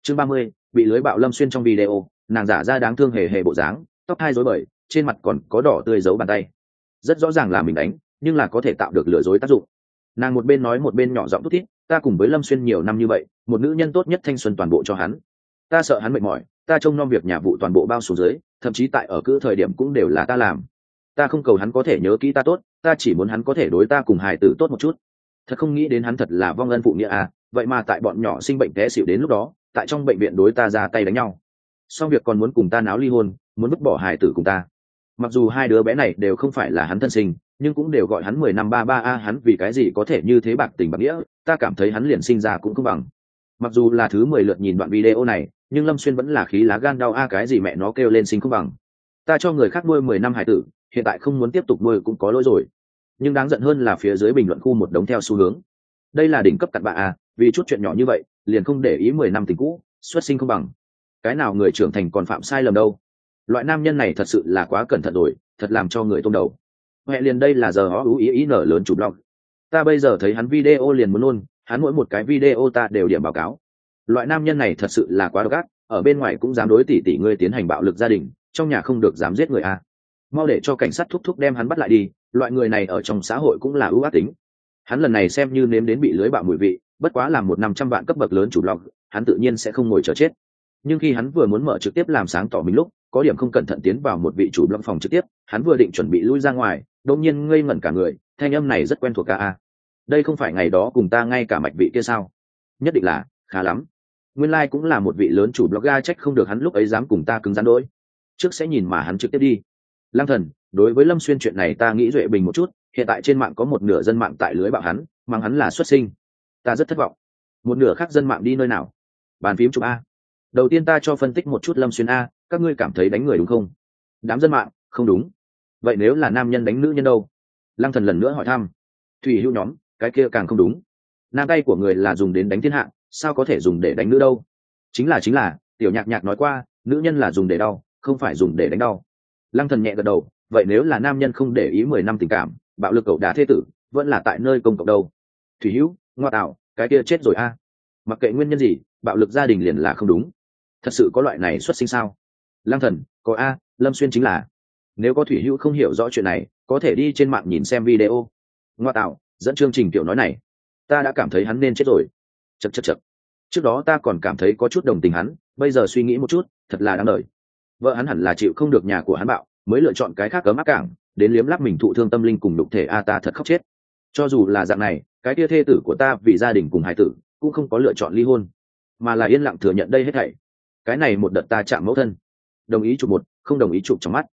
Chương 30, bị lưới bạo Lâm Xuyên trong video, nàng giả ra đáng thương hề hề bộ dáng, tóc hai rối bời, trên mặt còn có đỏ tươi dấu bàn tay. Rất rõ ràng là mình đánh, nhưng là có thể tạo được lừa dối tác dụng. Nàng một bên nói một bên nhỏ giọng thút thít, ta cùng với Lâm Xuyên nhiều năm như vậy, một nữ nhân tốt nhất thanh xuân toàn bộ cho hắn. Ta sợ hắn mệt mỏi, ta trông nom việc nhà vụ toàn bộ bao xuống dưới, thậm chí tại ở cứ thời điểm cũng đều là ta làm. Ta không cầu hắn có thể nhớ kỹ ta tốt, ta chỉ muốn hắn có thể đối ta cùng hài tử tốt một chút. Thật không nghĩ đến hắn thật là vong ân phụ nghĩa à, vậy mà tại bọn nhỏ sinh bệnh té xỉu đến lúc đó, tại trong bệnh viện đối ta ra tay đánh nhau. Xong việc còn muốn cùng ta náo ly hôn, muốn vứt bỏ hài tử cùng ta. Mặc dù hai đứa bé này đều không phải là hắn thân sinh, nhưng cũng đều gọi hắn 10 năm ba ba a, hắn vì cái gì có thể như thế bạc tình bạc nghĩa, ta cảm thấy hắn liền sinh ra cũng không bằng. Mặc dù là thứ 10 lượt nhìn đoạn video này, nhưng Lâm Xuyên vẫn là khí lá gan đau a, cái gì mẹ nó kêu lên sinh không bằng. Ta cho người khác nuôi 10 năm hài tử, hiện tại không muốn tiếp tục nuôi cũng có lỗi rồi. Nhưng đáng giận hơn là phía dưới bình luận khu một đống theo xu hướng. Đây là đỉnh cấp cặn bạ a, vì chút chuyện nhỏ như vậy, liền không để ý 10 năm tình cũ, xuất sinh không bằng. Cái nào người trưởng thành còn phạm sai lầm đâu. Loại nam nhân này thật sự là quá cẩn thận rồi, thật làm cho người tôm đầu. Mẹ liền đây là giờ ó ý nở lớn chụp blog. Ta bây giờ thấy hắn video liền muốn luôn, hắn mỗi một cái video ta đều điểm báo cáo. Loại nam nhân này thật sự là quá độc ác, ở bên ngoài cũng dám đối tỷ ngươi tiến hành bạo lực gia đình, trong nhà không được dám giết người a. Mau để cho cảnh sát thúc thúc đem hắn bắt lại đi, loại người này ở trong xã hội cũng là ưu ác tính. Hắn lần này xem như nếm đến bị lưới bạo mùi vị, bất quá là một 500 vạn cấp bậc lớn chủ blog, hắn tự nhiên sẽ không ngồi chờ chết. Nhưng khi hắn vừa muốn mở trực tiếp làm sáng tỏ mình lúc, có điểm không cẩn thận tiến vào một vị chủ blog phòng trực tiếp, hắn vừa định chuẩn bị lui ra ngoài, đột nhiên ngây ngẩn cả người, thanh âm này rất quen thuộc a. Đây không phải ngày đó cùng ta ngay cả mạch vị kia sao? Nhất định là, khá lắm. Nguyên lai cũng là một vị lớn chủ blogger, trách không được hắn lúc ấy dám cùng ta cứng rắn đối. Trước sẽ nhìn mà hắn trực tiếp đi. Lăng Thần, đối với Lâm Xuyên chuyện này ta nghĩ duệ bình một chút, hiện tại trên mạng có một nửa dân mạng tại lưới bạo hắn, mang hắn là xuất sinh. Ta rất thất vọng. Một nửa khác dân mạng đi nơi nào? Bàn phím chụp a. Đầu tiên ta cho phân tích một chút Lâm Xuyên a, các ngươi cảm thấy đánh người đúng không? Đám dân mạng, không đúng. Vậy nếu là nam nhân đánh nữ nhân đâu? Lăng Thần lần nữa hỏi thăm. Thủy Hữu nhóm, cái kia càng không đúng. Nam tay của người là dùng đến đánh thiên hạ, sao có thể dùng để đánh nữ đâu? Chính là, Tiểu Nhạc Nhạc nói qua, nữ nhân là dùng để đau, không phải dùng để đánh đau. Lăng Thần nhẹ gật đầu, vậy nếu là nam nhân không để ý 10 năm tình cảm, bạo lực cẩu đả thê tử, vẫn là tại nơi công cộng đâu? Thủy Hữu, ngoa tạo, cái kia chết rồi a. Mặc kệ nguyên nhân gì, bạo lực gia đình liền là không đúng. Thật sự có loại này xuất sinh sao? Lăng Thần, có a, Lâm Xuyên chính là. Nếu có Thủy Hữu không hiểu rõ chuyện này, có thể đi trên mạng nhìn xem video. Ngoa tạo, dẫn chương trình tiểu nói này, ta đã cảm thấy hắn nên chết rồi. Chậc. Trước đó ta còn cảm thấy có chút đồng tình hắn, bây giờ suy nghĩ một chút, thật là đáng đời. Vợ hắn hẳn là chịu không được nhà của hắn bạo, mới lựa chọn cái khác ấm áp cảng, đến liếm láp mình thụ thương tâm linh cùng đục thể a, ta thật khóc chết. Cho dù là dạng này, cái tia thê tử của ta vì gia đình cùng hài tử, cũng không có lựa chọn ly hôn, mà là yên lặng thừa nhận đây hết thảy. Cái này một đợt ta chạm mẫu thân, đồng ý chụp một, không đồng ý chụp trong mắt.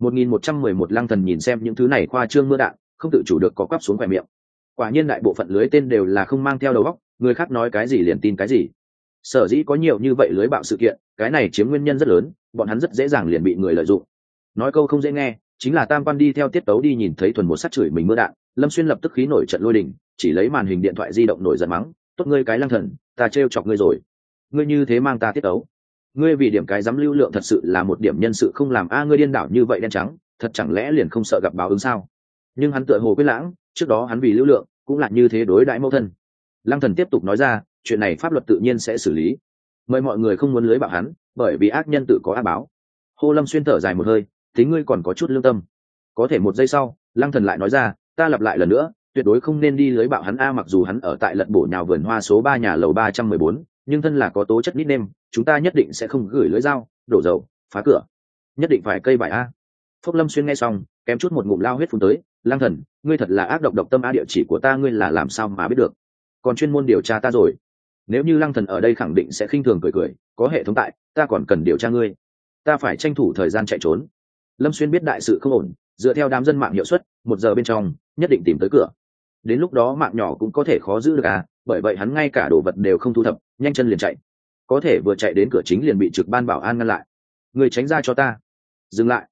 1111 Lăng Thần nhìn xem những thứ này khoa trương mưa đạn, không tự chủ được có quắp xuống khỏe miệng. Quả nhiên đại bộ phận lưới tên đều là không mang theo đầu óc, người khác nói cái gì liền tin cái gì. Sở dĩ có nhiều như vậy lưới bạo sự kiện, cái này chiếm nguyên nhân rất lớn, bọn hắn rất dễ dàng liền bị người lợi dụng. Nói câu không dễ nghe, chính là tam quan đi theo tiết tấu đi nhìn thấy thuần một sát chửi mình mưa đạn, Lâm Xuyên lập tức khí nổi trận lôi đình, chỉ lấy màn hình điện thoại di động nổi giận mắng, tốt ngươi cái Lăng Thần, ta trêu chọc ngươi rồi. Ngươi như thế mang ta tiết tấu. Ngươi vì điểm cái dám lưu lượng thật sự là một điểm nhân sự không làm a, ngươi điên đảo như vậy đen trắng, thật chẳng lẽ liền không sợ gặp báo ứng sao? Nhưng hắn tựa hồ quyết lãng, trước đó hắn vì lưu lượng, cũng là như thế đối đãi mẫu thân. Lăng Thần tiếp tục nói ra, chuyện này pháp luật tự nhiên sẽ xử lý. Mời mọi người không muốn lưới bạo hắn, bởi vì ác nhân tự có ác báo. Hồ Lâm Xuyên thở dài một hơi, tính ngươi còn có chút lương tâm. Có thể một giây sau, Lăng Thần lại nói ra, ta lặp lại lần nữa, tuyệt đối không nên đi lưới bạo hắn a, mặc dù hắn ở tại lật bổ nhào vườn hoa số 3 nhà lầu 314, nhưng thân là có tố chất nickname, chúng ta nhất định sẽ không gửi lưới dao, đổ dầu, phá cửa. Nhất định phải cây bài a. Phúc Lâm Xuyên nghe xong, kém chút một ngụm lao huyết phun tới, Lăng Thần, ngươi thật là ác độc độc tâm a, địa chỉ của ta ngươi là làm sao mà biết được? Còn chuyên môn điều tra ta rồi. Nếu như Lăng Thần ở đây khẳng định sẽ khinh thường cười, có hệ thống tại, ta còn cần điều tra ngươi. Ta phải tranh thủ thời gian chạy trốn. Lâm Xuyên biết đại sự không ổn, dựa theo đám dân mạng hiệu suất, 1 giờ bên trong nhất định tìm tới cửa. Đến lúc đó mạng nhỏ cũng có thể khó giữ được à, bởi vậy hắn ngay cả đồ vật đều không thu thập, nhanh chân liền chạy. Có thể vừa chạy đến cửa chính liền bị trực ban bảo an ngăn lại. Ngươi tránh ra cho ta. Dừng lại.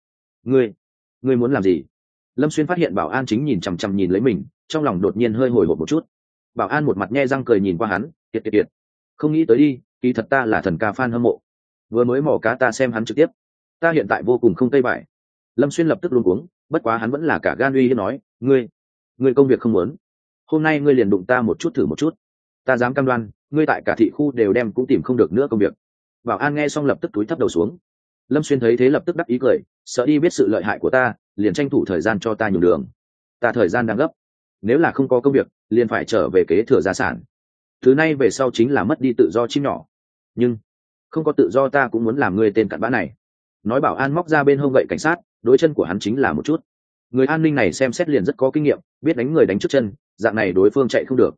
Ngươi muốn làm gì? Lâm Xuyên phát hiện bảo an chính nhìn chằm chằm nhìn lấy mình, trong lòng đột nhiên hơi hồi hộp một chút. Bảo an một mặt nhe răng cười nhìn qua hắn, kiệt. Không nghĩ tới đi, kỳ thật ta là thần ca fan hâm mộ. Vừa mới mò cá ta xem hắn trực tiếp. Ta hiện tại vô cùng không tây bại. Lâm Xuyên lập tức luống cuống, bất quá hắn vẫn là cả gan uy hiếp nói, ngươi công việc không muốn. Hôm nay ngươi liền đụng ta một chút thử một chút. Ta dám cam đoan, ngươi tại cả thị khu đều đem cũng tìm không được nữa công việc. Bảo an nghe xong lập tức túi thấp đầu xuống. Lâm Xuyên thấy thế lập tức đắc ý cười, sợ đi biết sự lợi hại của ta, liền tranh thủ thời gian cho ta nhường đường. Ta thời gian đang gấp, nếu là không có công việc liền phải trở về kế thừa gia sản. Thứ này về sau chính là mất đi tự do chim nhỏ, nhưng không có tự do ta cũng muốn làm người tên cặn bã này. Nói Bảo an móc ra bên hông gậy cảnh sát, đối chân của hắn chính là một chút. Người an ninh này xem xét liền rất có kinh nghiệm, biết đánh người đánh trước chân, dạng này đối phương chạy không được.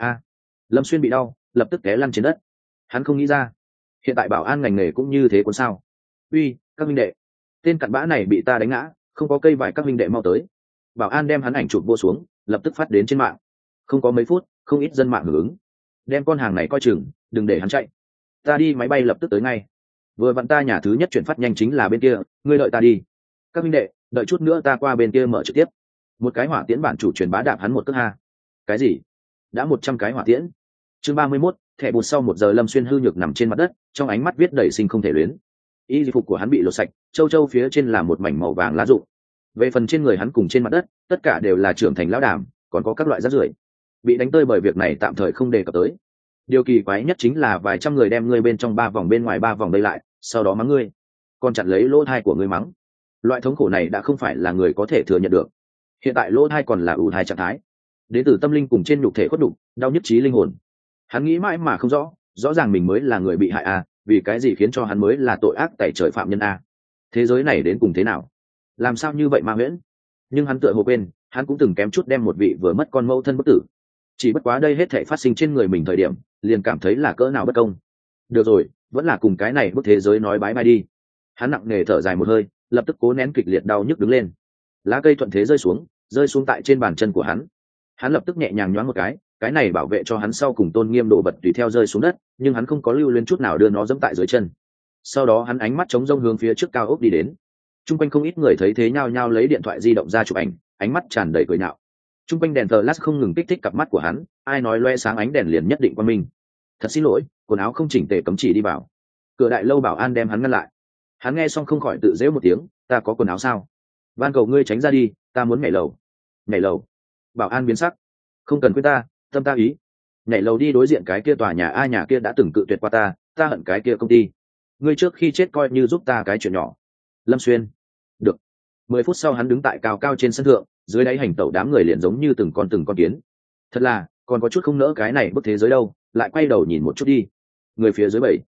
Lâm Xuyên bị đau, lập tức té lăn trên đất. Hắn không nghĩ ra, hiện tại bảo an ngành nghề cũng như thế cuốn sao. Uy, các minh đệ, tên cặn bã này bị ta đánh ngã, không có cây vải, các minh đệ mau tới. Bảo an đem hắn ảnh chụp vô xuống, lập tức phát đến trên mạng. Không có mấy phút, không ít dân mạng hưởng ứng. Đem con hàng này coi chừng, đừng để hắn chạy. Ta đi máy bay lập tức tới ngay. Vừa vặn ta nhà thứ nhất chuyển phát nhanh chính là bên kia, ngươi đợi ta đi. Các minh đệ, đợi chút nữa ta qua bên kia mở trực tiếp. Một cái hỏa tiễn bản chủ truyền bá đạp hắn một cước ha. Cái gì? Đã 100 cái hỏa tiễn. Chương 31, thẻ bột. Sau 1 giờ Lâm Xuyên hư nhược nằm trên mặt đất, trong ánh mắt viết đầy sinh không thể luyến. Y phục của hắn bị lột sạch, châu phía trên là một mảnh màu vàng lá rụng. Về phần trên người hắn cùng trên mặt đất, tất cả đều là trưởng thành lão đàm, còn có các loại rác rưởi. Bị đánh tơi bởi việc này tạm thời không đề cập tới. Điều kỳ quái nhất chính là vài trăm người đem ngươi bên trong 3 vòng bên ngoài 3 vòng đây lại, sau đó mắng ngươi, còn chặn lấy lỗ thai của ngươi mắng. Loại thống khổ này đã không phải là người có thể thừa nhận được. Hiện tại lỗ thai còn là ủ thai trạng thái, đến từ tâm linh cùng trên nhục thể khuất đục, đau nhức trí linh hồn. Hắn nghĩ mãi mà không rõ ràng mình mới là người bị hại à, vì cái gì khiến cho hắn mới là tội ác tẩy trời phạm nhân à? Thế giới này đến cùng thế nào, làm sao như vậy ma huyễn? Nhưng hắn tựa hồ quên, hắn cũng từng kém chút đem một vị vừa mất con mẫu thân bất tử. Chỉ bất quá đây hết thảy phát sinh trên người mình thời điểm, liền cảm thấy là cỡ nào bất công. Được rồi, vẫn là cùng cái này bức thế giới nói bái bai đi. Hắn nặng nề thở dài một hơi, lập tức cố nén kịch liệt đau nhức đứng lên. Lá cây thuận thế rơi xuống tại trên bàn chân của hắn. Hắn lập tức nhẹ nhàng nhoáng một cái này bảo vệ cho hắn sau cùng tôn nghiêm đồ vật tùy theo rơi xuống đất, nhưng hắn không có lưu luyến chút nào đưa nó dẫm tại dưới chân. Sau đó hắn ánh mắt trống rông hướng phía trước cao ốc đi đến. Trung quanh không ít người thấy thế nhao nhao lấy điện thoại di động ra chụp ảnh, ánh mắt tràn đầy cười nhạo. Trung quanh đèn flash không ngừng kích thích cặp mắt của hắn, ai nói loe sáng ánh đèn liền nhất định quan minh. Thật xin lỗi, quần áo không chỉnh tề cấm chỉ đi vào. Cửa đại lâu bảo an đem hắn ngăn lại. Hắn nghe xong không khỏi tự giễu một tiếng, ta có quần áo sao? Van cầu ngươi tránh ra đi, ta muốn nhảy lầu. Nhảy lầu? Bảo an biến sắc. Không cần khuyên ta, tâm ta ý. Nhảy lầu đi đối diện cái kia tòa nhà, nhà kia đã từng cự tuyệt qua ta hận cái kia công ty. Ngươi trước khi chết coi như giúp ta cái chuyện nhỏ. Lâm Xuyên. Được. 10 phút sau hắn đứng tại cao cao trên sân thượng, dưới đáy hành tẩu đám người liền giống như từng con kiến. Thật là, còn có chút không nỡ cái này bức thế giới đâu, lại quay đầu nhìn một chút đi. Người phía dưới 7.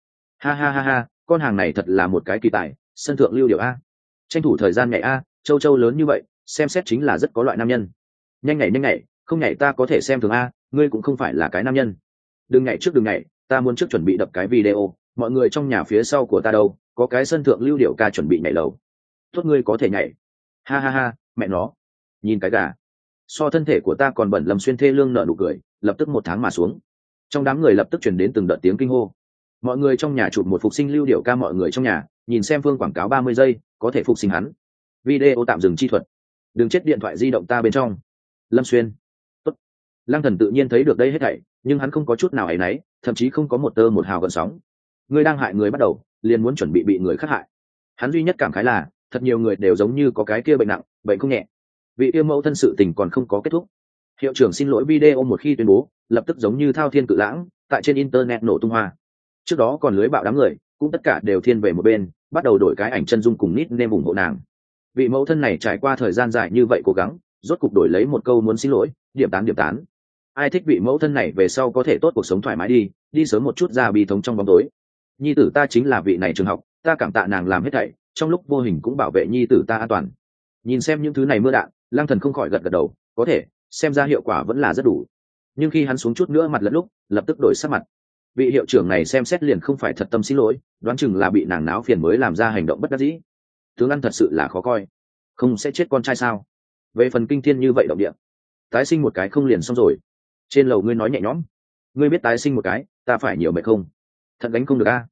Ha, con hàng này thật là một cái kỳ tài, sân thượng lưu điệu a. Tranh thủ thời gian nhảy a, châu lớn như vậy, xem xét chính là rất có loại nam nhân. Nhanh nhảy, không nhảy ta có thể xem thường a, ngươi cũng không phải là cái nam nhân. Đừng nhảy, ta muốn trước chuẩn bị đập cái video, mọi người trong nhà phía sau của ta đâu, có cái sân thượng lưu điệu ca chuẩn bị nhảy lầu. Tốt ngươi có thể nhảy. Ha, mẹ nó. Nhìn cái gà. So thân thể của ta còn bẩn. Lâm Xuyên thê lương nở nụ cười, lập tức 1 tháng mà xuống. Trong đám người lập tức truyền đến từng đợt tiếng kinh hô. Mọi người trong nhà chụp một phục sinh lưu điệu ca, mọi người trong nhà nhìn xem phương quảng cáo 30 giây, có thể phục sinh hắn. Video tạm dừng chi thuật. Đừng chết điện thoại di động ta bên trong. Lâm Xuyên. Tốt. Lăng Thần tự nhiên thấy được đây hết thảy, nhưng hắn không có chút nào áy náy, thậm chí không có một tơ một hào gợn sóng. Người đang hại người bắt đầu, liền muốn chuẩn bị người khác hại. Hắn duy nhất cảm khái là, thật nhiều người đều giống như có cái kia bệnh nặng, bệnh không nhẹ. Vị yêu mẫu thân sự tình còn không có kết thúc. Hiệu trưởng xin lỗi video một khi tuyên bố, lập tức giống như thao thiên cự lãng, tại trên internet nổ tung hoa. Trước đó còn lưới bạo đám người, cũng tất cả đều thiên về một bên, bắt đầu đổi cái ảnh chân dung cùng nít nên ủng hộ nàng. Vị mẫu thân này trải qua thời gian dài như vậy cố gắng, rốt cục đổi lấy một câu muốn xin lỗi, điểm tán. Ai thích vị mẫu thân này về sau có thể tốt cuộc sống thoải mái đi sớm một chút ra bi thống trong bóng tối. Nhi tử ta chính là vị này trường học, ta cảm tạ nàng làm hết thảy, trong lúc vô hình cũng bảo vệ nhi tử ta an toàn. Nhìn xem những thứ này mưa đạn, Lăng Thần không khỏi gật đầu, có thể xem ra hiệu quả vẫn là rất đủ. Nhưng khi hắn xuống chút nữa mặt lẫn lúc, lập tức đổi sắc mặt. Vị hiệu trưởng này xem xét liền không phải thật tâm xin lỗi, đoán chừng là bị nàng náo phiền mới làm ra hành động bất đắc dĩ. Tướng ăn thật sự là khó coi, không sẽ chết con trai sao? Về phần kinh thiên như vậy động địa, tái sinh một cái không liền xong rồi? Trên lầu ngươi nói nhẹ nhõm, ngươi biết tái sinh một cái ta phải nhiều mệt không? Thật gánh không được a.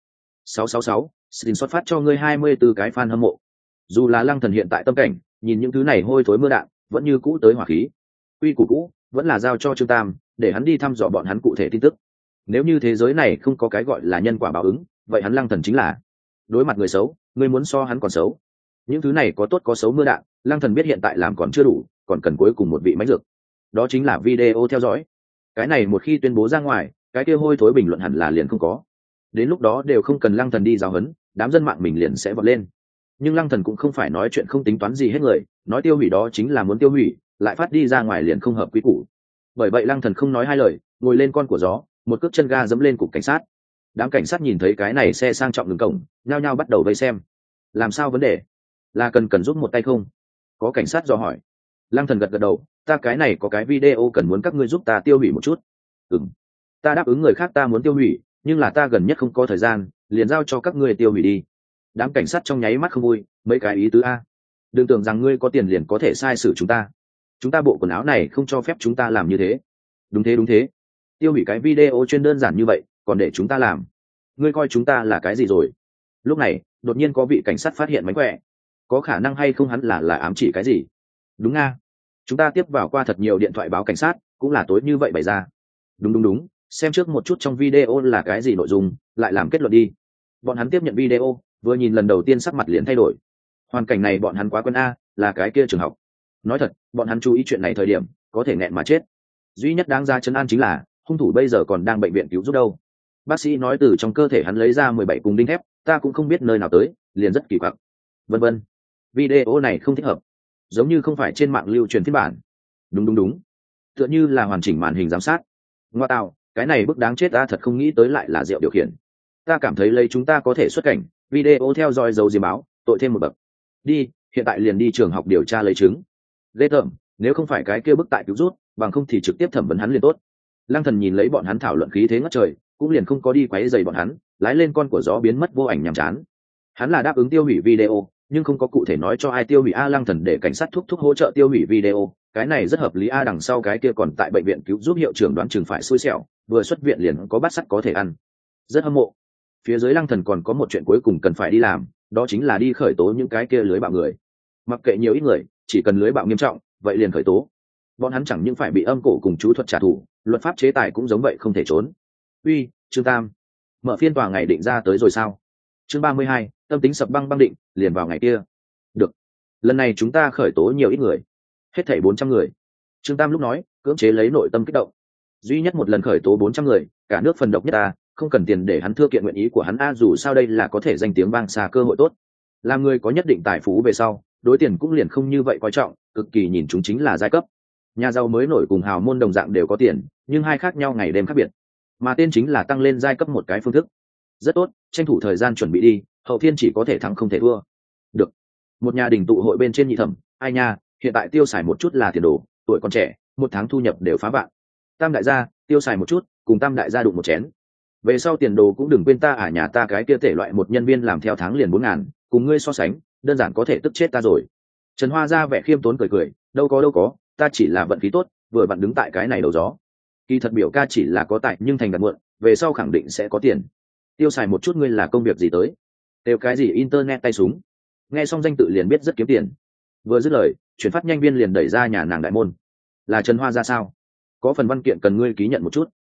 666, xin xuất phát cho ngươi 24 cái fan hâm mộ. Dù là Lăng Thần hiện tại tâm cảnh, nhìn những thứ này hôi thối mưa đạn, vẫn như cũ tới hỏa khí. Quy củ cũ, vẫn là giao cho Trương Tam, để hắn đi thăm dò bọn hắn cụ thể tin tức. Nếu như thế giới này không có cái gọi là nhân quả báo ứng, vậy hắn Lăng Thần chính là đối mặt người xấu, người muốn so hắn còn xấu. Những thứ này có tốt có xấu mưa đạn, Lăng Thần biết hiện tại làm còn chưa đủ, còn cần cuối cùng một vị mãnh dược. Đó chính là video theo dõi. Cái này một khi tuyên bố ra ngoài, cái kia hôi thối bình luận hẳn là liền không có. đến lúc đó đều không cần lăng thần đi giáo huấn, đám dân mạng mình liền sẽ vọt lên. Nhưng lăng thần cũng không phải nói chuyện không tính toán gì hết người, nói tiêu hủy đó chính là muốn tiêu hủy, lại phát đi ra ngoài liền không hợp quy củ. Bởi vậy lăng thần không nói hai lời, ngồi lên con của gió, một cước chân ga dẫm lên cục cảnh sát. Đám cảnh sát nhìn thấy cái này xe sang trọng ngừng cổng, nhao nhao bắt đầu vây xem. Làm sao vấn đề? Là cần giúp một tay không? Có cảnh sát dò hỏi. Lăng thần gật gật đầu, ta cái này có cái video cần muốn các ngươi giúp ta tiêu hủy một chút. Ta đáp ứng người khác ta muốn tiêu hủy, nhưng là ta gần nhất không có thời gian, liền giao cho các ngươi tiêu hủy đi. Đám cảnh sát trong nháy mắt không vui, mấy cái ý tứ a, đừng tưởng rằng ngươi có tiền liền có thể sai sử chúng ta bộ quần áo này không cho phép chúng ta làm như thế. Đúng thế, tiêu hủy cái video chuyên đơn giản như vậy còn để chúng ta làm, ngươi coi chúng ta là cái gì rồi? Lúc này đột nhiên có vị cảnh sát phát hiện mánh khỏe, có khả năng hay không hắn là ám chỉ cái gì? Đúng nga, chúng ta tiếp vào qua thật nhiều điện thoại báo cảnh sát, cũng là tối như vậy bày ra. Đúng, xem trước một chút trong video là cái gì nội dung, lại làm kết luận đi. Bọn hắn tiếp nhận video, vừa nhìn lần đầu tiên sắc mặt liền thay đổi. Hoàn cảnh này bọn hắn quá quen a, là cái kia trường học. Nói thật, bọn hắn chú ý chuyện này thời điểm có thể nghẹn mà chết. Duy nhất đáng ra trấn an chính là hung thủ bây giờ còn đang bệnh viện cứu giúp đâu. Bác sĩ nói từ trong cơ thể hắn lấy ra 17 cung đinh thép, ta cũng không biết nơi nào tới, liền rất kỳ quặc. Vân vân. Video này không thích hợp, giống như không phải trên mạng lưu truyền phiên bản. Đúng, tựa như là hoàn chỉnh màn hình giám sát. Ngoa tạo, cái này bức đáng chết, ta thật không nghĩ tới lại là Diệu điều khiển. Ta cảm thấy lấy chúng ta có thể xuất cảnh, video theo dõi dấu diếm báo, tội thêm một bậc. Đi, hiện tại liền đi trường học điều tra lấy chứng. Ghê tởm, nếu không phải cái kia bức tại cứu rút, bằng không thì trực tiếp thẩm vấn hắn liền tốt. Lăng thần nhìn lấy bọn hắn thảo luận khí thế ngất trời, cũng liền không có đi quấy rầy bọn hắn, lái lên con của gió biến mất vô ảnh nhàm chán. Hắn là đáp ứng tiêu hủy video, nhưng không có cụ thể nói cho ai tiêu hủy. Lăng thần để cảnh sát thúc hỗ trợ tiêu hủy video, cái này rất hợp lý. Đằng sau cái kia còn tại bệnh viện cứu giúp hiệu trưởng đoán chừng phải xui xẻo, vừa xuất viện liền có bát sắt có thể ăn. Rất hâm mộ. Phía dưới lăng thần còn có một chuyện cuối cùng cần phải đi làm, đó chính là đi khởi tố những cái kia lưới bạo người. Mặc kệ nhiều ít người, chỉ cần lưới bạo nghiêm trọng, vậy liền khởi tố. Bọn hắn chẳng những phải bị âm cổ cùng chú thuật trả thù, luật pháp chế tài cũng giống vậy không thể trốn. Uy, Trương Tam, mở phiên tòa ngày định ra tới rồi sao? Chương 32, tâm tính sập băng định, liền vào ngày kia. Được. Lần này chúng ta khởi tố nhiều ít người, hết thảy 400 người. Trương Tam lúc nói, cưỡng chế lấy nội tâm kích động. Duy nhất một lần khởi tố 400 người, cả nước phần độc nhất ta, không cần tiền để hắn thưa kiện nguyện ý của hắn. Dù sao đây là có thể danh tiếng vang xa cơ hội tốt. Làm người có nhất định tài phú về sau, đối tiền cũng liền không như vậy coi trọng, cực kỳ nhìn chúng chính là giai cấp. Nhà giàu mới nổi cùng hào môn đồng dạng đều có tiền, nhưng hai khác nhau ngày đêm khác biệt, mà tên chính là tăng lên giai cấp một cái phương thức. Rất tốt, tranh thủ thời gian chuẩn bị đi, hậu thiên chỉ có thể thắng không thể thua. Được. Một nhà đình tụ hội bên trên nhị thẩm, ai nha, hiện tại tiêu xài một chút là tiền đồ, tuổi còn trẻ, một tháng thu nhập đều phá vạn. Tam đại gia, tiêu xài một chút, cùng tam đại gia đụng một chén. Về sau tiền đồ cũng đừng quên ta. Nhà ta cái kia thể loại một nhân viên làm theo tháng liền 4.000, cùng ngươi so sánh, đơn giản có thể tức chết ta rồi. Trần Hoa ra vẻ khiêm tốn cười, đâu có, ta chỉ là vận khí tốt, vừa vặn đứng tại cái này đầu gió. Kỳ thật biểu ca chỉ là có tài nhưng thành đặt muộn, về sau khẳng định sẽ có tiền. Tiêu xài một chút ngươi là công việc gì tới? Đều cái gì internet tay súng? Nghe xong danh tự liền biết rất kiếm tiền. Vừa dứt lời, chuyển phát nhanh viên liền đẩy ra nhà nàng đại môn. Là Trần Hoa ra sao? Có phần văn kiện cần ngươi ký nhận một chút.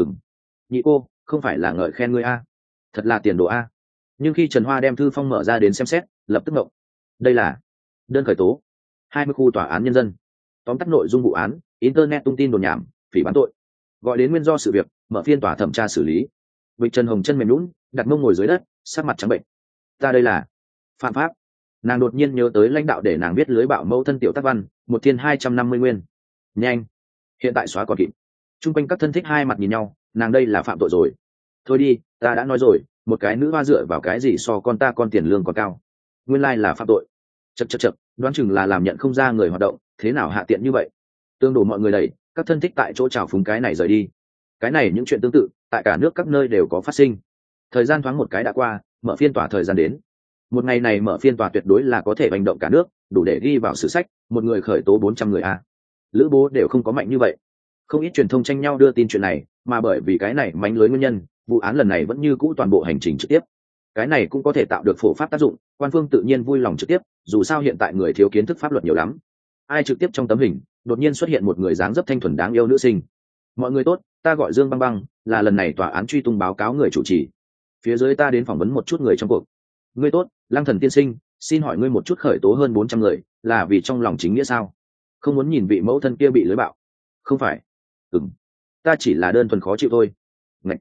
Nhị cô, không phải là ngợi khen ngươi a, thật là tiền đồ a. Nhưng khi Trần Hoa đem thư phong mở ra đến xem xét, lập tức ngộng. Đây là đơn khởi tố 20 khu tòa án nhân dân, tóm tắt nội dung vụ án, internet tung tin đồn nhảm, phỉ báng tội, gọi đến nguyên do sự việc, mở phiên tòa thẩm tra xử lý. Vịnh Trần Hồng chân mềm nhũn, đặt mông ngồi dưới đất, sắc mặt trắng bệnh. Ta đây là phạm pháp. Nàng đột nhiên nhớ tới lãnh đạo để nàng viết lưới bạo mẫu thân tiểu tác văn, 1.250 nguyên. Nhanh, hiện tại xóa còn kịp. Trung quanh các thân thích hai mặt nhìn nhau, nàng đây là phạm tội rồi. Thôi đi, ta đã nói rồi, một cái nữ hoa dựa vào cái gì so con ta con tiền lương còn cao. Nguyên lai là phạm tội. Chậc, đoán chừng là làm nhận không ra người hoạt động, thế nào hạ tiện như vậy. Tương đổ mọi người đẩy, các thân thích tại chỗ chào phúng cái này rời đi. Cái này những chuyện tương tự tại cả nước các nơi đều có phát sinh. Thời gian thoáng một cái đã qua, mở phiên tòa thời gian đến. Một ngày này mở phiên tòa tuyệt đối là có thể hành động cả nước, đủ để ghi vào sử sách, một người khởi tố 400 người a. Lữ bố đều không có mạnh như vậy. Không ít truyền thông tranh nhau đưa tin chuyện này, mà bởi vì cái này mánh lưới nguyên nhân, vụ án lần này vẫn như cũ toàn bộ hành trình trực tiếp. Cái này cũng có thể tạo được phổ pháp tác dụng, quan phương tự nhiên vui lòng trực tiếp, dù sao hiện tại người thiếu kiến thức pháp luật nhiều lắm. Ai trực tiếp trong tấm hình, đột nhiên xuất hiện một người dáng dấp thanh thuần đáng yêu nữ sinh. Mọi người tốt, ta gọi Dương Băng Băng, là lần này tòa án truy tung báo cáo người chủ trì. Phía dưới ta đến phỏng vấn một chút người trong cuộc. Ngươi tốt, Lăng Thần tiên sinh, xin hỏi ngươi một chút, khởi tố hơn 400 người, là vì trong lòng chính nghĩa sao? Không muốn nhìn vị mẫu thân kia bị lưới bạo? Không phải. Ta chỉ là đơn thuần khó chịu thôi. Ngạch.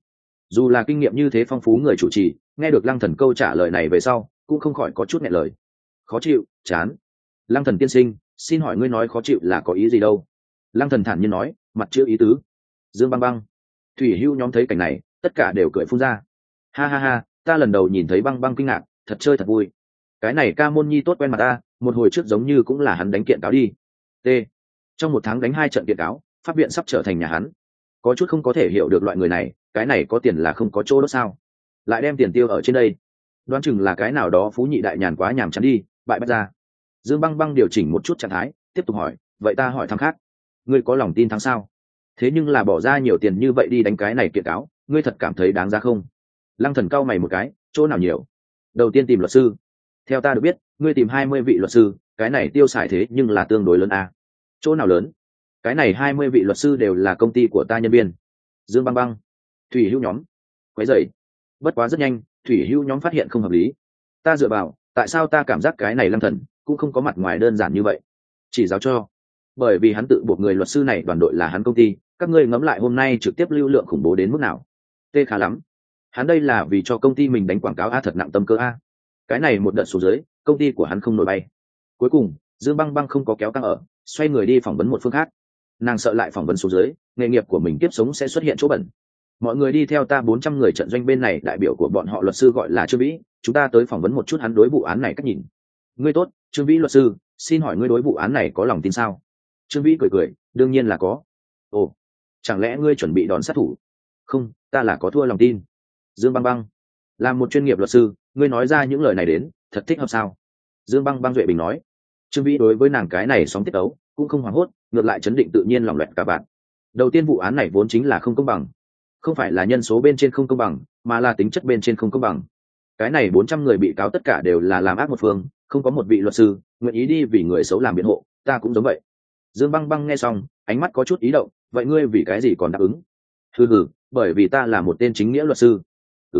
Dù là kinh nghiệm như thế phong phú người chủ trì, nghe được Lăng Thần câu trả lời này về sau cũng không khỏi có chút nghẹn lời. Khó chịu, chán. Lăng Thần tiên sinh, xin hỏi ngươi nói khó chịu là có ý gì đâu? Lăng Thần thản nhiên nói, mặt chữ ý tứ. Dương Băng Băng, Thủy Hưu nhóm thấy cảnh này tất cả đều cười phun ra. Ha ha ha, ta lần đầu nhìn thấy Băng Băng kinh ngạc, thật chơi thật vui. Cái này ca môn nhi tốt quen mặt ta, một hồi trước giống như cũng là hắn đánh kiện cáo đi. T. Trong một tháng đánh 2 trận kiện cáo, pháp viện sắp trở thành nhà hắn. Có chút không có thể hiểu được loại người này, cái này có tiền là không có chỗ đó sao? Lại đem tiền tiêu ở trên đây. Đoán chừng là cái nào đó phú nhị đại nhàn quá nhàm chán đi, bại bắt ra. Dương Băng Băng điều chỉnh một chút trạng thái, tiếp tục hỏi, vậy ta hỏi thằng khác, ngươi có lòng tin thắng sao? Thế nhưng là bỏ ra nhiều tiền như vậy đi đánh cái này kiện cáo, ngươi thật cảm thấy đáng giá không? Lăng Thần cau mày một cái, chỗ nào nhiều? Đầu tiên tìm luật sư. Theo ta được biết, ngươi tìm 20 vị luật sư, cái này tiêu xài thế nhưng là tương đối lớn à? Chỗ nào lớn? Cái này 20 vị luật sư đều là công ty của ta nhân viên. Dương Băng Băng, Thủy Hữu nhóm, quấy rầy. Bất quá rất nhanh, Thủy Hữu nhóm phát hiện không hợp lý. Ta dựa vào, tại sao ta cảm giác cái này Lăng Thần cũng không có mặt ngoài đơn giản như vậy? Chỉ giáo cho, bởi vì hắn tự buộc người luật sư này đoàn đội là hắn công ty, các ngươi ngẫm lại hôm nay trực tiếp lưu lượng khủng bố đến mức nào? Tê khá lắm. Hắn đây là vì cho công ty mình đánh quảng cáo a, thật nặng tâm cơ a. Cái này một đợt xuống dưới, công ty của hắn không nổi bay. Cuối cùng, Dương Băng Băng không có kéo căng ở, xoay người đi phỏng vấn một phương khác. Nàng sợ lại phỏng vấn xuống dưới, nghề nghiệp của mình tiếp sống sẽ xuất hiện chỗ bẩn. Mọi người đi theo ta, 400 người trận doanh bên này, đại biểu của bọn họ luật sư gọi là Trương Vĩ, chúng ta tới phỏng vấn một chút hắn đối vụ án này cách nhìn. Ngươi tốt, Trương Vĩ luật sư, xin hỏi ngươi đối vụ án này có lòng tin sao? Trương Vĩ cười cười, đương nhiên là có. Ồ, chẳng lẽ ngươi chuẩn bị đòn sát thủ? Không, ta là có thua lòng tin. Dương Băng Băng, làm một chuyên nghiệp luật sư, ngươi nói ra những lời này đến, thật thích hợp sao? Dương Băng Băng duệ bình nói. Trương Vĩ đối với nàng cái này sóng tiết ấu cũng không hoảng hốt, ngược lại chấn định tự nhiên lòng loẹt cả bạn. Đầu tiên vụ án này vốn chính là không công bằng, không phải là nhân số bên trên không công bằng, mà là tính chất bên trên không công bằng. Cái này 400 người bị cáo tất cả đều là làm ác một phương, không có một vị luật sư nguyện ý đi vì người xấu làm biện hộ, ta cũng giống vậy. Dương Băng Băng nghe xong, ánh mắt có chút ý động, vậy ngươi vì cái gì còn đáp ứng? Hừ, bởi vì ta là một tên chính nghĩa luật sư.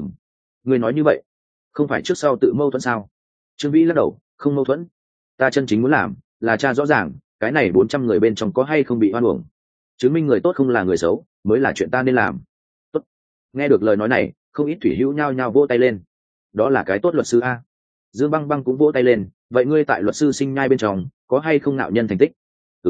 Ngươi nói như vậy, không phải trước sau tự mâu thuẫn sao? Trương Vĩ lắc đầu, không mâu thuẫn. Ta chân chính muốn làm là tra rõ ràng cái này 400 người bên trong có hay không bị oan uổng, chứng minh người tốt không là người xấu mới là chuyện ta nên làm. Tốt. Nghe được lời nói này, không ít Thủy Hữu nhao nhao vỗ tay lên. Đó là cái tốt luật sư a. Dương Băng Băng cũng vỗ tay lên, vậy ngươi tại luật sư sinh nhai bên trong có hay không nạo nhân thành tích?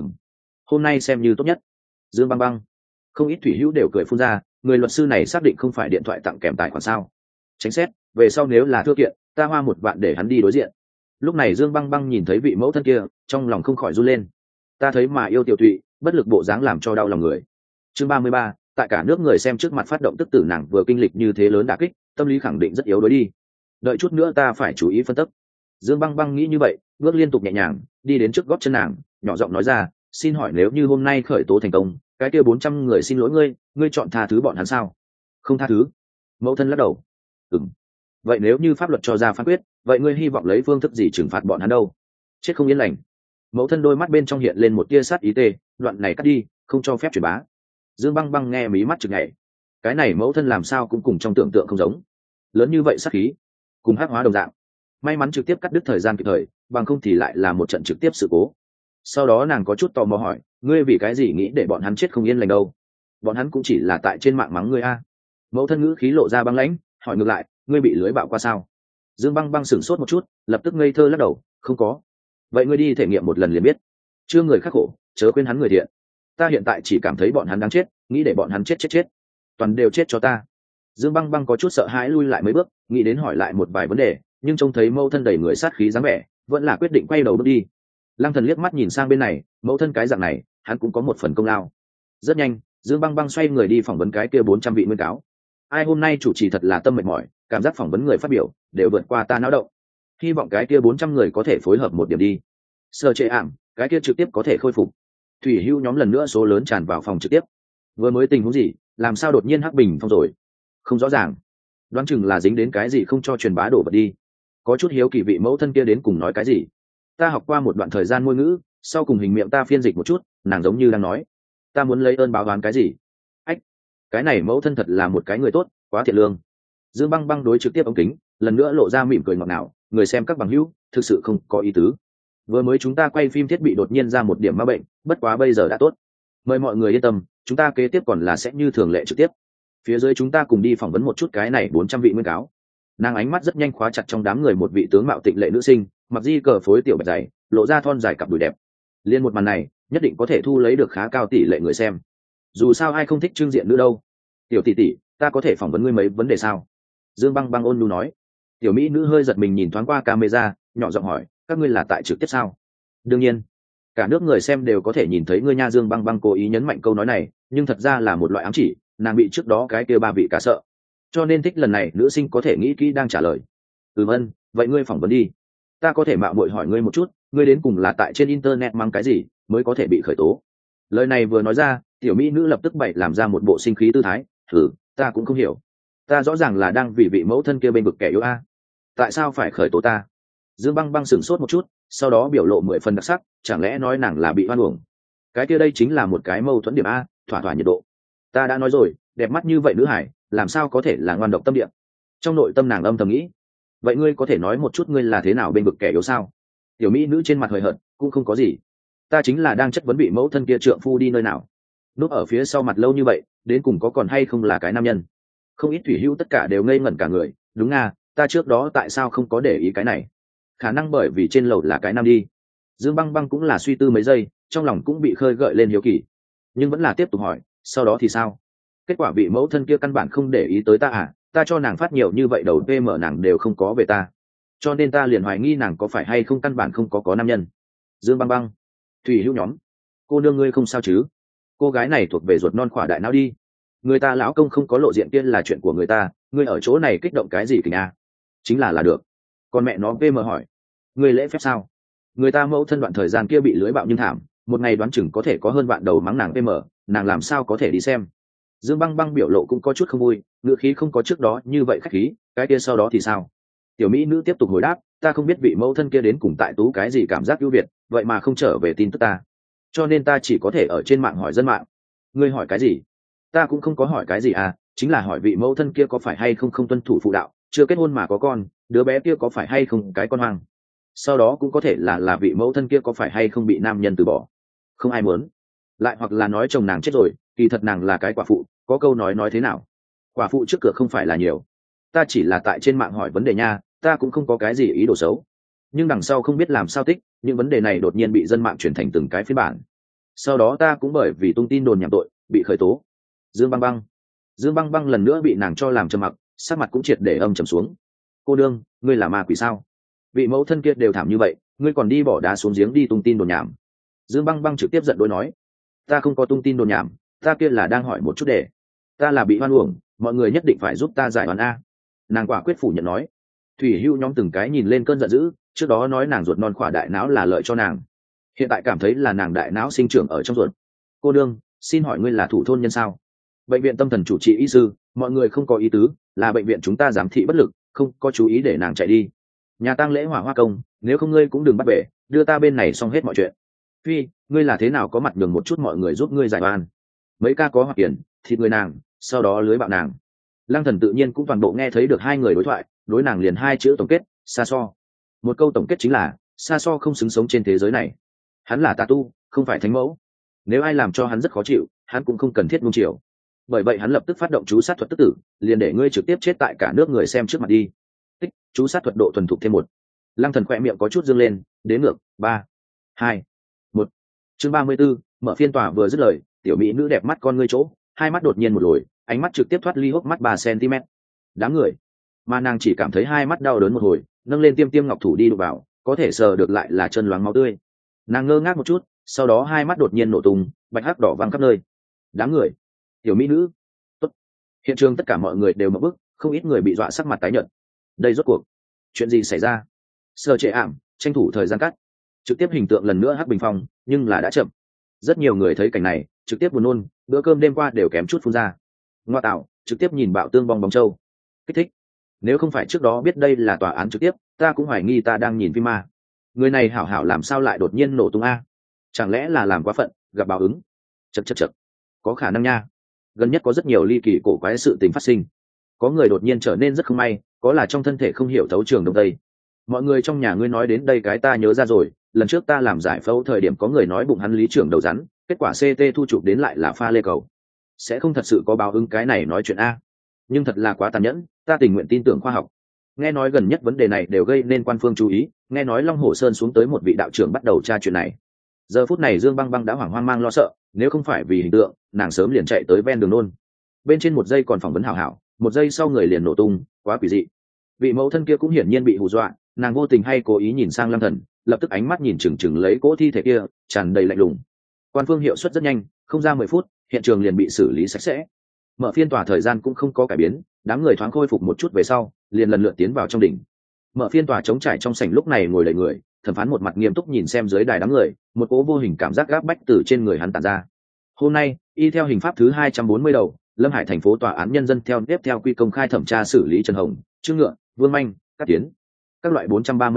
Hôm nay xem như tốt nhất. Dương Băng Băng, không ít Thủy Hữu đều cười phun ra, người luật sư này xác định không phải điện thoại tặng kèm tài khoản sao? Tránh xét, về sau nếu là thưa kiện, ta hoa 1 vạn để hắn đi đối diện. Lúc này Dương Băng Băng nhìn thấy vị mẫu thân kia, trong lòng không khỏi run lên. Ta thấy mà yêu tiểu thụy, bất lực bộ dáng làm cho đau lòng người. Chương 33, tại cả nước người xem trước mặt phát động tức tử, nàng vừa kinh lịch như thế lớn đả kích, tâm lý khẳng định rất yếu đối đi. Đợi chút nữa ta phải chú ý phân tích. Dương Băng Băng nghĩ như vậy, bước liên tục nhẹ nhàng đi đến trước gót chân nàng, nhỏ giọng nói ra, xin hỏi nếu như hôm nay khởi tố thành công, cái kia 400 người xin lỗi ngươi, ngươi chọn tha thứ bọn hắn sao? Không tha thứ. Mẫu thân lắc đầu. Vậy nếu như pháp luật cho ra phán quyết, vậy ngươi hy vọng lấy phương thức gì trừng phạt bọn hắn đâu? Chết không yên lành. Mẫu thân đôi mắt bên trong hiện lên một tia sát ý tê, đoạn này cắt đi, không cho phép truyền bá. Dương Băng Băng nghe mí mắt chực nhảy. Cái này mẫu thân làm sao cũng cùng trong tưởng tượng không giống. Lớn như vậy sát khí, cùng hắc hóa đồng dạng. May mắn trực tiếp cắt đứt thời gian kịp thời, bằng không thì lại là một trận trực tiếp sự cố. Sau đó nàng có chút tò mò hỏi, ngươi vì cái gì nghĩ để bọn hắn chết không yên lành đâu? Bọn hắn cũng chỉ là tại trên mạng mắng ngươi a. Mẫu thân ngữ khí lộ ra băng lãnh, hỏi ngược lại, ngươi bị lưới bạo qua sao? Dương Băng Băng sửng sốt một chút, lập tức ngây thơ lắc đầu, không có. Vậy ngươi đi thể nghiệm một lần liền biết. Chưa người khắc khổ, chớ quên hắn người thiện. Ta hiện tại chỉ cảm thấy bọn hắn đáng chết, nghĩ để bọn hắn chết, toàn đều chết cho ta. Dương Băng Băng có chút sợ hãi lui lại mấy bước, nghĩ đến hỏi lại một vài vấn đề, nhưng trông thấy mẫu thân đầy người sát khí dáng vẻ, vẫn là quyết định quay đầu bước đi. Lăng Thần liếc mắt nhìn sang bên này, mẫu thân cái dạng này, hắn cũng có một phần công lao. Rất nhanh, Dương Băng Băng xoay người đi phỏng vấn cái kia 400 vị nguyên cáo. Ai hôm nay chủ trì thật là tâm mệt mỏi, cảm giác phỏng vấn người phát biểu đều vượt qua ta não động. Hy vọng cái kia 400 người có thể phối hợp một điểm đi. Sơ chế ảm, cái kia trực tiếp có thể khôi phục. Thủy Hưu nhóm lần nữa số lớn tràn vào phòng trực tiếp. Vừa mới tình huống gì, làm sao đột nhiên hắc bình phong rồi? Không rõ ràng. Đoán chừng là dính đến cái gì không cho truyền bá đổ vật đi. Có chút hiếu kỳ vị mẫu thân kia đến cùng nói cái gì. Ta học qua một đoạn thời gian ngôn ngữ, sau cùng hình miệng ta phiên dịch một chút, nàng giống như đang nói, ta muốn lấy ơn báo oán cái gì. Ách, cái này mẫu thân thật là một cái người tốt, quá thiện lương. Dương Băng Băng đối trực tiếp ống kính, lần nữa lộ ra mỉm cười ngọt ngào, người xem các bằng hữu, thực sự không có ý tứ. Vừa mới chúng ta quay phim thiết bị đột nhiên ra một điểm ma bệnh, bất quá bây giờ đã tốt. Mời mọi người yên tâm, chúng ta kế tiếp còn là sẽ như thường lệ trực tiếp. phía dưới chúng ta cùng đi phỏng vấn một chút cái này 400 vị nguyên cáo. Nàng ánh mắt rất nhanh khóa chặt trong đám người một vị tướng mạo tịnh lệ nữ sinh, mặc di cờ phối tiểu bạch dày, lộ ra thon dài cặp đùi đẹp. Liên một màn này nhất định có thể thu lấy được khá cao tỷ lệ người xem, dù sao ai không thích trưng diện nữ đâu. Tiểu tỷ tỷ, ta có thể phỏng vấn ngươi mấy vấn đề sao? Dương Băng Băng ôn nhu nói. Tiểu mỹ nữ hơi giật mình nhìn thoáng qua camera, nhỏ giọng hỏi, các ngươi là tại trực tiếp sao? Đương nhiên, cả nước người xem đều có thể nhìn thấy ngươi nha. Dương Băng Băng cố ý nhấn mạnh câu nói này, nhưng thật ra là một loại ám chỉ, nàng bị trước đó cái kia ba vị cả sợ, cho nên thích lần này nữ sinh có thể nghĩ kỹ đang trả lời. Ân, vậy ngươi phỏng vấn đi. Ta có thể mạo muội hỏi ngươi một chút, ngươi đến cùng là tại trên internet mang cái gì mới có thể bị khởi tố? Lời này vừa nói ra, tiểu mỹ nữ lập tức bậy làm ra một bộ sinh khí tư thái. Ta cũng không hiểu, ta rõ ràng là đang vì vị mẫu thân kia bên vực kẻ yếu a, tại sao phải khởi tố ta? Dương Băng Băng sửng sốt một chút, sau đó biểu lộ 10 phần đặc sắc, chẳng lẽ nói nàng là bị oan uổng? Cái kia đây chính là một cái mâu thuẫn điểm a, thỏa thỏa nhiệt độ. Ta đã nói rồi, đẹp mắt như vậy nữ hải làm sao có thể là ngoan độc tâm địa? Trong nội tâm nàng âm thầm nghĩ. Vậy ngươi có thể nói một chút ngươi là thế nào bên vực kẻ yếu sao? Tiểu mỹ nữ trên mặt hời hợt, cũng không có gì. Ta chính là đang chất vấn vị mẫu thân kia trượng phu đi nơi nào, núp ở phía sau mặt lâu như vậy, đến cùng có còn hay không là cái nam nhân? Không ít thủy hữu tất cả đều ngây ngẩn cả người. Đúng à, ta trước đó tại sao không có để ý cái này? Khả năng bởi vì trên lầu là cái nam đi. Dương Băng Băng cũng là suy tư mấy giây, trong lòng cũng bị khơi gợi lên hiếu kỳ, nhưng vẫn là tiếp tục hỏi, sau đó thì sao? Kết quả vị mẫu thân kia căn bản không để ý tới ta à? Ta cho nàng phát nhiều như vậy đầu PM nàng đều không có về ta, cho nên ta liền hoài nghi nàng có phải hay không căn bản không có nam nhân. Dương Băng Băng, thủy hữu nhóm, cô nương ngươi không sao chứ? Cô gái này thuộc về ruột non khỏa đại não đi, người ta lão công không có lộ diện kia là chuyện của người ta, ngươi ở chỗ này kích động cái gì kình à? Chính là được. Còn mẹ nó PM hỏi, ngươi lễ phép sao? Người ta mẫu thân đoạn thời gian kia bị lưới bạo nhưng thảm, một ngày đoán chừng có thể có hơn vạn đầu mắng nàng PM, nàng làm sao có thể đi xem? Dương Băng Băng biểu lộ cũng có chút không vui, ngữ khí không có trước đó như vậy khách khí. Cái kia sau đó thì sao? Tiểu mỹ nữ tiếp tục hồi đáp, ta không biết vị mẫu thân kia đến cùng tại tú cái gì cảm giác ưu việt, vậy mà không trở về tin tức ta, cho nên ta chỉ có thể ở trên mạng hỏi dân mạng. Ngươi hỏi cái gì? Ta cũng không có hỏi cái gì à, chính là hỏi vị mẫu thân kia có phải hay không không tuân thủ phụ đạo, chưa kết hôn mà có con, đứa bé kia có phải hay không cái con hoang, sau đó cũng có thể là vị mẫu thân kia có phải hay không bị nam nhân từ bỏ, không ai muốn, lại hoặc là nói chồng nàng chết rồi, kỳ thật nàng là cái quả phụ, có câu nói thế nào, quả phụ trước cửa không phải là nhiều. Ta chỉ là tại trên mạng hỏi vấn đề nha, ta cũng không có cái gì ý đồ xấu, nhưng đằng sau không biết làm sao tích, những vấn đề này đột nhiên bị dân mạng chuyển thành từng cái phiên bản, sau đó ta cũng bởi vì tung tin đồn nhảm tội bị khởi tố. Dương Băng Băng lần nữa bị nàng cho làm trầm mặc, sắc mặt cũng triệt để âm trầm xuống. Cô đương, ngươi là ma quỷ sao? Vị mẫu thân kia đều thảm như vậy, ngươi còn đi bỏ đá xuống giếng đi tung tin đồn nhảm. Dương Băng Băng trực tiếp giận dỗi nói, ta không có tung tin đồn nhảm, ta kia là đang hỏi một chút để, ta là bị oan uổng, mọi người nhất định phải giúp ta giải oan a. Nàng quả quyết phủ nhận nói. Thủy hưu nhóm từng cái nhìn lên cơn giận dữ, trước đó nói nàng ruột non khỏa đại não là lợi cho nàng, hiện tại cảm thấy là nàng đại não sinh trưởng ở trong ruột. Cô đương, xin hỏi ngươi là thủ thôn nhân sao? Bệnh viện tâm thần chủ trị y sư, mọi người không có ý tứ, là bệnh viện chúng ta giám thị bất lực, không có chú ý để nàng chạy đi. Nhà tang lễ hỏa hoa công, nếu không ngươi cũng đừng bắt bể, đưa ta bên này xong hết mọi chuyện. Phi, ngươi là thế nào có mặt nhường một chút mọi người giúp ngươi giải oan? Mấy ca có hoặc tiền, thịt người nàng, sau đó lưới bạo nàng. Lăng Thần tự nhiên cũng toàn bộ nghe thấy được hai người đối thoại, đối nàng liền hai chữ tổng kết, xa so. Một câu tổng kết chính là, xa so không xứng sống trên thế giới này. Hắn là tà tu, không phải thánh mẫu. Nếu ai làm cho hắn rất khó chịu, hắn cũng không cần thiết nuông chiều. Bởi vậy hắn lập tức phát động chú sát thuật tức tử, liền để ngươi trực tiếp chết tại cả nước người xem trước mặt đi. Tích, chú sát thuật độ thuần thục thêm 1. Lăng Thần khỏe miệng có chút dương lên, đến ngược, 3, 2, 1. Chương 34, mở phiên tòa vừa dứt lời, tiểu mỹ nữ đẹp mắt con ngươi chỗ, hai mắt đột nhiên một lồi, ánh mắt trực tiếp thoát ly hốc mắt 3 cm. Đám người, mà nàng chỉ cảm thấy hai mắt đau đớn một hồi, nâng lên tiêm ngọc thủ đi đụng vào, có thể sờ được lại là chân loáng máu tươi. Nàng ngơ ngác một chút, sau đó hai mắt đột nhiên nổ tung, bạch hắc đỏ văng khắp nơi. Đám người, tiểu mỹ nữ, tốt. Hiện trường tất cả mọi người đều mở bức, không ít người bị dọa sắc mặt tái nhợt. Đây rốt cuộc chuyện gì xảy ra? Sơ trệ ảm, tranh thủ thời gian cắt, trực tiếp hình tượng lần nữa hắc bình phong, nhưng là đã chậm. Rất nhiều người thấy cảnh này trực tiếp buồn nôn, bữa cơm đêm qua đều kém chút phun ra. Ngoa tạo, trực tiếp nhìn bạo tương bong bóng trâu, kích thích. Nếu không phải trước đó biết đây là tòa án trực tiếp, ta cũng hoài nghi ta đang nhìn phim ma. Người này hảo hảo làm sao lại đột nhiên nổ tung a? Chẳng lẽ là làm quá phận, gặp báo ứng? Chật, có khả năng nha. Gần nhất có rất nhiều ly kỳ cổ quái sự tình phát sinh, có người đột nhiên trở nên rất không may, có là trong thân thể không hiểu thấu trường đông tây. Mọi người trong nhà ngươi nói đến đây cái ta nhớ ra rồi, lần trước ta làm giải phẫu thời điểm có người nói bụng hắn lý trưởng đầu rắn, kết quả CT thu chụp đến lại là pha lê cầu. sẽ không thật sự có báo ứng cái này nói chuyện a. Nhưng thật là quá tàn nhẫn, ta tình nguyện tin tưởng khoa học. Nghe nói gần nhất vấn đề này đều gây nên quan phương chú ý, nghe nói Long Hổ Sơn xuống tới một vị đạo trưởng bắt đầu tra chuyện này. Giờ phút này Dương Băng Băng đã hoang mang lo sợ, nếu không phải vì hình tượng, nàng sớm liền chạy tới ven đường nôn. Bên trên một giây còn phỏng vấn hảo hảo, một giây sau người liền nổ tung, quá quỷ dị. Vị mẫu thân kia cũng hiển nhiên bị hù dọa, nàng vô tình hay cố ý nhìn sang Lăng Thần, lập tức ánh mắt nhìn chừng chừng lấy cỗ thi thể kia, tràn đầy lạnh lùng. Quan phương hiệu suất rất nhanh, không ra 10 phút, hiện trường liền bị xử lý sạch sẽ. Mở phiên tòa thời gian cũng không có cải biến, đám người thoáng khôi phục một chút về sau, liền lần lượt tiến vào trong đỉnh. Mở phiên tòa trống trải trong sảnh lúc này ngồi đầy người, thẩm phán một mặt nghiêm túc nhìn xem dưới đài đám người, một cỗ vô hình cảm giác gáp bách từ trên người hắn tản ra. Hôm nay, y theo hình pháp thứ 240 đầu, Lâm Hải thành phố tòa án nhân dân theo tiếp theo quy công khai thẩm tra xử lý Trần Hồng, Trương Ngựa, Vương Manh, Cát Tiến, các loại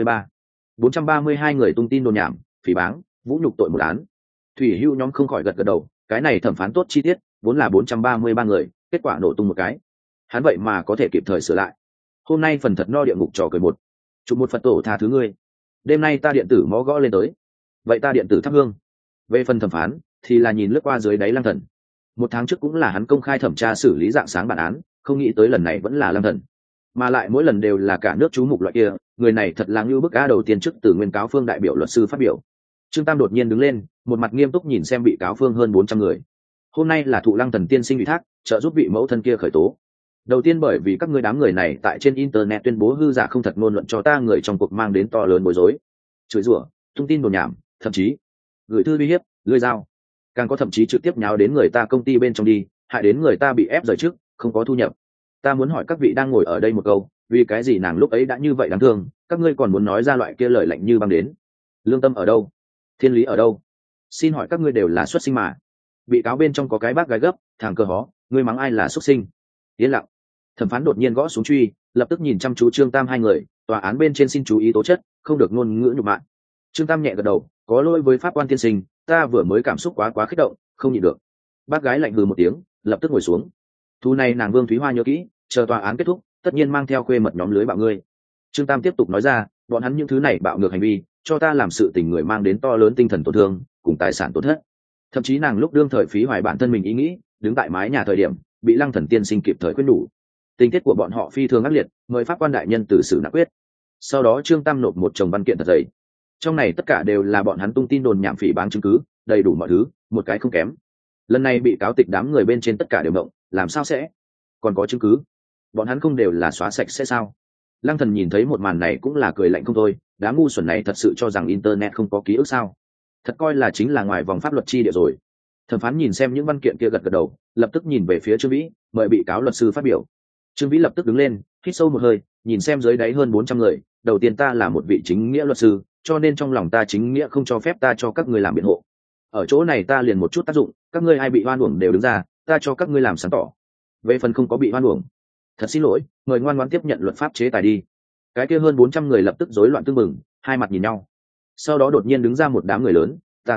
432 người tung tin đồn nhảm, phỉ báng, vũ nhục tội một án. Thủy Hưu nhóm không khỏi gật gật đầu, cái này thẩm phán tốt chi tiết, vốn là 433 người, kết quả nổ tung một cái. Hắn vậy mà có thể kịp thời sửa lại. Hôm nay phần thật no địa ngục trò cười một. Chụp một Phật tổ tha thứ ngươi. Đêm nay ta điện tử mó gõ lên tới. Vậy ta điện tử thắp hương. Về phần thẩm phán, thì là nhìn lướt qua dưới đáy Lăng Thần. Một tháng trước cũng là hắn công khai thẩm tra xử lý dạng sáng bản án, không nghĩ tới lần này vẫn là Lăng Thần. Mà lại mỗi lần đều là cả nước chú mục loại kia, người này thật là như bức á. Đầu tiên trước từ nguyên cáo phương đại biểu luật sư phát biểu. Trương Tam đột nhiên đứng lên, một mặt nghiêm túc nhìn xem bị cáo phương hơn 400 người. Hôm nay là thụ Lăng Thần tiên sinh ủy thác, trợ giúp vị mẫu thân kia khởi tố. Đầu tiên bởi vì các ngươi đám người này tại trên internet tuyên bố hư giả không thật ngôn luận cho ta người trong cuộc mang đến to lớn bối rối, chửi rủa, thông tin đồn nhảm, thậm chí gửi thư uy hiếp, lưỡi dao, càng có thậm chí trực tiếp nháo đến người ta công ty bên trong đi, hại đến người ta bị ép rời trước, không có thu nhập. Ta muốn hỏi các vị đang ngồi ở đây một câu, vì cái gì nàng lúc ấy đã như vậy đáng thương, các ngươi còn muốn nói ra loại kia lời lạnh như băng đến? Lương tâm ở đâu? Thiên lý ở đâu? Xin hỏi các ngươi đều là xuất sinh mà. Bị cáo bên trong có cái bác gái gấp, thằng cơ hó, ngươi mắng ai là xuất sinh? Yên lặng. Thẩm phán đột nhiên gõ xuống truy, lập tức nhìn chăm chú Trương Tam hai người, tòa án bên trên xin chú ý tố chất, không được ngôn ngữ nhục mạ. Trương Tam nhẹ gật đầu, có lỗi với pháp quan tiên sinh, ta vừa mới cảm xúc quá kích động, không nhịn được. Bác gái lạnh hừ một tiếng, lập tức ngồi xuống. Thu này nàng Vương Thúy Hoa nhớ kỹ, chờ tòa án kết thúc, tất nhiên mang theo khuê mật nhóm lưới bạo ngươi. Trương Tam tiếp tục nói ra, bọn hắn những thứ này bạo ngược hành vi, cho ta làm sự tình người mang đến to lớn tinh thần tổn thương, cùng tài sản tổn thất. Thậm chí nàng lúc đương thời phí hoài bản thân mình ý nghĩ, đứng tại mái nhà thời điểm, bị Lăng Thần tiên sinh kịp thời khuyên đủ. Tình tiết của bọn họ phi thường ác liệt, mời pháp quan đại nhân từ xử nặng quyết. Sau đó Trương Tam nộp một chồng văn kiện thật dày, trong này tất cả đều là bọn hắn tung tin đồn nhảm phỉ báng chứng cứ, đầy đủ mọi thứ, một cái không kém. Lần này bị cáo tịch đám người bên trên tất cả đều động, làm sao sẽ còn có chứng cứ? Bọn hắn không đều là xóa sạch sẽ sao? Lăng Thần nhìn thấy một màn này cũng là cười lạnh không thôi, đám ngu xuẩn này thật sự cho rằng internet không có ký ức sao? Thật coi là chính là ngoài vòng pháp luật chi địa rồi. Thẩm phán nhìn xem những văn kiện kia gật gật đầu, lập tức nhìn về phía Trương Vĩ, mời bị cáo luật sư phát biểu. Trương Vĩ lập tức đứng lên, hít sâu một hơi, nhìn xem dưới đáy hơn 400 người, đầu tiên ta là một vị chính nghĩa luật sư, cho nên trong lòng ta chính nghĩa không cho phép ta cho các ngươi làm biện hộ. Ở chỗ này ta liền một chút tác dụng, các ngươi ai bị oan uổng đều đứng ra, ta cho các ngươi làm sáng tỏ. Về phần không có bị oan uổng, thật xin lỗi, mời ngoan ngoãn tiếp nhận luật pháp chế tài đi. Cái kia hơn 400 người lập tức rối loạn tương mừng, hai mặt nhìn nhau. Sau đó đột nhiên đứng ra một đám người lớn,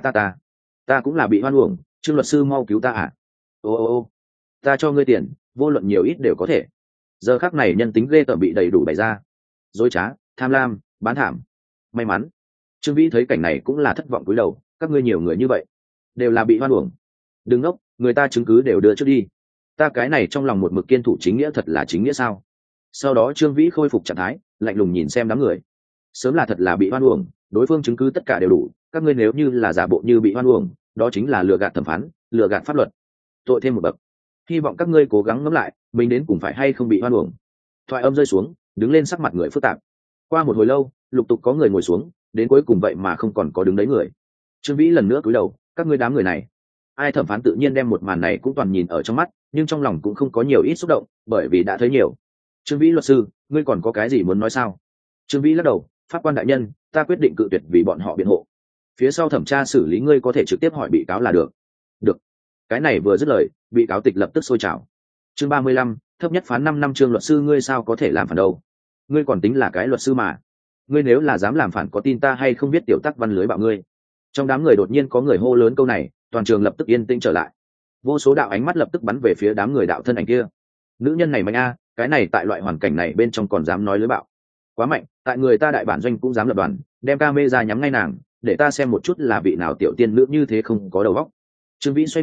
ta cũng là bị oan uổng, Trương luật sư mau cứu ta à? Ô, ta cho ngươi tiền, vô luận nhiều ít đều có thể. Giờ khắc này nhân tính ghê tởm bị đầy đủ bày ra, dối trá, tham lam, bán thảm. May mắn. Trương Vĩ thấy cảnh này cũng là thất vọng cúi đầu, các ngươi nhiều người như vậy, đều là bị oan uổng. Đừng ngốc, người ta chứng cứ đều đưa trước đi. Ta cái này trong lòng một mực kiên thủ chính nghĩa, thật là chính nghĩa sao? Sau đó Trương Vĩ khôi phục trạng thái, lạnh lùng nhìn xem đám người. Sớm là thật là bị oan uổng, đối phương chứng cứ tất cả đều đủ, các ngươi nếu như là giả bộ như bị oan uổng, đó chính là lừa gạt thẩm phán, lừa gạt pháp luật, tội thêm một bậc. Hy vọng các ngươi cố gắng ngẫm lại, mình đến cùng phải hay không bị oan uổng. Thoại âm rơi xuống, đứng lên sắc mặt người phức tạp. Qua một hồi lâu, lục tục có người ngồi xuống, đến cuối cùng vậy mà không còn có đứng đấy người. Trương Vĩ lần nữa cúi đầu, các ngươi đám người này, ai thẩm phán tự nhiên đem một màn này cũng toàn nhìn ở trong mắt, nhưng trong lòng cũng không có nhiều ít xúc động, bởi vì đã thấy nhiều. Trương Vĩ luật sư, ngươi còn có cái gì muốn nói sao? Trương Vĩ lắc đầu, pháp quan đại nhân, ta quyết định cự tuyệt vì bọn họ biện hộ. Phía sau thẩm tra xử lý ngươi có thể trực tiếp hỏi bị cáo là được. Được. Cái này vừa dứt lời, bị cáo tịch lập tức sôi trào. Chương 35, thấp nhất phán 5 năm. Trương luật sư, ngươi sao có thể làm phản đâu? Ngươi còn tính là cái luật sư mà. Ngươi nếu là dám làm phản có tin ta hay không biết tiểu tắc văn lưới bạo ngươi. Trong đám người đột nhiên có người hô lớn câu này, toàn trường lập tức yên tĩnh trở lại. Vô số đạo ánh mắt lập tức bắn về phía đám người đạo thân ảnh kia. Nữ nhân này mạnh a, cái này tại loại hoàn cảnh này bên trong còn dám nói lưới bạo. Quá mạnh, tại người ta đại bản doanh cũng dám lập đoàn, đem camera nhắm ngay nàng, để ta xem một chút là vị nào tiểu tiên nữ như thế không có đầu óc. Trương Vĩ xoay người,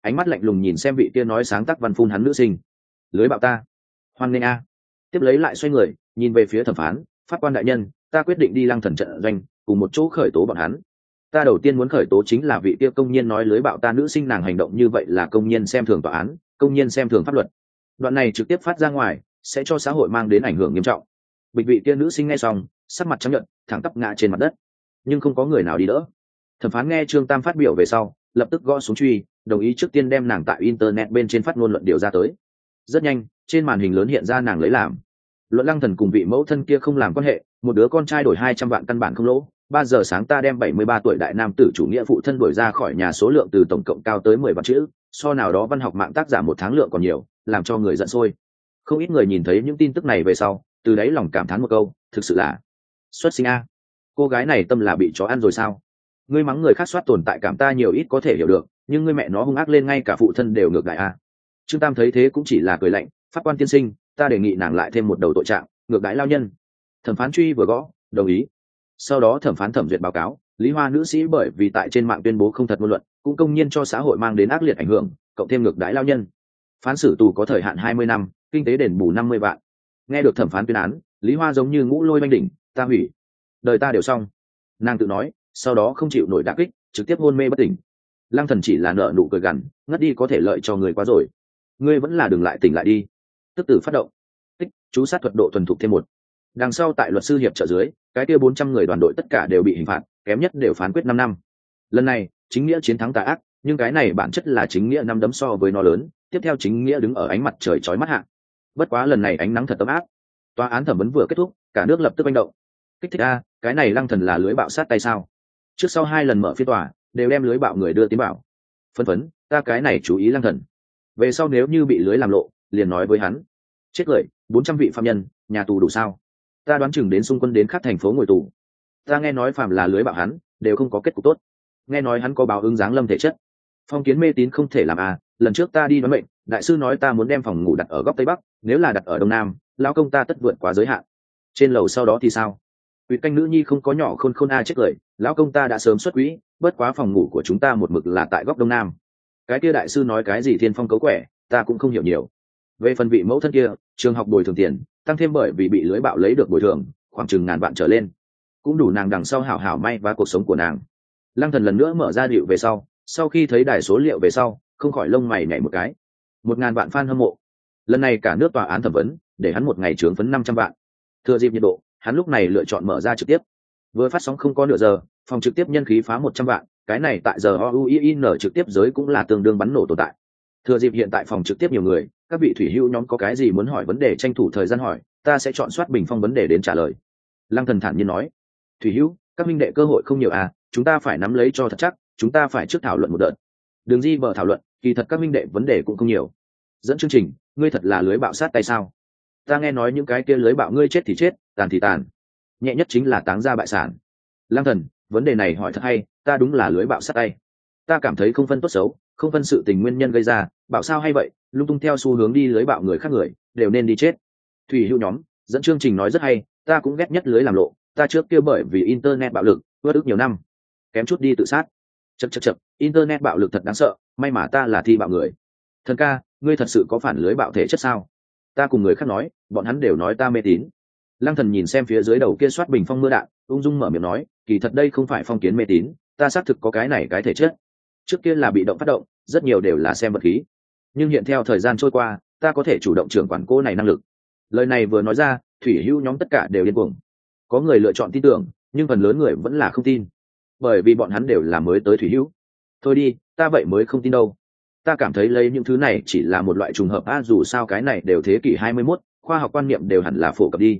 ánh mắt lạnh lùng nhìn xem vị kia nói sáng tác văn phun hắn nữ sinh. Lưới bạo ta, hoan nghênh a. Tiếp lấy lại xoay người nhìn về phía thẩm phán. Pháp quan đại nhân, ta quyết định đi Lăng Thần trận doanh cùng một chỗ khởi tố bọn hắn. Ta đầu tiên muốn khởi tố chính là vị kia công nhiên nói lưới bạo ta nữ sinh, nàng hành động như vậy là công nhiên xem thường tòa án, công nhiên xem thường pháp luật. Đoạn này trực tiếp phát ra ngoài sẽ cho xã hội mang đến ảnh hưởng nghiêm trọng. Bịch vị kia nữ sinh nghe xong sắc mặt trắng nhợt, thẳng tắp ngã trên mặt đất, nhưng không có người nào đi đỡ. Thẩm phán nghe Trương Tam phát biểu về sau lập tức gõ xuống truy, đồng ý trước tiên đem nàng tại internet bên trên phát ngôn luận điều ra tới. Rất nhanh trên màn hình lớn hiện ra nàng lấy làm luận Lăng Thần cùng vị mẫu thân kia không làm quan hệ, một đứa con trai đổi 200 vạn căn bản không lỗ. 3 giờ sáng ta đem 73 tuổi đại nam tử chủ nghĩa phụ thân đuổi ra khỏi nhà, số lượng từ tổng cộng cao tới 10 vạn chữ, so nào đó văn học mạng tác giả một tháng lượng còn nhiều, làm cho người giận sôi. Không ít người nhìn thấy những tin tức này về sau từ đấy lòng cảm thán một câu, thực sự là xuất sinh a. Cô gái này tâm là bị chó ăn rồi sao? Ngươi mắng người khác soát tồn tại cảm ta nhiều ít có thể hiểu được, nhưng ngươi mẹ nó hung ác lên ngay cả phụ thân đều ngược lại a. Trương Tam thấy thế cũng chỉ là cười lạnh, pháp quan tiên sinh, ta đề nghị nàng lại thêm một đầu tội trạng, ngược đãi lao nhân. Thẩm phán truy vừa gõ đồng ý. Sau đó thẩm phán thẩm duyệt báo cáo, Lý Hoa nữ sĩ bởi vì tại trên mạng tuyên bố không thật ngôn luận, cũng công nhiên cho xã hội mang đến ác liệt ảnh hưởng, cộng thêm ngược đãi lao nhân, phán xử tù có thời hạn 20 năm, kinh tế đền bù 50 vạn. Nghe được thẩm phán tuyên án, Lý Hoa giống như ngũ lôi oanh đỉnh, ta hủy, đời ta đều xong. Nàng tự nói, sau đó không chịu nổi đả kích, trực tiếp hôn mê bất tỉnh. Lăng Thần chỉ là nợ nụ cười gằn, ngất đi có thể lợi cho người quá rồi, ngươi vẫn là đừng lại tỉnh lại đi. Tức tử phát động, tích chú sát thuật độ thuần thục thêm một. Đằng sau tại luật sư hiệp trợ dưới, cái kia 400 người đoàn đội tất cả đều bị hình phạt, kém nhất đều phán quyết 5 năm. Lần này chính nghĩa chiến thắng tà ác, nhưng cái này bản chất là chính nghĩa năm đấm so với nó lớn, tiếp theo chính nghĩa đứng ở ánh mặt trời chói mắt hạ. Bất quá lần này ánh nắng thật ấm áp. Tòa án thẩm vấn vừa kết thúc, cả nước lập tức manh động. Kích thích a, cái này Lăng Thần là lưới bạo sát tay sao? Trước sau 2 lần mở phiên tòa đều đem lưới bạo người đưa tiến bảo. Phân phấn, ta cái này chú ý Lăng Thần, về sau nếu như bị lưới làm lộ liền nói với hắn. Chết cười, 400 vị phạm nhân, nhà tù đủ sao? Ta đoán chừng đến xung quân đến các thành phố ngồi tù. Ta nghe nói phàm là lưới bạo hắn đều không có kết cục tốt. Nghe nói hắn có báo ứng giáng lâm thể chất. Phong kiến mê tín không thể làm à, lần trước ta đi đoán mệnh, đại sư nói ta muốn đem phòng ngủ đặt ở góc tây bắc, nếu là đặt ở đông nam, lão công ta tất vượt quá giới hạn. Trên lầu sau đó thì sao? Ủy canh nữ nhi không có nhỏ khôn khôn a, chết cười, lão công ta đã sớm xuất quỹ, bất quá phòng ngủ của chúng ta một mực là tại góc đông nam. Cái kia đại sư nói cái gì thiên phong cấu quẻ, ta cũng không hiểu nhiều. Về phần vị mẫu thân kia, trường học bồi thường tiền tăng thêm bởi vì bị lưới bạo lấy được bồi thường khoảng chừng 1000 vạn trở lên, cũng đủ nàng đằng sau hảo hảo may và cuộc sống của nàng. Lăng Thần lần nữa mở ra điệu về sau khi thấy đài số liệu về sau không khỏi lông mày nhảy một cái. 1000 vạn fan hâm mộ, lần này cả nước tòa án thẩm vấn để hắn một ngày trướng phấn 500 vạn. Thừa dịp nhiệt độ, hắn lúc này lựa chọn mở ra trực tiếp. Vừa phát sóng không có nửa giờ, phòng trực tiếp nhân khí phá 100 vạn, cái này tại giờ OUIN trực tiếp giới cũng là tương đương bắn nổ tồn tại. Thừa dịp hiện tại phòng trực tiếp nhiều người, các vị thủy hữu nhóm có cái gì muốn hỏi vấn đề tranh thủ thời gian hỏi, ta sẽ chọn soát bình phong vấn đề đến trả lời. Lăng Thần thản nhiên nói. Thủy hữu, các minh đệ cơ hội không nhiều à, chúng ta phải nắm lấy cho thật chắc, chúng ta phải trước thảo luận một đợt. Đừng di vợ thảo luận, kỳ thật các minh đệ vấn đề cũng không nhiều. Dẫn chương trình, ngươi thật là lưới bạo sát tay sao? Ta nghe nói những cái kia lưới bạo ngươi chết thì chết, tàn thì tàn, nhẹ nhất chính là táng ra bại sản. Lăng Thần, vấn đề này hỏi thật hay, ta đúng là lưới bạo sát tay. Ta cảm thấy không phân tốt xấu, không phân sự tình nguyên nhân gây ra, bảo sao hay vậy, lung tung theo xu hướng đi lưới bạo người khác người đều nên đi chết. Thủy hữu nhóm, dẫn chương trình nói rất hay, ta cũng ghét nhất lưới làm lộ, ta trước kia bởi vì internet bạo lực ước ức nhiều năm, kém chút đi tự sát. Chậc, internet bạo lực thật đáng sợ, may mà ta là thi bạo người. Thần ca, ngươi thật sự có phản lưới bạo thể chất sao? Ta cùng người khác nói, bọn hắn đều nói ta mê tín. Lăng Thần nhìn xem phía dưới đầu kia soát bình phong mưa đạn, ung dung mở miệng nói, kỳ thật đây không phải phong kiến mê tín, ta xác thực có cái này cái thể chất. Trước kia là bị động phát động, rất nhiều đều là xem vật khí, nhưng hiện theo thời gian trôi qua, ta có thể chủ động trưởng quản cô này năng lực. Lời này vừa nói ra, thủy hữu nhóm tất cả đều điên cuồng. Có người lựa chọn tin tưởng, nhưng phần lớn người vẫn là không tin, bởi vì bọn hắn đều là mới tới thủy hữu. Thôi đi, ta vậy mới không tin đâu. Ta cảm thấy lấy những thứ này chỉ là một loại trùng hợp a, dù sao cái này đều thế kỷ 21, khoa học quan niệm đều hẳn là phổ cập đi.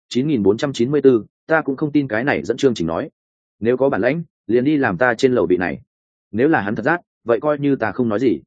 9494, ta cũng không tin cái này dẫn chương trình nói. Nếu có bản lãnh, liền đi làm ta trên lầu vị này. Nếu là hắn thật giác, vậy coi như ta không nói gì.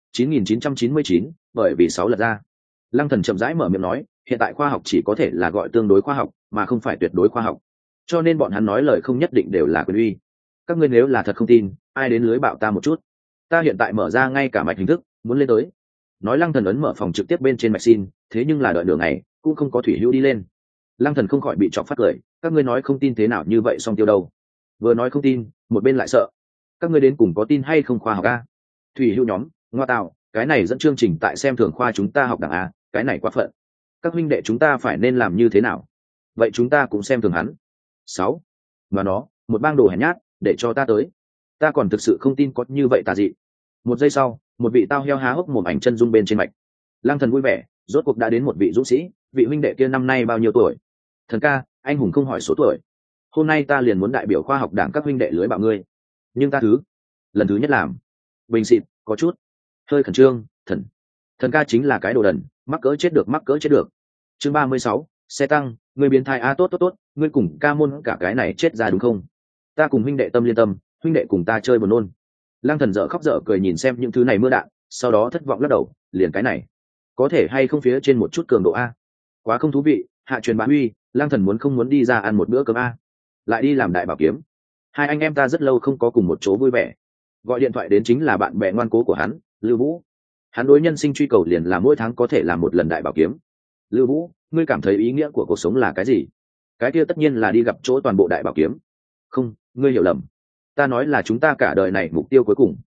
9999, bởi vì 6 lật ra. Lăng Thần chậm rãi mở miệng nói, hiện tại khoa học chỉ có thể là gọi tương đối khoa học, mà không phải tuyệt đối khoa học. Cho nên bọn hắn nói lời không nhất định đều là quyền uy. Các ngươi nếu là thật không tin, ai đến lưới bạo ta một chút. Ta hiện tại mở ra ngay cả mạch hình thức, muốn lên tới. Nói Lăng Thần ấn mở phòng trực tiếp bên trên mạch xin, thế nhưng là đợi nửa ngày, cũng không có thủy hữu đi lên. Lăng Thần không khỏi bị chọc phát cười, các ngươi nói không tin thế nào như vậy xong tiêu đâu. Vừa nói không tin, một bên lại sợ. Các ngươi đến cùng có tin hay không khoa học a? Thủy hữu nhóm, Ngoa tạo, cái này dẫn chương trình tại xem thường khoa chúng ta học đảng a, cái này quá phận. Các huynh đệ chúng ta phải nên làm như thế nào? Vậy chúng ta cũng xem thường hắn. 6. Và nó, một bang đồ hèn nhát, để cho ta tới. Ta còn thực sự không tin có như vậy tà dị. Một giây sau, một vị tao heo há hốc mồm ảnh chân dung bên trên mạch. Lăng Thần vui vẻ, rốt cuộc đã đến một vị dũng sĩ. Vị huynh đệ kia năm nay bao nhiêu tuổi? Thần ca, anh hùng không hỏi số tuổi. Hôm nay ta liền muốn đại biểu khoa học đảng các huynh đệ lưới bạo ngươi. Nhưng ta lần thứ nhất làm. Bình xịt, có chút hơi khẩn trương. Thần ca chính là cái đồ đần, mắc cỡ chết được. Chương 36, xe tăng, ngươi biến thai a, tốt, ngươi cùng ca môn cả cái này chết ra đúng không? Ta cùng huynh đệ tâm liên tâm, huynh đệ cùng ta chơi buồn nôn. Lăng Thần dở khóc dở cười nhìn xem những thứ này mưa đạn, sau đó thất vọng lắc đầu, liền cái này, có thể hay không phía trên một chút cường độ a? Quá không thú vị, hạ truyền bá huy, Lăng Thần không muốn đi ra ăn một bữa cơm a, lại đi làm đại bảo kiếm. Hai anh em ta rất lâu không có cùng một chỗ vui vẻ. Gọi điện thoại đến chính là bạn bè ngoan cố của hắn, Lưu Vũ. Hắn đối nhân sinh truy cầu liền là mỗi tháng có thể làm một lần đại bảo kiếm. Lưu Vũ, ngươi cảm thấy ý nghĩa của cuộc sống là cái gì? Cái kia tất nhiên là đi gặp chỗ toàn bộ đại bảo kiếm. Không, ngươi hiểu lầm. Ta nói là chúng ta cả đời này mục tiêu cuối cùng.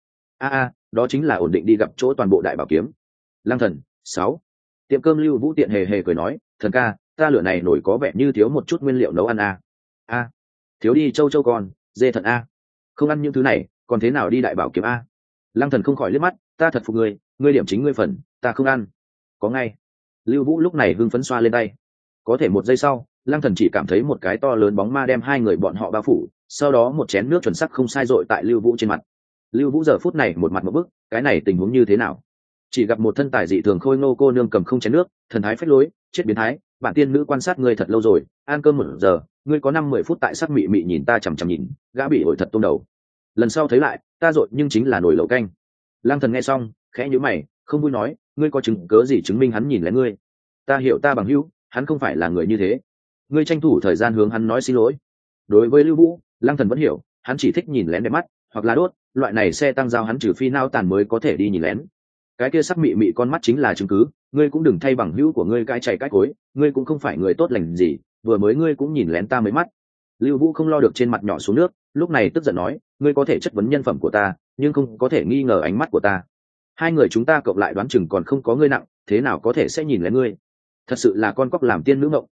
Đó chính là ổn định đi gặp chỗ toàn bộ đại bảo kiếm. Lăng Thần, 6. Tiệm cơm Lưu Vũ tiện hề hề cười nói, thần ca, ta lửa này nổi có vẻ như thiếu một chút nguyên liệu nấu ăn a. Thiếu đi châu con, dê thận a. Không ăn những thứ này, còn thế nào đi đại bảo kiếm a? Lăng Thần không khỏi liếc mắt, ta thật phục ngươi điểm chính ngươi phần, ta không ăn. Có ngay. Lưu Vũ lúc này hưng phấn xoa lên tay. Có thể một giây sau, Lăng Thần chỉ cảm thấy một cái to lớn bóng ma đem hai người bọn họ bao phủ, sau đó một chén nước chuẩn sắc không sai dội tại Lưu Vũ trên mặt. Lưu Vũ giờ phút này một mặt một bức, cái này tình huống như thế nào? Chỉ gặp một thân tài dị thường khôi ngô cô nương cầm không chén nước, thần thái phách lối, chết biến thái, bản tiên nữ quan sát ngươi thật lâu rồi, ăn cơm 1 giờ, ngươi có 5-10 phút tại sắc mị mị nhìn ta chằm chằm nhìn, gã bị ổi thật tôm đầu. Lần sau thấy lại, ta dội nhưng chính là nồi lẩu canh. Lăng Thần nghe xong, khẽ nhíu mày, không vui nói, ngươi có chứng cớ gì chứng minh hắn nhìn lén ngươi? Ta hiểu ta bằng hữu, hắn không phải là người như thế. Ngươi tranh thủ thời gian hướng hắn nói xin lỗi. Đối với Lưu Vũ, Lăng Thần vẫn hiểu, hắn chỉ thích nhìn lén đẹp mắt, hoặc là đốt, loại này xe tăng giao hắn trừ phi nao tàn mới có thể đi nhìn lén. Cái kia sắc mị mị con mắt chính là chứng cứ, ngươi cũng đừng thay bằng hữu của ngươi cãi chạy cãi cối, ngươi cũng không phải người tốt lành gì, vừa mới ngươi cũng nhìn lén ta mấy mắt. Lưu Vũ không lo được trên mặt nhỏ xuống nước, lúc này tức giận nói, ngươi có thể chất vấn nhân phẩm của ta, nhưng không có thể nghi ngờ ánh mắt của ta. Hai người chúng ta cộng lại đoán chừng còn không có ngươi nặng, thế nào có thể sẽ nhìn lén ngươi? Thật sự là con cóc làm tiên nữ ngộng.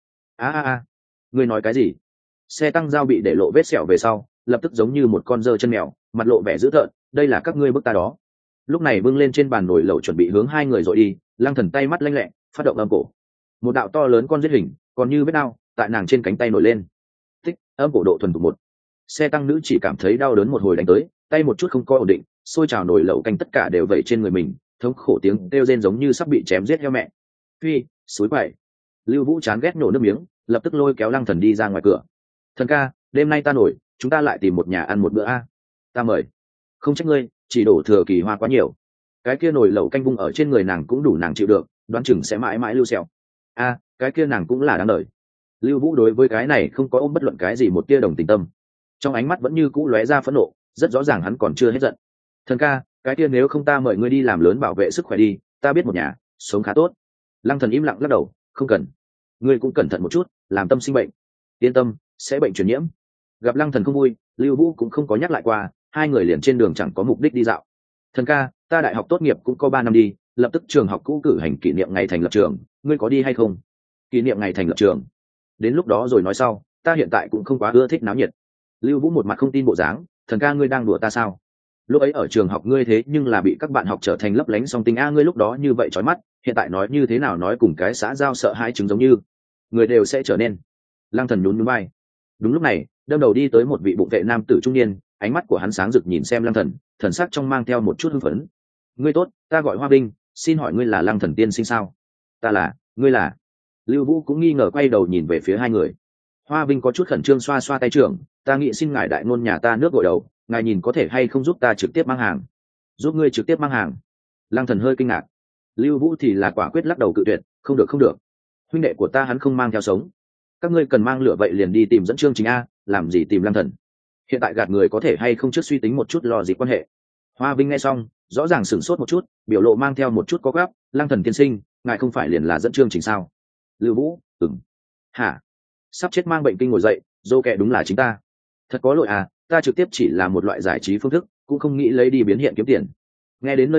Ngươi nói cái gì? Xe tăng dao bị để lộ vết sẹo về sau, lập tức giống như một con dơ chân mèo, mặt lộ vẻ dữ tợn, đây là các ngươi bức ta đó. Lúc này bưng lên trên bàn nồi lẩu chuẩn bị hướng hai người dội đi, Lăng Thần tay mắt lanh lẹ, phát động âm cổ. Một đạo to lớn con giết hình, còn như vết đao, tại nàng trên cánh tay nổi lên. Tích, âm cổ độ thuần thục 1. Xe tăng nữ chỉ cảm thấy đau đớn một hồi đánh tới, tay một chút không có ổn định, sôi trào nồi lẩu canh tất cả đều vẩy trên người mình, thống khổ tiếng kêu rên giống như sắp bị chém giết heo mẹ. Phi, suối quậy. Lưu Vũ chán ghét nổ nước miếng, lập tức lôi kéo Lăng Thần đi ra ngoài cửa. Thần ca, đêm nay ta nổi, chúng ta lại tìm một nhà ăn một bữa a. Ta mời. Không trách ngươi, chỉ đổ thừa kỳ hoa quá nhiều. Cái kia nồi lẩu canh vung ở trên người nàng cũng đủ nàng chịu được, đoán chừng sẽ mãi mãi lưu sẹo. Cái kia nàng cũng là đáng đời. Lưu Vũ đối với cái này không có ôm bất luận cái gì một tia đồng tình tâm, trong ánh mắt vẫn như cũ lóe ra phẫn nộ, rất rõ ràng hắn còn chưa hết giận. Thần ca, cái kia nếu không ta mời ngươi đi làm lớn bảo vệ sức khỏe đi, ta biết một nhà sống khá tốt. Lăng Thần im lặng lắc đầu, không cần. Ngươi cũng cẩn thận một chút, làm tâm sinh bệnh. Yên tâm, sẽ bệnh truyền nhiễm. Gặp Lăng Thần không vui, Lưu Vũ cũng không có nhắc lại qua, hai người liền trên đường chẳng có mục đích đi dạo. Thần ca, ta đại học tốt nghiệp cũng có 3 năm đi, lập tức trường học cũ cử hành kỷ niệm ngày thành lập trường, ngươi có đi hay không? Kỷ niệm ngày thành lập trường? Đến lúc đó rồi nói sau, ta hiện tại cũng không quá ưa thích náo nhiệt. Lưu Vũ một mặt không tin bộ dáng, thần ca ngươi đang đùa ta sao? Lúc ấy ở trường học ngươi thế nhưng là bị các bạn học trở thành lấp lánh song tinh ngươi lúc đó như vậy chói mắt, hiện tại nói như thế nào nói cùng cái xã giao sợ hai chứng giống như, người đều sẽ trở nên. Lăng Thần nhún nhún vai. Đúng lúc này, đâm đầu đi tới một vị bụng vệ nam tử trung niên, ánh mắt của hắn sáng rực nhìn xem Lăng Thần, thần sắc trong mang theo một chút hưng phấn. Ngươi tốt, ta gọi Hoa Vinh, xin hỏi ngươi là Lăng Thần tiên sinh sao? Ta là, ngươi là? Lưu Vũ cũng nghi ngờ quay đầu nhìn về phía hai người. Hoa Vinh có chút khẩn trương xoa xoa tay trưởng, ta nghĩ xin ngài đại ngôn nhà ta nước gội đầu, ngài nhìn có thể hay không giúp ta trực tiếp mang hàng? Giúp ngươi trực tiếp mang hàng? Lăng Thần hơi kinh ngạc. Lưu Vũ thì là quả quyết lắc đầu cự tuyệt, không được không được. Huynh đệ của ta hắn không mang theo sống. Các ngươi cần mang lửa vậy liền đi tìm dẫn chương trình a, làm gì tìm Lăng Thần? Hiện tại gạt người có thể hay không trước suy tính một chút lo gì quan hệ. Hoa Vinh nghe xong, rõ ràng sửng sốt một chút, biểu lộ mang theo một chút có gáp, Lăng Thần tiên sinh, ngài không phải liền là dẫn chương trình sao? Lưu Vũ, hả? Sắp chết mang bệnh kinh ngồi dậy, dô kẹ đúng là chính ta. Thật có lỗi à, ta trực tiếp chỉ là một loại giải trí phương thức, cũng không nghĩ lấy đi biến hiện kiếm tiền. Nghe đến nơi này,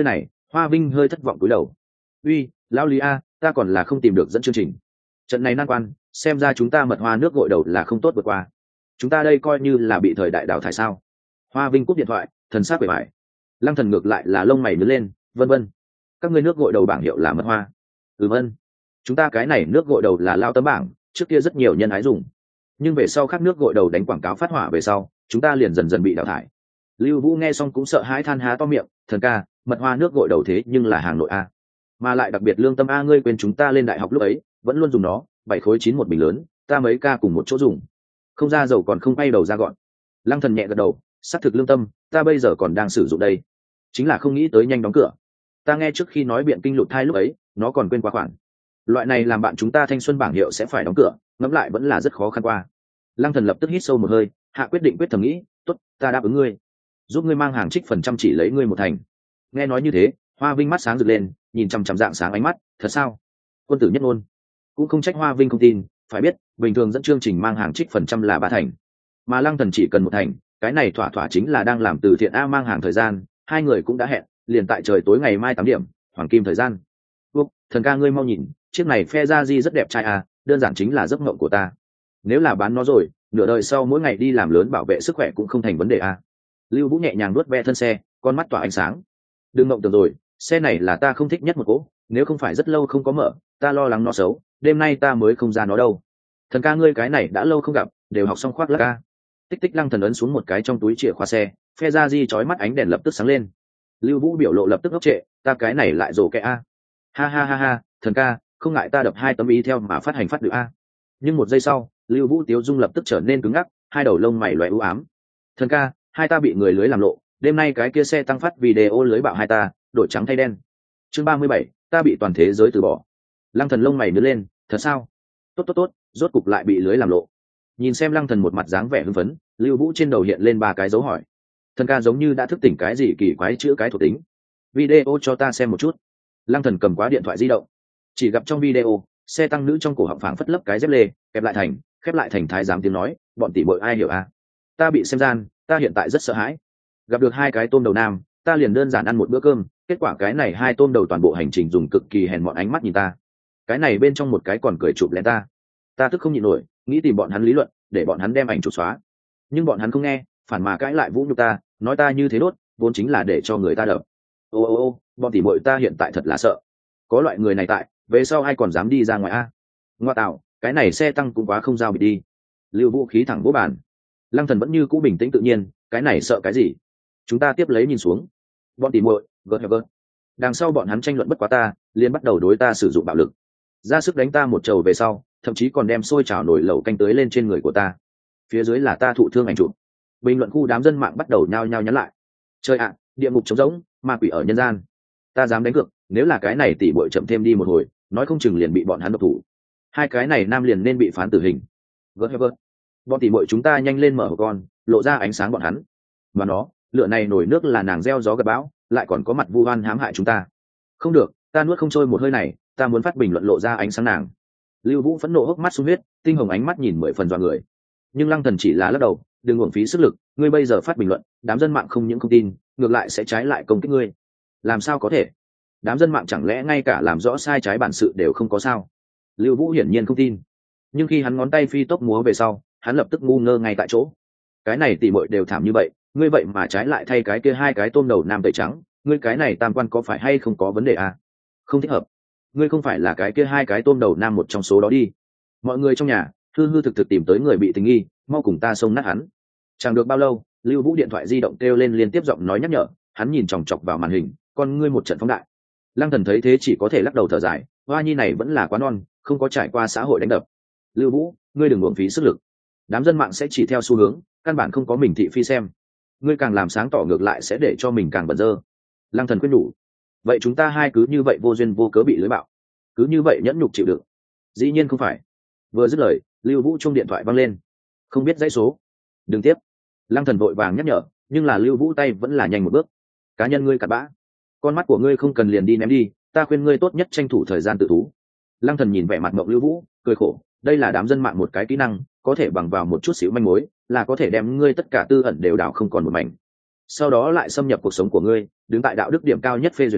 Hoa Vinh hơi thất vọng cúi đầu. Uy, lão Lý a, ta còn là không tìm được dẫn chương trình. Trận này nan quan, xem ra chúng ta mật hoa nước gội đầu là không tốt vượt qua. Chúng ta đây coi như là bị thời đại đào thải sao? Hoa Vinh cúp điện thoại, thần sắc bề bại. Lăng Thần ngược lại là lông mày nhướng lên, vân vân. Các ngươi nước gội đầu bảng hiệu là mật hoa. Vân. Chúng ta cái này nước gội đầu là lao tấm bảng, trước kia rất nhiều nhân ái dùng. Nhưng về sau khác nước gội đầu đánh quảng cáo phát hỏa về sau, chúng ta liền dần dần bị đào thải. Lưu Vũ nghe xong cũng sợ hãi than há to miệng, thần ca, mật hoa nước gội đầu thế nhưng là hàng nội a, mà lại đặc biệt lương tâm a, ngươi quên chúng ta lên đại học lúc ấy vẫn luôn dùng nó, 7 khối 9 một bình lớn, ta mấy ca cùng một chỗ dùng, không ra dầu còn không bay đầu ra gọn. Lăng Thần nhẹ gật đầu, xác thực lương tâm, ta bây giờ còn đang sử dụng đây, chính là không nghĩ tới nhanh đóng cửa. Ta nghe trước khi nói biện kinh lụt thai lúc ấy nó còn quên qua khoản, loại này làm bạn chúng ta thanh xuân bảng hiệu sẽ phải đóng cửa, ngẫm lại vẫn là rất khó khăn qua. Lăng Thần lập tức hít sâu một hơi, hạ quyết định, quyết thầm nghĩ, tốt, ta đáp ứng ngươi, giúp ngươi mang hàng trích phần trăm chỉ lấy ngươi một thành. Nghe nói như thế, Hoa Vinh mắt sáng rực lên, nhìn chằm chằm dạng sáng ánh mắt, thật sao? Quân tử nhất ngôn. Cũng không trách Hoa Vinh không tin, phải biết bình thường dẫn chương trình mang hàng trích phần trăm là 3 thành, mà Lăng Thần chỉ cần 1 thành, cái này thỏa thỏa chính là đang làm từ thiện a. Mang hàng thời gian, hai người cũng đã hẹn, liền tại trời tối ngày mai 8 điểm, hoàng kim thời gian. Thần ca ngươi mau nhìn, chiếc này Ferrari rất đẹp trai à, đơn giản chính là giấc mộng của ta. Nếu là bán nó rồi, nửa đời sau mỗi ngày đi làm lớn bảo vệ sức khỏe cũng không thành vấn đề à. Lưu Vũ nhẹ nhàng nuốt ve thân xe, con mắt tỏa ánh sáng. Đừng mộng tưởng rồi, xe này là ta không thích nhất một cỗ, nếu không phải rất lâu không có mở, ta lo lắng nó xấu, đêm nay ta mới không ra nó đâu. Thần ca ngươi cái này đã lâu không gặp, đều học xong khoác lác ca. Tích tích. Lăng Thần ấn xuống một cái trong túi chìa khóa xe, Ferrari chói mắt ánh đèn lập tức sáng lên. Lưu Vũ biểu lộ lập tức ngốc trệ, ta cái này lại rồ kẹ a. Ha ha ha ha, thần ca, không ngại ta đập 2 tấm ý theo mà phát hành phát được a. Nhưng một giây sau, Lưu Vũ tiếu dung lập tức trở nên cứng ngắc, hai đầu lông mày loé u ám. Thần ca, hai ta bị người lưới làm lộ, đêm nay cái kia xe tăng phát video lưới bạo hai ta, đổi trắng thay đen. Chương 37, ta bị toàn thế giới từ bỏ. Lăng Thần lông mày nhướng lên, thật sao? Tốt, rốt cục lại bị lưới làm lộ. Nhìn xem Lăng Thần một mặt dáng vẻ hưng phấn, Lưu Vũ trên đầu hiện lên 3 cái dấu hỏi. Thần ca giống như đã thức tỉnh cái gì kỳ quái chữa cái thuộc tính. Video cho ta xem một chút. Lăng Thần cầm quá điện thoại di động, chỉ gặp trong video, xe tăng nữ trong cổ họng phảng phất lấp cái dép lê, khép lại thành thái giám tiếng nói, bọn tỷ muội ai hiểu a? Ta bị xem gian, ta hiện tại rất sợ hãi. Gặp được 2 cái tôm đầu nam, ta liền đơn giản ăn một bữa cơm, kết quả cái này 2 tôm đầu toàn bộ hành trình dùng cực kỳ hèn mọn ánh mắt nhìn ta. Cái này bên trong một cái còn cười chụp lén ta. Ta tức không nhịn nổi, nghĩ tìm bọn hắn lý luận, để bọn hắn đem ảnh chụp xóa. Nhưng bọn hắn không nghe, phản mà cãi lại vũ nhục ta, nói ta như thế đốt, vốn chính là để cho người ta đập. Ô, bọn tỷ muội ta hiện tại thật là sợ. Có loại người này tại, về sau ai còn dám đi ra ngoài a? Ngoa tạo, cái này xe tăng cũng quá không giao bị đi. Lưu Vũ khí thẳng vỗ bàn. Lăng Thần vẫn như cũ bình tĩnh tự nhiên, cái này sợ cái gì? Chúng ta tiếp lấy nhìn xuống. Bọn tỷ muội, gớt. Đằng sau bọn hắn tranh luận bất quá ta, liền bắt đầu đối ta sử dụng bạo lực, ra sức đánh ta một trầu về sau, thậm chí còn đem sôi trào nổi lẩu canh tới lên trên người của ta. Phía dưới là ta thụ thương ảnh chụp. Bình luận khu đám dân mạng bắt đầu nhao nhao nhắn lại. Trời ạ, địa ngục trống rỗng, ma quỷ ở nhân gian. Ta dám đánh cược, nếu là cái này tỷ muội chậm thêm đi một hồi, nói không chừng liền bị bọn hắn độc thủ. 2 cái này nam liền nên bị phán tử hình. Gớt. Bọn tỷ muội chúng ta nhanh lên mở hộp con, lộ ra ánh sáng bọn hắn. Mà nó, lửa này nổi nước là nàng gieo gió gặt bão, lại còn có mặt vu oan hãm hại chúng ta. Không được, ta nuốt không trôi một hơi này, ta muốn phát bình luận lộ ra ánh sáng nàng. Lưu Vũ phẫn nộ hốc mắt sung huyết, tinh hồng ánh mắt nhìn 10 phần dọa người. Nhưng Lăng Thần chỉ là lắc đầu, đừng uổng phí sức lực, ngươi bây giờ phát bình luận, đám dân mạng không những không tin, ngược lại sẽ trái lại công kích ngươi. Làm sao có thể? Đám dân mạng chẳng lẽ ngay cả làm rõ sai trái bản sự đều không có sao? Lưu Vũ hiển nhiên không tin. Nhưng khi hắn ngón tay phi tốc múa về sau, hắn lập tức ngu ngơ ngay tại chỗ. Cái này tỷ muội đều thảm như vậy, ngươi vậy mà trái lại thay cái kia 2 cái tôm đầu nam tẩy trắng, ngươi cái này tam quan có phải hay không có vấn đề à? Không thích hợp. Ngươi không phải là cái kia 2 cái tôm đầu nam một trong số đó đi. Mọi người trong nhà hư thực tìm tới người bị tình nghi, mau cùng ta xông nát hắn. Chẳng được bao lâu, Lưu Vũ điện thoại di động kêu lên liên tiếp giọng nói nhắc nhở, hắn nhìn chòng chọc vào màn hình, con ngươi một trận phóng đại. Lăng Thần thấy thế chỉ có thể lắc đầu thở dài, hoa nhi này vẫn là quá non, không có trải qua xã hội đánh đập. Lưu Vũ, ngươi đừng uổng phí sức lực, đám dân mạng sẽ chỉ theo xu hướng, căn bản không có mình thị phi xem, ngươi càng làm sáng tỏ ngược lại sẽ để cho mình càng bận dơ. Lăng Thần khuyên nhủ. Vậy chúng ta 2 cứ như vậy vô duyên vô cớ bị lưới bạo, cứ như vậy nhẫn nhục chịu đựng? Dĩ nhiên không phải. Vừa dứt lời, Lưu Vũ chuông điện thoại vang lên. Không biết dãy số, đừng tiếp. Lăng Thần vội vàng nhắc nhở, nhưng là Lưu Vũ tay vẫn là nhanh một bước. Cá nhân ngươi cặn bã, con mắt của ngươi không cần liền đi ném đi, ta khuyên ngươi tốt nhất tranh thủ thời gian tự thú. Lăng Thần nhìn vẻ mặt mộng Lưu Vũ, cười khổ, đây là đám dân mạng một cái kỹ năng, có thể bằng vào một chút xíu manh mối là có thể đem ngươi tất cả tư ẩn đều đảo không còn một mảnh, sau đó lại xâm nhập cuộc sống của ngươi, đứng tại đạo đức điểm cao nhất phê duyệt ngươi,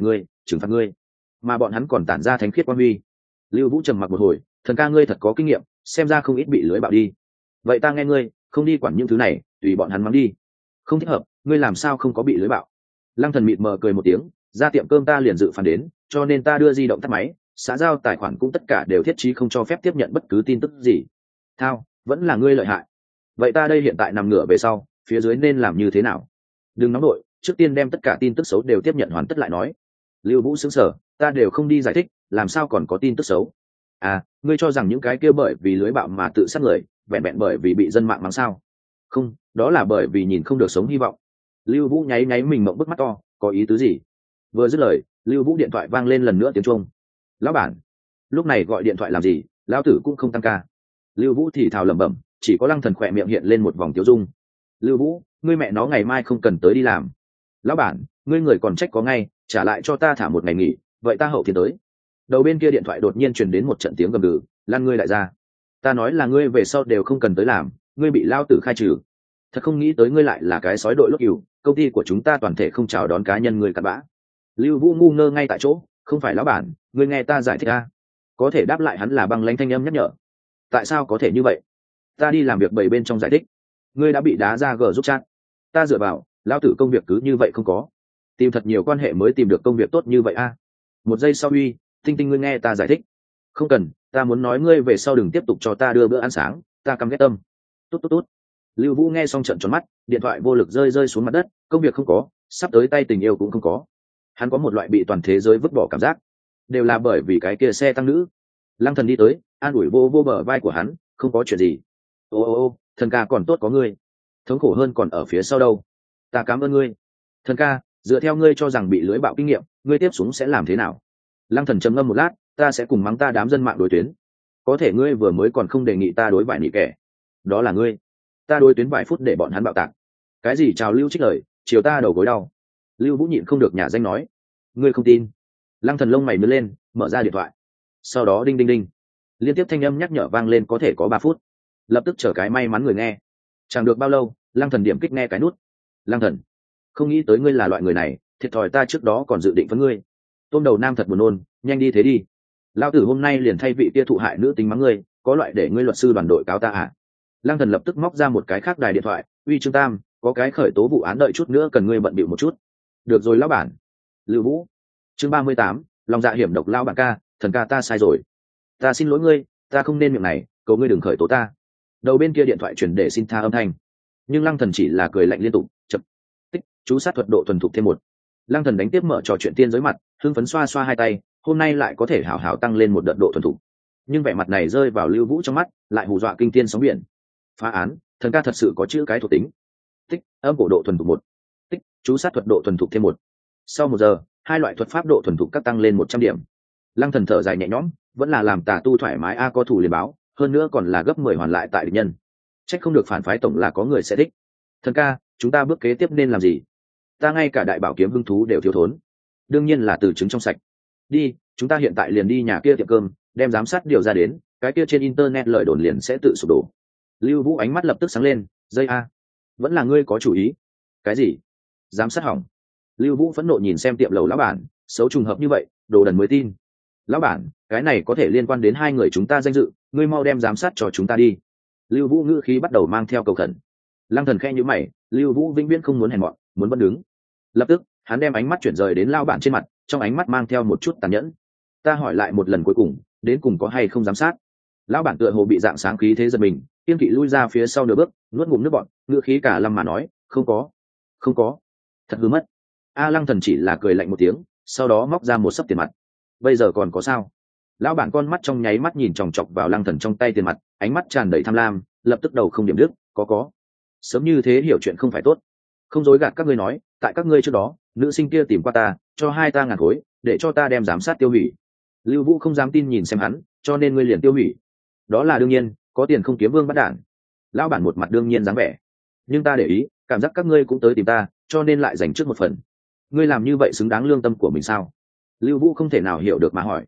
trừng phạt ngươi, mà bọn hắn còn tản ra thánh khiết quan huy. Lưu Vũ trầm mặc một hồi, thần ca ngươi thật có kinh nghiệm, xem ra không ít bị lưới bạo đi. Vậy ta nghe ngươi, không đi quản những thứ này, tùy bọn hắn mắng đi. Không thích hợp, ngươi làm sao không có bị lưới bạo? Lăng Thần mịt mờ cười một tiếng, ra tiệm cơm ta liền dự phán đến, cho nên ta đưa di động tắt máy, xã giao tài khoản cũng tất cả đều thiết trí không cho phép tiếp nhận bất cứ tin tức gì. Thao, vẫn là ngươi lợi hại. Vậy ta đây hiện tại nằm ngửa về sau, phía dưới nên làm như thế nào? Đừng nóng nổi, trước tiên đem tất cả tin tức xấu đều tiếp nhận hoàn tất lại nói. Lưu Vũ sững sờ, ta đều không đi giải thích, làm sao còn có tin tức xấu? À, ngươi cho rằng những cái kia bởi vì lưới bạo mà tự sát người, vẹn vẹn bởi vì bị dân mạng mắng sao? Không, đó là bởi vì nhìn không được sống hy vọng. Lưu Vũ nháy nháy mình mộng bức mắt to, có ý tứ gì? Vừa dứt lời, Lưu Vũ điện thoại vang lên lần nữa tiếng chuông. Lão bản, lúc này gọi điện thoại làm gì? Lão tử cũng không tăng ca. Lưu Vũ thì thào lẩm bẩm, chỉ có Lăng Thần khỏe miệng hiện lên một vòng tiêu dung. Lưu Vũ, ngươi mẹ nó ngày mai không cần tới đi làm. Lão bản, ngươi người còn trách có ngay, trả lại cho ta thả một ngày nghỉ, vậy ta hậu thiên tới. Đầu bên kia điện thoại đột nhiên truyền đến một trận tiếng gầm gừ, lan ngươi lại ra. Ta nói là ngươi về sau đều không cần tới làm, ngươi bị lao tử khai trừ. Thật không nghĩ tới ngươi lại là cái sói đội lốt cừu, công ty của chúng ta toàn thể không chào đón cá nhân ngươi cặn bã. Lưu Vũ ngu ngơ ngay tại chỗ, không phải lão bản, ngươi nghe ta giải thích a. Có thể đáp lại hắn là băng lãnh thanh âm nhắc nhở. Tại sao có thể như vậy? Ta đi làm việc bảy bên trong giải thích, ngươi đã bị đá ra gờ giúp chat. Ta dựa vào, lão tử công việc cứ như vậy không có, tìm thật nhiều quan hệ mới tìm được công việc tốt như vậy a. Một giây sau uy, tinh tinh ngươi nghe ta giải thích. Không cần, ta muốn nói ngươi về sau đừng tiếp tục cho ta đưa bữa ăn sáng, ta căm ghét tâm. Tốt tốt tốt. Lưu Vũ nghe xong trận tròn mắt, điện thoại vô lực rơi rơi xuống mặt đất, công việc không có, sắp tới tay tình yêu cũng không có. Hắn có một loại bị toàn thế giới vứt bỏ cảm giác, đều là bởi vì cái kia xe tăng nữ. Lăng Thần đi tới, an ủi vô vô bờ vai của hắn, không có chuyện gì. Ô ô ô, thần ca còn tốt có ngươi, thống khổ hơn còn ở phía sau đâu. Ta cảm ơn ngươi. Thần ca, dựa theo ngươi cho rằng bị lưới bạo kinh nghiệm, ngươi tiếp xuống sẽ làm thế nào? Lăng Thần trầm ngâm một lát, ta sẽ cùng mắng ta đám dân mạng đối tuyến. Có thể ngươi vừa mới còn không đề nghị ta đối vài nị kẻ. Đó là ngươi. Ta đối tuyến vài phút để bọn hắn bạo tạc. Cái gì chào Lưu trích lời, chiều ta đầu gối đau. Lưu Vũ nhịn không được nhả danh nói. Ngươi không tin? Lăng Thần lông mày nhướng lên, mở ra điện thoại. Sau đó đinh đinh đinh, liên tiếp thanh âm nhắc nhở vang lên, có thể có 3 phút. Lập tức chờ cái may mắn người nghe. Chẳng được bao lâu, Lăng Thần điểm kích nghe cái nút. Lăng Thần, không nghĩ tới ngươi là loại người này, thiệt thòi ta trước đó còn dự định với ngươi. Tôm đầu nam thật buồn nôn, nhanh đi thế đi. Lão tử hôm nay liền thay vị kia thụ hại nữ tính mắng ngươi, có loại để ngươi luật sư đoàn đội cáo ta à? Lăng Thần lập tức móc ra một cái khác đài điện thoại, uy Trương Tam, có cái khởi tố vụ án đợi chút nữa cần ngươi bận bịu một chút. Được rồi lão bản. Lưu Vũ. Chương 38, lòng dạ hiểm độc lão bản ca, thần ca ta sai rồi. Ta xin lỗi ngươi, ta không nên miệng này, cầu ngươi đừng khởi tố ta. Đầu bên kia điện thoại truyền để xin tha âm thanh, nhưng Lăng Thần chỉ là cười lạnh liên tục, chập. Tích, chú sát thuật độ thuần thục thêm 1. Lăng Thần đánh tiếp mở trò chuyện tiên giới mặt, hưng phấn xoa xoa hai tay, hôm nay lại có thể hảo hảo tăng lên một đợt độ thuần thục. Nhưng vẻ mặt này rơi vào Lưu Vũ trong mắt, lại hù dọa kinh tiên sóng biển. Phá án, thần ca thật sự có chữ cái thuộc tính. Tích, âm cổ độ thuần thục 1. Tích, chú sát thuật độ thuần thục thêm 1. Sau 1 giờ, hai loại thuật pháp độ thuần thục các tăng lên 100 điểm. Lăng Thần thở dài nhẹ nhõm, vẫn là làm tà tu thoải mái a, có thủ liền báo, hơn nữa còn là gấp 10 hoàn lại tại địch nhân. Trách không được phản phái tổng là có người sẽ thích. Thần ca, chúng ta bước kế tiếp nên làm gì? Ta ngay cả đại bảo kiếm hứng thú đều thiếu thốn. Đương nhiên là từ trứng trong sạch. Đi, chúng ta hiện tại liền đi nhà kia tiệm cơm, đem giám sát điều ra đến, cái kia trên internet lời đồn liền sẽ tự sụp đổ. Lưu Vũ ánh mắt lập tức sáng lên, dây a, vẫn là ngươi có chủ ý. Cái gì? Giám sát hỏng? Lưu Vũ phẫn nộ nhìn xem tiệm lầu lão bản, xấu trùng hợp như vậy, đồ đần mới tin. Lão bản, cái này có thể liên quan đến hai người chúng ta danh dự, ngươi mau đem giám sát cho chúng ta đi. Lưu Vũ ngữ khí bắt đầu mang theo cầu khẩn. Lăng Thần khẽ nhíu mày, Lưu Vũ vĩnh viễn không muốn hèn mọn, muốn vẫn đứng. Lập tức, hắn đem ánh mắt chuyển rời đến lão bản trên mặt, trong ánh mắt mang theo một chút tàn nhẫn. Ta hỏi lại một lần cuối cùng, đến cùng có hay không giám sát? Lão bản tựa hồ bị dạng sáng khí thế giật mình, kiên kỵ lui ra phía sau nửa bước, nuốt ngụm nước bọt, ngữ khí cả lâm mà nói, không có, không có, thật hư mất. A Lăng Thần chỉ là cười lạnh một tiếng, sau đó móc ra một xấp tiền mặt. Bây giờ còn có sao? Lão bản con mắt trong nháy mắt nhìn chòng chọc vào Lăng Thần trong tay tiền mặt, ánh mắt tràn đầy tham lam, lập tức đầu không điểm đứt, có. Sớm như thế hiểu chuyện không phải tốt. Không dối gạt các ngươi nói, tại các ngươi trước đó, nữ sinh kia tìm qua ta, cho 2 ta ngàn khối, để cho ta đem giám sát tiêu hủy. Lưu Vũ không dám tin nhìn xem hắn, cho nên ngươi liền tiêu hủy. Đó là đương nhiên, có tiền không kiếm vương bắt đản. Lão bản một mặt đương nhiên dáng vẻ. Nhưng ta để ý, cảm giác các ngươi cũng tới tìm ta, cho nên lại dành trước một phần. Ngươi làm như vậy xứng đáng lương tâm của mình sao? Lưu Vũ không thể nào hiểu được mà hỏi.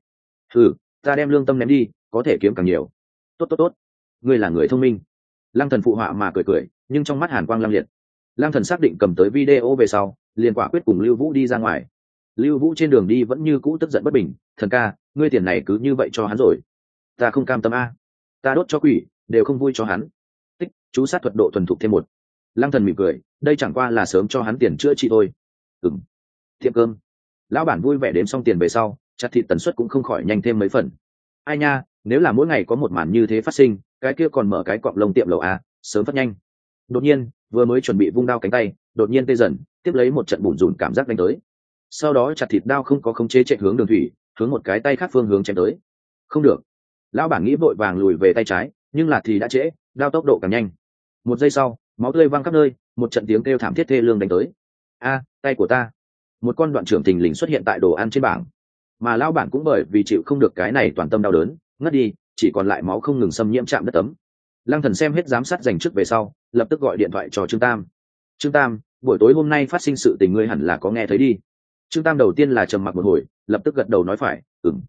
Ta đem lương tâm ném đi, có thể kiếm càng nhiều. Tốt. Ngươi là người thông minh. Lăng Thần phụ họa mà cười, nhưng trong mắt hàn quang lăng liệt. Lăng Thần xác định cầm tới video về sau, liền quả quyết cùng Lưu Vũ đi ra ngoài. Lưu Vũ trên đường đi vẫn như cũ tức giận bất bình, thần ca, ngươi tiền này cứ như vậy cho hắn rồi. Ta không cam tâm a, ta đốt cho quỷ đều không vui cho hắn. Tích, chú sát thuật độ thuần thục thêm một. Lăng Thần mỉm cười, đây chẳng qua là sớm cho hắn tiền chữa trị thôi. Ừm. Tiệm cơm. Lão bản vui vẻ đếm xong tiền về sau, chặt thịt tần suất cũng không khỏi nhanh thêm mấy phần. Ai nha, nếu là mỗi ngày có một màn như thế phát sinh, cái kia còn mở cái cọng lông tiệm lẩu a, sớm phát nhanh. Đột nhiên, vừa mới chuẩn bị vung đao cánh tay, đột nhiên tê dần, tiếp lấy một trận bủn rủn cảm giác đánh tới. Sau đó chặt thịt đao không có khống chế chạy hướng đường thủy, hướng một cái tay khác phương hướng chém tới. Không được. Lão bản nghĩ vội vàng lùi về tay trái, nhưng là thì đã trễ, đao tốc độ càng nhanh. Một giây sau, máu tươi văng khắp nơi, một trận tiếng kêu thảm thiết thê lương đánh tới. A, tay của ta. Một con đoạn trưởng thình lình xuất hiện tại đồ ăn trên bảng, mà lão bản cũng bởi vì chịu không được cái này toàn tâm đau đớn, ngất đi, chỉ còn lại máu không ngừng xâm nhiễm chạm đất tấm. Lăng Thần xem hết giám sát dành trước về sau, lập tức gọi điện thoại cho Trương Tam. Trương Tam, buổi tối hôm nay phát sinh sự tình ngươi hẳn là có nghe thấy đi. Trương Tam đầu tiên là trầm mặc một hồi, lập tức gật đầu nói phải,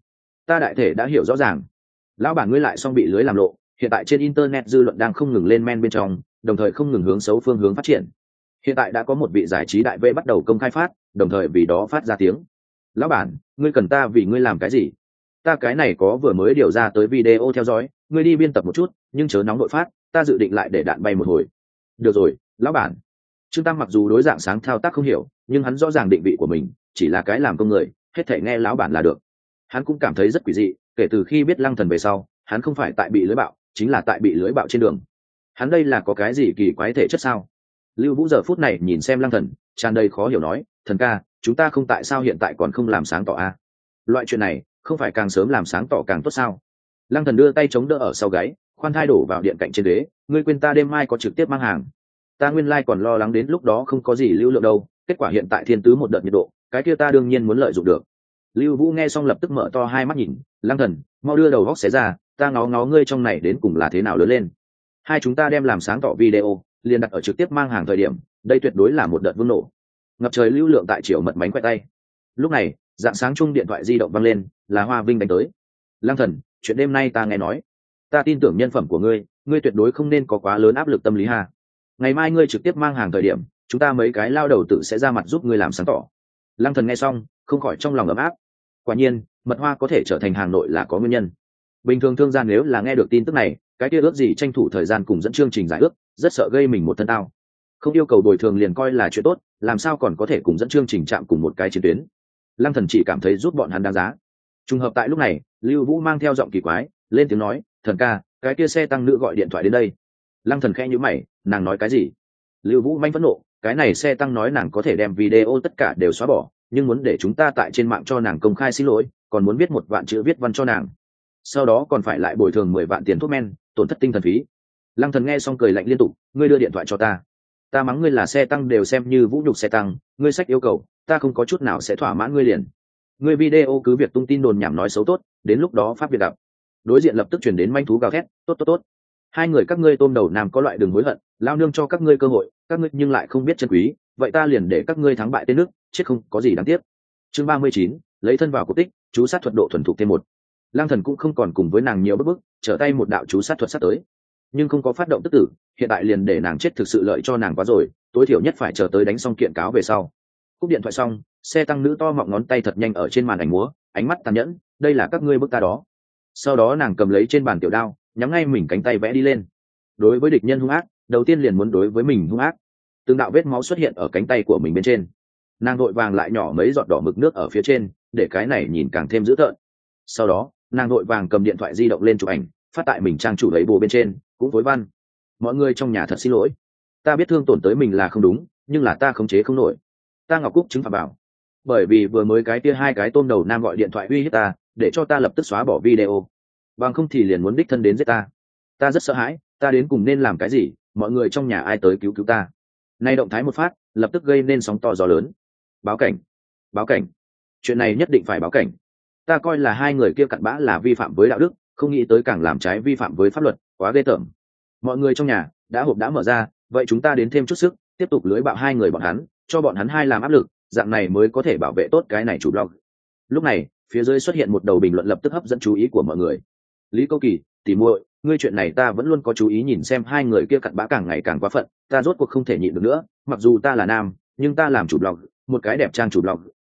ta đại thể đã hiểu rõ ràng. Lão bản ngươi lại xong bị lưới làm lộ, hiện tại trên internet dư luận đang không ngừng lên men bên trong, đồng thời không ngừng hướng xấu phương hướng phát triển. Hiện tại đã có một vị giải trí đại V bắt đầu công khai phát, đồng thời vì đó phát ra tiếng. Lão bản, ngươi cần ta vì ngươi làm cái gì? Ta cái này có vừa mới điều ra tới video theo dõi, ngươi đi biên tập một chút, nhưng chớ nóng nội phát, ta dự định lại để đạn bay một hồi. Được rồi, lão bản. Trương Tam mặc dù đối dạng sáng thao tác không hiểu, nhưng hắn rõ ràng định vị của mình, chỉ là cái làm công người, hết thảy nghe lão bản là được. Hắn cũng cảm thấy rất quỷ dị, kể từ khi biết Lăng Thần về sau, hắn không phải tại bị lưới bạo, chính là tại bị lưới bạo trên đường. Hắn đây là có cái gì kỳ quái thể chất sao? Lưu Vũ giờ phút này nhìn xem Lăng Thần, tràn đầy khó hiểu nói, thần ca, chúng ta không tại sao hiện tại còn không làm sáng tỏ a? Loại chuyện này, không phải càng sớm làm sáng tỏ càng tốt sao? Lăng Thần đưa tay chống đỡ ở sau gáy, khoan thai đổ vào điện cạnh trên ghế, ngươi quên ta đêm mai có trực tiếp mang hàng. Ta nguyên lai còn lo lắng đến lúc đó không có gì lưu lượng đâu, kết quả hiện tại thiên tứ một đợt nhiệt độ, cái kia ta đương nhiên muốn lợi dụng được. Lưu Vũ nghe xong lập tức mở to hai mắt nhìn, Lăng Thần, mau đưa đầu góc xé ra, ta ngó ngó ngươi trong này đến cùng là thế nào lớn lên. Hai chúng ta đem làm sáng tỏ video, liền đặt ở trực tiếp mang hàng thời điểm, đây tuyệt đối là một đợt vương nổ. Ngập trời lưu lượng tại chiều mật mánh quẹt tay. Lúc này, dạng sáng chung điện thoại di động vang lên, là Hoa Vinh đánh tới. Lăng Thần, chuyện đêm nay ta nghe nói, ta tin tưởng nhân phẩm của ngươi, ngươi tuyệt đối không nên có quá lớn áp lực tâm lý ha. Ngày mai ngươi trực tiếp mang hàng thời điểm, chúng ta mấy cái lao đầu tự sẽ ra mặt giúp ngươi làm sáng tỏ. Lăng Thần nghe xong, không khỏi trong lòng ấm áp. Quả nhiên, mật hoa có thể trở thành hàng nội là có nguyên nhân. Bình thường thương gia nếu là nghe được tin tức này, cái kia ước gì tranh thủ thời gian cùng dẫn chương trình giải ước, rất sợ gây mình một thân tao. Không yêu cầu bồi thường liền coi là chuyện tốt, làm sao còn có thể cùng dẫn chương trình chạm cùng một cái chiến tuyến. Lăng Thần chỉ cảm thấy giúp bọn hắn đáng giá. Trùng hợp tại lúc này, Lưu Vũ mang theo giọng kỳ quái, lên tiếng nói, thần ca, cái kia xe tăng nữ gọi điện thoại đến đây. Lăng Thần khẽ nhíu mày, nàng nói cái gì? Lưu Vũ manh phẫn nộ, cái này xe tăng nói nàng có thể đem video tất cả đều xóa bỏ, nhưng muốn để chúng ta tại trên mạng cho nàng công khai xin lỗi, còn muốn viết 1 vạn chữ viết văn cho nàng, sau đó còn phải lại bồi thường 10 vạn tiền thuốc men, tổn thất tinh thần phí. Lăng Thần nghe xong cười lạnh liên tục, ngươi đưa điện thoại cho ta, ta mắng ngươi là xe tăng đều xem như vũ nhục xe tăng, ngươi sách yêu cầu, ta không có chút nào sẽ thỏa mãn ngươi liền. Ngươi video cứ việc tung tin đồn nhảm nói xấu tốt, đến lúc đó pháp việt gặp. Đối diện lập tức chuyển đến manh thú gào thét, tốt tốt tốt. Hai người các ngươi tôm đầu nam có loại đường hối hận, lao nương cho các ngươi cơ hội, các ngươi nhưng lại không biết chân quý, vậy ta liền để các ngươi thắng bại tên nước, chết không có gì đáng tiếc. Chương 39, lấy thân vào cổ tích, chú sát thuật độ thuần thục thêm một. Lăng Thần cũng không còn cùng với nàng nhiều bức, trở tay một đạo chú sát thuật sát tới, nhưng không có phát động tức tử, hiện tại liền để nàng chết thực sự lợi cho nàng quá rồi, tối thiểu nhất phải chờ tới đánh xong kiện cáo về sau. Cúp điện thoại xong, xe tăng nữ to mọng ngón tay thật nhanh ở trên màn ảnh múa, ánh mắt tàn nhẫn, đây là các ngươi bức ta đó. Sau đó nàng cầm lấy trên bàn tiểu đao, nhắm ngay mình cánh tay vẽ đi lên. Đối với địch nhân hung ác, đầu tiên liền muốn đối với mình hung ác. Từng đạo vết máu xuất hiện ở cánh tay của mình bên trên, nàng vội vàng lại nhỏ mấy giọt đỏ mực nước ở phía trên, để cái này nhìn càng thêm dữ tợn. Sau đó nàng vội vàng cầm điện thoại di động lên chụp ảnh, phát tại mình trang chủ lấy bồ bên trên, cũng với văn, mọi người trong nhà thật xin lỗi, ta biết thương tổn tới mình là không đúng, nhưng là ta khống chế không nổi. Ta Ngọc Cúc chứng phạm bảo, bởi vì vừa mới cái kia hai cái tôm đầu nam gọi điện thoại uy hiếp ta, để cho ta lập tức xóa bỏ video, bằng không thì liền muốn đích thân đến giết ta. Ta rất sợ hãi, ta đến cùng nên làm cái gì, mọi người trong nhà ai tới cứu cứu ta. Nay động thái một phát, lập tức gây nên sóng to gió lớn. Báo cảnh, báo cảnh, chuyện này nhất định phải báo cảnh. Ta coi là hai người kia cặn bã là vi phạm với đạo đức, không nghĩ tới càng làm trái vi phạm với pháp luật, quá ghê tởm. Mọi người trong nhà đã hộp đã mở ra, vậy chúng ta đến thêm chút sức, tiếp tục lưới bạo hai người bọn hắn, cho bọn hắn hai làm áp lực, dạng này mới có thể bảo vệ tốt cái này chủ blog. Lúc này phía dưới xuất hiện một đầu bình luận lập tức hấp dẫn chú ý của mọi người. Lý Câu Kỳ, tỉ muội, ngươi chuyện này ta vẫn luôn có chú ý nhìn xem hai người kia cặn bã càng ngày càng quá phận, ta rốt cuộc không thể nhịn được nữa, mặc dù ta là nam, nhưng ta làm chủ blog, một cái đẹp trang chủ blog,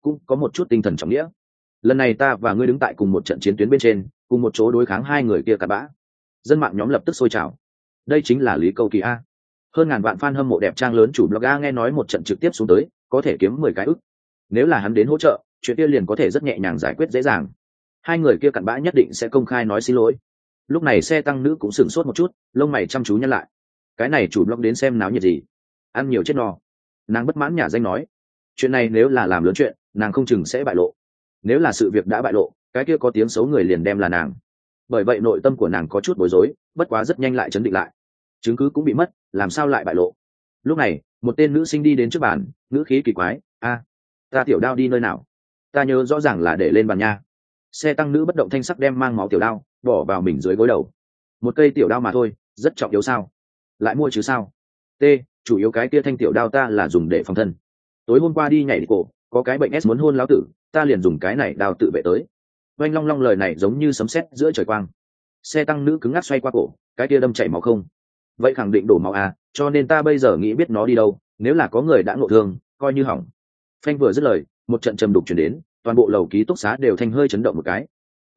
cũng có một chút tinh thần trọng nghĩa. Lần này ta và ngươi đứng tại cùng một trận chiến tuyến bên trên, cùng một chỗ đối kháng hai người kia cặn bã. Dân mạng nhóm lập tức sôi trào. Đây chính là Lý Câu Kỳ a. Hơn ngàn vạn fan hâm mộ đẹp trang lớn chủ blog a nghe nói một trận trực tiếp xuống tới, có thể kiếm 10 cái ức. Nếu là hắn đến hỗ trợ, chuyện kia liền có thể rất nhẹ nhàng giải quyết dễ dàng. Hai người kia cặn bã nhất định sẽ công khai nói xin lỗi. Lúc này xe tăng nữ cũng sửng sốt một chút, lông mày chăm chú nhăn lại. Cái này chủ blog đến xem náo nhiệt gì? Ăn nhiều chết no. Nàng bất mãn nhả danh nói, chuyện này nếu là làm lớn chuyện, nàng không chừng sẽ bại lộ. Nếu là sự việc đã bại lộ, cái kia có tiếng xấu người liền đem là nàng. Bởi vậy nội tâm của nàng có chút bối rối, bất quá rất nhanh lại trấn định lại. Chứng cứ cũng bị mất, làm sao lại bại lộ? Lúc này một tên nữ sinh đi đến trước bàn, ngữ khí kỳ quái, ta tiểu đao đi nơi nào? Ta nhớ rõ ràng là để lên bàn nha. Xe tăng nữ bất động thanh sắc đem mang máu tiểu đao bỏ vào mình dưới gối đầu. Một cây tiểu đao mà thôi, rất trọng yếu sao? Lại mua chứ sao? T, chủ yếu cái kia thanh tiểu đao ta là dùng để phòng thân. Tối hôm qua đi nhảy đi cổ, có cái bệnh S muốn hôn lão tử, ta liền dùng cái này đao tự vệ tới. Oanh long long lời này giống như sấm sét giữa trời quang. Xe tăng nữ cứng ngắc xoay qua cổ, cái kia đâm chảy máu không? Vậy khẳng định đổ máu à, cho nên ta bây giờ nghĩ biết nó đi đâu, nếu là có người đã ngộ thương, coi như hỏng. Phanh vừa dứt lời, một trận trầm đục chuyển đến, toàn bộ lầu ký túc xá đều thanh hơi chấn động một cái.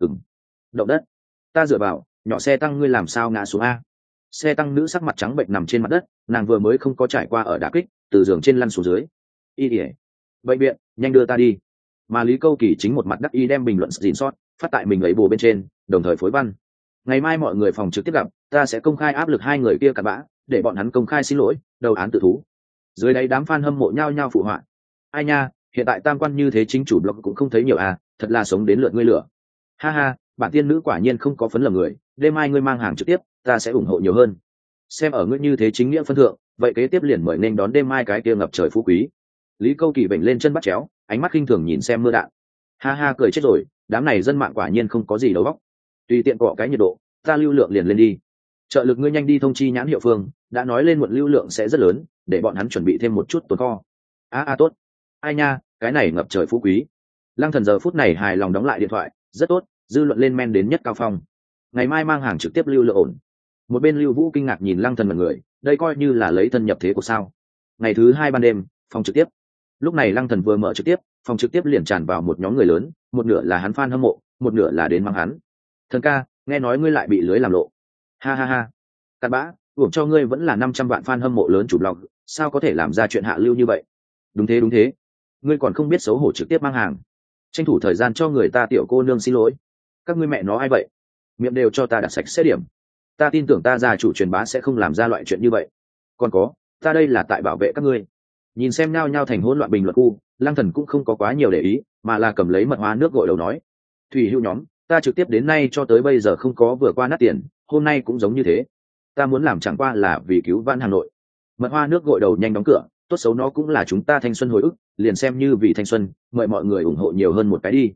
Động đất. Ta dựa vào, nhỏ xe tăng ngươi làm sao ngã xuống a? Xe tăng nữ sắc mặt trắng bệnh nằm trên mặt đất, nàng vừa mới không có trải qua ở đả kích, từ giường trên lăn xuống dưới. Y ỉa, bệnh viện, nhanh đưa ta đi. Mà Lý Câu Kỳ chính một mặt đắc y đem bình luận dìn sót phát tại mình ấy bồ bên trên, đồng thời phối văn. Ngày mai mọi người phòng trực tiếp gặp, ta sẽ công khai áp lực hai người kia cặn bã, để bọn hắn công khai xin lỗi, đầu án tự thú. Dưới đây đám fan hâm mộ nhao nhao phụ họa. Ai nha, hiện tại tam quan như thế chính chủ blog cũng không thấy nhiều à, thật là sống đến lượt ngươi lửa. Ha ha, bản tiên nữ quả nhiên không có phấn lầm người, đêm mai ngươi mang hàng trực tiếp, ta sẽ ủng hộ nhiều hơn. Xem ở ngươi như thế chính nghĩa phân thượng, vậy kế tiếp liền mời nên đón đêm mai cái kia ngập trời phú quý. Lý Câu Kỳ vểnh lên chân bắt chéo, ánh mắt khinh thường nhìn xem mưa đạn. Ha ha, cười chết rồi, đám này dân mạng quả nhiên không có gì đầu óc. Tùy tiện cọ cái nhiệt độ, ta lưu lượng liền lên đi. Trợ lực ngươi nhanh đi thông chi nhãn hiệu phương, đã nói lên muộn lưu lượng sẽ rất lớn, để bọn hắn chuẩn bị thêm một chút tồn kho. Tốt. Ai nha, cái này ngập trời phú quý. Lăng Thần giờ phút này hài lòng đóng lại điện thoại, rất tốt, dư luận lên men đến nhất cao phong. Ngày mai mang hàng trực tiếp lưu lượng ổn. Một bên Lưu Vũ kinh ngạc nhìn Lăng Thần mọi người, đây coi như là lấy thân nhập thế của sao? Ngày thứ 2 ban đêm, phòng trực tiếp. Lúc này Lăng Thần vừa mở trực tiếp, phòng trực tiếp liền tràn vào một nhóm người lớn, một nửa là hắn fan hâm mộ, một nửa là đến mang hắn. Thần ca, nghe nói ngươi lại bị lưới làm lộ. Ha ha ha. Cặn bã, uổng cho ngươi vẫn là 500 vạn fan hâm mộ lớn chủ blog, sao có thể làm ra chuyện hạ lưu như vậy? Đúng thế. Ngươi còn không biết xấu hổ trực tiếp mang hàng. Tranh thủ thời gian cho người ta tiểu cô nương xin lỗi. Các ngươi mẹ nó ai vậy? Miệng đều cho ta đặt sạch sẽ điểm. Ta tin tưởng ta gia chủ truyền bá sẽ không làm ra loại chuyện như vậy. Còn có, ta đây là tại bảo vệ các ngươi. Nhìn xem nhao nhao thành hỗn loạn bình luận khu, Lăng Thần cũng không có quá nhiều để ý, mà là cầm lấy mật hoa nước gội đầu nói: "Thủy Hữu nhóm, ta trực tiếp đến nay cho tới bây giờ không có vừa qua nát tiền, hôm nay cũng giống như thế. Ta muốn làm chẳng qua là vì cứu vãn Hà Nội." Mật hoa nước gội đầu nhanh đóng cửa, tốt xấu nó cũng là chúng ta thanh xuân hồi ức, liền xem như vì thanh xuân, mời mọi người ủng hộ nhiều hơn một cái đi.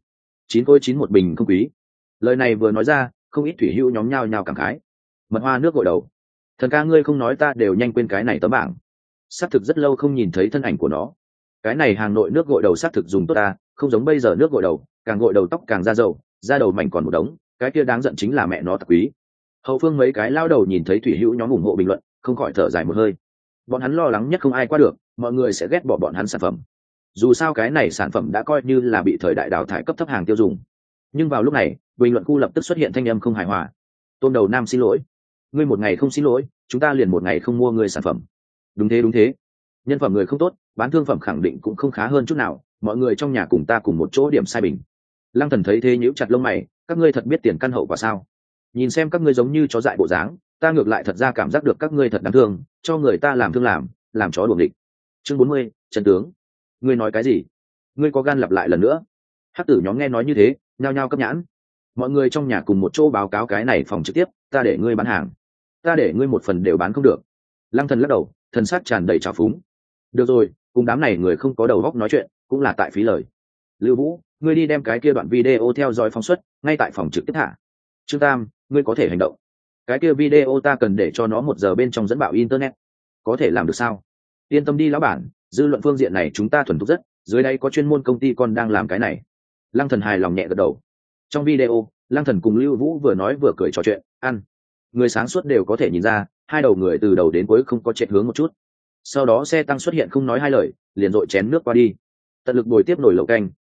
9 một bình không quý. Lời này vừa nói ra, không ít thủy hữu nhóm nhao nhao cảm khái. Mật hoa nước gội đầu. Thần ca ngươi không nói ta đều nhanh quên cái này tấm bảng. Xác thực rất lâu không nhìn thấy thân ảnh của nó. Cái này Hà Nội nước gội đầu xác thực dùng tốt ta, không giống bây giờ nước gội đầu, càng gội đầu tóc càng ra dầu, da đầu mảnh còn một đống, cái kia đáng giận chính là mẹ nó tặc quý. Hậu phương mấy cái lao đầu nhìn thấy thủy hữu nhóm ủng hộ bình luận, không khỏi thở dài một hơi. Bọn hắn lo lắng nhất không ai qua được, mọi người sẽ ghét bỏ bọn hắn sản phẩm. Dù sao cái này sản phẩm đã coi như là bị thời đại đào thải cấp thấp hàng tiêu dùng. Nhưng vào lúc này, bình luận khu lập tức xuất hiện thanh âm không hài hòa. Tôn Đầu Nam xin lỗi. Ngươi một ngày không xin lỗi, chúng ta liền một ngày không mua ngươi sản phẩm. Đúng thế. Nhân phẩm người không tốt, bán thương phẩm khẳng định cũng không khá hơn chút nào, mọi người trong nhà cùng ta cùng một chỗ điểm sai bình. Lăng Thần thấy thế nhíu chặt lông mày, các ngươi thật biết tiền căn hậu quả sao? Nhìn xem các ngươi giống như chó dại bộ dáng, ta ngược lại thật ra cảm giác được các ngươi thật đáng thương, cho người ta làm thương làm chó đuổi địch. Chương 40, Trần tướng. Ngươi nói cái gì? Ngươi có gan lặp lại lần nữa? Hắc tử nhóm nghe nói như thế, nhao nhao cấp nhãn. Mọi người trong nhà cùng một chỗ báo cáo cái này phòng trực tiếp, ta để ngươi bán hàng. Ta để ngươi một phần đều bán không được. Lăng Thần lắc đầu, thần sắc tràn đầy trào phúng. Được rồi, cùng đám này người không có đầu óc nói chuyện, cũng là tại phí lời. Lưu Vũ, ngươi đi đem cái kia đoạn video theo dõi phóng xuất, ngay tại phòng trực tiếp thả. Trương Tam, ngươi có thể hành động. Cái kia video ta cần để cho nó 1 giờ bên trong dẫn bạo internet. Có thể làm được sao? Yên tâm đi lão bản, dư luận phương diện này chúng ta thuần thục rất, dưới đây có chuyên môn công ty con đang làm cái này. Lăng Thần hài lòng nhẹ gật đầu. Trong video, Lăng Thần cùng Lưu Vũ vừa nói vừa cười trò chuyện, ăn. Người sáng suốt đều có thể nhìn ra, hai đầu người từ đầu đến cuối không có chệch hướng một chút. Sau đó xe tăng xuất hiện không nói hai lời, liền dội chén nước qua đi. Tận lực bồi tiếp nồi lẩu canh,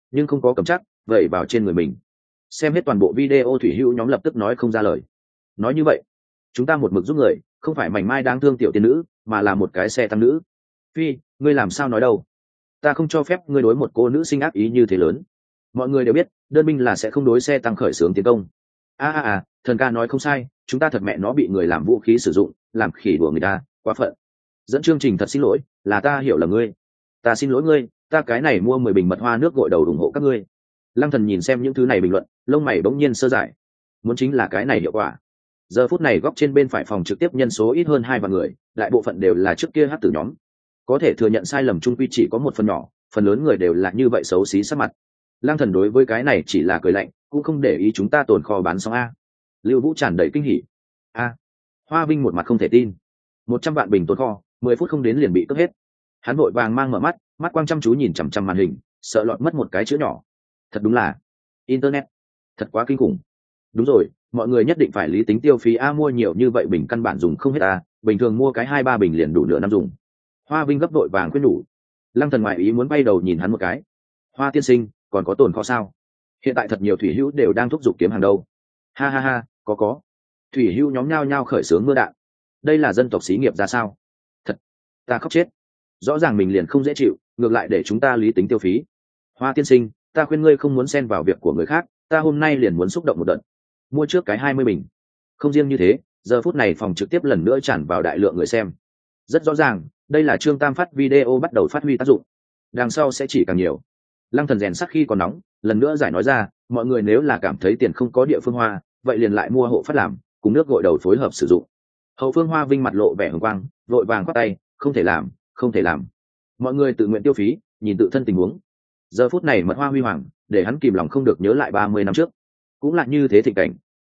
nhưng không có cầm chắc vậy vào trên người mình. Xem hết toàn bộ video thủy hữu nhóm lập tức nói không ra lời. Nói như vậy, chúng ta một mực giúp người, không phải mảnh mai đáng thương tiểu tiên nữ, mà là một cái xe tăng nữ. Phi, ngươi làm sao nói đâu? Ta không cho phép ngươi đối một cô nữ sinh ác ý như thế lớn. Mọi người đều biết đơn binh là sẽ không đối xe tăng khởi xướng tiến công. Thần ca nói không sai, chúng ta thật mẹ nó bị người làm vũ khí sử dụng, làm khỉ đùa người ta, quá phận. Dẫn chương trình thật xin lỗi, là ta hiểu là ngươi. Ta xin lỗi ngươi, ta cái này mua 10 bình mật hoa nước gội đầu ủng hộ các ngươi. Lăng Thần nhìn xem những thứ này bình luận, lông mày bỗng nhiên sơ dại. Muốn chính là cái này hiệu quả. Giờ phút này góc trên bên phải phòng trực tiếp nhân số ít hơn 2 vạn người, đại bộ phận đều là trước kia hát tử nhóm. Có thể thừa nhận sai lầm trung quy chỉ có một phần nhỏ, phần lớn người đều là như vậy xấu xí sắc mặt. Lăng Thần đối với cái này chỉ là cười lạnh, cũng không để ý chúng ta tồn kho bán xong a. Lưu Vũ tràn đầy kinh hỉ. Hoa Vinh một mặt không thể tin. 100 vạn bình tồn kho, 10 phút không đến liền bị cướp hết. Hắn vội vàng mang mở mắt, mắt quang chăm chú nhìn chằm chằm màn hình, sợ lọt mất một cái chữ nhỏ. Thật đúng là internet, thật quá kinh khủng. Đúng rồi, mọi người nhất định phải lý tính tiêu phí mua nhiều như vậy bình căn bản dùng không hết bình thường mua cái 2-3 bình liền đủ nửa năm dùng. Hoa Vinh gấp vội vàng khuyên nhủ. Lăng Thần ngoại ý muốn bay đầu nhìn hắn một cái. Hoa tiên sinh, còn có tồn kho sao? Hiện tại thật nhiều thủy hữu đều đang thúc giục kiếm hàng đâu. Ha, có. Thủy hữu nhóm nhao nhao khởi xướng mưa đạn. Đây là dân tộc xí nghiệp ra sao? Thật, ta khóc chết. Rõ ràng mình liền không dễ chịu, ngược lại để chúng ta lý tính tiêu phí. Hoa tiên sinh, ta khuyên ngươi không muốn xen vào việc của người khác, ta hôm nay liền muốn xúc động một đợt. Mua trước cái 20 bình. Không riêng như thế, giờ phút này phòng trực tiếp lần nữa tràn vào đại lượng người xem. Rất rõ ràng, đây là Trương Tam phát video bắt đầu phát huy tác dụng. Đằng sau sẽ chỉ càng nhiều. Lăng Thần rèn sắt khi còn nóng, lần nữa giải nói ra, mọi người nếu là cảm thấy tiền không có địa phương hoa, vậy liền lại mua hộ phát làm, cùng nước gội đầu phối hợp sử dụng. Hậu phương Hoa Vinh mặt lộ vẻ hồng quang, vội vàng quát tay, không thể làm. Mọi người tự nguyện tiêu phí, nhìn tự thân tình huống. Giờ phút này mật hoa huy hoàng, để hắn kìm lòng không được nhớ lại 30 năm trước, cũng là như thế thịnh cảnh.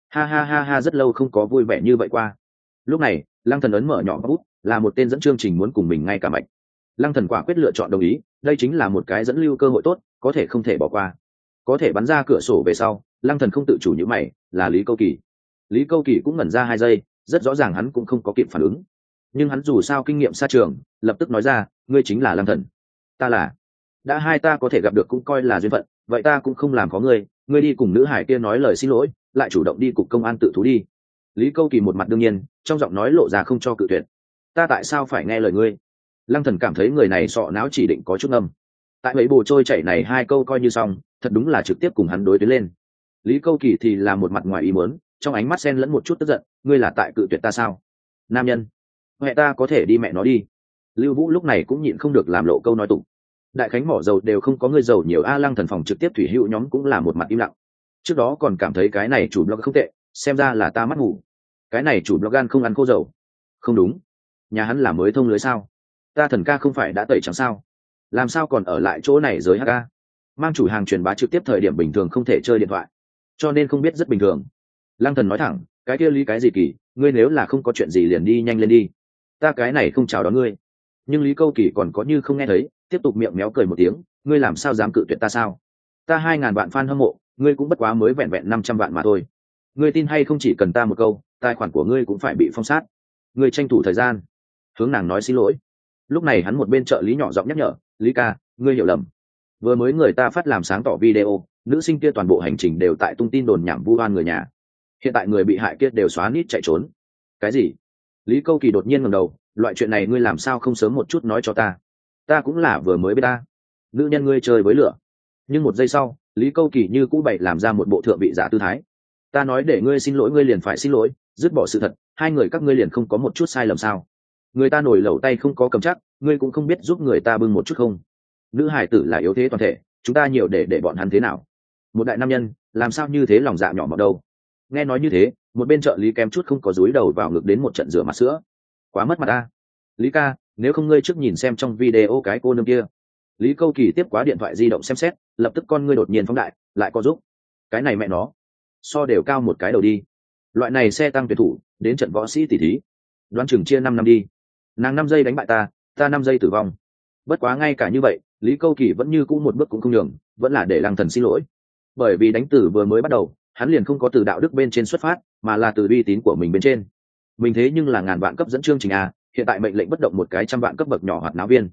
Ha, rất lâu không có vui vẻ như vậy qua. Lúc này, Lăng Thần ấn mở nhỏ bút, là một tên dẫn chương trình muốn cùng mình ngay cả mạch. Lăng Thần quả quyết lựa chọn đồng ý, đây chính là một cái dẫn lưu cơ hội tốt, có thể không thể bỏ qua. Có thể bắn ra cửa sổ về sau, Lăng Thần không tự chủ nhíu mày, là Lý Câu Kỳ. Lý Câu Kỳ cũng ngẩn ra 2 giây, rất rõ ràng hắn cũng không có kịp phản ứng. Nhưng hắn dù sao kinh nghiệm xa trường, lập tức nói ra, ngươi chính là Lăng Thần. Ta là. Đã hai ta có thể gặp được cũng coi là duyên phận, vậy ta cũng không làm có ngươi, ngươi đi cùng nữ hải kia nói lời xin lỗi, lại chủ động đi cục công an tự thú đi. Lý Câu Kỳ một mặt đương nhiên, trong giọng nói lộ ra không cho cự tuyệt. Ta tại sao phải nghe lời ngươi? Lăng Thần cảm thấy người này sọ não chỉ định có chút ngầm. Tại mấy bồ trôi chảy này 2 câu coi như xong, thật đúng là trực tiếp cùng hắn đối tuyến lên. Lý Câu Kỳ thì là một mặt ngoài ý muốn, trong ánh mắt xen lẫn một chút tức giận, ngươi là tại cự tuyệt ta sao? Nam nhân, mẹ ta có thể đi mẹ nó đi. Lưu Vũ lúc này cũng nhịn không được làm lộ câu nói tục. Đại khánh mỏ dầu đều không có người giàu nhiều Lăng Thần phòng trực tiếp thủy hữu nhóm cũng là một mặt im lặng. Trước đó còn cảm thấy cái này chủ blog không tệ, xem ra là ta mắt ngủ. Cái này chủ blog gan không ăn khô dầu. Không đúng, nhà hắn là mới thông lưới sao? Ta Thần ca không phải đã tẩy trắng sao? Làm sao còn ở lại chỗ này giới HK? Mang chủ hàng truyền bá trực tiếp thời điểm bình thường không thể chơi điện thoại, cho nên không biết rất bình thường. Lăng Thần nói thẳng, cái kia Lý cái gì Kỳ, ngươi nếu là không có chuyện gì liền đi nhanh lên đi, ta cái này không chào đón ngươi. Nhưng Lý Câu Kỳ còn có như không nghe thấy, tiếp tục miệng méo cười một tiếng, ngươi làm sao dám cự tuyệt ta sao? Ta 2.000 vạn fan hâm mộ, ngươi cũng bất quá mới vẹn vẹn 500 vạn mà thôi. Ngươi tin hay không chỉ cần ta một câu, tài khoản của ngươi cũng phải bị phong sát. Ngươi tranh thủ thời gian, hướng nàng nói xin lỗi. Lúc này hắn một bên trợ lý nhỏ giọng nhắc nhở, Lý ca, ngươi hiểu lầm. Vừa mới người ta phát làm sáng tỏ video, nữ sinh kia toàn bộ hành trình đều tại tung tin đồn nhảm vu oan người nhà. Hiện tại người bị hại kia đều xóa nít chạy trốn. Cái gì? Lý Câu Kỳ đột nhiên ngẩng đầu, loại chuyện này ngươi làm sao không sớm một chút nói cho ta? Ta cũng là vừa mới biết ta. Nữ nhân ngươi chơi với lửa. Nhưng một giây sau, Lý Câu Kỳ như cũ bậy làm ra một bộ thượng vị giả tư thái. Ta nói để ngươi xin lỗi ngươi liền phải xin lỗi, dứt bỏ sự thật, hai người các ngươi liền không có một chút sai lầm sao? Người ta nổi lẩu tay không có cầm chắc, ngươi cũng không biết giúp người ta bưng một chút không? Nữ hải tử là yếu thế toàn thể, chúng ta nhiều để bọn hắn thế nào? Một đại nam nhân, làm sao như thế lòng dạ nhỏ mọn đâu? Nghe nói như thế, một bên trợ lý kém chút không có dúi đầu vào ngực đến một trận rửa mặt sữa. Quá mất mặt ta. Lý ca, nếu không ngươi trước nhìn xem trong video cái cô nương kia. Lý Câu Kỳ tiếp quá điện thoại di động xem xét, lập tức con ngươi đột nhiên phóng đại, lại có giúp. Cái này mẹ nó, so đều cao một cái đầu đi. Loại này xe tăng tuyển thủ, đến trận võ sĩ tỷ thí, đoán chừng chia 5 năm đi. Nàng 5 giây đánh bại ta 5 giây tử vong. Bất quá ngay cả như vậy, Lý Câu Kỳ vẫn như cũ một bước cũng không nhường, vẫn là để Lăng Thần xin lỗi. Bởi vì đánh tử vừa mới bắt đầu, hắn liền không có từ đạo đức bên trên xuất phát, mà là từ uy tín của mình bên trên. Mình thế nhưng là ngàn vạn cấp dẫn chương trình hiện tại mệnh lệnh bất động một cái 100 vạn cấp bậc nhỏ hoạt náo viên.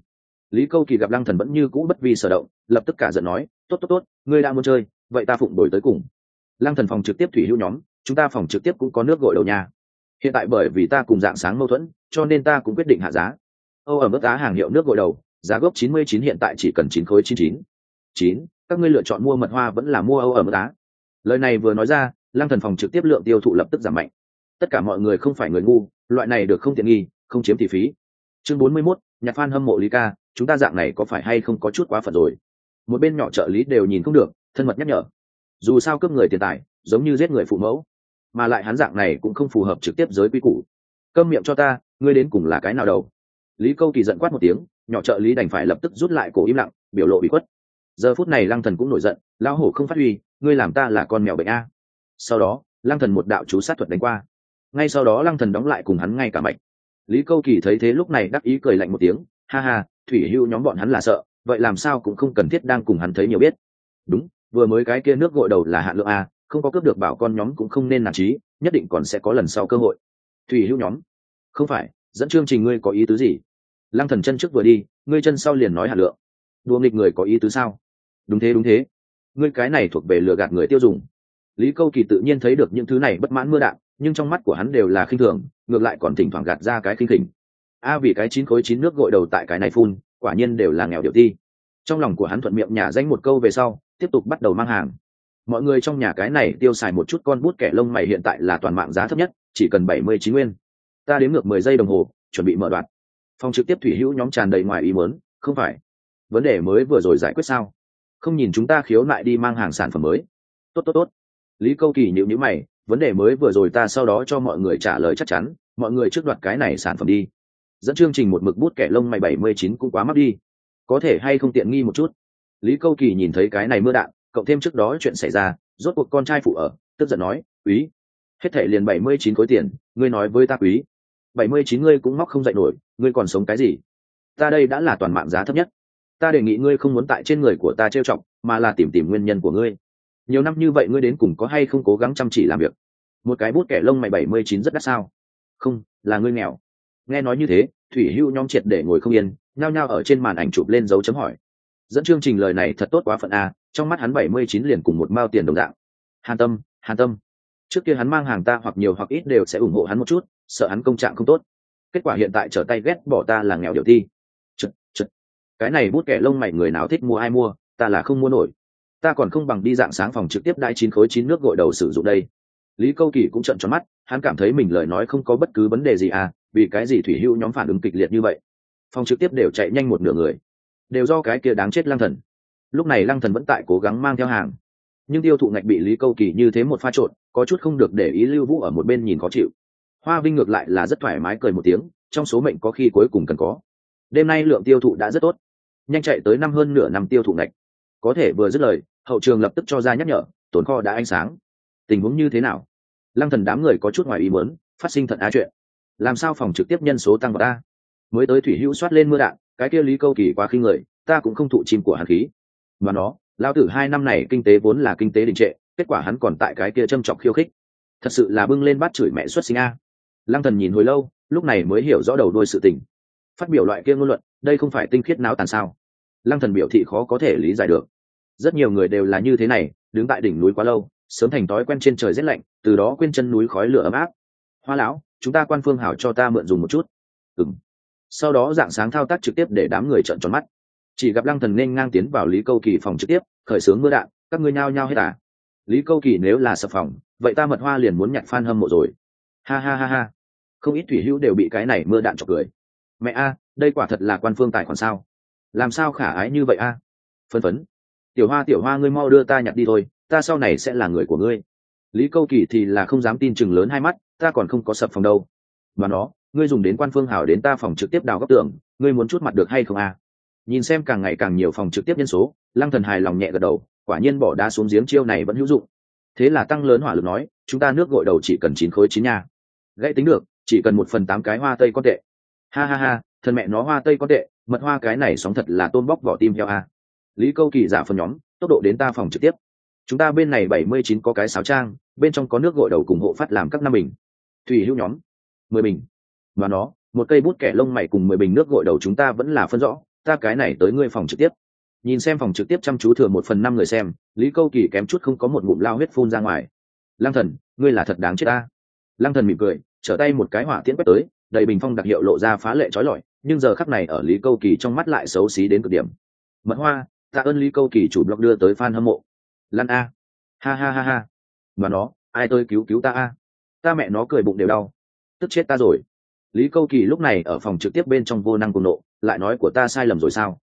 Lý Câu Kỳ gặp Lăng Thần vẫn như cũ bất vi sở động, lập tức cả giận nói, tốt tốt tốt, ngươi đã muốn chơi, vậy ta phụng đổi tới cùng. Lăng Thần phòng trực tiếp thủy hữu nhóm, chúng ta phòng trực tiếp cũng có nước gội đầu nha. Hiện tại bởi vì ta cùng dạng sáng mâu thuẫn, cho nên ta cũng quyết định hạ giá. Âu ở mức giá hàng hiệu nước gội đầu, giá gốc 99 hiện tại chỉ cần 9 khối 99. Các ngươi lựa chọn mua mật hoa vẫn là mua Âu ở mức giá. Lời này vừa nói ra, Lăng Thần phòng trực tiếp lượng tiêu thụ lập tức giảm mạnh. Tất cả mọi người không phải người ngu, loại này được không tiện nghi, không chiếm thị phí. Chương 41, nhạc fan hâm mộ Lý ca, chúng ta dạng này có phải hay không có chút quá phận rồi. Một bên nhỏ trợ lý đều nhìn không được, thân mật nhắc nhở. Dù sao cướp người tiền tài, giống như giết người phụ mẫu, mà lại hắn dạng này cũng không phù hợp trực tiếp giới quy củ. Câm miệng cho ta, ngươi đến cùng là cái nào đầu? Lý Câu Kỳ giận quát một tiếng, nhỏ trợ lý đành phải lập tức rút lại cổ im lặng, biểu lộ bị khuất. Giờ phút này Lăng Thần cũng nổi giận, lão hổ không phát huy, ngươi làm ta là con mèo bệnh a. Sau đó, Lăng Thần một đạo chú sát thuật đánh qua. Ngay sau đó Lăng Thần đóng lại cùng hắn ngay cả mạch. Lý Câu Kỳ thấy thế lúc này đắc ý cười lạnh một tiếng, ha ha, thủy hưu nhóm bọn hắn là sợ, vậy làm sao cũng không cần thiết đang cùng hắn thấy nhiều biết. Đúng, vừa mới cái kia nước gội đầu là hạn lượng a, không có cướp được bảo con nhóm cũng không nên nản chí, nhất định còn sẽ có lần sau cơ hội. Thủy hưu nhóm, không phải, dẫn chương trình ngươi có ý tứ gì? Lăng Thần chân trước vừa đi, ngươi chân sau liền nói hạn lượng. Đùa nghịch người có ý tứ sao? Đúng thế, ngươi cái này thuộc về lừa gạt người tiêu dùng. Lý Câu Kỳ tự nhiên thấy được những thứ này bất mãn mưa đạn, nhưng trong mắt của hắn đều là khinh thường, ngược lại còn thỉnh thoảng gạt ra cái khinh khỉnh. Vì cái 9 khối 9 nước gội đầu tại cái này phun, quả nhiên đều là nghèo điệu ti. Trong lòng của hắn thuận miệng nhả danh một câu về sau, tiếp tục bắt đầu mang hàng. Mọi người trong nhà cái này tiêu xài một chút con bút kẻ lông mày hiện tại là toàn mạng giá thấp nhất, chỉ cần 79 nguyên. Ta đếm ngược 10 giây đồng hồ, chuẩn bị mở đoạn. Phòng trực tiếp thủy hữu nhóm tràn đầy ngoài ý muốn, không phải. Vấn đề mới vừa rồi giải quyết sao? Không nhìn chúng ta khiếu nại đi mang hàng sản phẩm mới. Tốt. Lý Câu Kỳ nhíu nhíu mày, vấn đề mới vừa rồi ta sau đó cho mọi người trả lời chắc chắn, mọi người trước đoạt cái này sản phẩm đi. Dẫn chương trình một mực bút kẻ lông mày 79 cũng quá mắc đi, có thể hay không tiện nghi một chút. Lý Câu Kỳ nhìn thấy cái này mưa đạn, cộng thêm trước đó chuyện xảy ra, rốt cuộc con trai phụ ở, tức giận nói, quý, hết thảy liền 79 khối tiền, ngươi nói với ta quý, 79 ngươi cũng móc không dậy nổi, ngươi còn sống cái gì? Ta đây đã là toàn mạng giá thấp nhất, ta đề nghị ngươi không muốn tại trên người của ta trêu chọc, mà là tìm nguyên nhân của ngươi. Nhiều năm như vậy ngươi đến cùng có hay không cố gắng chăm chỉ làm việc? Một cái bút kẻ lông mày 79 rất đắt sao? Không, là ngươi nghèo. Nghe nói như thế, thủy hưu nhóm triệt để ngồi không yên, nhao nhao ở trên màn ảnh chụp lên dấu chấm hỏi. Dẫn chương trình lời này thật tốt quá phận a, trong mắt hắn 79 liền cùng một mao tiền đồng dạng. Hàn Tâm, trước kia hắn mang hàng ta hoặc nhiều hoặc ít đều sẽ ủng hộ hắn một chút, sợ hắn công trạng không tốt. Kết quả hiện tại trở tay ghét bỏ ta là nghèo điệu ti. Chật. Cái này bút kẻ lông mày người nào thích mua ai mua, ta là không mua nổi. Ta còn không bằng đi dạng sáng phòng trực tiếp đãi 9 khối 9 nước gội đầu sử dụng đây. Lý Câu Kỳ cũng trợn tròn mắt, hắn cảm thấy mình lời nói không có bất cứ vấn đề gì à, vì cái gì thủy hữu nhóm phản ứng kịch liệt như vậy. Phòng trực tiếp đều chạy nhanh một nửa người, đều do cái kia đáng chết Lăng Thần. Lúc này Lăng Thần vẫn tại cố gắng mang theo hàng, nhưng tiêu thụ ngạch bị Lý Câu Kỳ như thế một pha trộn, có chút không được để ý. Lưu Vũ ở một bên nhìn khó chịu. Hoa Vinh ngược lại là rất thoải mái cười một tiếng, trong số mệnh có khi cuối cùng cần có. Đêm nay lượng tiêu thụ đã rất tốt, nhanh chạy tới hơn nửa năm tiêu thụ ngạch. Có thể vừa dứt lời, hậu trường lập tức cho ra nhắc nhở, tồn kho đã ánh sáng. Tình huống như thế nào? Lăng Thần đám người có chút ngoài ý muốn, phát sinh thật á chuyện. Làm sao phòng trực tiếp nhân số tăng vào ta? Mới tới thủy hữu soát lên mưa đạn, cái kia Lý Câu Kỳ quá khinh người, ta cũng không thụ chim của hắn khí. Mà nó, lão tử 2 năm này kinh tế vốn là kinh tế đình trệ, kết quả hắn còn tại cái kia châm chọc khiêu khích. Thật sự là bưng lên bát chửi mẹ xuất sinh a. Lăng Thần nhìn hồi lâu, lúc này mới hiểu rõ đầu đuôi sự tình. Phát biểu loại kia ngôn luận, đây không phải tinh khiết não tàn sao? Lăng Thần biểu thị khó có thể lý giải được. Rất nhiều người đều là như thế này, đứng tại đỉnh núi quá lâu, sớm thành thói quen trên trời rét lạnh, từ đó quên chân núi khói lửa ấm áp. Hoa lão, chúng ta quan phương hảo cho ta mượn dùng một chút. Sau đó dạng sáng thao tác trực tiếp để đám người trợn tròn mắt. Chỉ gặp Lăng Thần nên ngang tiến vào Lý Câu Kỳ phòng trực tiếp, khởi xướng mưa đạn, các ngươi nhao nhao hết à? Lý Câu Kỳ nếu là sập phòng, vậy ta mật hoa liền muốn nhặt fan hâm mộ rồi. Ha. Không ít thủy hữu đều bị cái này mưa đạn chọc cười. Mẹ a, đây quả thật là quan phương tài khoản sao? Làm sao khả ái như vậy a? Phân phấn. Tiểu Hoa ngươi mau đưa ta nhặt đi thôi, ta sau này sẽ là người của ngươi. Lý Câu Kỳ thì là không dám tin chừng lớn hai mắt, ta còn không có sập phòng đâu. Mà nó, ngươi dùng đến quan phương hảo đến ta phòng trực tiếp đào góc tường, ngươi muốn chút mặt được hay không a? Nhìn xem càng ngày càng nhiều phòng trực tiếp nhân số, Lăng Thần hài lòng nhẹ gật đầu, quả nhiên bỏ đá xuống giếng chiêu này vẫn hữu dụng. Thế là tăng lớn hỏa lực nói, chúng ta nước gội đầu chỉ cần 9 khối 9 nha. Gãy tính được, chỉ cần 1/8 cái hoa tây con tệ. Ha, thân mẹ nó hoa tây con tệ, mật hoa cái này sóng thật là tôm bóc vỏ tim heo a. Lý Câu Kỳ giả phân nhóm, tốc độ đến ta phòng trực tiếp. Chúng ta bên này 79 có cái sáo trang, bên trong có nước gội đầu cùng hộ phát làm các 5 bình. Thủy hữu nhóm, 10 bình. Và nó, một cây bút kẻ lông mày cùng 10 bình nước gội đầu chúng ta vẫn là phân rõ, ta cái này tới ngươi phòng trực tiếp. Nhìn xem phòng trực tiếp chăm chú thừa 1/5 người xem, Lý Câu Kỳ kém chút không có một ngụm lao huyết phun ra ngoài. Lăng Thần, ngươi là thật đáng chết ta. Lăng Thần mỉm cười, trở tay một cái hỏa tiễn quét tới, đầy bình phong đặc hiệu lộ ra phá lệ chói lọi, nhưng giờ khắc này ở Lý Câu Kỳ trong mắt lại xấu xí đến cực điểm. Mật hoa, tạ ơn Lý Câu Kỳ chủ blog đưa tới fan hâm mộ. Lan a, ha ha ha ha, mà nó, ai tôi cứu cứu ta a, ta mẹ nó cười bụng đều đau, tức chết ta rồi. Lý Câu Kỳ lúc này ở phòng trực tiếp bên trong vô năng cùng nộ, lại nói của ta sai lầm rồi sao?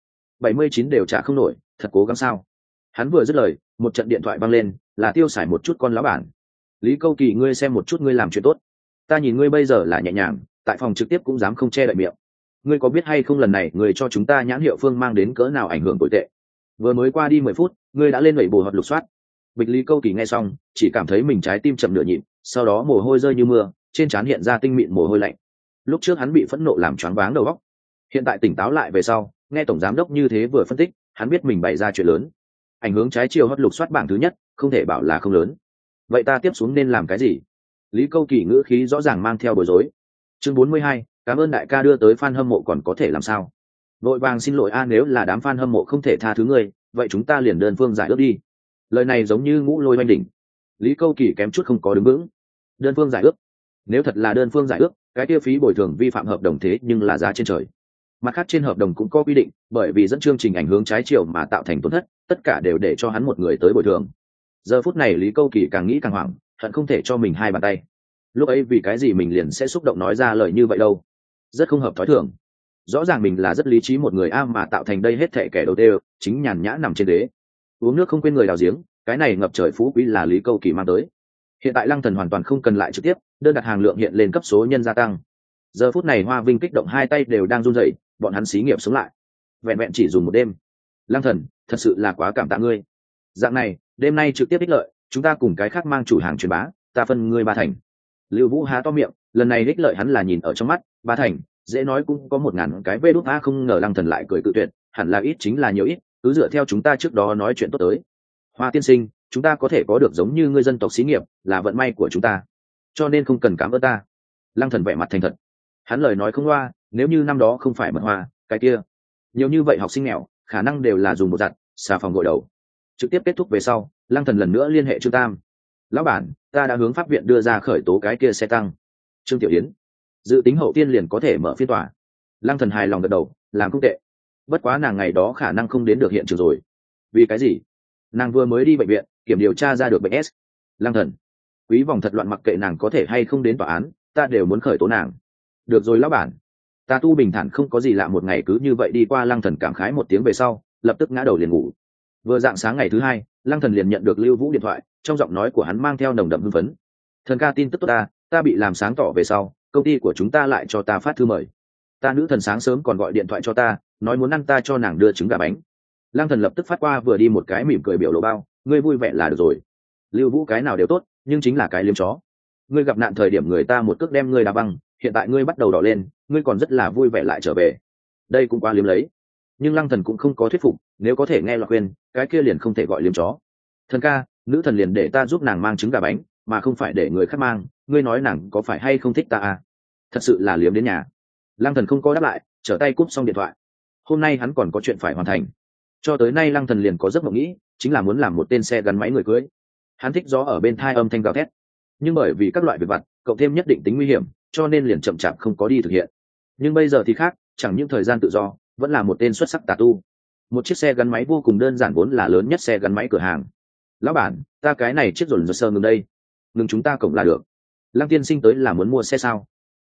79 đều trả không nổi, thật cố gắng sao? Hắn vừa dứt lời, một trận điện thoại vang lên, là Tiêu Sải một chút con lão bản. Lý Câu Kỳ, ngươi xem một chút ngươi làm chuyện tốt, ta nhìn ngươi bây giờ là nhẹ nhàng, tại phòng trực tiếp cũng dám không che đậy miệng. Ngươi có biết hay không lần này người cho chúng ta nhãn hiệu Phương mang đến cỡ nào ảnh hưởng tồi tệ? Vừa mới qua đi 10 phút, ngươi đã lên lẩy bồ hợp lục soát. Bịch Lý Câu Kỳ nghe xong, chỉ cảm thấy mình trái tim chậm nửa nhịp, sau đó mồ hôi rơi như mưa, trên trán hiện ra tinh mịn mồ hôi lạnh. Lúc trước hắn bị phẫn nộ làm choáng váng đầu óc, hiện tại tỉnh táo lại về sau, nghe tổng giám đốc như thế vừa phân tích, hắn biết mình bày ra chuyện lớn. Ảnh hưởng trái chiều hot lục soát bảng thứ nhất, không thể bảo là không lớn. Vậy ta tiếp xuống nên làm cái gì? Lý Câu Kỳ ngữ khí rõ ràng mang theo bối rối. Chương 42, cảm ơn đại ca đưa tới fan hâm mộ còn có thể làm sao? Vội vàng xin lỗi a, nếu là đám fan hâm mộ không thể tha thứ ngươi, vậy chúng ta liền đơn phương giải ước đi. Lời này giống như ngũ lôi oanh đỉnh. Lý Câu Kỳ kém chút không có đứng vững. Đơn phương giải ước? Nếu thật là đơn phương giải ước, cái tiêu phí bồi thường vi phạm hợp đồng thế nhưng là giá trên trời. Mặt khác trên hợp đồng cũng có quy định, bởi vì dẫn chương trình ảnh hướng trái chiều mà tạo thành tổn thất, tất cả đều để cho hắn một người tới bồi thường. Giờ phút này Lý Câu Kỳ càng nghĩ càng hoảng, hận không thể cho mình hai bàn tay. Lúc ấy vì cái gì mình liền sẽ xúc động nói ra lời như vậy đâu? Rất không hợp thói thường. Rõ ràng mình là rất lý trí một người a mà tạo thành đây hết thệ kẻ đầu tiên, chính nhàn nhã nằm trên đế. Uống nước không quên người đào giếng, cái này ngập trời phú quý là Lý Câu Kỳ mang tới. Hiện tại Lăng Thần hoàn toàn không cần lại trực tiếp, đơn đặt hàng lượng hiện lên cấp số nhân gia tăng. Giờ phút này Hoa Vinh kích động hai tay đều đang run rẩy, bọn hắn xí nghiệp sống lại. Vẹn vẹn chỉ dùng một đêm. Lăng Thần, thật sự là quá cảm tạ ngươi. Dạng này, đêm nay trực tiếp ích lợi, chúng ta cùng cái khác mang chủ hàng truyền bá, ta phân ngươi 3 thành. Lưu Vũ há to miệng, lần này ích lợi hắn là nhìn ở trong mắt, 3 thành, dễ nói cũng có 1000 cái vê đút a, không ngờ Lăng Thần lại cười cự tuyệt, hẳn là ít chính là nhiều ít, cứ dựa theo chúng ta trước đó nói chuyện tốt tới. Hoa tiên sinh, chúng ta có thể có được giống như ngươi dân tộc xí nghiệp, là vận may của chúng ta, cho nên không cần cảm ơn ta. Lăng Thần vẻ mặt thành thật, hắn lời nói không loa, nếu như năm đó không phải Mật Hoa, cái kia nhiều như vậy học sinh nghèo, khả năng đều là dùng một giặt xà phòng gội đầu. Trực tiếp kết thúc về sau, Lăng Thần lần nữa liên hệ Trương Tam. Lão bản, ta đã hướng pháp viện đưa ra khởi tố cái kia xe tăng. Trương Tiểu Yến, dự tính hậu tiên liền có thể mở phiên tòa. Lăng Thần hài lòng gật đầu, làm không tệ. Bất quá nàng ngày đó khả năng không đến được hiện trường rồi. Vì cái gì? Nàng vừa mới đi bệnh viện kiểm điều tra ra được bệnh S. Lăng Thần, quý vòng thật loạn, mặc kệ nàng có thể hay không đến tòa án, ta đều muốn khởi tố nàng. Được rồi lão bản. Ta tu bình thản không có gì lạ, một ngày cứ như vậy đi qua. Lăng Thần cảm khái một tiếng về sau, lập tức ngã đầu liền ngủ. Vừa dạng sáng ngày thứ hai, Lăng Thần liền nhận được Lưu Vũ điện thoại, trong giọng nói của hắn mang theo nồng đậm hưng phấn. Thần ca, tin tức tốt ta bị làm sáng tỏ về sau, công ty của chúng ta lại cho ta phát thư mời. Ta nữ thần sáng sớm còn gọi điện thoại cho ta, nói muốn ăn ta cho nàng đưa trứng gà bánh. Lăng Thần lập tức phát qua vừa đi một cái mỉm cười biểu lộ bao, ngươi vui vẻ là được rồi. Lưu Vũ cái nào đều tốt, nhưng chính là cái liếm chó. Ngươi gặp nạn thời điểm người ta một cước đem ngươi đá băng, hiện tại ngươi bắt đầu đỏ lên, ngươi còn rất là vui vẻ lại trở về. Đây cũng quá liếm lấy. Nhưng Lăng Thần cũng không có thuyết phục, nếu có thể nghe lời khuyên, cái kia liền không thể gọi liếm chó. Thần ca, nữ thần liền để ta giúp nàng mang trứng gà bánh, mà không phải để người khác mang, ngươi nói nàng có phải hay không thích ta à? Thật sự là liếm đến nhà. Lăng Thần không có đáp lại, trở tay cúp xong điện thoại. Hôm nay hắn còn có chuyện phải hoàn thành. Cho tới nay Lăng Thần liền có giấc mộng nghĩ, chính là muốn làm một tên xe gắn máy người cưới. Hắn thích gió ở bên thai âm thanh gào thét, nhưng bởi vì các loại việc vặt cộng thêm nhất định tính nguy hiểm, cho nên liền chậm chạp không có đi thực hiện. Nhưng bây giờ thì khác, chẳng những thời gian tự do, vẫn là một tên xuất sắc tà tu. Một chiếc xe gắn máy vô cùng đơn giản, vốn là lớn nhất xe gắn máy cửa hàng. Lão bản, ta cái này chiếc rồi sơ ngừng đây, ngừng chúng ta cổng là được. Lăng tiên sinh tới là muốn mua xe sao?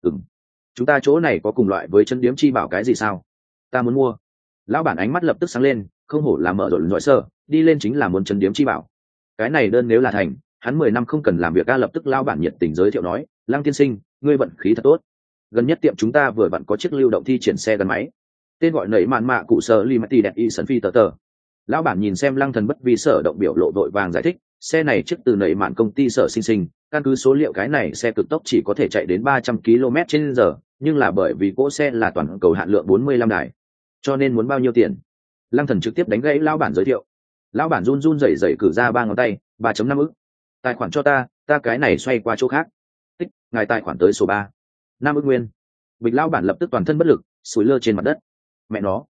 Chúng ta chỗ này có cùng loại với chân điếm chi bảo cái gì sao? Ta muốn mua. Lão bản ánh mắt lập tức sáng lên, không hổ là mở rồi sơ, đi lên chính là muốn chân điếm chi bảo. Cái này đơn nếu là thành, hắn 10 năm không cần làm việc. Lập tức lão bản nhiệt tình giới thiệu nói, Lăng tiên sinh, ngươi vận khí thật tốt. Gần nhất tiệm chúng ta vừa vặn có chiếc lưu động thi triển xe gắn máy, tên gọi nảy mạn mạ cụ sở limati đẹp y sân phi tờ tờ. Lão bản nhìn xem Lăng Thần bất vi sở động biểu lộ vội vàng giải thích, xe này trước từ nảy mạn công ty sở sinh sinh, căn cứ số liệu cái này xe cực tốc chỉ có thể chạy đến 300 km/h, nhưng là bởi vì cỗ xe là toàn cầu hạn lượng 45 đài, cho nên muốn bao nhiêu tiền? Lăng Thần trực tiếp đánh gãy lão bản giới thiệu. Lão bản run run rẩy rẩy cử ra 3 ngón tay, 3.5 ức. Tài khoản cho ta cái này xoay qua chỗ khác. Tích, ngài tài khoản tới số 3. 5 ức nguyên. Bịch lão bản lập tức toàn thân bất lực, sủi lơ trên mặt đất. Mẹ nó,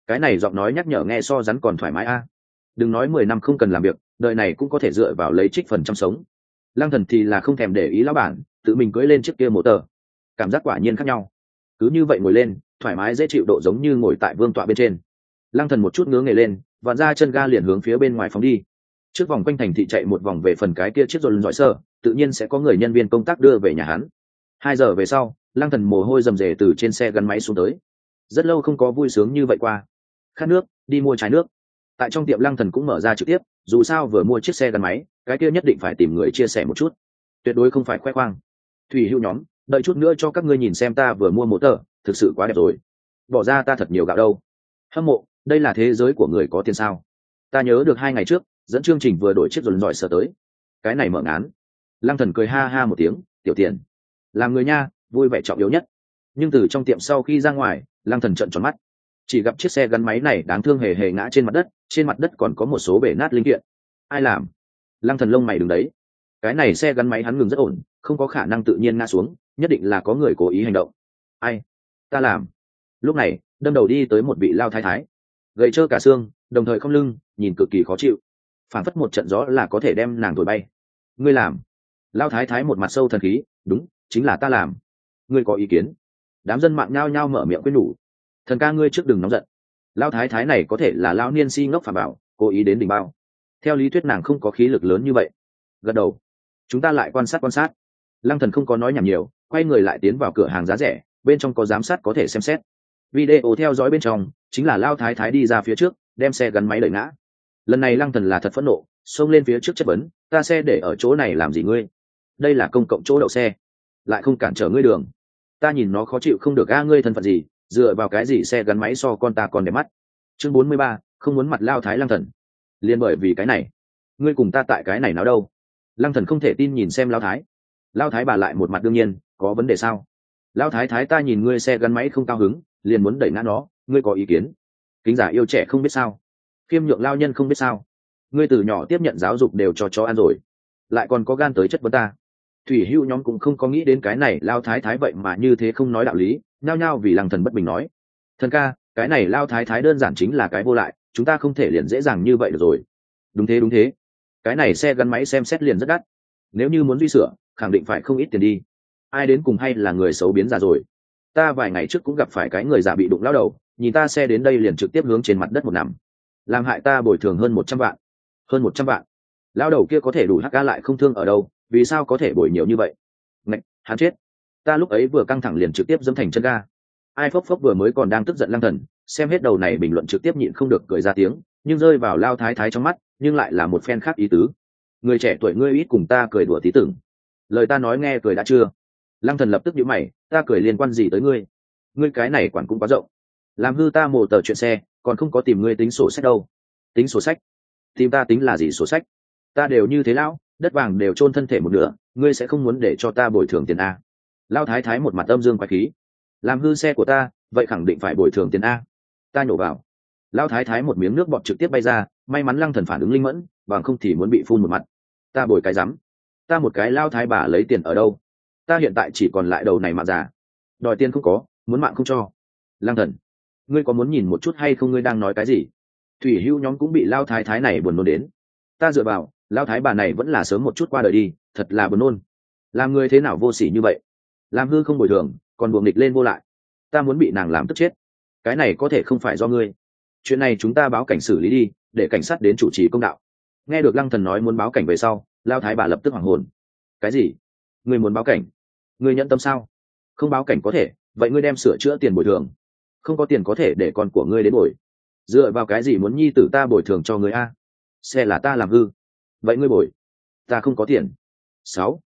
Cái này giọng nói nhắc nhở nghe so rắn còn thoải mái a. Đừng nói 10 năm không cần làm việc, đời này cũng có thể dựa vào lấy trích phần trăm sống. Lăng Thần thì là không thèm để ý lão bản, tự mình cưỡi lên chiếc kia mô tờ. Cảm giác quả nhiên khác nhau. Cứ như vậy ngồi lên, thoải mái dễ chịu độ giống như ngồi tại vương tọa bên trên. Lăng Thần một chút ngứa nghề lên, vặn ra chân ga liền hướng phía bên ngoài phóng đi. Trước vòng quanh thành thị chạy một vòng về phần cái kia chiếc rồi dọi sơ, tự nhiên sẽ có người nhân viên công tác đưa về nhà hắn. 2 giờ về sau, Lăng Thần mồ hôi rầm rề từ trên xe gắn máy xuống tới. Rất lâu không có vui sướng như vậy qua. Khát nước, đi mua chai nước. Tại trong tiệm Lăng Thần cũng mở ra trực tiếp, dù sao vừa mua chiếc xe gắn máy, cái kia nhất định phải tìm người chia sẻ một chút, tuyệt đối không phải khoe khoang. Thủy Hữu nhóm, đợi chút nữa cho các ngươi nhìn xem ta vừa mua motor, thực sự quá đẹp rồi. Bỏ ra ta thật nhiều gạo đâu. Hâm mộ, đây là thế giới của người có tiền sao? Ta nhớ được 2 ngày trước, dẫn chương trình vừa đổi chiếc rồi giỏi sở tới. Cái này mở ngán. Lăng Thần cười ha ha một tiếng, tiểu tiền. Làm người nha, vui vẻ trọng yếu nhất. Nhưng từ trong tiệm sau khi ra ngoài, Lăng Thần trợn tròn mắt. Chỉ gặp chiếc xe gắn máy này đáng thương hề hề ngã trên mặt đất còn có một số bể nát linh kiện. Ai làm? Lăng Thần lông mày đứng đấy. Cái này xe gắn máy hắn ngừng rất ổn, không có khả năng tự nhiên ngã xuống, nhất định là có người cố ý hành động. Ai? Ta làm. Lúc này, đâm đầu đi tới một vị lao thái thái, gầy trơ cả xương, đồng thời không lưng, nhìn cực kỳ khó chịu. Phản phất một trận gió là có thể đem nàng thổi bay. Ngươi làm? Lao thái thái một mặt sâu thần khí, đúng, chính là ta làm. Ngươi có ý kiến? Đám dân mạng nhao nhao mở miệng khuyên nhủ. Thần ca ngươi trước đừng nóng giận. Lao thái thái này có thể là lao niên si ngốc phà bảo, cố ý đến đỉnh bao. Theo lý thuyết nàng không có khí lực lớn như vậy. Gật đầu. Chúng ta lại quan sát. Lăng Thần không có nói nhảm nhiều, quay người lại tiến vào cửa hàng giá rẻ, bên trong có giám sát có thể xem xét. Video theo dõi bên trong chính là lao thái thái đi ra phía trước, đem xe gắn máy đẩy ngã. Lần này Lăng Thần là thật phẫn nộ, xông lên phía trước chất vấn, ta xe để ở chỗ này làm gì ngươi? Đây là công cộng chỗ đậu xe, lại không cản trở ngươi đường. Ta nhìn nó khó chịu không được a, ngươi thân phận gì, dựa vào cái gì xe gắn máy so con ta còn đẹp mắt. Chương 43, không muốn mặt lao thái Lăng Thần. Liên bởi vì cái này, ngươi cùng ta tại cái này nào đâu? Lăng Thần không thể tin nhìn xem lao thái. Lao thái bà lại một mặt đương nhiên, có vấn đề sao? Lao thái thái ta nhìn ngươi xe gắn máy không cao hứng, liền muốn đẩy ngã nó, ngươi có ý kiến? Kính giả yêu trẻ không biết sao? Khiêm nhượng lao nhân không biết sao? Ngươi từ nhỏ tiếp nhận giáo dục đều cho chó ăn rồi, lại còn có gan tới chất vấn ta. Thủy Hữu nhóm cũng không có nghĩ đến cái này lao thái thái vậy mà như thế không nói đạo lý, nhao nhao vì Lăng Thần bất bình nói. Thần ca, cái này lao thái thái đơn giản chính là cái vô lại, chúng ta không thể liền dễ dàng như vậy được rồi. Đúng thế. Cái này xe gắn máy xem xét liền rất đắt, nếu như muốn duy sửa khẳng định phải không ít tiền đi. Ai đến cùng hay là người xấu biến già rồi. Ta vài ngày trước cũng gặp phải cái người già bị đụng lao đầu, nhìn ta xe đến đây liền trực tiếp hướng trên mặt đất một nằm, làm hại ta bồi thường hơn 100 vạn. Hơn 100 vạn? Lao đầu kia có thể đủ hắc ca lại không thương ở đâu, vì sao có thể bồi nhiều như vậy? Ngạch, hắn chết. Ta lúc ấy vừa căng thẳng liền trực tiếp dẫm thành chân ga. Ai phốc vừa mới còn đang tức giận Lăng Thần, xem hết đầu này bình luận trực tiếp nhịn không được cười ra tiếng, nhưng rơi vào lao thái thái trong mắt nhưng lại là một phen khác ý tứ. Người trẻ tuổi ngươi ít cùng ta cười đùa tí tưởng. Lời ta nói nghe cười đã chưa? Lăng Thần lập tức nhíu mày, ta cười liên quan gì tới ngươi? Ngươi cái này quản cũng quá rộng, làm hư ta mồ tờ chuyện xe, còn không có tìm ngươi tính sổ sách đâu. Tính sổ sách? Tìm ta tính là gì sổ sách? Ta đều như thế lão, đất vàng đều chôn thân thể một nửa, ngươi sẽ không muốn để cho ta bồi thường tiền a? Lao thái thái một mặt âm dương quái khí, làm hư xe của ta, vậy khẳng định phải bồi thường tiền a. Ta nhổ vào. Lao thái thái một miếng nước bọt trực tiếp bay ra, may mắn Lăng Thần phản ứng linh mẫn, bằng không thì muốn bị phun một mặt. Ta bồi cái rắm, ta một cái lao thái bà lấy tiền ở đâu? Ta hiện tại chỉ còn lại đầu này mà già, đòi tiền không có, muốn mạng không cho. Lăng Thần, ngươi có muốn nhìn một chút hay không? Ngươi đang nói cái gì? Thủy Hữu nhóm cũng bị lao thái thái này buồn nôn đến. Ta dựa vào, lao thái bà này vẫn là sớm một chút qua đời đi, thật là buồn nôn. Làm người thế nào vô sỉ như vậy, làm hư không bồi thường còn buồng địch lên vô lại. Ta muốn bị nàng làm tức chết. Cái này có thể không phải do ngươi. Chuyện này chúng ta báo cảnh xử lý đi, để cảnh sát đến chủ trì công đạo. Nghe được Lăng Thần nói muốn báo cảnh về sau, lao thái bà lập tức hoảng hồn. Cái gì? Ngươi muốn báo cảnh? Ngươi nhận tâm sao? Không báo cảnh có thể, vậy ngươi đem sửa chữa tiền bồi thường. Không có tiền có thể để con của ngươi đến bồi. Dựa vào cái gì muốn nhi tử ta bồi thường cho ngươi a? Xe là ta làm hư, vậy ngươi bồi. Ta không có tiền. 6.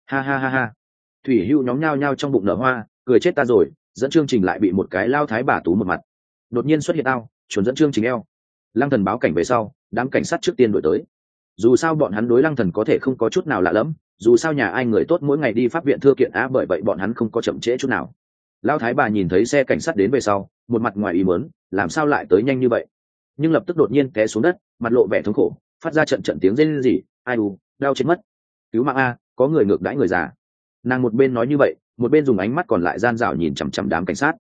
Ha. Thủy Hữu nhóm nhao nhao trong bụng nở hoa, cười chết ta rồi, dẫn chương trình lại bị một cái lao thái bà tú một mặt. Đột nhiên xuất hiện tao, chuẩn dẫn chương trình eo. Lăng Thần báo cảnh về sau, đám cảnh sát trước tiên đuổi tới. Dù sao bọn hắn đối Lăng Thần có thể không có chút nào lạ lẫm, dù sao nhà ai người tốt mỗi ngày đi pháp viện thưa kiện á, bởi vậy bọn hắn không có chậm trễ chút nào. Lao thái bà nhìn thấy xe cảnh sát đến về sau, một mặt ngoài ý muốn, làm sao lại tới nhanh như vậy? Nhưng lập tức đột nhiên té xuống đất, mặt lộ vẻ thống khổ, phát ra trận tiếng rên rỉ, ai u, đau chết mất. Cứu mạng a, có người ngược đãi người già. Nàng một bên nói như vậy, một bên dùng ánh mắt còn lại gian dảo nhìn chằm chằm đám cảnh sát.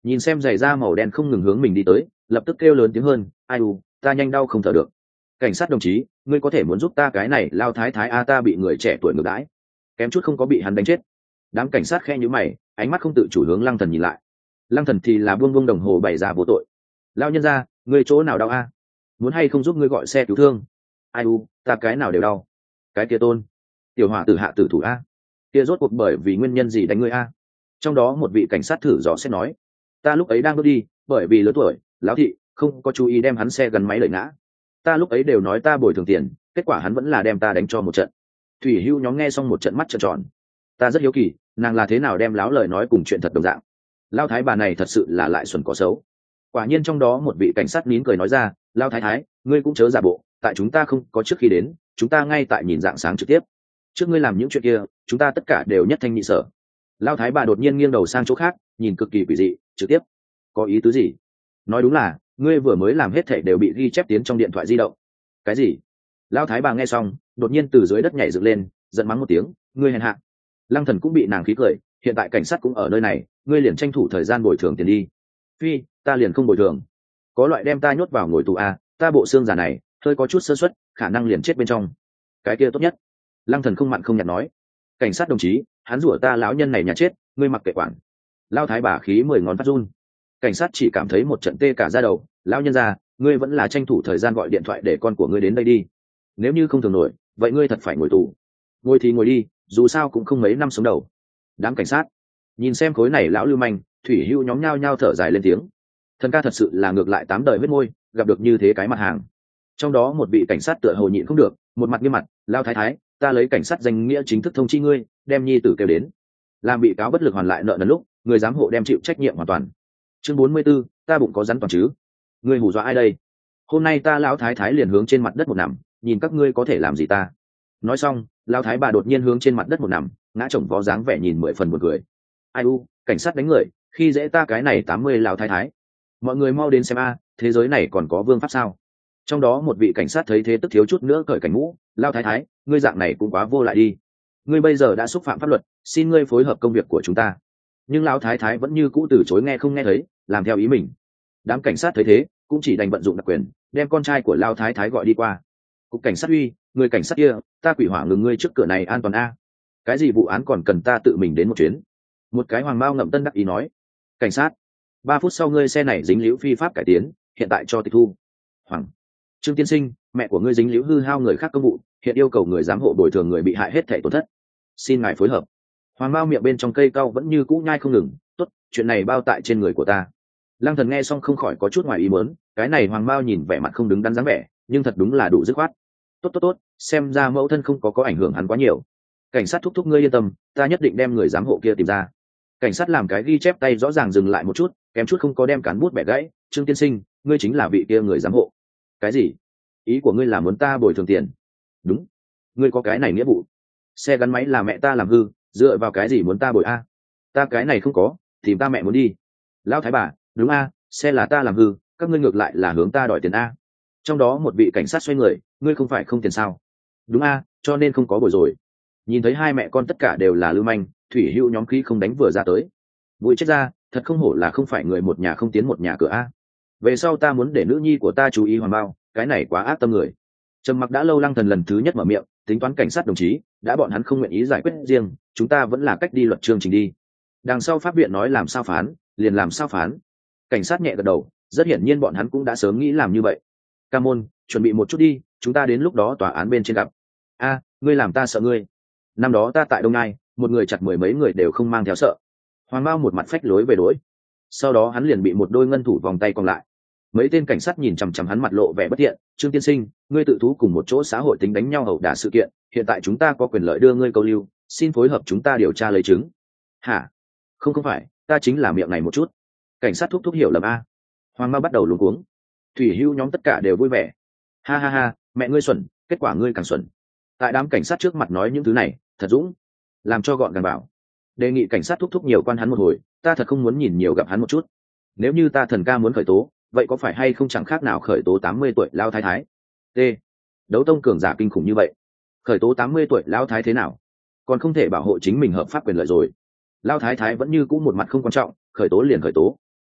nhìn xem giày da màu đen không ngừng hướng mình đi tới, lập tức kêu lớn tiếng hơn, ai u, ta nhanh đau không thở được. Cảnh sát đồng chí, ngươi có thể muốn giúp ta cái này lao thái thái a, ta bị người trẻ tuổi ngược đãi, kém chút không có bị hắn đánh chết. Đám cảnh sát khe nhíu mày, ánh mắt không tự chủ hướng Lăng Thần nhìn lại. Lăng Thần thì là buông đồng hồ bày ra vô tội. Lao nhân ra, ngươi chỗ nào đau a? Muốn hay không giúp ngươi gọi xe cứu thương? Ai u, ta cái nào đều đau. Cái kia Tôn, tiểu hỏa tử hạ tử thủ a, kia rốt cuộc bởi vì nguyên nhân gì đánh ngươi a? Trong đó một vị cảnh sát thử dò xét nói, ta lúc ấy đang bước đi, bởi vì lớn tuổi, lão thị không có chú ý đem hắn xe gắn máy lật ngã. Ta lúc ấy đều nói ta bồi thường tiền, kết quả hắn vẫn là đem ta đánh cho một trận. Thủy Hưu nhóm nghe xong một trận mắt trợn tròn. Ta rất hiếu kỳ, nàng là thế nào đem láo lời nói cùng chuyện thật đồng dạng. Lao thái bà này thật sự là lại xuẩn có xấu. Quả nhiên trong đó một vị cảnh sát nín cười nói ra, Lao thái thái, ngươi cũng chớ giả bộ, tại chúng ta không có trước khi đến, chúng ta ngay tại nhìn dạng sáng trực tiếp. Trước ngươi làm những chuyện kia, chúng ta tất cả đều nhất thanh nhị sở. Lao thái bà đột nhiên nghiêng đầu sang chỗ khác, nhìn cực kỳ quỷ dị, trực tiếp. Có ý tứ gì? Nói đúng là, ngươi vừa mới làm hết thảy đều bị ghi chép tiến trong điện thoại di động. Cái gì? Lao thái bà nghe xong, đột nhiên từ dưới đất nhảy dựng lên, giận mắng một tiếng, ngươi hèn hạ. Lăng Thần cũng bị nàng khí cười, hiện tại cảnh sát cũng ở nơi này, ngươi liền tranh thủ thời gian bồi thường tiền đi. Phi, ta liền không bồi thường. Có loại đem ta nhốt vào ngồi tù a, ta bộ xương già này, hơi có chút sơ suất, khả năng liền chết bên trong. Cái kia tốt nhất. Lăng Thần không mặn không nhạt nói, cảnh sát đồng chí, hắn rủa ta lão nhân này nhà chết, ngươi mặc kệ quản. Lao thái bà khí 10 ngón phát run. Cảnh sát chỉ cảm thấy một trận tê cả da đầu, lão nhân gia, ngươi vẫn là tranh thủ thời gian gọi điện thoại để con của ngươi đến đây đi. Nếu như không thường nổi, vậy ngươi thật phải ngồi tù. Ngồi thì ngồi đi, dù sao cũng không mấy năm sống đầu. Đám cảnh sát nhìn xem khối này lão lưu manh, Thủy Hưu nhóm nhao nhao thở dài lên tiếng. Thần ca thật sự là ngược lại 8 đời huyết môi, gặp được như thế cái mặt hàng. Trong đó một vị cảnh sát tựa hồ nhịn không được, một mặt nghiêm mặt, Lao thái thái, ta lấy cảnh sát danh nghĩa chính thức thông chi ngươi, đem nhi tử kêu đến. Làm bị cáo bất lực hoàn lại nợ nần lúc, người giám hộ đem chịu trách nhiệm hoàn toàn. Chương 44, ta bụng có rắn toàn chứ? Ngươi hù dọa ai đây? Hôm nay ta lão thái thái liền hướng trên mặt đất một nằm, nhìn các ngươi có thể làm gì ta? Nói xong, lão thái bà đột nhiên hướng trên mặt đất một nằm, ngã chồng vó dáng vẻ nhìn 10 phần buồn cười. Ai u, cảnh sát đánh người, khi dễ ta cái này 80 lão thái thái. Mọi người mau đến xem a, thế giới này còn có vương pháp sao? Trong đó một vị cảnh sát thấy thế tức thiếu chút nữa cởi cảnh mũ, lão thái thái, ngươi dạng này cũng quá vô lại đi. Ngươi bây giờ đã xúc phạm pháp luật, xin ngươi phối hợp công việc của chúng ta. Nhưng lão thái thái vẫn như cũ từ chối nghe không nghe thấy, làm theo ý mình. Đám cảnh sát thấy thế cũng chỉ đành vận dụng đặc quyền, đem con trai của lão thái thái gọi đi qua. Cục cảnh sát uy, người cảnh sát kia, ta quỷ hỏa ngừng ngươi trước cửa này an toàn a. Cái gì vụ án còn cần ta tự mình đến một chuyến? Một cái hoàng mao ngậm tân đắc ý nói. Cảnh sát, 3 phút sau ngươi xe này dính liễu phi pháp cải tiến, hiện tại cho tịch thu. Hoàng, Trương tiên sinh, mẹ của ngươi dính liễu hư hao người khác công vụ, hiện yêu cầu người giám hộ bồi thường người bị hại hết thảy tổn thất. Xin ngài phối hợp. Hoàng mao miệng bên trong cây cau vẫn như cũ nhai không ngừng. Tốt, chuyện này bao tại trên người của ta. Lăng Thần nghe xong không khỏi có chút ngoài ý muốn, cái này hoàng mao nhìn vẻ mặt không đứng đắn dáng vẻ, nhưng thật đúng là đủ dứt khoát. Tốt, xem ra mẫu thân không có ảnh hưởng hắn quá nhiều. Cảnh sát thúc ngươi yên tâm, ta nhất định đem người giám hộ kia tìm ra. Cảnh sát làm cái ghi chép tay rõ ràng dừng lại một chút, kém chút không có đem cán bút bẻ gãy. Trương tiên sinh, ngươi chính là vị kia người giám hộ. Cái gì? Ý của ngươi là muốn ta bồi thường tiền? Đúng, ngươi có cái này nghĩa vụ. Xe gắn máy là mẹ ta làm hư, dựa vào cái gì muốn ta bồi a? Ta cái này không có, tìm ta mẹ muốn đi. Lão thái bà, đúng a, xe là ta làm hư, các ngươi ngược lại là hướng ta đòi tiền a. Trong đó một vị cảnh sát xoay người, ngươi không phải không tiền sao? Đúng a, cho nên không có bồi rồi. Nhìn thấy hai mẹ con tất cả đều là lưu manh, Thủy Hữu nhóm khí không đánh vừa ra tới. Vui chết ra, thật không hổ là không phải người một nhà không tiến một nhà cửa a. Về sau ta muốn để nữ nhi của ta chú ý hoàn bao, cái này quá ác tâm người. Trầm mặc đã lâu, Lăng Thần lần thứ nhất mở miệng, tính toán cảnh sát đồng chí, đã bọn hắn không nguyện ý giải quyết riêng, chúng ta vẫn là cách đi luật chương trình đi. Đằng sau pháp viện nói làm sao phán, liền làm sao phán. Cảnh sát nhẹ gật đầu, rất hiển nhiên bọn hắn cũng đã sớm nghĩ làm như vậy. Ca môn, chuẩn bị một chút đi, chúng ta đến lúc đó tòa án bên trên gặp. A, ngươi làm ta sợ ngươi. Năm đó ta tại Đông Nai, một người chặt 10 mấy người đều không mang theo sợ. Hoàng Mao một mặt phách lối về đối. Sau đó hắn liền bị một đôi ngân thủ vòng tay còn lại. Mấy tên cảnh sát nhìn chằm chằm hắn mặt lộ vẻ bất thiện. Trương tiên sinh, ngươi tự thú cùng một chỗ xã hội tính đánh nhau ẩu đả sự kiện, hiện tại chúng ta có quyền lợi đưa ngươi câu lưu, xin phối hợp chúng ta điều tra lấy chứng. Hả? Không phải, ta chính là miệng này một chút. Cảnh sát thúc hiểu lầm a. Hoàng Mao bắt đầu luống cuống. Thủy Hữu nhóm tất cả đều vui vẻ. Ha ha ha, mẹ ngươi xuẩn, kết quả ngươi càng xuẩn. Tại đám cảnh sát trước mặt nói những thứ này, thật dũng. Làm cho gọn gàng bảo. Đề nghị cảnh sát thúc nhiều quan hắn một hồi, ta thật không muốn nhìn nhiều gặp hắn một chút. Nếu như ta thần ca muốn khởi tố, vậy có phải hay không chẳng khác nào khởi tố 80 tuổi lao thái thái. T. Đấu tông cường giả kinh khủng như vậy. Khởi tố 80 tuổi lao thái thế nào? Còn không thể bảo hộ chính mình hợp pháp quyền lợi rồi. Lao thái thái vẫn như cũ một mặt không quan trọng, khởi tố liền khởi tố.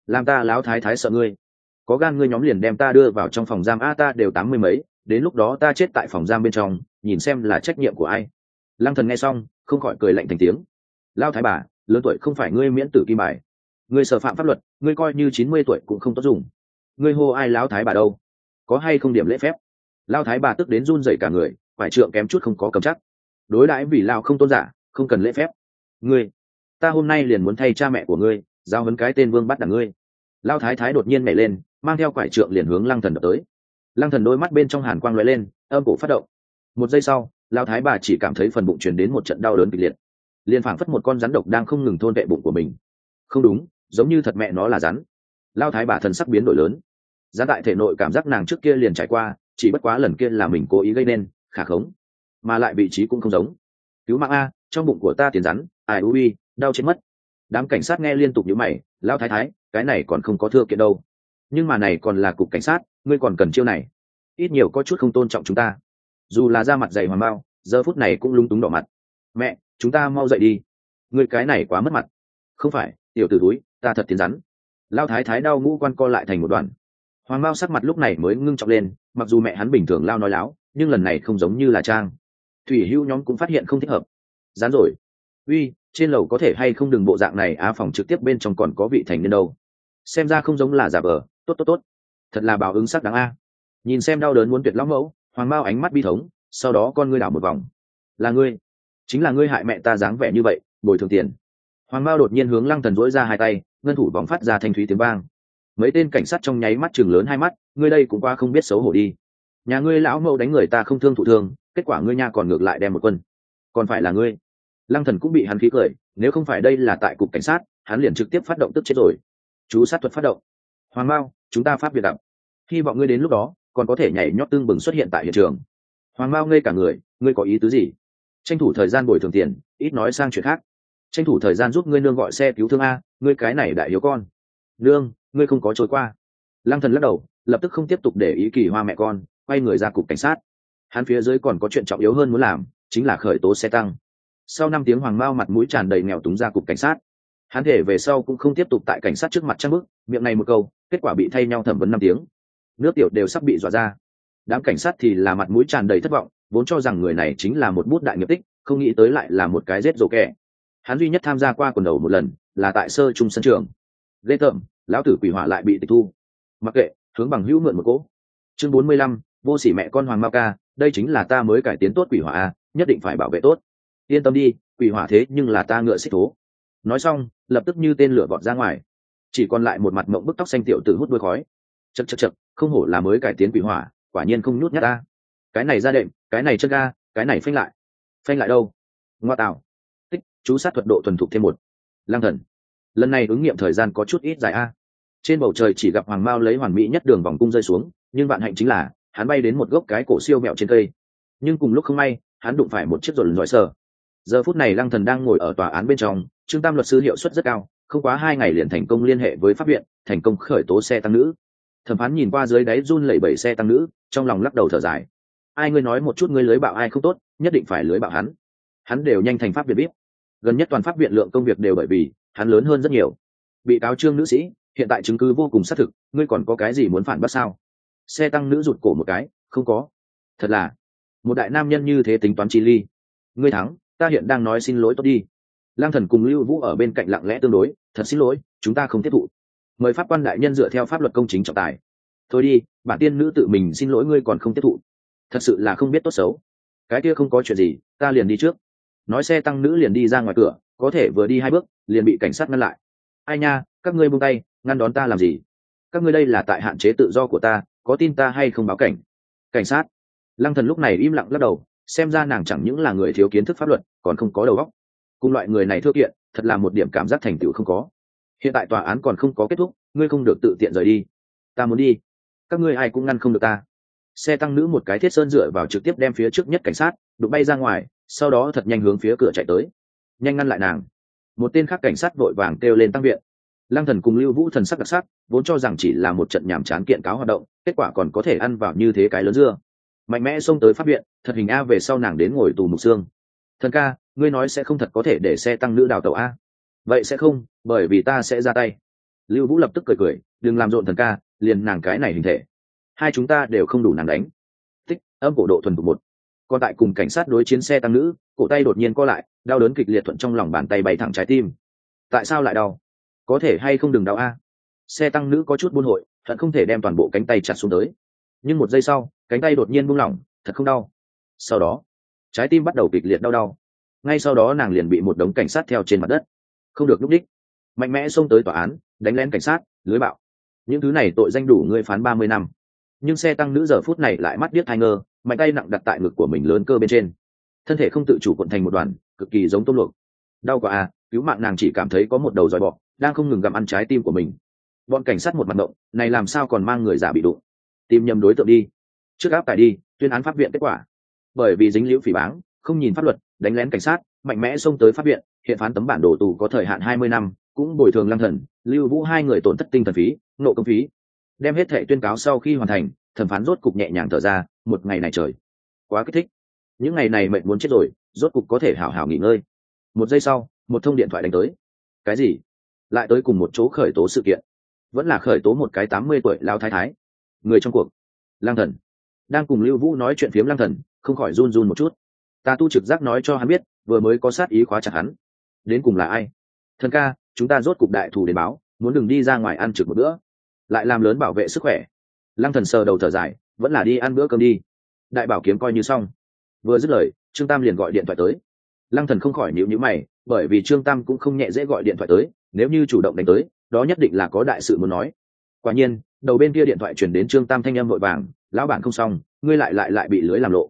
làm ta lão thái thái sợ ngươi. Có gan ngươi nhóm liền đem ta đưa vào trong phòng giam a, ta đều 80 mấy, đến lúc đó ta chết tại phòng giam bên trong, nhìn xem là trách nhiệm của ai. Lăng Thần nghe xong không khỏi cười lạnh thành tiếng. Lão thái bà, lớn tuổi không phải ngươi miễn tử kim bài, ngươi sở phạm pháp luật, ngươi coi như 90 tuổi cũng không tốt dùng. Ngươi hô ai lão thái bà đâu? Có hay không điểm lễ phép? Lão thái bà tức đến run rẩy cả người, phải trượng kém chút không có cầm chắc. Đối đãi vì lão không tôn giả, không cần lễ phép. Ngươi, ta hôm nay liền muốn thay cha mẹ của ngươi giao huấn cái tên vương bắt đàn ngươi. Lão thái thái đột nhiên nhảy lên, mang theo quải trượng liền hướng Lăng Thần đập tới. Lăng Thần đôi mắt bên trong hàn quang lóe lên, âm cổ phát động. Một giây sau, lão thái bà chỉ cảm thấy phần bụng truyền đến một trận đau đớn kịch liệt, liền phảng phất một con rắn độc đang không ngừng thôn vệ bụng của mình. Không đúng, giống như thật mẹ nó là rắn. Lão thái bà thần sắc biến đổi lớn. Rắn tại thể nội cảm giác nàng trước kia liền trải qua, chỉ bất quá lần kia là mình cố ý gây nên, khả khống, mà lại vị trí cũng không giống. Cứu mạng a, trong bụng của ta tiền rắn, ai ui, đau chết mất. Đám cảnh sát nghe liên tục nhíu mày, lão thái thái, cái này còn không có thưa kiện đâu. Nhưng mà này còn là cục cảnh sát, ngươi còn cần chiêu này, ít nhiều có chút không tôn trọng chúng ta. Dù là da mặt dày Hoàng Bao, giờ phút này cũng lung túng đỏ mặt. Mẹ, chúng ta mau dậy đi, ngươi cái này quá mất mặt. Không phải, tiểu tử túi, ta thật tiền rắn. Lão thái thái đau ngũ quan co lại thành một đoàn. Hoàng Bao sắc mặt lúc này mới ngưng trọng lên, mặc dù mẹ hắn bình thường lao nói láo, nhưng lần này không giống như là trang. Thủy Hữu nhóm cũng phát hiện không thích hợp. Rắn rồi. Uy, trên lầu có thể hay không đừng bộ dạng này á, phòng trực tiếp bên trong còn có vị thành niên đâu. Xem ra không giống là giả vờ, tốt. Thật là báo ứng sắc đáng a. Nhìn xem đau đớn muốn tuyệt lão mẫu, Hoàng Bao ánh mắt bi thống, sau đó con ngươi đảo một vòng. Là ngươi, chính là ngươi hại mẹ ta dáng vẻ như vậy, bồi thường tiền. Hoàng Bao đột nhiên hướng Lăng Thần duỗi ra hai tay, ngân thủ vòng phát ra thanh thúy tiếng vang. Mấy tên cảnh sát trong nháy mắt chừng lớn hai mắt, ngươi đây cũng qua không biết xấu hổ đi. Nhà ngươi lão mẫu đánh người ta không thương thụ thương, kết quả ngươi nha còn ngược lại đem một quân. Còn phải là ngươi. Lăng Thần cũng bị hắn khí cười, nếu không phải đây là tại cục cảnh sát, hắn liền trực tiếp phát động tức chết rồi. Chú sát thuật phát động. Hoàng Bao, chúng ta pháp biệt đậm, hy vọng ngươi đến lúc đó còn có thể nhảy nhót tương bừng xuất hiện tại hiện trường. Hoàng Bao ngây cả người, ngươi có ý tứ gì? Tranh thủ thời gian bồi thường tiền, ít nói sang chuyện khác. Tranh thủ thời gian giúp ngươi nương gọi xe cứu thương a, ngươi cái này đại hiếu con. Nương, ngươi không có trôi qua. Lăng Thần lắc đầu, lập tức không tiếp tục để ý kỳ hoa mẹ con, quay người ra cục cảnh sát. Hắn phía dưới còn có chuyện trọng yếu hơn muốn làm, chính là khởi tố xe tăng. Sau 5 tiếng Hoàng Mao mặt mũi tràn đầy nghèo túng ra cục cảnh sát. Hắn thể về sau cũng không tiếp tục tại cảnh sát trước mặt trang bức, miệng này một câu, kết quả bị thay nhau thẩm vấn 5 tiếng. Nước tiểu đều sắp bị dọa ra. Đám cảnh sát thì là mặt mũi tràn đầy thất vọng, vốn cho rằng người này chính là một bút đại nghiệp tích, không nghĩ tới lại là một cái rết rổ kẻ. Hắn duy nhất tham gia qua quần đầu một lần, là tại sơ trung sân trường. Ghê tởm, lão tử quỷ hỏa lại bị tịch thu. Mặc kệ, hướng bằng hữu mượn một cỗ. Chương 45, vô sỉ mẹ con Hoàng Mao ca, đây chính là ta mới cải tiến tốt quỷ hỏa a, nhất định phải bảo vệ tốt. Yên tâm đi, quỷ hỏa thế nhưng là ta ngựa xích thố. Nói xong, lập tức như tên lửa vọt ra ngoài. Chỉ còn lại một mặt mộng bức tóc xanh tiểu tử hút đuôi khói. Chậc, không hổ là mới cải tiến quỷ hỏa, quả nhiên không nhút nhát ta. Cái này ra đệm, cái này chân ga, cái này phanh lại đâu? Ngoa tạo. Tích, chú sát thuật độ thuần thục thêm một. Lăng Thần. Lần này ứng nghiệm thời gian có chút ít dài a. Trên bầu trời chỉ gặp Hoàng Mao lấy hoàn mỹ nhất đường vòng cung rơi xuống, nhưng vạn hạnh chính là hắn bay đến một gốc cái cổ siêu mẹo trên cây. Nhưng cùng lúc không may, hắn đụng phải một chiếc rồn giỏi sờ. Giờ phút này Lăng Thần đang ngồi ở tòa án bên trong, Trương Tam luật sư hiệu suất rất cao, không quá 2 ngày liền thành công liên hệ với pháp viện, thành công khởi tố xe tăng nữ. Thẩm phán nhìn qua dưới đáy run lẩy bẩy xe tăng nữ, trong lòng lắc đầu thở dài. Ai ngươi nói một chút ngươi lưới bạo ai không tốt, nhất định phải lưới bạo hắn. Hắn đều nhanh thành pháp viện biết. Gần nhất toàn pháp viện lượng công việc đều bởi vì hắn lớn hơn rất nhiều. Bị cáo Trương nữ sĩ, hiện tại chứng cứ vô cùng xác thực, ngươi còn có cái gì muốn phản bác sao? Xe tăng nữ rụt cổ một cái, không có. Thật là, một đại nam nhân như thế tính toán chi ly. Ngươi thắng, ta hiện đang nói xin lỗi tốt đi. Lang Thần cùng Lưu Vũ ở bên cạnh lặng lẽ tương đối, thật xin lỗi, chúng ta không tiếp thụ. Mời pháp quan đại nhân dựa theo pháp luật công chính trọng tài. Thôi đi, bản tiên nữ tự mình xin lỗi ngươi còn không tiếp thụ. Thật sự là không biết tốt xấu. Cái kia không có chuyện gì, ta liền đi trước. Nói xe tăng nữ liền đi ra ngoài cửa, có thể vừa đi 2 bước, liền bị cảnh sát ngăn lại. Ai nha, các ngươi buông tay, ngăn đón ta làm gì? Các ngươi đây là tại hạn chế tự do của ta, có tin ta hay không báo cảnh? Cảnh sát. Lăng Thần lúc này im lặng lắc đầu, xem ra nàng chẳng những là người thiếu kiến thức pháp luật, còn không có đầu óc. Cùng loại người này thưa kiện, thật là một điểm cảm giác thành tựu không có. Hiện tại tòa án còn không có kết thúc, ngươi không được tự tiện rời đi. Ta muốn đi, các ngươi ai cũng ngăn không được ta. Xe tăng nữ một cái thiết sơn dựa vào trực tiếp đem phía trước nhất cảnh sát đụng bay ra ngoài, sau đó thật nhanh hướng phía cửa chạy tới. Nhanh ngăn lại nàng. Một tên khác cảnh sát vội vàng kêu lên tăng viện. Lăng Thần cùng Lưu Vũ thần sắc đặc sắc, vốn cho rằng chỉ là một trận nhảm chán kiện cáo hoạt động, kết quả còn có thể ăn vào như thế cái lớn dưa. Mạnh mẽ xông tới pháp viện, thật hình a về sau nàng đến ngồi tù mục xương. Thần ca, ngươi nói sẽ không thật có thể để xe tăng nữ đào tẩu a? Vậy sẽ không, bởi vì ta sẽ ra tay. Lưu Vũ lập tức cười cười, đừng làm rộn thần ca, liền nàng cái này hình thể, hai chúng ta đều không đủ nàng đánh. Tích, âm cổ độ thuần thục một. Còn tại cùng cảnh sát đối chiến xe tăng nữ, cổ tay đột nhiên co lại, đau đớn kịch liệt thuận trong lòng bàn tay bay thẳng trái tim. Tại sao lại đau? Có thể hay không đừng đau a? Xe tăng nữ có chút buôn hội, thật không thể đem toàn bộ cánh tay chặt xuống tới. Nhưng một giây sau, cánh tay đột nhiên buông lỏng, thật không đau. Sau đó, trái tim bắt đầu kịch liệt đau đau. Ngay sau đó nàng liền bị một đống cảnh sát theo trên mặt đất, không được lúc đích, mạnh mẽ xông tới tòa án, đánh lén cảnh sát, lưới bạo. Những thứ này tội danh đủ ngươi phán 30 năm. Nhưng xe tăng nữ giờ phút này lại mắt điếc hai ngơ, mạnh tay nặng đặt tại ngực của mình lớn cơ bên trên, thân thể không tự chủ cuộn thành một đoàn, cực kỳ giống tôm luộc. Đau quá à, cứu mạng nàng chỉ cảm thấy có một đầu dòi bọ đang không ngừng gặm ăn trái tim của mình. Bọn cảnh sát một mặt động, này làm sao còn mang người giả bị đụng, tìm nhầm đối tượng đi. Trước áp tải đi, tuyên án pháp viện kết quả. Bởi vì dính liễu phỉ báng, không nhìn pháp luật, đánh lén cảnh sát, mạnh mẽ xông tới pháp viện, hiện phán tấm bản đồ tù có thời hạn 20 năm, cũng bồi thường Lăng Thần, Lưu Vũ hai người tổn thất tinh thần phí, nộ công phí. Đem hết thệ tuyên cáo sau khi hoàn thành, thẩm phán rốt cục nhẹ nhàng thở ra, một ngày này trời, quá kích thích. Những ngày này mệt muốn chết rồi, rốt cục có thể hảo hảo nghỉ ngơi. Một giây sau, một thông điện thoại đánh tới. Cái gì? Lại tới cùng một chỗ khởi tố sự kiện. Vẫn là khởi tố một cái 80 tuổi lao thái thái. Người trong cuộc, Lăng Thần. Đang cùng Lưu Vũ nói chuyện phiếm Lăng Thần, không khỏi run run một chút. Ta tu trực giác nói cho hắn biết, vừa mới có sát ý khóa chặt hắn. Đến cùng là ai? Thần ca, chúng ta rốt cục đại thù đến báo, muốn đừng đi ra ngoài ăn trực một bữa, lại làm lớn bảo vệ sức khỏe. Lăng Thần sờ đầu thở dài, vẫn là đi ăn bữa cơm đi. Đại bảo kiếm coi như xong. Vừa dứt lời, Trương Tam liền gọi điện thoại tới. Lăng Thần không khỏi nhíu nhíu mày, bởi vì Trương Tam cũng không nhẹ dễ gọi điện thoại tới, nếu như chủ động đánh tới, đó nhất định là có đại sự muốn nói. Quả nhiên, đầu bên kia điện thoại truyền đến Trương Tam thanh âm vội vàng, lão bản không xong, ngươi lại bị lưới làm lộ.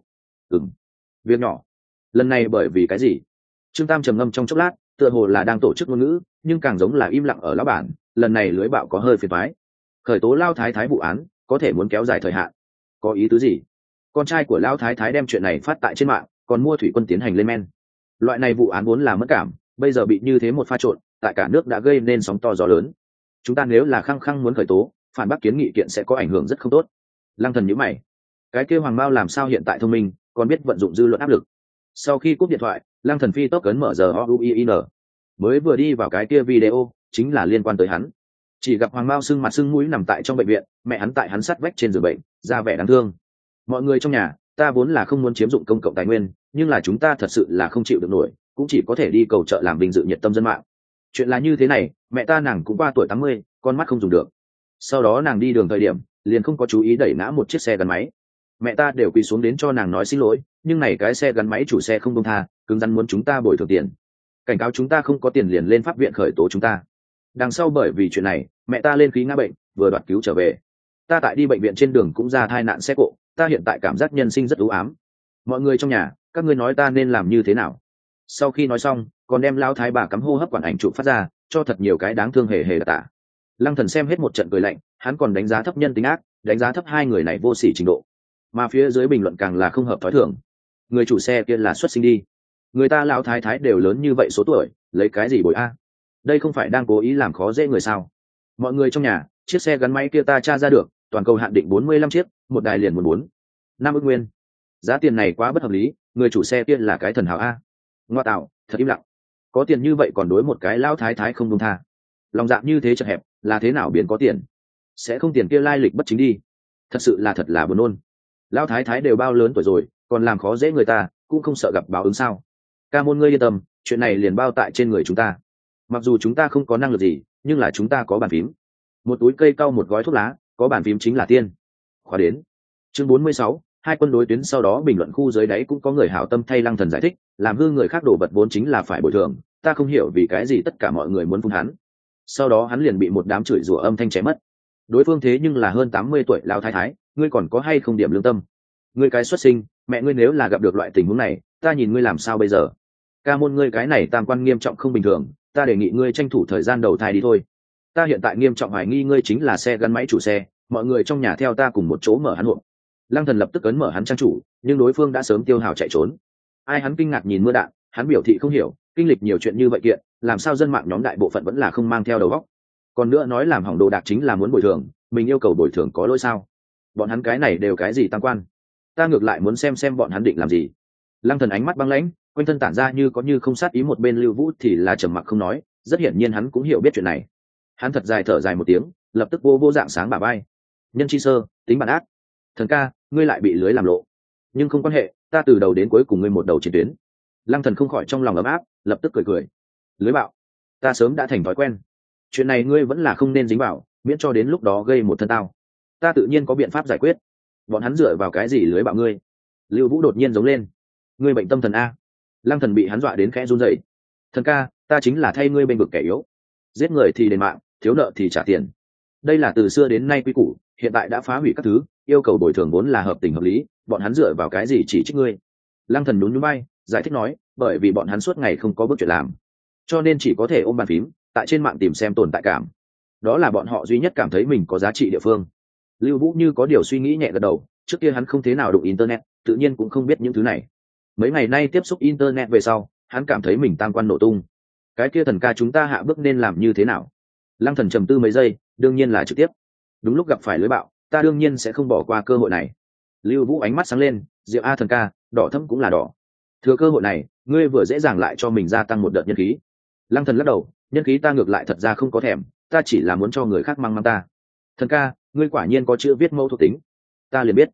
Việc nhỏ. Lần này bởi vì cái gì? Trương Tam trầm ngâm trong chốc lát, tựa hồ là đang tổ chức ngôn ngữ, nhưng càng giống là im lặng ở lão bản, lần này lưới bạo có hơi phiền toái. Khởi tố lao thái thái vụ án, có thể muốn kéo dài thời hạn. Có ý tứ gì? Con trai của lão thái thái đem chuyện này phát tại trên mạng, còn mua thủy quân tiến hành lên men. Loại này vụ án vốn là mất cảm, bây giờ bị như thế một pha trộn, tại cả nước đã gây nên sóng to gió lớn. Chúng ta nếu là khăng khăng muốn khởi tố, phản bác kiến nghị kiện sẽ có ảnh hưởng rất không tốt. Lăng Thần nhíu mày. Cái kia Hoàng Mao làm sao hiện tại thông minh, còn biết vận dụng dư luận áp lực. Sau khi cúp điện thoại, Lăng Thần phi tốc ấn mở giờ OUIN. Mới vừa đi vào cái kia video, chính là liên quan tới hắn. Chỉ gặp Hoàng Mao sưng mặt sưng mũi nằm tại trong bệnh viện, mẹ hắn tại hắn sát vách trên giường bệnh, ra vẻ đáng thương. Mọi người trong nhà, ta vốn là không muốn chiếm dụng công cộng tài nguyên, nhưng là chúng ta thật sự là không chịu được nổi, cũng chỉ có thể đi cầu trợ làm vinh dự nhiệt tâm dân mạng. Chuyện là như thế này, mẹ ta nàng cũng qua tuổi 80, con mắt không dùng được. Sau đó nàng đi đường thời điểm, liền không có chú ý đẩy ngã một chiếc xe gắn máy. Mẹ ta đều quỳ xuống đến cho nàng nói xin lỗi, nhưng này cái xe gắn máy chủ xe không buông tha, cứng rắn muốn chúng ta bồi thường tiền. Cảnh cáo chúng ta không có tiền liền lên pháp viện khởi tố chúng ta. Đằng sau bởi vì chuyện này, mẹ ta lên khí ngã bệnh, vừa đoạt cứu trở về. Ta tại đi bệnh viện trên đường cũng ra tai nạn xe cộ, ta hiện tại cảm giác nhân sinh rất u ám. Mọi người trong nhà, các ngươi nói ta nên làm như thế nào? Sau khi nói xong, còn đem lão thái bà cắm hô hấp quản ảnh chụp phát ra, cho thật nhiều cái đáng thương hề hề đặc tả. Lăng Thần xem hết một trận cười lạnh, hắn còn đánh giá thấp nhân tính ác, đánh giá thấp hai người này vô sỉ trình độ. Mà phía dưới bình luận càng là không hợp thói thường. Người chủ xe kia là xuất sinh đi, người ta lão thái thái đều lớn như vậy số tuổi, lấy cái gì bồi a? Đây không phải đang cố ý làm khó dễ người sao? Mọi người trong nhà, chiếc xe gắn máy kia ta tra ra được, toàn cầu hạn định 45 chiếc, một đài liền 4 ức nguyên. Giá tiền này quá bất hợp lý, người chủ xe kia là cái thần hào a. Ngoa tạo, thật im lặng. Có tiền như vậy còn đối một cái lão thái thái không buông tha. Lòng dạ như thế chật hẹp, là thế nào biến có tiền? Sẽ không tiền kia lai lịch bất chính đi. Thật là buồn nôn. Lão thái thái đều bao lớn tuổi rồi, còn làm khó dễ người ta, cũng không sợ gặp báo ứng sao? Ca môn ngươi yên tâm, chuyện này liền bao tại trên người chúng ta. Mặc dù chúng ta không có năng lực gì, nhưng là chúng ta có bàn phím. Một túi cây cau một gói thuốc lá, có bàn phím chính là tiên. Khóa đến. Chương 46, hai quân đối tuyến. Sau đó bình luận khu dưới đáy cũng có người hảo tâm thay Lăng Thần giải thích, làm hư người khác đồ vật vốn chính là phải bồi thường, ta không hiểu vì cái gì tất cả mọi người muốn phun hắn. Sau đó hắn liền bị một đám chửi rủa âm thanh chém mất. Đối phương thế nhưng là hơn 80 tuổi lão thái thái, ngươi còn có hay không điểm lương tâm? Ngươi cái xuất sinh, mẹ ngươi nếu là gặp được loại tình huống này, ta nhìn ngươi làm sao bây giờ? Ca môn ngươi cái này tam quan nghiêm trọng không bình thường, ta đề nghị ngươi tranh thủ thời gian đầu thai đi thôi. Ta hiện tại nghiêm trọng hoài nghi ngươi chính là xe gắn máy chủ xe, mọi người trong nhà theo ta cùng một chỗ mở hắn hộ. Lăng Thần lập tức ấn mở hắn trang chủ, nhưng đối phương đã sớm tiêu hào chạy trốn. Ai hắn kinh ngạc nhìn mưa đạn, hắn biểu thị không hiểu, kinh lịch nhiều chuyện như vậy kiện, làm sao dân mạng nhóm đại bộ phận vẫn là không mang theo đầu óc. Còn nữa nói làm hỏng đồ đạc chính là muốn bồi thường, mình yêu cầu bồi thường có lỗi sao? Bọn hắn cái này đều cái gì tam quan? Ta ngược lại muốn xem bọn hắn định làm gì. Lăng Thần ánh mắt băng lãnh, quanh thân tản ra như có như không sát ý. Một bên Lưu Vũ thì là trầm mặc không nói, rất hiển nhiên hắn cũng hiểu biết chuyện này. Hắn thật dài thở dài một tiếng, lập tức vô dạng sáng bả vai. Nhân chi sơ, tính bản ác. Thần ca, ngươi lại bị lưới làm lộ. Nhưng không quan hệ, ta từ đầu đến cuối cùng ngươi một đầu chiến tuyến. Lăng Thần không khỏi trong lòng ấm áp, lập tức cười cười. Lưới bạo, ta sớm đã thành thói quen. Chuyện này ngươi vẫn là không nên dính vào, miễn cho đến lúc đó gây một thân tao. Ta tự nhiên có biện pháp giải quyết. Bọn hắn dựa vào cái gì lưới bạo ngươi? Lưu Vũ đột nhiên giống lên. Ngươi bệnh tâm thần a? Lăng Thần bị hắn dọa đến khẽ run rẩy. Thần ca, ta chính là thay ngươi bên vực kẻ yếu. Giết người thì đền mạng, thiếu nợ thì trả tiền. Đây là từ xưa đến nay quy củ, hiện tại đã phá hủy các thứ, yêu cầu bồi thường vốn là hợp tình hợp lý, bọn hắn dựa vào cái gì chỉ trích ngươi? Lăng Thần nhún nhún vai, giải thích nói, bởi vì bọn hắn suốt ngày không có bước chuyện làm, cho nên chỉ có thể ôm bàn phím, tại trên mạng tìm xem tồn tại cảm. Đó là bọn họ duy nhất cảm thấy mình có giá trị địa phương. Lưu Vũ như có điều suy nghĩ nhẹ gật đầu, trước kia hắn không thế nào đụng internet, tự nhiên cũng không biết những thứ này. Mấy ngày nay tiếp xúc internet về sau, hắn cảm thấy mình tam quan nổ tung. Cái kia thần ca chúng ta hạ bước nên làm như thế nào? Lăng Thần trầm tư mấy giây, đương nhiên là trực tiếp. Đúng lúc gặp phải lưới bạo, ta đương nhiên sẽ không bỏ qua cơ hội này. Lưu Vũ ánh mắt sáng lên, diệu a thần ca, đỏ thẫm cũng là đỏ. Thừa cơ hội này, ngươi vừa dễ dàng lại cho mình gia tăng một đợt nhân khí. Lăng Thần lắc đầu, nhân khí ta ngược lại thật ra không có thèm, ta chỉ là muốn cho người khác mang mang ta. Thần ca, ngươi quả nhiên có chữ viết mẫu thuộc tính. Ta liền biết.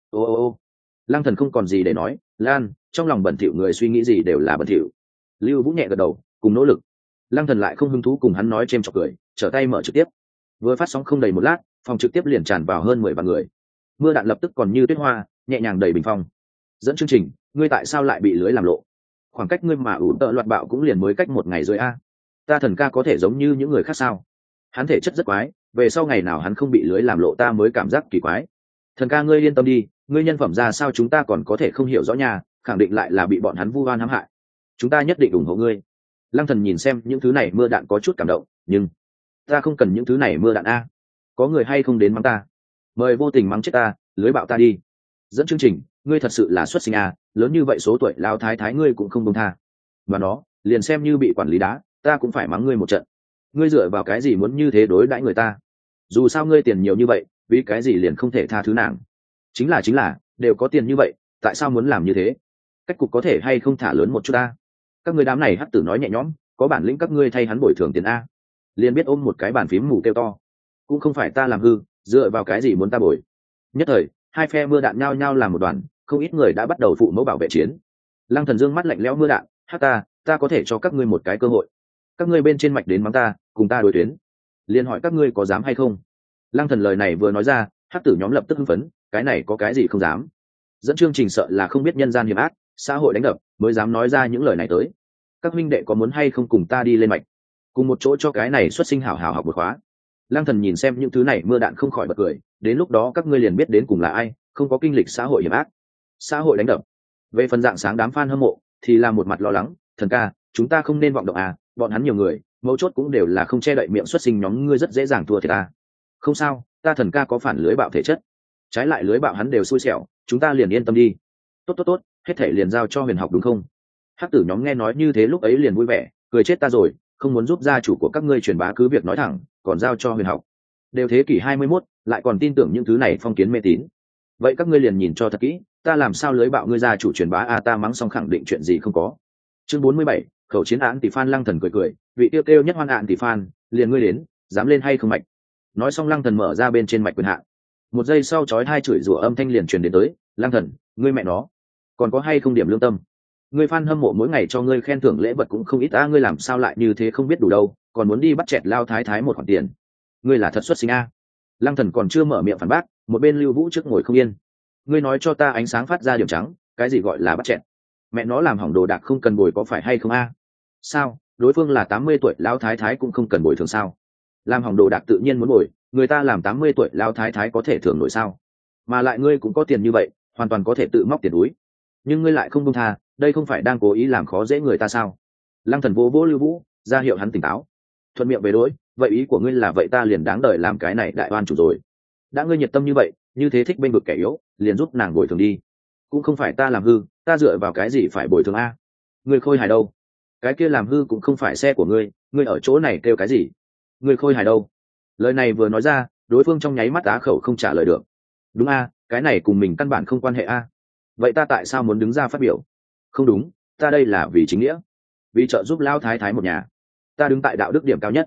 Ô. Lăng Thần không còn gì để nói, Lan, trong lòng bẩn thỉu người suy nghĩ gì đều là bẩn thỉu. Lưu Vũ nhẹ gật đầu, cùng nỗ lực. Lăng Thần lại không hứng thú cùng hắn nói chêm chọc cười, trở tay mở trực tiếp. Vừa phát sóng không đầy một lát, phòng trực tiếp liền tràn vào hơn 10 vạn người. Mưa đạn lập tức còn như tuyết hoa, nhẹ nhàng đầy bình phong. Dẫn chương trình, ngươi tại sao lại bị lưới làm lộ? Khoảng cách ngươi mà ủ tợ loạt bạo cũng liền mới cách 1 ngày rồi a. Ta thần ca có thể giống như những người khác sao? Hắn thể chất rất quái, về sau ngày nào hắn không bị lưới làm lộ ta mới cảm giác kỳ quái. Thần ca ngươi yên tâm đi, ngươi nhân phẩm ra sao chúng ta còn có thể không hiểu rõ nha, khẳng định lại là bị bọn hắn vu oan hãm hại. Chúng ta nhất định ủng hộ ngươi. Lăng Thần nhìn xem những thứ này mưa đạn có chút cảm động, nhưng ta không cần những thứ này mưa đạn a. Có người hay không đến mắng ta? Mời vô tình mắng chết ta, lưới bạo ta đi. Dẫn chương trình, ngươi thật sự là xuất sinh a, lớn như vậy số tuổi lao thái thái ngươi cũng không buông tha. Và nó, liền xem như bị quản lý đá, ta cũng phải mắng ngươi một trận. Ngươi dựa vào cái gì muốn như thế đối đãi người ta? Dù sao ngươi tiền nhiều như vậy, vì cái gì liền không thể tha thứ nàng? Chính là, đều có tiền như vậy, tại sao muốn làm như thế? Cách cục có thể hay không thả lớn một chút ta? Các ngươi đám này hắc tử nói nhẹ nhõm, có bản lĩnh các ngươi thay hắn bồi thường tiền a. Liền biết ôm một cái bàn phím mù kêu to. Cũng không phải ta làm hư, dựa vào cái gì muốn ta bồi? Nhất thời, hai phe mưa đạn nhao nhao làm một đoàn, không ít người đã bắt đầu phụ mẫu bảo vệ chiến. Lăng Thần dương mắt lạnh lẽo mưa đạn, hắc ta có thể cho các ngươi một cái cơ hội. Các ngươi bên trên mạch đến mắng ta, cùng ta đối tuyến. Liền hỏi các ngươi có dám hay không? Lăng Thần lời này vừa nói ra, hắc tử nhóm lập tức hưng phấn, cái này có cái gì không dám? Dẫn chương trình sợ là không biết nhân gian hiểm ác, xã hội đánh đập, mới dám nói ra những lời này tới. Các huynh đệ có muốn hay không cùng ta đi lên mạch, cùng một chỗ cho cái này xuất sinh hảo hảo học một khóa? Lăng Thần nhìn xem những thứ này mưa đạn không khỏi bật cười, đến lúc đó các ngươi liền biết đến cùng là ai, không có kinh lịch xã hội hiểm ác, xã hội đánh đập. Về phần dạng sáng đám fan hâm mộ thì là một mặt lo lắng, thần ca, chúng ta không nên vọng động à, bọn hắn nhiều người, mấu chốt cũng đều là không che đậy miệng xuất sinh nhóm ngươi rất dễ dàng thua thiệt ta. Không sao, ta thần ca có phản lưới bạo thể chất, trái lại lưới bạo hắn đều xui xẻo, chúng ta liền yên tâm đi. Tốt, hết thể liền giao cho Huyền Học đúng không? Hắc tử nhóm nghe nói như thế lúc ấy liền vui vẻ, cười chết ta rồi, không muốn giúp gia chủ của các ngươi truyền bá cứ việc nói thẳng, còn giao cho Huyền Học. Đều thế kỷ 21, lại còn tin tưởng những thứ này phong kiến mê tín. Vậy các ngươi liền nhìn cho thật kỹ, ta làm sao lưới bạo ngươi gia chủ truyền bá a ta mắng xong khẳng định chuyện gì không có. Chương 47, khẩu chiến án tỷ Phan. Lăng Thần cười, vị tiêu kêu nhất hoan án tỷ Phan, liền ngươi đến, dám lên hay không mạch? Nói xong Lăng Thần mở ra bên trên mạch quyền hạn. Một giây sau chói hai chửi rủa âm thanh liền truyền đến tới, Lăng Thần, ngươi mẹ nó, còn có hay không điểm lương tâm? Ngươi fan hâm mộ mỗi ngày cho ngươi khen thưởng lễ vật cũng không ít a, ngươi làm sao lại như thế không biết đủ đâu, còn muốn đi bắt chẹt lao thái thái một khoản tiền. Ngươi là thật xuất sinh a. Lăng Thần còn chưa mở miệng phản bác, một bên Lưu Vũ trước ngồi không yên. Ngươi nói cho ta ánh sáng phát ra điểm trắng, cái gì gọi là bắt chẹt? Mẹ nó làm hỏng đồ đạc không cần bồi có phải hay không a? Sao, đối phương là 80 tuổi lao thái thái cũng không cần bồi thường sao? Làm hỏng đồ đạc tự nhiên muốn bồi, người ta làm 80 tuổi lao thái thái có thể thưởng nổi sao? Mà lại ngươi cũng có tiền như vậy, hoàn toàn có thể tự móc tiền túi. Nhưng ngươi lại không buông tha, đây không phải đang cố ý làm khó dễ người ta sao? Lăng Thần vô vỗ Lưu Vũ, ra hiệu hắn tỉnh táo. Thuận miệng về đối, vậy ý của ngươi là vậy ta liền đáng đời làm cái này đại oan chủ rồi. Đã ngươi nhiệt tâm như vậy, như thế thích bên vực kẻ yếu, liền giúp nàng bồi thường đi. Cũng không phải ta làm hư, ta dựa vào cái gì phải bồi thường a? Ngươi khôi hài đâu? Cái kia làm hư cũng không phải xe của ngươi, ngươi ở chỗ này kêu cái gì? Ngươi khôi hài đâu? Lời này vừa nói ra, đối phương trong nháy mắt á khẩu không trả lời được. Đúng a, cái này cùng mình căn bản không quan hệ a. Vậy ta tại sao muốn đứng ra phát biểu? Không đúng, ta đây là vì chính nghĩa, vì trợ giúp lao thái thái một nhà. Ta đứng tại đạo đức điểm cao nhất.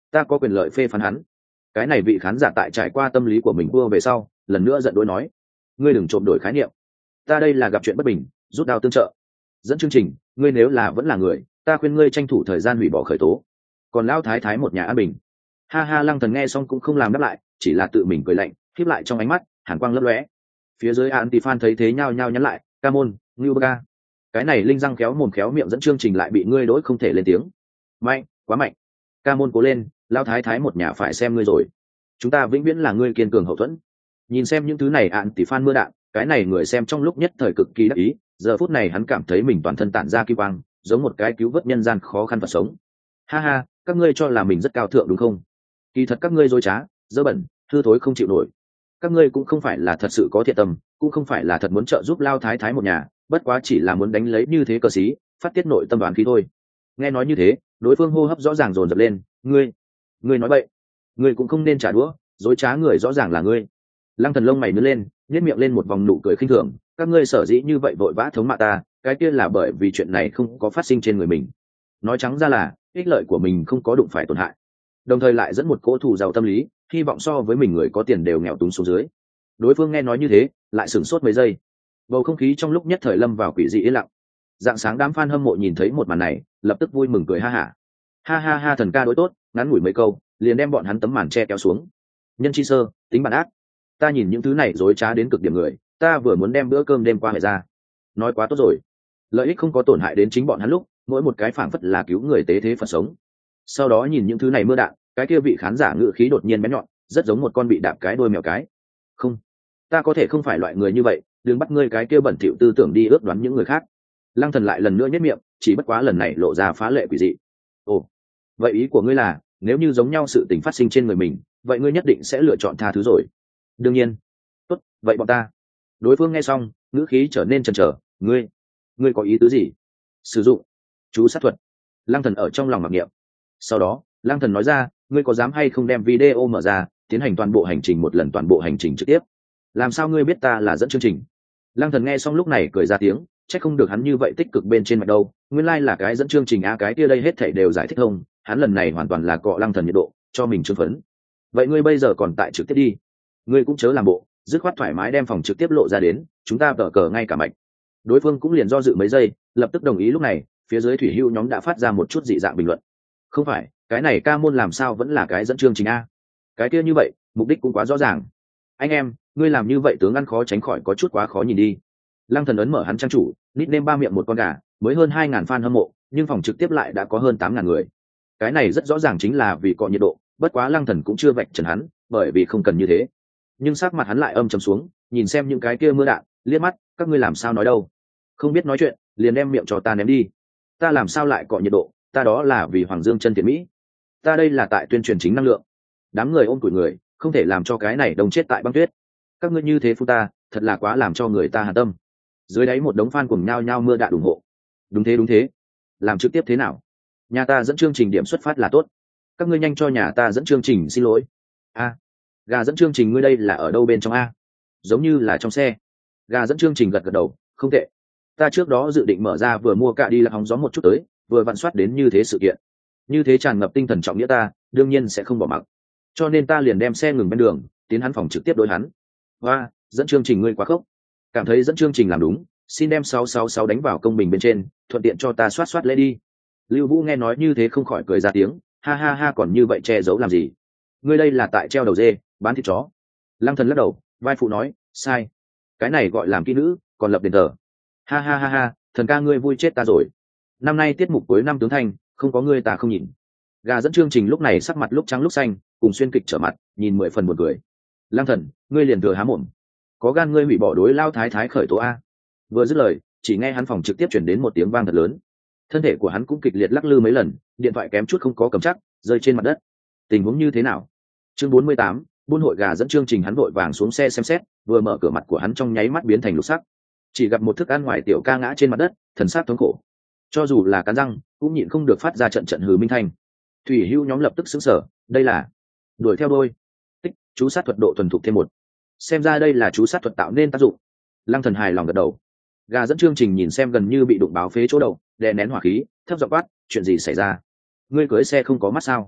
ta có quyền lợi phê phán hắn. Cái này vị khán giả tại trải qua tâm lý của mình vua về sau lần nữa giận dỗi nói, ngươi đừng trộm đổi khái niệm, ta đây là gặp chuyện bất bình rút đao tương trợ. Dẫn chương trình, ngươi nếu là vẫn là người, ta khuyên ngươi tranh thủ thời gian hủy bỏ khởi tố. Còn lão thái thái một nhà an bình. Ha ha, Lăng Thần nghe xong cũng không làm đáp lại, chỉ là tự mình cười lạnh, khép lại trong ánh mắt hàn quang lấp lóe. Phía dưới anti fan thấy thế nhao nhao nhắn lại, ca môn ngưu bơ. Cái này linh răng khéo mồm khéo miệng dẫn chương trình lại bị ngươi đỗi không thể lên tiếng. Mạnh, quá mạnh. Ca môn cố lên, lão thái thái một nhà phải xem ngươi rồi. Chúng ta vĩnh viễn là ngươi kiên cường hậu thuẫn. Nhìn xem những thứ này anti fan mưa đạn, cái này người xem trong lúc nhất thời cực kỳ đắc ý, giờ phút này hắn cảm thấy mình toàn thân tản ra kim quang, giống một cái cứu vớt nhân gian khó khăn vật sống. Ha ha, các ngươi cho là mình rất cao thượng đúng không? Kỳ thật các ngươi dối trá, dơ bẩn, hư thối không chịu nổi. Các ngươi cũng không phải là thật sự có thiện tâm, cũng không phải là thật muốn trợ giúp lao thái thái một nhà, bất quá chỉ là muốn đánh lấy như thế cờ xí, phát tiết nội tâm đoán khí thôi. Nghe nói như thế, đối phương hô hấp rõ ràng dồn dập lên. Ngươi nói bậy, ngươi cũng không nên trả đũa, dối trá người rõ ràng là ngươi. Lăng Thần lông mày nhướng lên, nhếch miệng lên một vòng nụ cười khinh thường. Các ngươi sở dĩ như vậy vội vã thống mạ ta, cái kia là bởi vì chuyện này không có phát sinh trên người mình. Nói trắng ra là ích lợi của mình không có đụng phải tổn hại, đồng thời lại dẫn một cỗ thù giàu tâm lý, hy vọng so với mình người có tiền đều nghèo túng xuống dưới. Đối phương nghe nói như thế lại sửng sốt mấy giây, bầu không khí trong lúc nhất thời lâm vào quỷ dị yên lặng. Dạng sáng đám fan hâm mộ nhìn thấy một màn này lập tức vui mừng cười ha hả. Ha ha ha, thần ca đối tốt, ngắn ngủi mấy câu liền đem bọn hắn tấm màn che kéo xuống. Nhân chi sơ tính bản ác, ta nhìn những thứ này dối trá đến cực điểm người, ta vừa muốn đem bữa cơm đêm qua hệ ra. Nói quá tốt rồi, lợi ích không có tổn hại đến chính bọn hắn lúc mỗi một cái phảng phất là cứu người tế thế Phật sống. Sau đó nhìn những thứ này mưa đạn, cái kia vị khán giả ngữ khí đột nhiên bén nhọn, rất giống một con bị đạp cái đuôi mèo cái. Không, ta có thể không phải loại người như vậy, đừng bắt ngươi cái kia bẩn thỉu tư tưởng đi ước đoán những người khác. Lăng Thần lại lần nữa nhếch miệng, chỉ bất quá lần này lộ ra phá lệ quỷ dị. Ồ, vậy ý của ngươi là nếu như giống nhau sự tình phát sinh trên người mình, vậy ngươi nhất định sẽ lựa chọn tha thứ rồi? Đương nhiên. Tốt, vậy bọn ta. Đối phương nghe xong ngữ khí trở nên chần chờ. Ngươi có ý tứ gì? Sử dụng chú sát thuật. Lăng Thần ở trong lòng mặc niệm. Sau đó Lăng Thần nói ra, ngươi có dám hay không đem video mở ra tiến hành toàn bộ hành trình một lần, toàn bộ hành trình trực tiếp? Làm sao ngươi biết ta là dẫn chương trình? Lăng Thần nghe xong lúc này cười ra tiếng, chắc không được hắn như vậy tích cực bên trên mặt đâu, nguyên lai là cái dẫn chương trình a, cái kia đây hết thảy đều giải thích không? Hắn lần này hoàn toàn là cọ Lăng Thần nhiệt độ cho mình trương phấn. Vậy ngươi bây giờ còn tại trực tiếp đi, ngươi cũng chớ làm bộ, dứt khoát thoải mái đem phòng trực tiếp lộ ra đến, chúng ta tờ cờ ngay cả mạch. Đối phương cũng liền do dự mấy giây, lập tức đồng ý. Lúc này phía dưới thủy hưu nhóm đã phát ra một chút dị dạng bình luận. Không phải, cái này ca môn làm sao vẫn là cái dẫn chương trình a? Cái kia như vậy mục đích cũng quá rõ ràng. Anh em, ngươi làm như vậy tướng ăn khó tránh khỏi có chút quá khó nhìn đi. Lăng Thần ấn mở hắn trang chủ, nickname ba miệng một con gà, mới hơn 2.000 fan hâm mộ, nhưng phòng trực tiếp lại đã có hơn 8.000 người. Cái này rất rõ ràng chính là vì cọ nhiệt độ, bất quá Lăng Thần cũng chưa vạch trần hắn, bởi vì không cần như thế. Nhưng sắc mặt hắn lại âm trầm xuống, nhìn xem những cái kia mưa đạn, liếc mắt, các ngươi làm sao nói đâu? Không biết nói chuyện, liền đem miệng cho ta ném đi. Ta làm sao lại cọ nhiệt độ, ta đó là vì Hoàng Dương chân thiện mỹ. Ta đây là tại tuyên truyền chính năng lượng. Đám người ôm tuổi người, không thể làm cho cái này đồng chết tại băng tuyết. Các ngươi như thế phu ta, thật là quá làm cho người ta hàn tâm. Dưới đáy một đống fan cùng nhao nhao mưa đạn ủng hộ. Đúng thế. Làm trực tiếp thế nào? Nhà ta dẫn chương trình điểm xuất phát là tốt. Các ngươi nhanh cho nhà ta dẫn chương trình xin lỗi. A, gà dẫn chương trình ngươi đây là ở đâu bên trong a? Giống như là trong xe. Gà dẫn chương trình gật gật đầu, không tệ. Ta trước đó dự định mở ra vừa mua cả đi là hóng gió một chút tới, vừa vặn soát đến như thế sự kiện. Như thế tràn ngập tinh thần trọng nghĩa ta, đương nhiên sẽ không bỏ mặc. Cho nên ta liền đem xe ngừng bên đường, tiến hắn phòng trực tiếp đối hắn. Hoa, dẫn chương trình ngươi quá khốc. Cảm thấy dẫn chương trình làm đúng, xin đem 666 đánh vào công bình bên trên, thuận tiện cho ta soát lễ đi. Lưu Vũ nghe nói như thế không khỏi cười ra tiếng, ha ha ha, còn như vậy che giấu làm gì? Ngươi đây là tại treo đầu dê, bán thịt chó. Lăng Thần lắc đầu, vai phụ nói, sai. Cái này gọi làm kỹ nữ, còn lập đền thờ. Ha ha ha ha, thần ca ngươi vui chết ta rồi. Năm nay tiết mục cuối năm tướng thanh, không có ngươi ta không nhìn. Gà dẫn chương trình lúc này sắc mặt lúc trắng lúc xanh, cùng xuyên kịch trở mặt, nhìn 10 phần buồn cười. Lăng Thần, ngươi liền thừa há mồm. Có gan ngươi hủy bỏ đối lao thái thái khởi tố a? Vừa dứt lời, chỉ nghe hắn phòng trực tiếp chuyển đến một tiếng vang thật lớn. Thân thể của hắn cũng kịch liệt lắc lư mấy lần, điện thoại kém chút không có cầm chắc, rơi trên mặt đất. Tình huống như thế nào? Chương 48, buôn hội gà dẫn chương trình. Hắn vội vàng xuống xe xem xét, vừa mở cửa mặt của hắn trong nháy mắt biến thành lục sắc. Chỉ gặp một thức ăn ngoài tiểu ca ngã trên mặt đất, thần sắc thống khổ. Cho dù là cắn răng, cũng nhịn không được phát ra trận trận hừ minh thanh. Thủy Hưu nhóm lập tức sững sờ, đây là đuổi theo đôi. Tích, chú sát thuật độ thuần thục thêm một. Xem ra đây là chú sát thuật tạo nên tác dụng. Lăng Thần hài lòng gật đầu. Gà dẫn chương trình nhìn xem gần như bị đụng báo phế chỗ đầu, đè nén hỏa khí, thấp giọng quát, chuyện gì xảy ra? Ngươi cưới xe không có mắt sao?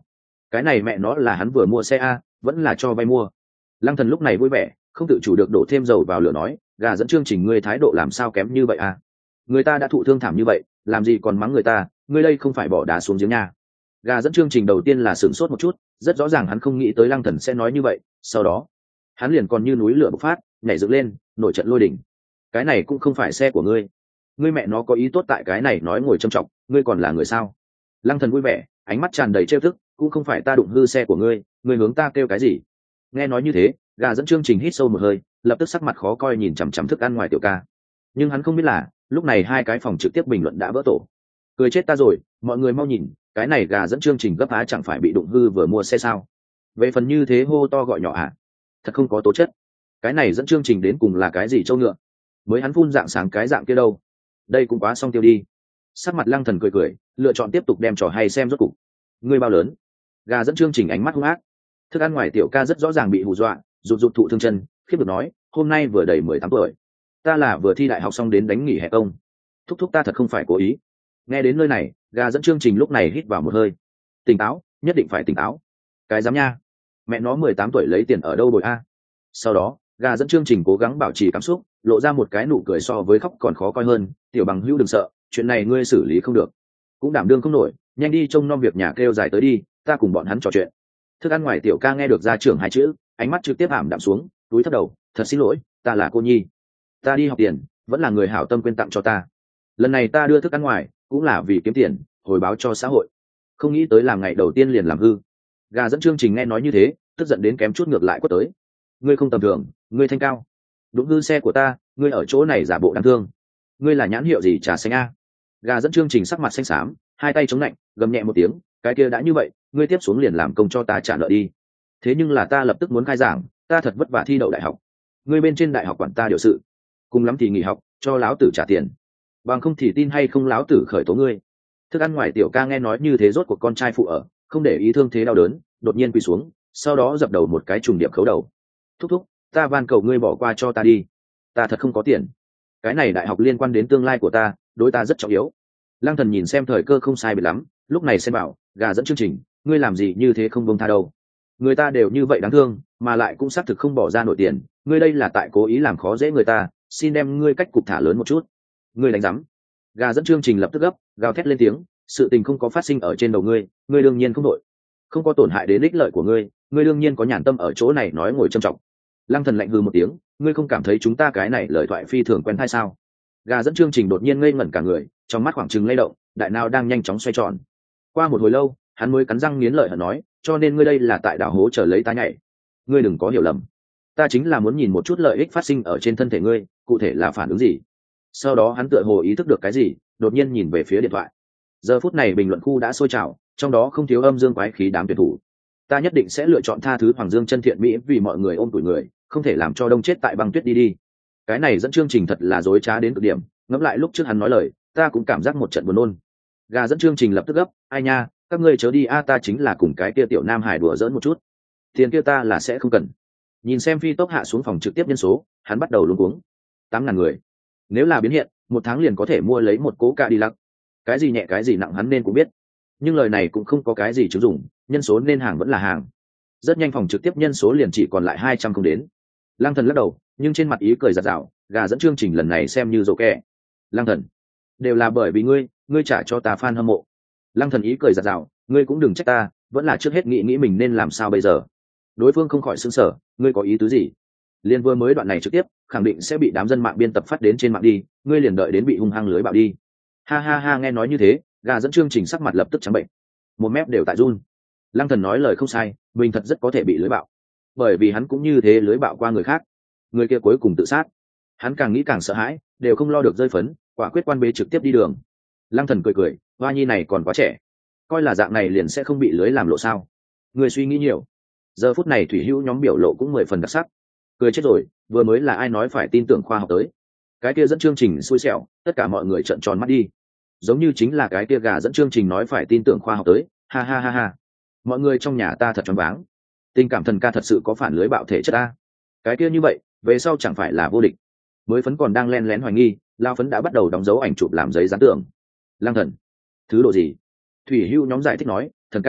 cái này mẹ nó là hắn vừa mua xe a, vẫn là cho vay mua. Lăng Thần lúc này vui vẻ, không tự chủ được đổ thêm dầu vào lửa nói, gà dẫn chương trình ngươi thái độ làm sao kém như vậy à? Người ta đã thụ thương thảm như vậy, làm gì còn mắng người ta, ngươi đây không phải bỏ đá xuống giếng nha. Gà dẫn chương trình đầu tiên là sửng sốt một chút, rất rõ ràng hắn không nghĩ tới Lăng Thần sẽ nói như vậy, sau đó hắn liền còn như núi lửa bộc phát, nhảy dựng lên, nổi trận lôi đình. Cái này cũng không phải xe của ngươi, ngươi mẹ nó có ý tốt tại cái này nói ngồi trầm trọng, ngươi còn là người sao? Lăng Thần vui vẻ, ánh mắt tràn đầy trêu tức, cũng không phải ta đụng hư xe của ngươi, ngươi hướng ta kêu cái gì? Nghe nói như thế, gà dẫn chương trình hít sâu một hơi, lập tức sắc mặt khó coi nhìn chằm chằm thức ăn ngoài tiểu ca. Nhưng hắn không biết là lúc này hai cái phòng trực tiếp bình luận đã vỡ tổ. Cười chết ta rồi, mọi người mau nhìn, cái này gà dẫn chương trình gấp á chẳng phải bị đụng hư vừa mua xe sao? Về phần như thế hô to gọi nhỏ à? Thật không có tố chất. Cái này dẫn chương trình đến cùng là cái gì trâu ngựa? Mới hắn phun dạng sáng cái dạng kia đâu? Đây cũng quá xong tiêu đi. Sắc mặt Lăng Thần cười cười, lựa chọn tiếp tục đem trò hay xem rốt cục. Ngươi bao lớn? Gà dẫn chương trình ánh mắt hung ác. Thức ăn ngoài tiểu ca rất rõ ràng bị hù dọa, rụt rụt thụ thương chân, khiếp được nói, hôm nay vừa đầy 18 tuổi, ta là vừa thi đại học xong đến đánh nghỉ hè công, thúc thúc ta thật không phải cố ý. Nghe đến nơi này, gà dẫn chương trình lúc này hít vào một hơi, tỉnh táo, nhất định phải tỉnh táo. Cái dám nha, mẹ nó 18 tuổi lấy tiền ở đâu bồi a? Sau đó, gà dẫn chương trình cố gắng bảo trì cảm xúc, lộ ra một cái nụ cười so với khóc còn khó coi hơn. Tiểu bằng hữu đừng sợ, chuyện này ngươi xử lý không được, cũng đảm đương không nổi, nhanh đi trông nom việc nhà kêu dài tới đi, ta cùng bọn hắn trò chuyện. Thức ăn ngoài tiểu ca nghe được gia trưởng hai chữ, ánh mắt trực tiếp ảm đạm xuống, túi thấp đầu, thật xin lỗi, ta là cô nhi, ta đi học tiền, vẫn là người hảo tâm quyên tặng cho ta, lần này ta đưa thức ăn ngoài cũng là vì kiếm tiền hồi báo cho xã hội, không nghĩ tới làm ngày đầu tiên liền làm hư. Gà dẫn chương trình nghe nói như thế, tức giận đến kém chút ngược lại quất tới. Ngươi không tầm thường, ngươi thanh cao, đụng hư xe của ta, ngươi ở chỗ này giả bộ đáng thương, ngươi là nhãn hiệu gì trà xanh a? Gà dẫn chương trình sắc mặt xanh xám, hai tay chống lạnh, gầm nhẹ một tiếng, cái kia đã như vậy, ngươi tiếp xuống liền làm công cho ta trả nợ đi. Thế nhưng là ta lập tức muốn khai giảng, ta thật vất vả thi đậu đại học, ngươi bên trên đại học quản ta điều sự, cùng lắm thì nghỉ học, cho láo tử trả tiền, bằng không thì tin hay không láo tử khởi tố ngươi. Thức ăn ngoài tiểu ca nghe nói như thế, rốt cuộc con trai phụ ở, không để ý thương thế đau đớn, đột nhiên quỳ xuống, sau đó dập đầu một cái trùng điệp khấu đầu. Thúc thúc, ta van cầu ngươi bỏ qua cho ta đi, ta thật không có tiền, cái này đại học liên quan đến tương lai của ta, đối ta rất trọng yếu. Lăng Thần nhìn xem thời cơ không sai biệt lắm, lúc này xem bảo, gà dẫn chương trình, ngươi làm gì như thế không buông tha đâu, người ta đều như vậy đáng thương, mà lại cũng xác thực không bỏ ra nổi tiền, ngươi đây là tại cố ý làm khó dễ người ta, xin đem ngươi cách cục thả lớn một chút. Ngươi đánh rắm. Gà dẫn chương trình lập tức gấp, gào thét lên tiếng, sự tình không có phát sinh ở trên đầu ngươi, ngươi đương nhiên không đội, không có tổn hại đến ích lợi của ngươi, ngươi đương nhiên có nhàn tâm ở chỗ này nói ngồi trầm trọng. Lăng Thần lạnh hừ một tiếng, ngươi không cảm thấy chúng ta cái này lời thoại phi thường quen tai sao? Gà dẫn chương trình đột nhiên ngây ngẩn cả người, trong mắt khoảng trừng lay động, đại não đang nhanh chóng xoay tròn. Qua một hồi lâu, hắn mới cắn răng nghiến lợi hận nói, cho nên ngươi đây là tại đảo hố chờ lấy ta nhảy. Ngươi đừng có hiểu lầm, ta chính là muốn nhìn một chút lợi ích phát sinh ở trên thân thể ngươi, cụ thể là phản ứng gì. Sau đó hắn tựa hồ ý thức được cái gì, đột nhiên nhìn về phía điện thoại. Giờ phút này bình luận khu đã sôi trào, trong đó không thiếu âm dương quái khí đám tuyển thủ. Ta nhất định sẽ lựa chọn tha thứ Hoàng Dương chân thiện mỹ, vì mọi người ôm tuổi người, không thể làm cho đông chết tại băng tuyết đi đi. Cái này dẫn chương trình thật là dối trá đến cực điểm, ngẫm lại lúc trước hắn nói lời, ta cũng cảm giác một trận buồn nôn. Gà dẫn chương trình lập tức gấp, ai nha, các ngươi chớ đi a, ta chính là cùng cái kia tiểu nam hải đùa giỡn một chút, tiền kia ta là sẽ không cần. Nhìn xem phi tốc hạ xuống phòng trực tiếp nhân số, hắn bắt đầu luống cuống. 8.000 người, nếu là biến hiện, một tháng liền có thể mua lấy một cố Cadillac. Cái gì nhẹ cái gì nặng hắn nên cũng biết, nhưng lời này cũng không có cái gì chứng dụng, nhân số nên hàng vẫn là hàng. Rất nhanh phòng trực tiếp nhân số liền chỉ còn lại 200 không đến. Lăng Thần lắc đầu, nhưng trên mặt ý cười giạt rào, gà dẫn chương trình lần này xem như rổ kẹ. Lăng Thần, đều là bởi vì ngươi trả cho ta fan hâm mộ. Lăng Thần ý cười giạt rào, ngươi cũng đừng trách ta, vẫn là trước hết nghĩ nghĩ mình nên làm sao bây giờ. Đối phương không khỏi sững sờ, ngươi có ý tứ gì? Liên vừa mới đoạn này trực tiếp, khẳng định sẽ bị đám dân mạng biên tập phát đến trên mạng đi, ngươi liền đợi đến bị hung hăng lưới bạo đi. Ha ha ha, nghe nói như thế, gà dẫn chương trình sắc mặt lập tức trắng bệnh, một mép đều tại run. Lăng Thần nói lời không sai, mình thật rất có thể bị lưới bạo, bởi vì hắn cũng như thế lưới bạo qua người khác, người kia cuối cùng tự sát. Hắn càng nghĩ càng sợ hãi, đều không lo được rơi phấn, quả quyết quan bế trực tiếp đi đường. Lăng Thần cười cười, hoa nhi này còn quá trẻ, coi là dạng này liền sẽ không bị lưới làm lộ sao? Người suy nghĩ nhiều. Giờ phút này thủy hữu nhóm biểu lộ cũng 10 phần đặc sắc. Cười chết rồi, vừa mới là ai nói phải tin tưởng khoa học tới? Cái kia dẫn chương trình xui xẻo, tất cả mọi người trợn tròn mắt đi. Giống như chính là cái kia gà dẫn chương trình nói phải tin tưởng khoa học tới, ha ha ha ha. Mọi người trong nhà ta thật choáng váng. Tình cảm thần ca thật sự có phản lưới bạo thể chất ta. Cái kia như vậy, về sau chẳng phải là vô địch. Mới phấn còn đang len lén hoài nghi, lao phấn đã bắt đầu đóng dấu ảnh chụp làm giấy dán tường. Lăng Thần, thứ độ gì? Thủy hữu nhóm giải thích nói, thần ca,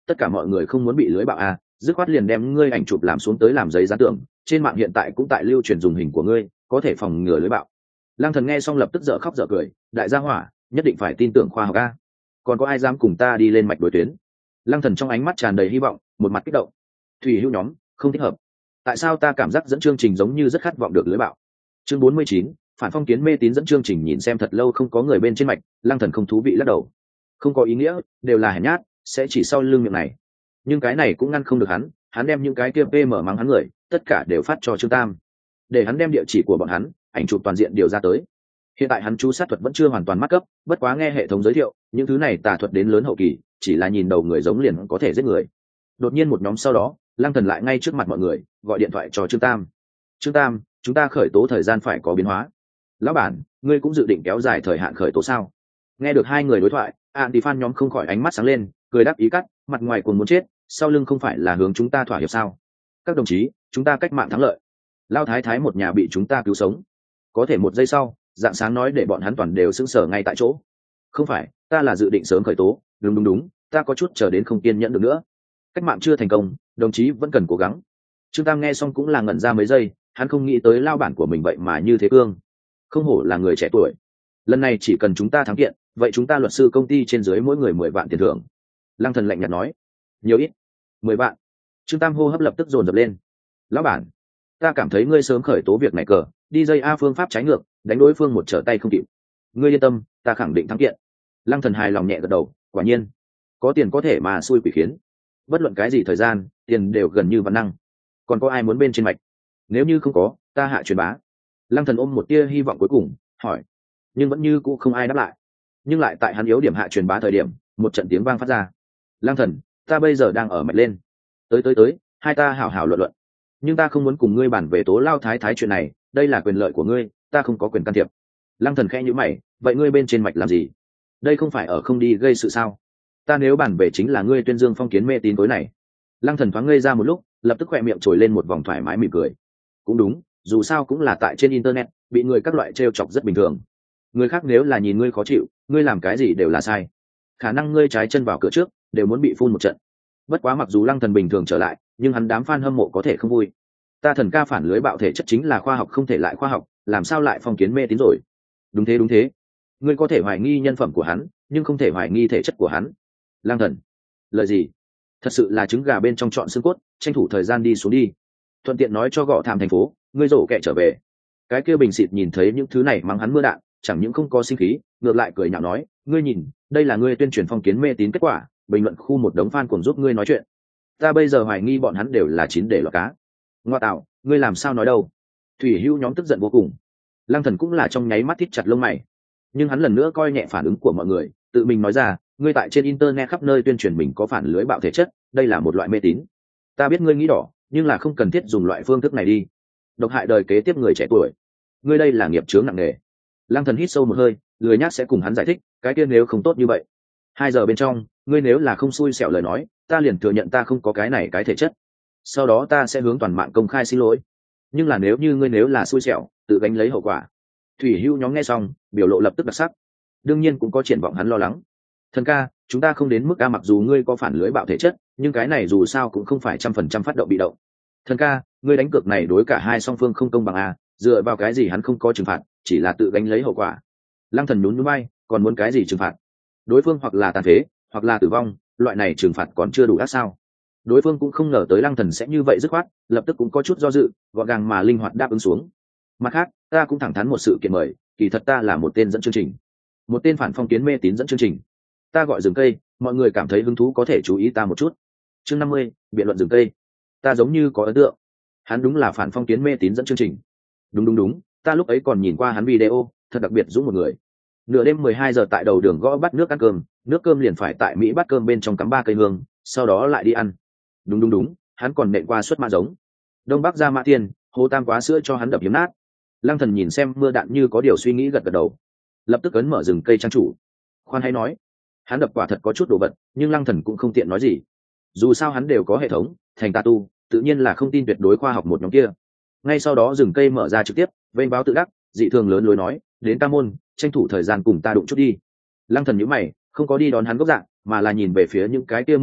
tất cả mọi người không muốn bị lưới bạo a, dứt khoát liền đem ngươi ảnh chụp làm xuống tới làm giấy dán tường, trên mạng hiện tại cũng tại lưu truyền dùng hình của ngươi, có thể phòng ngừa lưới bạo. Lăng Thần nghe xong lập tức dở khóc dở cười, đại gia hỏa nhất định phải tin tưởng khoa học a, còn có ai dám cùng ta đi lên mạch đối tuyến. Lăng Thần trong ánh mắt tràn đầy hy vọng, một mặt kích động. Thủy Hữu nhóm không thích hợp, tại sao ta cảm giác dẫn chương trình giống như rất khát vọng được lưới bạo. Chương 49, phản phong kiến mê tín dẫn chương trình. Nhìn xem thật lâu không có người bên trên mạch, Lăng Thần không thú vị lắc đầu. Không có ý nghĩa, đều là hèn nhát, sẽ chỉ sau lưng miệng này. Nhưng cái này cũng ngăn không được hắn đem những cái kia PM mắng hắn người tất cả đều phát cho Trương Tam, để hắn đem địa chỉ của bọn hắn ảnh chụp toàn diện điều ra tới. Hiện tại hắn chú sát thuật vẫn chưa hoàn toàn mắc cấp, bất quá nghe hệ thống giới thiệu những thứ này tà thuật đến lớn hậu kỳ, chỉ là nhìn đầu người giống liền có thể giết người. Đột nhiên một nhóm sau đó, Lăng Thần lại ngay trước mặt mọi người gọi điện thoại cho Trương Tam. Trương Tam, chúng ta khởi tố thời gian phải có biến hóa. Lão bản, ngươi cũng dự định kéo dài thời hạn khởi tố sao? Nghe được hai người đối thoại, anti-fan nhóm không khỏi ánh mắt sáng lên, cười đáp ý cắt, mặt ngoài còn muốn chết, sau lưng không phải là hướng chúng ta thỏa hiệp sao? Các đồng chí, chúng ta cách mạng thắng lợi. Lao thái thái một nhà bị chúng ta cứu sống. Có thể một giây sau, dạng sáng nói để bọn hắn toàn đều sững sờ ngay tại chỗ. Không phải, ta là dự định sớm khởi tố, đúng, ta có chút chờ đến không kiên nhẫn được nữa. Cách mạng chưa thành công, đồng chí vẫn cần cố gắng. Trương Tam nghe xong cũng là ngẩn ra mấy giây, hắn không nghĩ tới lao bản của mình vậy mà như thế cương. Không hổ là người trẻ tuổi. Lần này chỉ cần chúng ta thắng kiện, vậy chúng ta luật sư công ty trên dưới mỗi người 10 vạn tiền thưởng. Lăng Thần lạnh nhạt nói. Nhiều ít? 10 vạn. Trương Tam hô hấp lập tức dồn dập lên. Lão bản, ta cảm thấy ngươi sớm khởi tố việc này cờ, đi dây a phương pháp trái ngược, đánh đối phương một trở tay không kịp. Ngươi yên tâm, ta khẳng định thắng kiện. Lăng Thần hài lòng nhẹ gật đầu, quả nhiên, có tiền có thể mà xui quỷ khiến. Bất luận cái gì thời gian, tiền đều gần như vạn năng. Còn có ai muốn bên trên mạch? Nếu như không có, ta hạ truyền bá. Lăng Thần ôm một tia hy vọng cuối cùng, hỏi. Nhưng vẫn như cũ không ai đáp lại. Nhưng lại tại hắn yếu điểm hạ truyền bá thời điểm, một trận tiếng vang phát ra. Lăng Thần, ta bây giờ đang ở mạch lên. Tới, hai ta hảo hảo luận luận. Nhưng ta không muốn cùng ngươi bàn về tố lao thái thái chuyện này, đây là quyền lợi của ngươi, ta không có quyền can thiệp. Lăng Thần khẽ nhíu mày, vậy ngươi bên trên mạch làm gì? Đây không phải ở không đi gây sự sao? Ta nếu bàn về chính là ngươi tuyên dương phong kiến mê tín tối này. Lăng Thần thoáng ngây ra một lúc, lập tức khỏe miệng trồi lên một vòng thoải mái mỉm cười. Cũng đúng, dù sao cũng là tại trên internet, bị người các loại trêu chọc rất bình thường. Người khác nếu là nhìn ngươi khó chịu, ngươi làm cái gì đều là sai. Khả năng ngươi trái chân vào cửa trước, đều muốn bị phun một trận. Bất quá mặc dù Lăng Thần bình thường trở lại, nhưng hắn đám fan hâm mộ có thể không vui. Ta Thần ca phản lưới bạo thể chất chính là khoa học không thể lại khoa học, làm sao lại phong kiến mê tín rồi? Đúng thế. Ngươi có thể hoài nghi nhân phẩm của hắn, nhưng không thể hoài nghi thể chất của hắn. Lăng Thần, lời gì? Thật sự là trứng gà bên trong trọn xương cốt, tranh thủ thời gian đi xuống đi. Thuận tiện nói cho Gọ Thảm thành phố, ngươi rổ kẹ trở về. Cái kia bình xịt nhìn thấy những thứ này mắng hắn mưa đạn, chẳng những không có sinh khí, ngược lại cười nhạo nói, ngươi nhìn, đây là ngươi tuyên truyền phong kiến mê tín kết quả, bình luận khu một đống fan cùng giúp ngươi nói chuyện. Ta bây giờ hoài nghi bọn hắn đều là chín để lọt cá. Ngoa tạo, ngươi làm sao nói đâu? Thủy Hữu nhóm tức giận vô cùng. Lăng Thần cũng là trong nháy mắt thít chặt lông mày, nhưng hắn lần nữa coi nhẹ phản ứng của mọi người, tự mình nói ra, ngươi tại trên internet khắp nơi tuyên truyền mình có phản lưới bạo thể chất, đây là một loại mê tín. Ta biết ngươi nghĩ đỏ, nhưng là không cần thiết dùng loại phương thức này đi, độc hại đời kế tiếp người trẻ tuổi. Ngươi đây là nghiệp chướng nặng nề. Lăng Thần hít sâu một hơi, lười nhác sẽ cùng hắn giải thích, cái kia nếu không tốt như vậy. 2 giờ bên trong, ngươi nếu là không xui xẻo lời nói, ta liền thừa nhận ta không có cái này cái thể chất. Sau đó ta sẽ hướng toàn mạng công khai xin lỗi. Nhưng là nếu như ngươi nếu là xui xẻo, tự gánh lấy hậu quả. Thủy Hữu nhóm nghe xong, biểu lộ lập tức đặc sắc. Đương nhiên cũng có triển vọng hắn lo lắng. Thần ca, chúng ta không đến mức mặc dù ngươi có phản lưới bạo thể chất, nhưng cái này dù sao cũng không phải 100% phát động bị động. Thần ca, ngươi đánh cược này đối cả hai song phương không công bằng à, dựa vào cái gì hắn không có trừng phạt, chỉ là tự gánh lấy hậu quả. Lăng Thần nhún nhún vai, còn muốn cái gì trừng phạt? Đối phương hoặc là tàn phế, hoặc là tử vong, loại này trừng phạt còn chưa đủ ác sao? Đối phương cũng không ngờ tới Lăng Thần sẽ như vậy dứt khoát, lập tức cũng có chút do dự, gọn gàng mà linh hoạt đáp ứng xuống. Mặt khác, ta cũng thẳng thắn một sự kiện mời, kỳ thật ta là một tên dẫn chương trình, một tên phản phong kiến mê tín dẫn chương trình. Ta gọi rừng cây, mọi người cảm thấy hứng thú có thể chú ý ta một chút. Chương 50, biện luận rừng cây. Ta giống như có ấn tượng, hắn đúng là phản phong kiến mê tín dẫn chương trình. Đúng, ta lúc ấy còn nhìn qua hắn video, thật đặc biệt dũng một người. Nửa đêm 12 giờ tại đầu đường gõ bắt nước ăn cơm, nước cơm liền phải tại Mỹ bát cơm bên trong cắm 3 cây hương, sau đó lại đi ăn. Đúng, hắn còn nện qua suất mã giống. Đông Bắc ra Mã Tiên, Hồ Tam quá sữa cho hắn đập hiếm nát. Lăng Thần nhìn xem mưa đạn như có điều suy nghĩ gật đầu, lập tức ấn mở rừng cây trang chủ. Khoan hay nói, hắn đập quả thật có chút đồ vật, nhưng Lăng Thần cũng không tiện nói gì. Dù sao hắn đều có hệ thống, thành tà tu, tự nhiên là không tin tuyệt đối khoa học một nhóm kia. Ngay sau đó rừng cây mở ra trực tiếp, vênh báo tự đắc, dị thường lớn lối nói, đến Ca Môn, tranh thủ thời gian cùng ta đụng chút đi. Lăng Thần nhíu mày, không có đi đón hắn gốc dạng, mà là nhìn về phía những cái kia mưa đạn,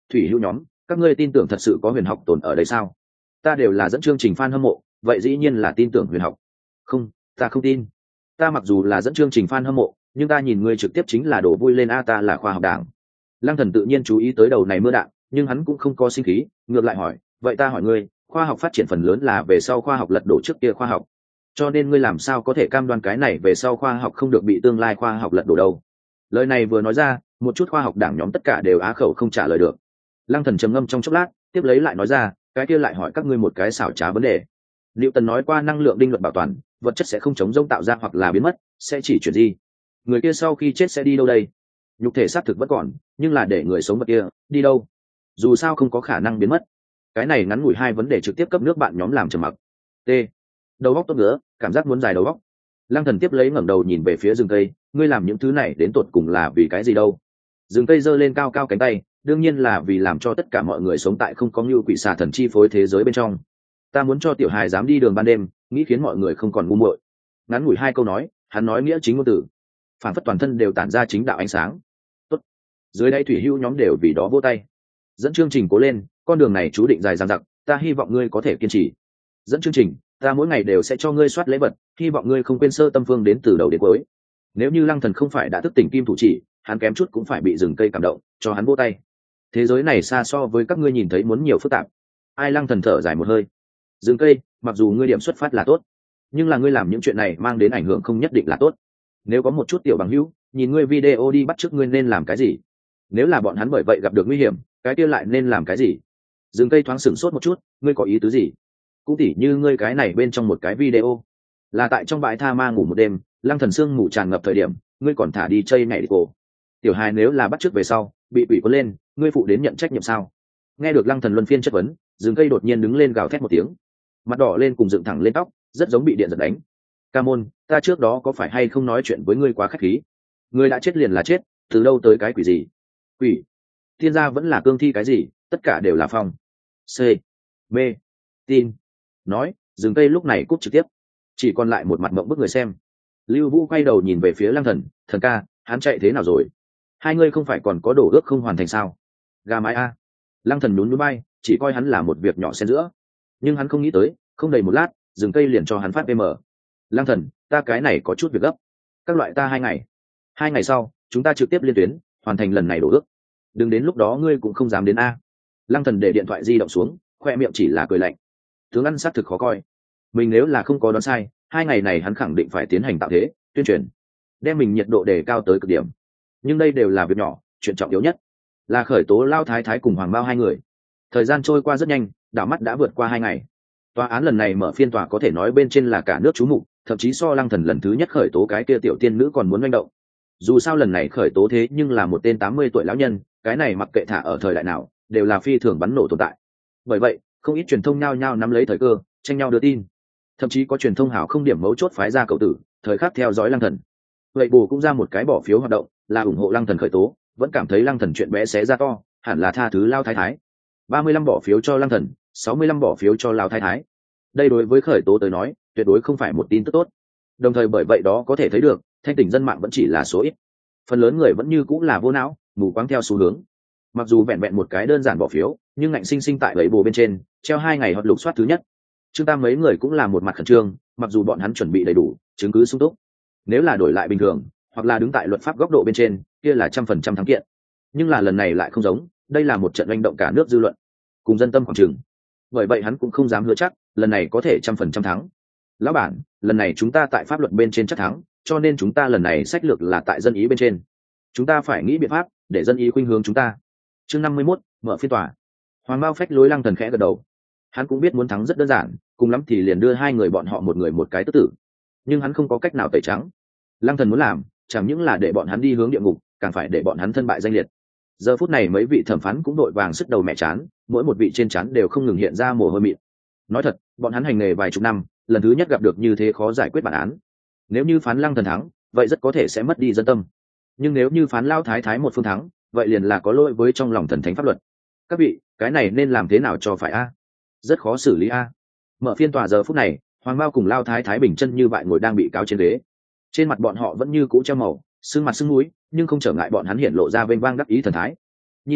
thủy hữu nhóm, các ngươi tin tưởng thật sự có huyền học tồn ở đây sao? Ta đều là dẫn chương trình fan hâm mộ, vậy dĩ nhiên là tin tưởng huyền học. Không, ta không tin. Ta mặc dù là dẫn chương trình fan hâm mộ, nhưng ta nhìn ngươi trực tiếp chính là đổ vui lên a, ta là khoa học đảng. Lăng Thần tự nhiên chú ý tới đầu này mưa đạn, nhưng hắn cũng không có sinh khí, ngược lại hỏi, vậy ta hỏi ngươi, khoa học phát triển phần lớn là về sau khoa học lật đổ trước kia khoa học, cho nên ngươi làm sao có thể cam đoan cái này về sau khoa học không được bị tương lai khoa học lật đổ đâu? Lời này vừa nói ra, một chút khoa học đảng nhóm tất cả đều á khẩu không trả lời được. Lăng Thần trầm ngâm trong chốc lát, tiếp lấy lại nói ra, cái kia lại hỏi các ngươi một cái xảo trá vấn đề. Liệu Tần nói qua năng lượng đinh luật bảo toàn, vật chất sẽ không chống rỗng tạo ra hoặc là biến mất, sẽ chỉ chuyển di. Người kia sau khi chết sẽ đi đâu đây? Nhục thể xác thực vẫn còn, nhưng là để người sống vật kia đi đâu? Dù sao không có khả năng biến mất. Cái này ngắn ngủi hai vấn đề trực tiếp cấp nước bạn nhóm làm trầm mặc. T. Đầu óc tốt nữa, cảm giác muốn dài đầu óc. Lăng Thần tiếp lấy ngẩng đầu nhìn về phía rừng cây, ngươi làm những thứ này đến tột cùng là vì cái gì đâu? Rừng cây giơ lên cao cao cánh tay, đương nhiên là vì làm cho tất cả mọi người sống tại không có như quỷ xà thần chi phối thế giới bên trong. Ta muốn cho tiểu hài dám đi đường ban đêm, nghĩ khiến mọi người không còn ngu muội. Ngắn ngủi hai câu nói, hắn nói nghĩa chính ngôn từ, phản phất toàn thân đều tản ra chính đạo ánh sáng. Tốt. Dưới đây thủy hữu nhóm đều vì đó vỗ tay. Dẫn chương trình cố lên, con đường này chú định dài dằng dặc, ta hy vọng ngươi có thể kiên trì. Dẫn chương trình, ta mỗi ngày đều sẽ cho ngươi soát lễ vật, hy vọng ngươi không quên sơ tâm phương đến từ đầu đến cuối. Nếu như Lăng Thần không phải đã thức tỉnh kim thủ chỉ, hắn kém chút cũng phải bị rừng cây cảm động, cho hắn vỗ tay. Thế giới này xa so với các ngươi nhìn thấy muốn nhiều phức tạp. Ai? Lăng Thần thở dài một hơi. Rừng cây, mặc dù ngươi điểm xuất phát là tốt, nhưng là ngươi làm những chuyện này mang đến ảnh hưởng không nhất định là tốt. Nếu có một chút tiểu bằng hữu nhìn ngươi video đi bắt chước ngươi nên làm cái gì? Nếu là bọn hắn bởi vậy gặp được nguy hiểm, cái kia lại nên làm cái gì? Rừng cây thoáng sửng sốt một chút, ngươi có ý tứ gì? Cũng tỉ như ngươi cái này bên trong một cái video là tại trong bãi tha ma ngủ một đêm, Lăng Thần sương ngủ tràn ngập thời điểm, ngươi còn thả đi chơi nhảy đi cổ. Tiểu hài nếu là bắt chước về sau bị quỷ cuốn lên, ngươi phụ đến nhận trách nhiệm sao? Nghe được Lăng Thần luân phiên chất vấn, rừng cây đột nhiên đứng lên gào thét một tiếng, mặt đỏ lên cùng dựng thẳng lên tóc, rất giống bị điện giật đánh. Ca môn, ta trước đó có phải hay không nói chuyện với ngươi quá khách khí? Ngươi đã chết liền là chết, từ đâu tới cái quỷ gì? Quỷ? Thiên gia vẫn là cương thi cái gì? Tất cả đều là phong. C. B. Tin. Nói, rừng cây lúc này cúp trực tiếp, chỉ còn lại một mặt mộng bức người xem. Lưu Vũ quay đầu nhìn về phía Lăng Thần, thần ca, hắn chạy thế nào rồi? Hai ngươi không phải còn có đổ ước không hoàn thành sao? Gà mái a. Lăng Thần nhún nhún bay, chỉ coi hắn là một việc nhỏ xen giữa, nhưng hắn không nghĩ tới, không đầy một lát, rừng cây liền cho hắn phát PM. Lăng Thần, ta cái này có chút việc gấp. Các loại ta 2 ngày. 2 ngày sau, chúng ta trực tiếp liên tuyến, hoàn thành lần này đổ ước. Đừng đến lúc đó ngươi cũng không dám đến a. Lăng Thần để điện thoại di động xuống, khoe miệng chỉ là cười lạnh. Tướng ăn sát thực khó coi. Mình nếu là không có đoán sai, 2 ngày này hắn khẳng định phải tiến hành tạo thế, tuyên truyền, đem mình nhiệt độ đề cao tới cực điểm. Nhưng đây đều là việc nhỏ, chuyện trọng yếu nhất là khởi tố Lao Thái Thái cùng Hoàng Bao hai người. Thời gian trôi qua rất nhanh, đảo mắt đã vượt qua 2 ngày. Tòa án lần này mở phiên tòa có thể nói bên trên là cả nước chú mục, thậm chí so Lăng Thần lần thứ nhất khởi tố cái kia tiểu tiên nữ còn muốn manh động. Dù sao lần này khởi tố thế nhưng là một tên 80 tuổi lão nhân, cái này mặc kệ thả ở thời đại nào, đều là phi thường bắn nổ tồn tại. Bởi vậy, không ít truyền thông nhao nhao nắm lấy thời cơ, tranh nhau đưa tin. Thậm chí có truyền thông hảo không điểm mấu chốt phái ra cậu tử, thời khắc theo dõi Lăng Thần. Vậy bù cũng ra một cái bỏ phiếu hoạt động, là ủng hộ Lăng Thần khởi tố, vẫn cảm thấy Lăng Thần chuyện bé xé ra to, hẳn là tha thứ Lao Thái Thái. 35 bỏ phiếu cho Lăng Thần, 65 bỏ phiếu cho Lao Thái Thái. Đây đối với khởi tố tới nói, tuyệt đối không phải một tin tức tốt. Đồng thời bởi vậy đó có thể thấy được, thanh tỉnh dân mạng vẫn chỉ là số ít. Phần lớn người vẫn như cũng là vô não, mù quáng theo xu hướng. Mặc dù vẹn vẹn một cái đơn giản bỏ phiếu, nhưng ngạnh sinh sinh tại gậy bồ bên trên, treo 2 ngày hot lục soát thứ nhất. Chúng ta mấy người cũng là một mặt khẩn trương, mặc dù bọn hắn chuẩn bị đầy đủ, chứng cứ sung túc. Nếu là đổi lại bình thường, hoặc là đứng tại luật pháp góc độ bên trên, kia là 100% thắng kiện. Nhưng là lần này lại không giống, đây là một trận hành động cả nước dư luận, cùng dân tâm khoảng trường. Bởi vậy hắn cũng không dám hứa chắc, lần này có thể 100% thắng. Lão bản, lần này chúng ta tại pháp luật bên trên chắc thắng, cho nên chúng ta lần này sách lược là tại dân ý bên trên. Chúng ta phải nghĩ biện pháp để dân ý khuynh hướng chúng ta. Chương 51, mở phiên tòa. Hoàng Bao phách lối Lăng Thần khẽ gật đầu. Hắn cũng biết muốn thắng rất đơn giản, cùng lắm thì liền đưa hai người bọn họ một người một cái tức tử. Nhưng hắn không có cách nào tẩy trắng. Lăng Thần muốn làm, chẳng những là để bọn hắn đi hướng địa ngục, càng phải để bọn hắn thân bại danh liệt. Giờ phút này mấy vị thẩm phán cũng đội vàng sức đầu mẹ chán, mỗi một vị trên chán đều không ngừng hiện ra mồ hôi mịn. Nói thật, bọn hắn hành nghề vài chục năm, lần thứ nhất gặp được như thế khó giải quyết bản án. Nếu như phán Lăng Thần thắng, vậy rất có thể sẽ mất đi dân tâm. Nhưng nếu như phán Lao Thái Thái một phương thắng, vậy liền là có lỗi với trong lòng thần thánh pháp luật. Các vị, cái này nên làm thế nào cho phải a? Rất khó xử lý a. Mở phiên tòa giờ phút này, Hoàng Bao cùng Lao Thái Thái bình chân như vậy ngồi đang bị cáo trên ghế. Trên mặt bọn họ vẫn như cũ treo màu, sưng mặt sưng mũi, nhưng không trở ngại bọn hắn hiện lộ ra vênh vang đắc ý thần thái. Nhi tử,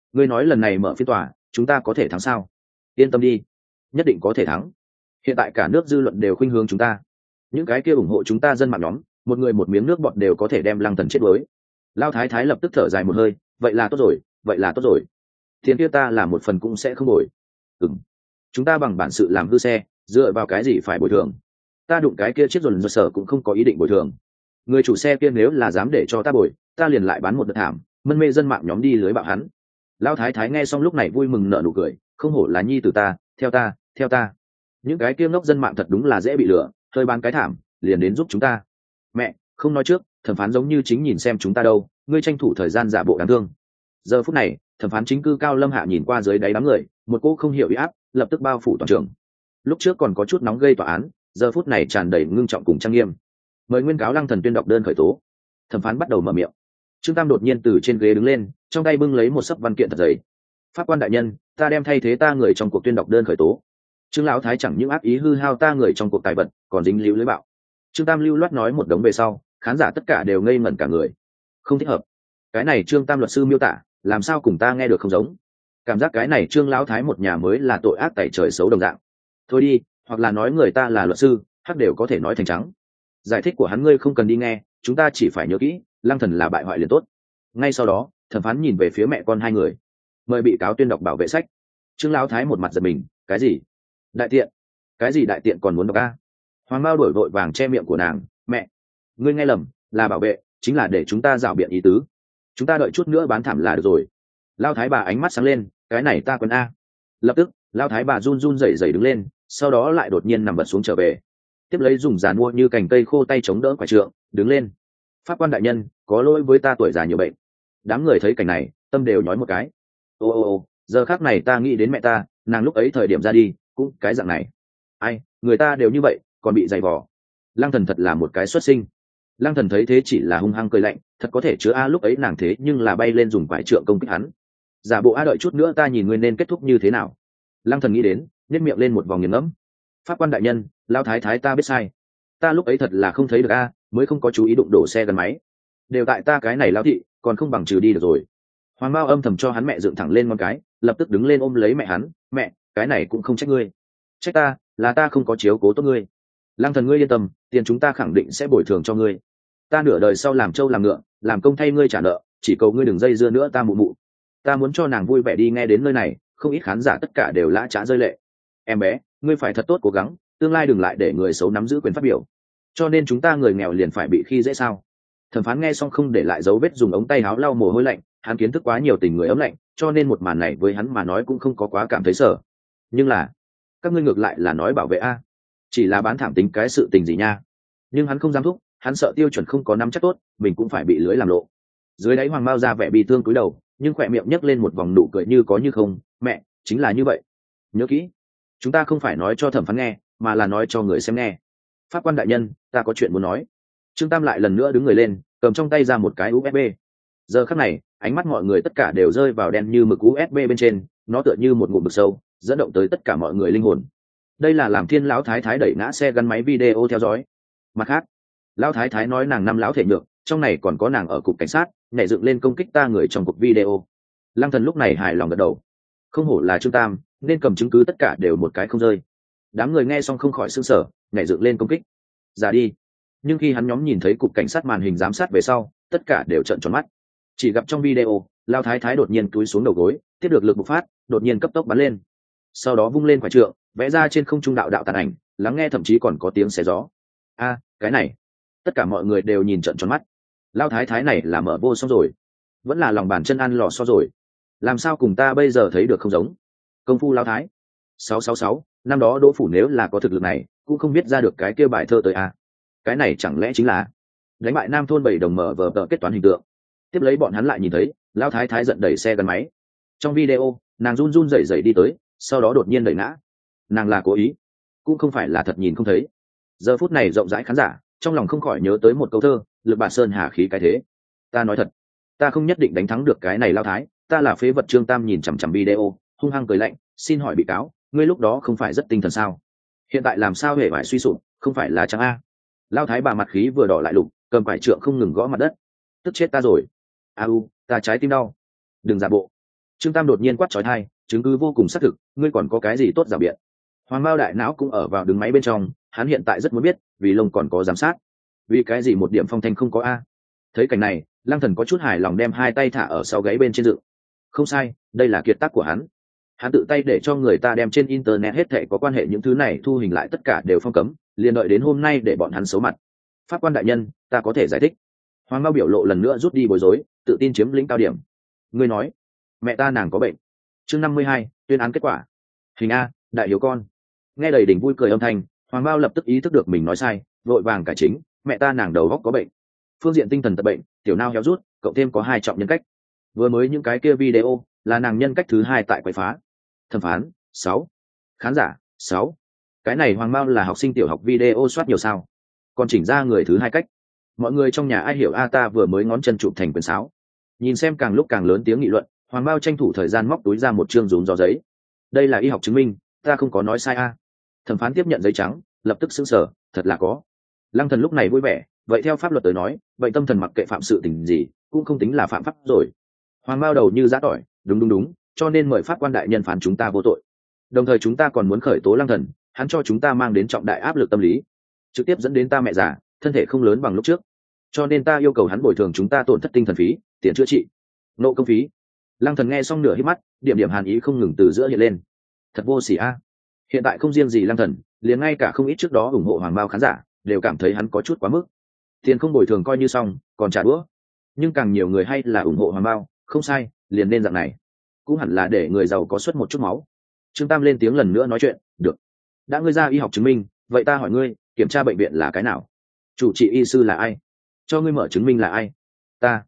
ngươi nói lần này mở phiên tòa chúng ta có thể thắng sao? Yên tâm đi, nhất định có thể thắng. Hiện tại cả nước dư luận đều khuynh hướng chúng ta, những cái kia ủng hộ chúng ta dân mạng nhóm, một người một miếng nước bọt đều có thể đem Lăng Thần chết đuối. Lao thái thái lập tức thở dài một hơi, vậy là tốt rồi, vậy là tốt rồi. Tiền kia ta là một phần cũng sẽ không bồi. Chúng ta bằng bản sự làm hư xe, dựa vào cái gì phải bồi thường? Ta đụng cái kia chiếc dồn dồn sở cũng không có ý định bồi thường. Người chủ xe kia nếu là dám để cho ta bồi, ta liền lại bán một đợt thảm, mân mê dân mạng nhóm đi lưới bạo hắn. Lao thái thái nghe xong lúc này vui mừng nở nụ cười, không hổ là nhi tử ta, theo ta, theo ta. Những cái kia ngốc dân mạng thật đúng là dễ bị lừa, hơi bán cái thảm, liền đến giúp chúng ta. Mẹ, không nói trước, thẩm phán giống như chính nhìn xem chúng ta đâu, ngươi tranh thủ thời gian giả bộ đáng thương. Giờ phút này, thẩm phán chính cư Cao Lâm Hạ nhìn qua dưới đáy đám người, một cô không hiểu uy áp lập tức bao phủ toàn trường. Lúc trước còn có chút nóng gây tòa án, giờ phút này tràn đầy ngưng trọng cùng trang nghiêm. Mời nguyên cáo Lăng Thần tuyên đọc đơn khởi tố. Thẩm phán bắt đầu mở miệng. Trương Tam đột nhiên từ trên ghế đứng lên, trong tay bưng lấy một xấp văn kiện thật dày. Pháp quan đại nhân, ta đem thay thế ta người trong cuộc tuyên đọc đơn khởi tố. Trương lão thái chẳng những ác ý hư hao ta người trong cuộc tài vật, còn dính líu lưới bạo. Trương Tam lưu loát nói một đống về sau, khán giả tất cả đều ngây ngẩn cả người. Không thích hợp. Cái này Trương Tam luật sư miêu tả, làm sao cùng ta nghe được không giống? Cảm giác cái này Trương lão thái một nhà mới là tội ác tẩy trời xấu đồng dạng. Thôi đi, hoặc là nói người ta là luật sư, hắc đều có thể nói thành trắng. Giải thích của hắn ngươi không cần đi nghe, chúng ta chỉ phải nhớ kỹ, Lăng Thần là bại hoại liền tốt. Ngay sau đó, thẩm phán nhìn về phía mẹ con hai người, mời bị cáo tuyên đọc bảo vệ sách. Trương lão thái một mặt giật mình, cái gì? Đại tiện? Cái gì đại tiện còn muốn đọc a? Hoàng Mao đổi vội vàng che miệng của nàng, mẹ, ngươi nghe lầm, là bảo vệ, chính là để chúng ta rảo biện ý tứ. Chúng ta đợi chút nữa bán thảm là được rồi. Lão thái bà ánh mắt sáng lên, cái này ta quân a. Lập tức, lão thái bà run run rẩy rẩy đứng lên, sau đó lại đột nhiên nằm bật xuống trở về. Tiếp lấy dùng giàn mua như cành cây khô tay chống đỡ quả trượng, đứng lên. Pháp quan đại nhân, có lỗi với ta tuổi già nhiều bệnh. Đám người thấy cảnh này, tâm đều nhói một cái. Ô, giờ khắc này ta nghĩ đến mẹ ta, nàng lúc ấy thời điểm ra đi, cũng cái dạng này. Ai, người ta đều như vậy, còn bị dày vò. Lăng Thần thật là một cái xuất sinh. Lăng Thần thấy thế chỉ là hung hăng cười lạnh, thật có thể chứa a lúc ấy nàng thế nhưng là bay lên dùng quải trượng công kích hắn. Giả bộ a đợi chút nữa ta nhìn nguyên nên kết thúc như thế nào. Lăng Thần nghĩ đến, nhếch miệng lên một vòng nghiền ngẫm. Pháp quan đại nhân, lão thái thái ta biết sai. Ta lúc ấy thật là không thấy được a, mới không có chú ý đụng đổ xe gắn máy. Đều tại ta cái này lão thị, còn không bằng trừ đi được rồi. Hoàng Mao âm thầm cho hắn mẹ dựng thẳng lên ngón cái, lập tức đứng lên ôm lấy mẹ hắn, mẹ, cái này cũng không trách ngươi. Trách ta, là ta không có chiếu cố tốt ngươi. Lăng Thần ngươi yên tâm, tiền chúng ta khẳng định sẽ bồi thường cho ngươi. Ta nửa đời sau làm trâu làm ngựa, làm công thay ngươi trả nợ, chỉ cầu ngươi đừng dây dưa nữa ta mụ mụ. Ta muốn cho nàng vui vẻ đi. Nghe đến nơi này, không ít khán giả tất cả đều lã chã rơi lệ. Em bé, ngươi phải thật tốt cố gắng, tương lai đừng lại để người xấu nắm giữ quyền phát biểu. Cho nên chúng ta người nghèo liền phải bị khi dễ sao? Thẩm phán nghe xong không để lại dấu vết dùng ống tay áo lau mồ hôi lạnh, hắn kiến thức quá nhiều tình người ấm lạnh, cho nên một màn này với hắn mà nói cũng không có quá cảm thấy sợ. Nhưng là, các ngươi ngược lại là nói bảo vệ a, chỉ là bán thảm tính cái sự tình gì nha? Nhưng hắn không dám thúc, hắn sợ tiêu chuẩn không có nắm chắc tốt, mình cũng phải bị lưới làm lộ. Dưới đáy Hoàng Mao ra vẻ bị thương cúi đầu, nhưng khỏe miệng nhấc lên một vòng nụ cười như có như không. Mẹ, chính là như vậy. Nhớ kỹ, chúng ta không phải nói cho thẩm phán nghe, mà là nói cho người xem nghe. Pháp quan đại nhân, ta có chuyện muốn nói. Trương Tam lại lần nữa đứng người lên, cầm trong tay ra một cái USB. Giờ khắc này, ánh mắt mọi người tất cả đều rơi vào đen như mực USB bên trên, nó tựa như một ngụm mực sâu, dẫn động tới tất cả mọi người linh hồn. Đây là làm Thiên lão thái thái đẩy ngã xe gắn máy video theo dõi. Mặt khác, lão thái thái nói nàng năm lão thể nhược, trong này còn có nàng ở cục cảnh sát, nhảy dựng lên công kích ta người trong cuộc video. Lăng Thần lúc này hài lòng gật đầu. Không hổ là Trương Tam, nên cầm chứng cứ tất cả đều một cái không rơi. Đám người nghe xong không khỏi sửng sở, nhảy dựng lên công kích. Ra đi. Nhưng khi hắn nhóm nhìn thấy cục cảnh sát màn hình giám sát về sau, tất cả đều trợn tròn mắt. Chỉ gặp trong video, Lão thái thái đột nhiên cúi xuống đầu gối, tiếp được lực bộc phát, đột nhiên cấp tốc bắn lên. Sau đó vung lên quả trượng, vẽ ra trên không trung đạo đạo tàn ảnh, lắng nghe thậm chí còn có tiếng xé gió. A, cái này, tất cả mọi người đều nhìn trợn tròn mắt. Lão thái thái này là mở vô xong rồi, vẫn là lòng bàn chân ăn lò xo rồi. Làm sao cùng ta bây giờ thấy được không giống? Công phu Lão thái. 666, năm đó Đỗ phủ nếu là có thực lực này, cũng không biết ra được cái kia bài thơ tới a. Cái này chẳng lẽ chính là đánh bại Nam thôn 7 đồng mở vở tờ kết toán hình tượng. Tiếp lấy bọn hắn lại nhìn thấy Lão thái thái giận đẩy xe gắn máy. Trong video, nàng run run rẩy rẩy đi tới, sau đó đột nhiên đẩy ngã. Nàng là cố ý, cũng không phải là thật nhìn không thấy. Giờ phút này rộng rãi khán giả trong lòng không khỏi nhớ tới một câu thơ, lực bà sơn hà khí cái thế. Ta nói thật, ta không nhất định đánh thắng được cái này Lão thái, ta là phế vật. Trương Tam nhìn chằm chằm video, hung hăng cười lạnh, xin hỏi bị cáo, ngươi lúc đó không phải rất tinh thần sao? Hiện tại làm sao hề phải suy sụp, không phải là trắng a? Lão thái bà mặt khí vừa đỏ lại lục, cầm quải trượng không ngừng gõ mặt đất. Tức chết ta rồi. Ta trái tim đau. Đừng giả bộ. Trương Tam đột nhiên quát chói tai, chứng cứ vô cùng xác thực, ngươi còn có cái gì tốt rào biện? Hoàng Mao đại não cũng ở vào đứng máy bên trong, hắn hiện tại rất muốn biết, vì lông còn có giám sát, vì cái gì một điểm phong thanh không có a? Thấy cảnh này, Lăng Thần có chút hài lòng đem hai tay thả ở sau gáy bên trên dự. Không sai, đây là kiệt tác của hắn. Hắn tự tay để cho người ta đem trên internet hết thảy có quan hệ những thứ này thu hình lại tất cả đều phong cấm, liền đợi đến hôm nay để bọn hắn xấu mặt. Pháp quan đại nhân, ta có thể giải thích. Hoàng Mao biểu lộ lần nữa rút đi bối rối, tự tin chiếm lĩnh cao điểm. Ngươi nói, mẹ ta nàng có bệnh. Chương 52, tuyên án kết quả. Hình a, đại hiếu con. Nghe đầy đỉnh vui cười âm thanh, Hoàng Mao lập tức ý thức được mình nói sai, vội vàng cải chính, mẹ ta nàng đầu óc có bệnh. Phương diện tinh thần tật bệnh, tiểu nao héo rút, cộng thêm có hai trọng nhân cách. Vừa mới những cái kia video là nàng nhân cách thứ hai tại quậy phá. Thẩm phán 6, khán giả 6. Cái này Hoàng Mao là học sinh tiểu học video soát nhiều sao? Còn chỉnh ra người thứ hai cách. Mọi người trong nhà ai hiểu a ta vừa mới ngón chân chụp thành quyền sáo. Nhìn xem càng lúc càng lớn tiếng nghị luận, Hoàng Mao tranh thủ thời gian móc túi ra một chương rúm gió giấy. Đây là y học chứng minh, ta không có nói sai a. Thẩm phán tiếp nhận giấy trắng, lập tức sững sờ, thật là có. Lăng Thần lúc này vui vẻ, vậy theo pháp luật tới nói, vậy tâm thần mặc kệ phạm sự tình gì, cũng không tính là phạm pháp rồi. Hoàng Mao đầu như giã tỏi, đúng, cho nên mời pháp quan đại nhân phán chúng ta vô tội. Đồng thời chúng ta còn muốn khởi tố Lăng Thần, hắn cho chúng ta mang đến trọng đại áp lực tâm lý, trực tiếp dẫn đến ta mẹ già, thân thể không lớn bằng lúc trước, cho nên ta yêu cầu hắn bồi thường chúng ta tổn thất tinh thần phí, tiền chữa trị, nộ công phí. Lăng Thần nghe xong nửa hít mắt, điểm hàn ý không ngừng từ giữa hiện lên. Thật vô sỉ a. Hiện tại không riêng gì Lăng Thần, liền ngay cả không ít trước đó ủng hộ Hoàng Mao khán giả đều cảm thấy hắn có chút quá mức. Tiền không bồi thường coi như xong, còn trả đũa. Nhưng càng nhiều người hay là ủng hộ Hoàng Mao, không sai, liền nên dạng này. Cũng hẳn là để người giàu có xuất một chút máu. Trương Tam lên tiếng lần nữa nói chuyện, được. Đã ngươi ra y học chứng minh, vậy ta hỏi ngươi, kiểm tra bệnh viện là cái nào? Chủ trị y sư là ai? Cho ngươi mở chứng minh là ai? Ta.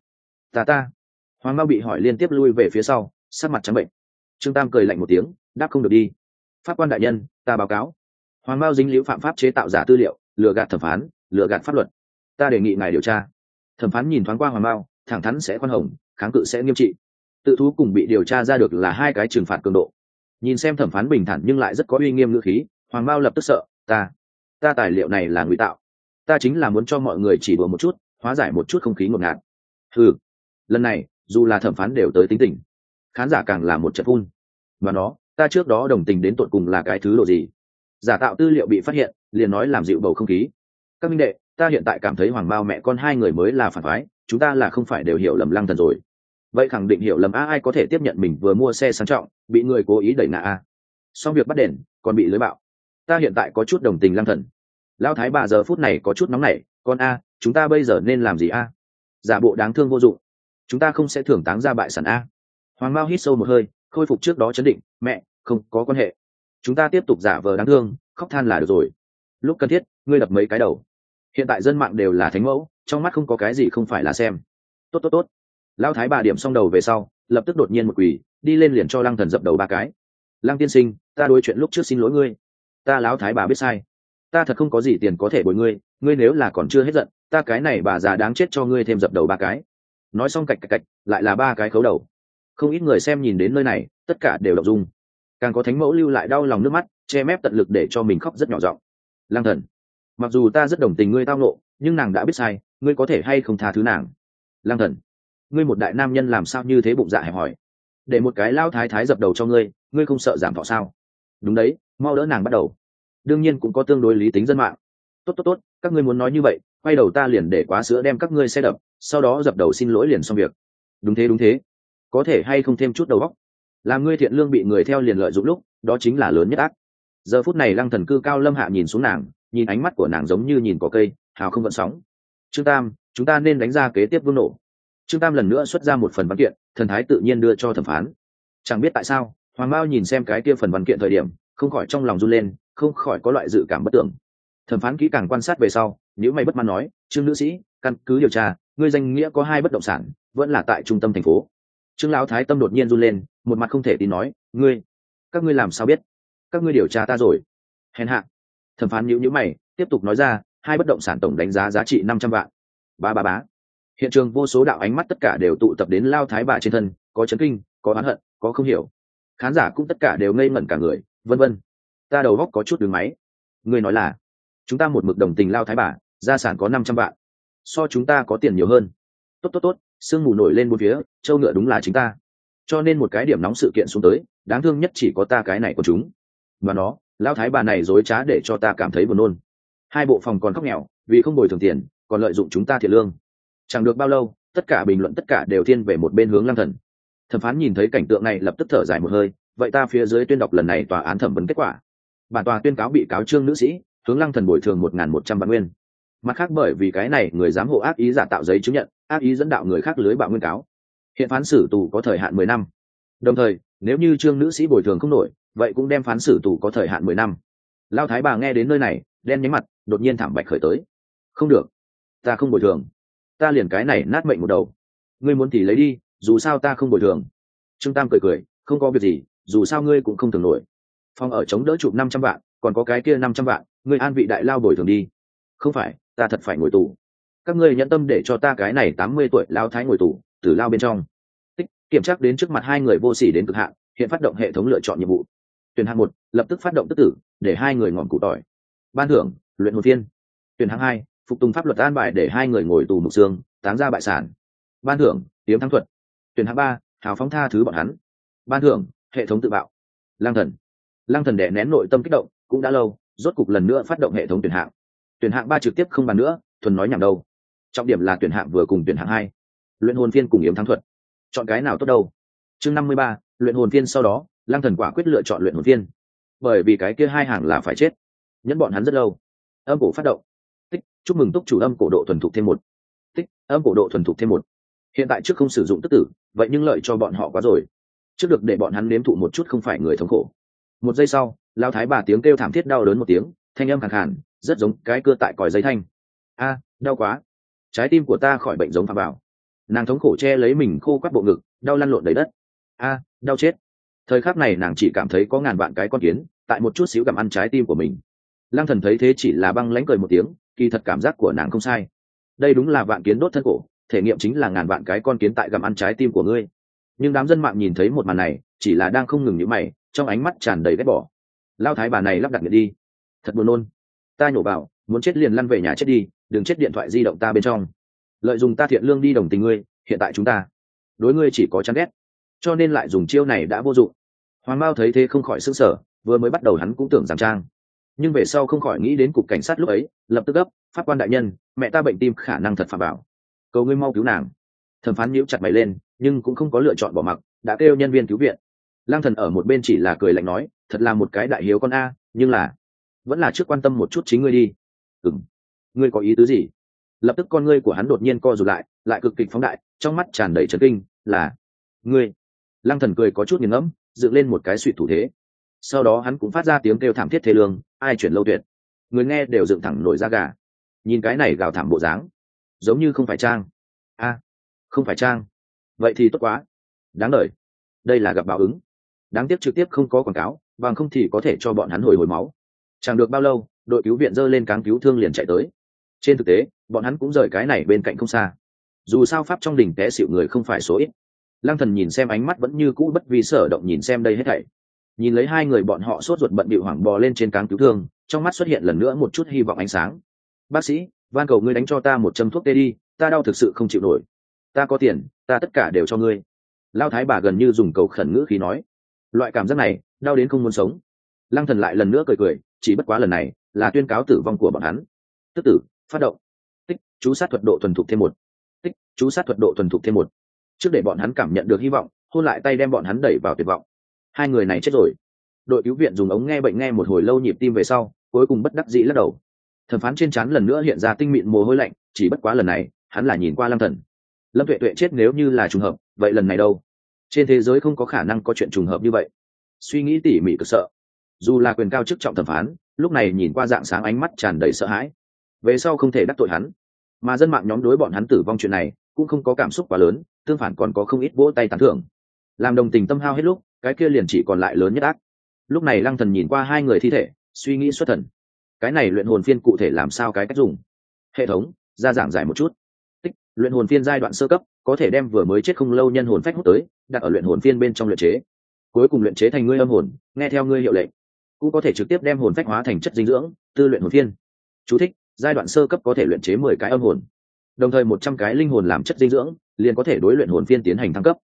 Hoàng Mao bị hỏi liên tiếp lui về phía sau, sắc mặt trắng bệnh. Trương Tam cười lạnh một tiếng, đáp không được đi. Pháp quan đại nhân, ta báo cáo. Hoàng Mao dính líu phạm pháp chế tạo giả tư liệu, lừa gạt thẩm phán, lừa gạt pháp luật. Ta đề nghị ngài điều tra. Thẩm phán nhìn thoáng qua Hoàng Mao, thẳng thắn sẽ khoan hồng, kháng cự sẽ nghiêm trị. Tự thú cùng bị điều tra ra được là hai cái trừng phạt cường độ. Nhìn xem thẩm phán bình thản nhưng lại rất có uy nghiêm ngữ khí, Hoàng Mao lập tức sợ, ta tài liệu này là ngụy tạo. Ta chính là muốn cho mọi người chỉ đùa một chút, hóa giải một chút không khí ngột ngạt. Lần này dù là thẩm phán đều tới tính tình, khán giả càng là một trận phun. Và nó, ta trước đó đồng tình đến tột cùng là cái thứ độ gì? Giả tạo tư liệu bị phát hiện, liền nói làm dịu bầu không khí. Các minh đệ, ta hiện tại cảm thấy Hoàng Mao mẹ con hai người mới là phản phái, chúng ta là không phải đều hiểu lầm Lăng Thần rồi. Vậy khẳng định hiểu lầm ai có thể tiếp nhận mình vừa mua xe sang trọng, bị người cố ý đẩy ngã a. Xong việc bắt đền, còn bị lưới bạo. Ta hiện tại có chút đồng tình Lăng Thần. Lão thái bà giờ phút này có chút nóng nảy, con chúng ta bây giờ nên làm gì a? Giả bộ đáng thương vô dụng, chúng ta không sẽ thưởng táng ra bại sản a. Hoàng Mao hít sâu một hơi, khôi phục trước đó chấn định, mẹ, không có quan hệ, chúng ta tiếp tục giả vờ đáng thương, khóc than là được rồi. Lúc cần thiết, ngươi đập mấy cái đầu. Hiện tại dân mạng đều là thánh mẫu, trong mắt không có cái gì không phải là xem. Tốt. Lão thái bà điểm xong đầu về sau, lập tức đột nhiên một quỳ, đi lên liền cho Lăng Thần dập đầu ba cái. Lăng tiên sinh, ta đối chuyện lúc trước xin lỗi ngươi. Ta lão thái bà biết sai, ta thật không có gì tiền có thể bồi ngươi, ngươi nếu là còn chưa hết giận, ta cái này bà già đáng chết cho ngươi thêm dập đầu ba cái. Nói xong cạch, lại là ba cái khấu đầu. Không ít người xem nhìn đến nơi này, tất cả đều động dung. Càng có thánh mẫu lưu lại đau lòng nước mắt, che mép tận lực để cho mình khóc rất nhỏ giọng. Lăng Thần, mặc dù ta rất đồng tình ngươi tao nộ, nhưng nàng đã biết sai, ngươi có thể hay không tha thứ nàng? Lăng Thần, ngươi một đại nam nhân làm sao như thế bụng dạ hẹp hòi, để một cái lao thái thái dập đầu cho ngươi, ngươi không sợ giảm thọ sao? Đúng đấy, mau đỡ nàng bắt đầu. Đương nhiên cũng có tương đối lý tính dân mạng. Tốt, các ngươi muốn nói như vậy, quay đầu ta liền để quá sữa đem các ngươi xe đập, sau đó dập đầu xin lỗi liền xong việc. Đúng thế, có thể hay không thêm chút đầu óc? Làm ngươi thiện lương bị người theo liền lợi dụng lúc, đó chính là lớn nhất ác. Giờ phút này Lăng Thần cư cao lâm hạ nhìn xuống nàng, nhìn ánh mắt của nàng giống như nhìn cỏ cây, hào không gợn sóng. Trương Tam, chúng ta nên đánh ra kế tiếp vương nổ. Trương Tam lần nữa xuất ra một phần văn kiện, thần thái tự nhiên đưa cho thẩm phán. Chẳng biết tại sao, Hoàng Mao nhìn xem cái kia phần văn kiện thời điểm, không khỏi trong lòng run lên, không khỏi có loại dự cảm bất tưởng. Thẩm phán kỹ càng quan sát về sau, nếu mày bất mãn nói, Trương nữ sĩ, căn cứ điều tra, ngươi danh nghĩa có 2 bất động sản, vẫn là tại trung tâm thành phố. Trương lão thái tâm đột nhiên run lên, một mặt không thể tin nói, các ngươi làm sao biết? Các ngươi điều tra ta rồi? Hèn hạ. Thẩm phán nhíu mày, tiếp tục nói ra, 2 bất động sản tổng đánh giá giá trị 500 vạn. Bá. Hiện trường vô số đạo ánh mắt tất cả đều tụ tập đến lao thái bà trên thân, có chấn kinh, có oán hận, có không hiểu. Khán giả cũng tất cả đều ngây ngẩn cả người, vân vân. Ta đầu góc có chút đứng máy. Ngươi nói là, chúng ta một mực đồng tình lao thái bà, gia sản có 500 vạn. So chúng ta có tiền nhiều hơn. Tốt, sương mù nổi lên bốn phía, châu ngựa đúng là chính ta. cho nên một cái điểm nóng sự kiện xuống tới, đáng thương nhất chỉ có ta cái này của chúng. Và nó, lão thái bà này dối trá để cho ta cảm thấy buồn nôn. Hai bộ phòng còn khóc nghèo, vì không bồi thường tiền, còn lợi dụng chúng ta thiệt lương. Chẳng được bao lâu, tất cả bình luận tất cả đều thiên về một bên hướng Lăng Thần. Thẩm phán nhìn thấy cảnh tượng này lập tức thở dài một hơi, vậy ta phía dưới tuyên đọc lần này tòa án thẩm vấn kết quả. Bản tòa tuyên cáo bị cáo Trương nữ sĩ hướng Lăng Thần bồi thường 1.100 vạn nguyên. Mặt khác bởi vì cái này người giám hộ ác ý giả tạo giấy chứng nhận, ác ý dẫn đạo người khác lưới bạo nguyên cáo. Hiện phán xử tù có thời hạn 10 năm. Đồng thời, nếu như Trương nữ sĩ bồi thường không nổi, vậy cũng đem phán xử tù có thời hạn 10 năm. Lão thái bà nghe đến nơi này, đen nhánh mặt, đột nhiên thảm bạch khởi tới. Không được, ta không bồi thường, ta liền cái này nát mệnh một đầu. Ngươi muốn thì lấy đi, dù sao ta không bồi thường. Trương Tam cười cười, không có việc gì, dù sao ngươi cũng không thường nổi. Phòng ở chống đỡ chụp 500 vạn, còn có cái kia 500 vạn, ngươi an vị đại lao bồi thường đi. Không phải, ta thật phải ngồi tù. Các ngươi nhẫn tâm để cho ta cái này 80 tuổi lão thái ngồi tù, tử lao bên trong. Tích, kiểm tra đến trước mặt hai người vô sỉ đến cực hạn, hiện phát động hệ thống lựa chọn nhiệm vụ. Tuyển hạng 1, lập tức phát động tức tử, để hai người ngọn cụ tỏi. Ban thưởng, luyện hồn viên. Tuyển hạng 2, phục tùng pháp luật an bài để hai người ngồi tù mục xương, táng ra bại sản. Ban thưởng, tiếm thắng thuật. Tuyển hạng 3, hào phóng tha thứ bọn hắn. Ban thưởng, hệ thống tự bạo. Lăng thần đè nén nội tâm kích động, cũng đã lâu, rốt cục lần nữa phát động hệ thống tuyển hạng. Tuyển hạng 3 trực tiếp không bàn nữa, thuần nói nhảm đâu. Trọng điểm là tuyển hạng vừa cùng tuyển hạng 2. Luyện hồn viên cùng yếm thắng thuật. Chọn cái nào tốt đâu? Chương 53, luyện hồn viên. Sau đó, Lăng thần quả quyết lựa chọn luyện hồn viên. Bởi vì cái kia hai hàng là phải chết. Nhẫn bọn hắn rất lâu. Âm cổ phát động. Tích, chúc mừng túc chủ âm cổ độ thuần thục thêm 1. Tích, âm cổ độ thuần thục thêm 1. Hiện tại trước không sử dụng tức tử, vậy nhưng lợi cho bọn họ quá rồi. Trước được để bọn hắn nếm thụ một chút không phải người thống khổ. Một giây sau, lão thái bà tiếng kêu thảm thiết đau đớn một tiếng, thanh âm khàn khàn, rất giống cái cưa tại còi dây thanh. A, đau quá, trái tim của ta khỏi bệnh giống phạm bảo. Nàng thống khổ che lấy mình khô quắt bộ ngực, đau lăn lộn đầy đất. A, đau chết. Thời khắc này nàng chỉ cảm thấy có ngàn vạn cái con kiến tại một chút xíu gặm ăn trái tim của mình. Lăng thần thấy thế chỉ là băng lãnh cười một tiếng, kỳ thật cảm giác của nàng không sai. Đây đúng là vạn kiến đốt thân cổ, thể nghiệm chính là ngàn vạn cái con kiến tại gặm ăn trái tim của ngươi. Nhưng đám dân mạng nhìn thấy một màn này, chỉ là đang không ngừng nhíu mày, trong ánh mắt tràn đầy ghét bỏ. Lao thái bà này lắp đặt nghiện đi, thật buồn nôn. Ta nhổ vào, muốn chết liền lăn về nhà chết đi, đừng chết điện thoại di động ta bên trong. Lợi dụng ta thiện lương đi đồng tình ngươi, hiện tại chúng ta đối ngươi chỉ có chán ghét, cho nên lại dùng chiêu này đã vô dụng. Hoàng Mao thấy thế không khỏi sững sờ, vừa mới bắt đầu hắn cũng tưởng rằng trang, nhưng về sau không khỏi nghĩ đến cục cảnh sát lúc ấy, lập tức gấp, pháp quan đại nhân, mẹ ta bệnh tim khả năng thật phạm bảo, cầu ngươi mau cứu nàng. Thẩm phán nhíu chặt mày lên, nhưng cũng không có lựa chọn bỏ mặc, đã kêu nhân viên cứu viện. Lang thần ở một bên chỉ là cười lạnh nói, thật là một cái đại hiếu con a, nhưng là vẫn là trước quan tâm một chút chính ngươi đi. Ngươi có ý tứ gì? Lập tức con ngươi của hắn đột nhiên co rụt lại, lại cực kịch phóng đại, trong mắt tràn đầy chấn kinh, là ngươi. Lang thần cười có chút nghiền ngẫm, dựng lên một cái suy thủ thế. Sau đó hắn cũng phát ra tiếng kêu thảm thiết thê lương, ai chuyển lâu tuyệt. Người nghe đều dựng thẳng nổi da gà. Nhìn cái này gào thảm bộ dáng, giống như không phải trang. A, không phải trang. Vậy thì tốt quá. Đáng đời. Đây là gặp báo ứng. Đáng tiếc trực tiếp không có quảng cáo, bằng không thì có thể cho bọn hắn hồi máu. Chẳng được bao lâu, đội cứu viện giơ lên cáng cứu thương liền chạy tới. Trên thực tế, bọn hắn cũng rời cái này bên cạnh không xa. Dù sao pháp trong đỉnh té xịu người không phải số ít. Lăng thần nhìn xem ánh mắt vẫn như cũ bất vi sở động nhìn xem đây hết thảy. Nhìn lấy hai người bọn họ sốt ruột bận bịu hoảng bò lên trên cáng cứu thương, trong mắt xuất hiện lần nữa một chút hy vọng ánh sáng. Bác sĩ, van cầu ngươi đánh cho ta một châm thuốc tê đi, ta đau thực sự không chịu nổi. Ta có tiền, ta tất cả đều cho ngươi. Lao thái bà gần như dùng cầu khẩn ngữ khí nói. Loại cảm giác này, đau đến không muốn sống. Lăng thần lại lần nữa cười cười, chỉ bất quá lần này là tuyên cáo tử vong của bọn hắn. Tức tử, phát động. Tích, chú sát thuật độ thuần thục thêm 1. Tích, chú sát thuật độ thuần thục thêm 1. Trước để bọn hắn cảm nhận được hy vọng, hôn lại tay đem bọn hắn đẩy vào tuyệt vọng. Hai người này chết rồi. Đội cứu viện dùng ống nghe bệnh nghe một hồi lâu nhịp tim về sau, cuối cùng bất đắc dĩ lắc đầu. Thẩm phán trên trán lần nữa hiện ra tinh mịn mồ hôi lạnh, chỉ bất quá lần này hắn là nhìn qua Lăng thần. Lâm Tuệ Tuệ chết nếu như là trùng hợp, vậy lần này đâu? Trên thế giới không có khả năng có chuyện trùng hợp như vậy. Suy nghĩ tỉ mỉ cực sợ. Dù là quyền cao chức trọng thẩm phán, lúc này nhìn qua dạng sáng ánh mắt tràn đầy sợ hãi. Về sau không thể đắc tội hắn. Mà dân mạng nhóm đối bọn hắn tử vong chuyện này cũng không có cảm xúc quá lớn, tương phản còn có không ít vỗ tay tán thưởng. Làm đồng tình tâm hao hết lúc, cái kia liền chỉ còn lại lớn nhất ác. Lúc này Lăng thần nhìn qua hai người thi thể, suy nghĩ xuất thần. Cái này luyện hồn phiên cụ thể làm sao cái cách dùng? Hệ thống ra giảng giải một chút. Tích, luyện hồn phiên giai đoạn sơ cấp, có thể đem vừa mới chết không lâu nhân hồn phách hút tới, đặt ở luyện hồn phiên bên trong luyện chế. Cuối cùng luyện chế thành ngươi âm hồn, nghe theo ngươi hiệu lệnh. Cũng có thể trực tiếp đem hồn phách hóa thành chất dinh dưỡng, tư luyện hồn phiên. Chú thích: giai đoạn sơ cấp có thể luyện chế 10 cái âm hồn, đồng thời 100 cái linh hồn làm chất dinh dưỡng, liền có thể đối luyện hồn phiên tiến hành thăng cấp.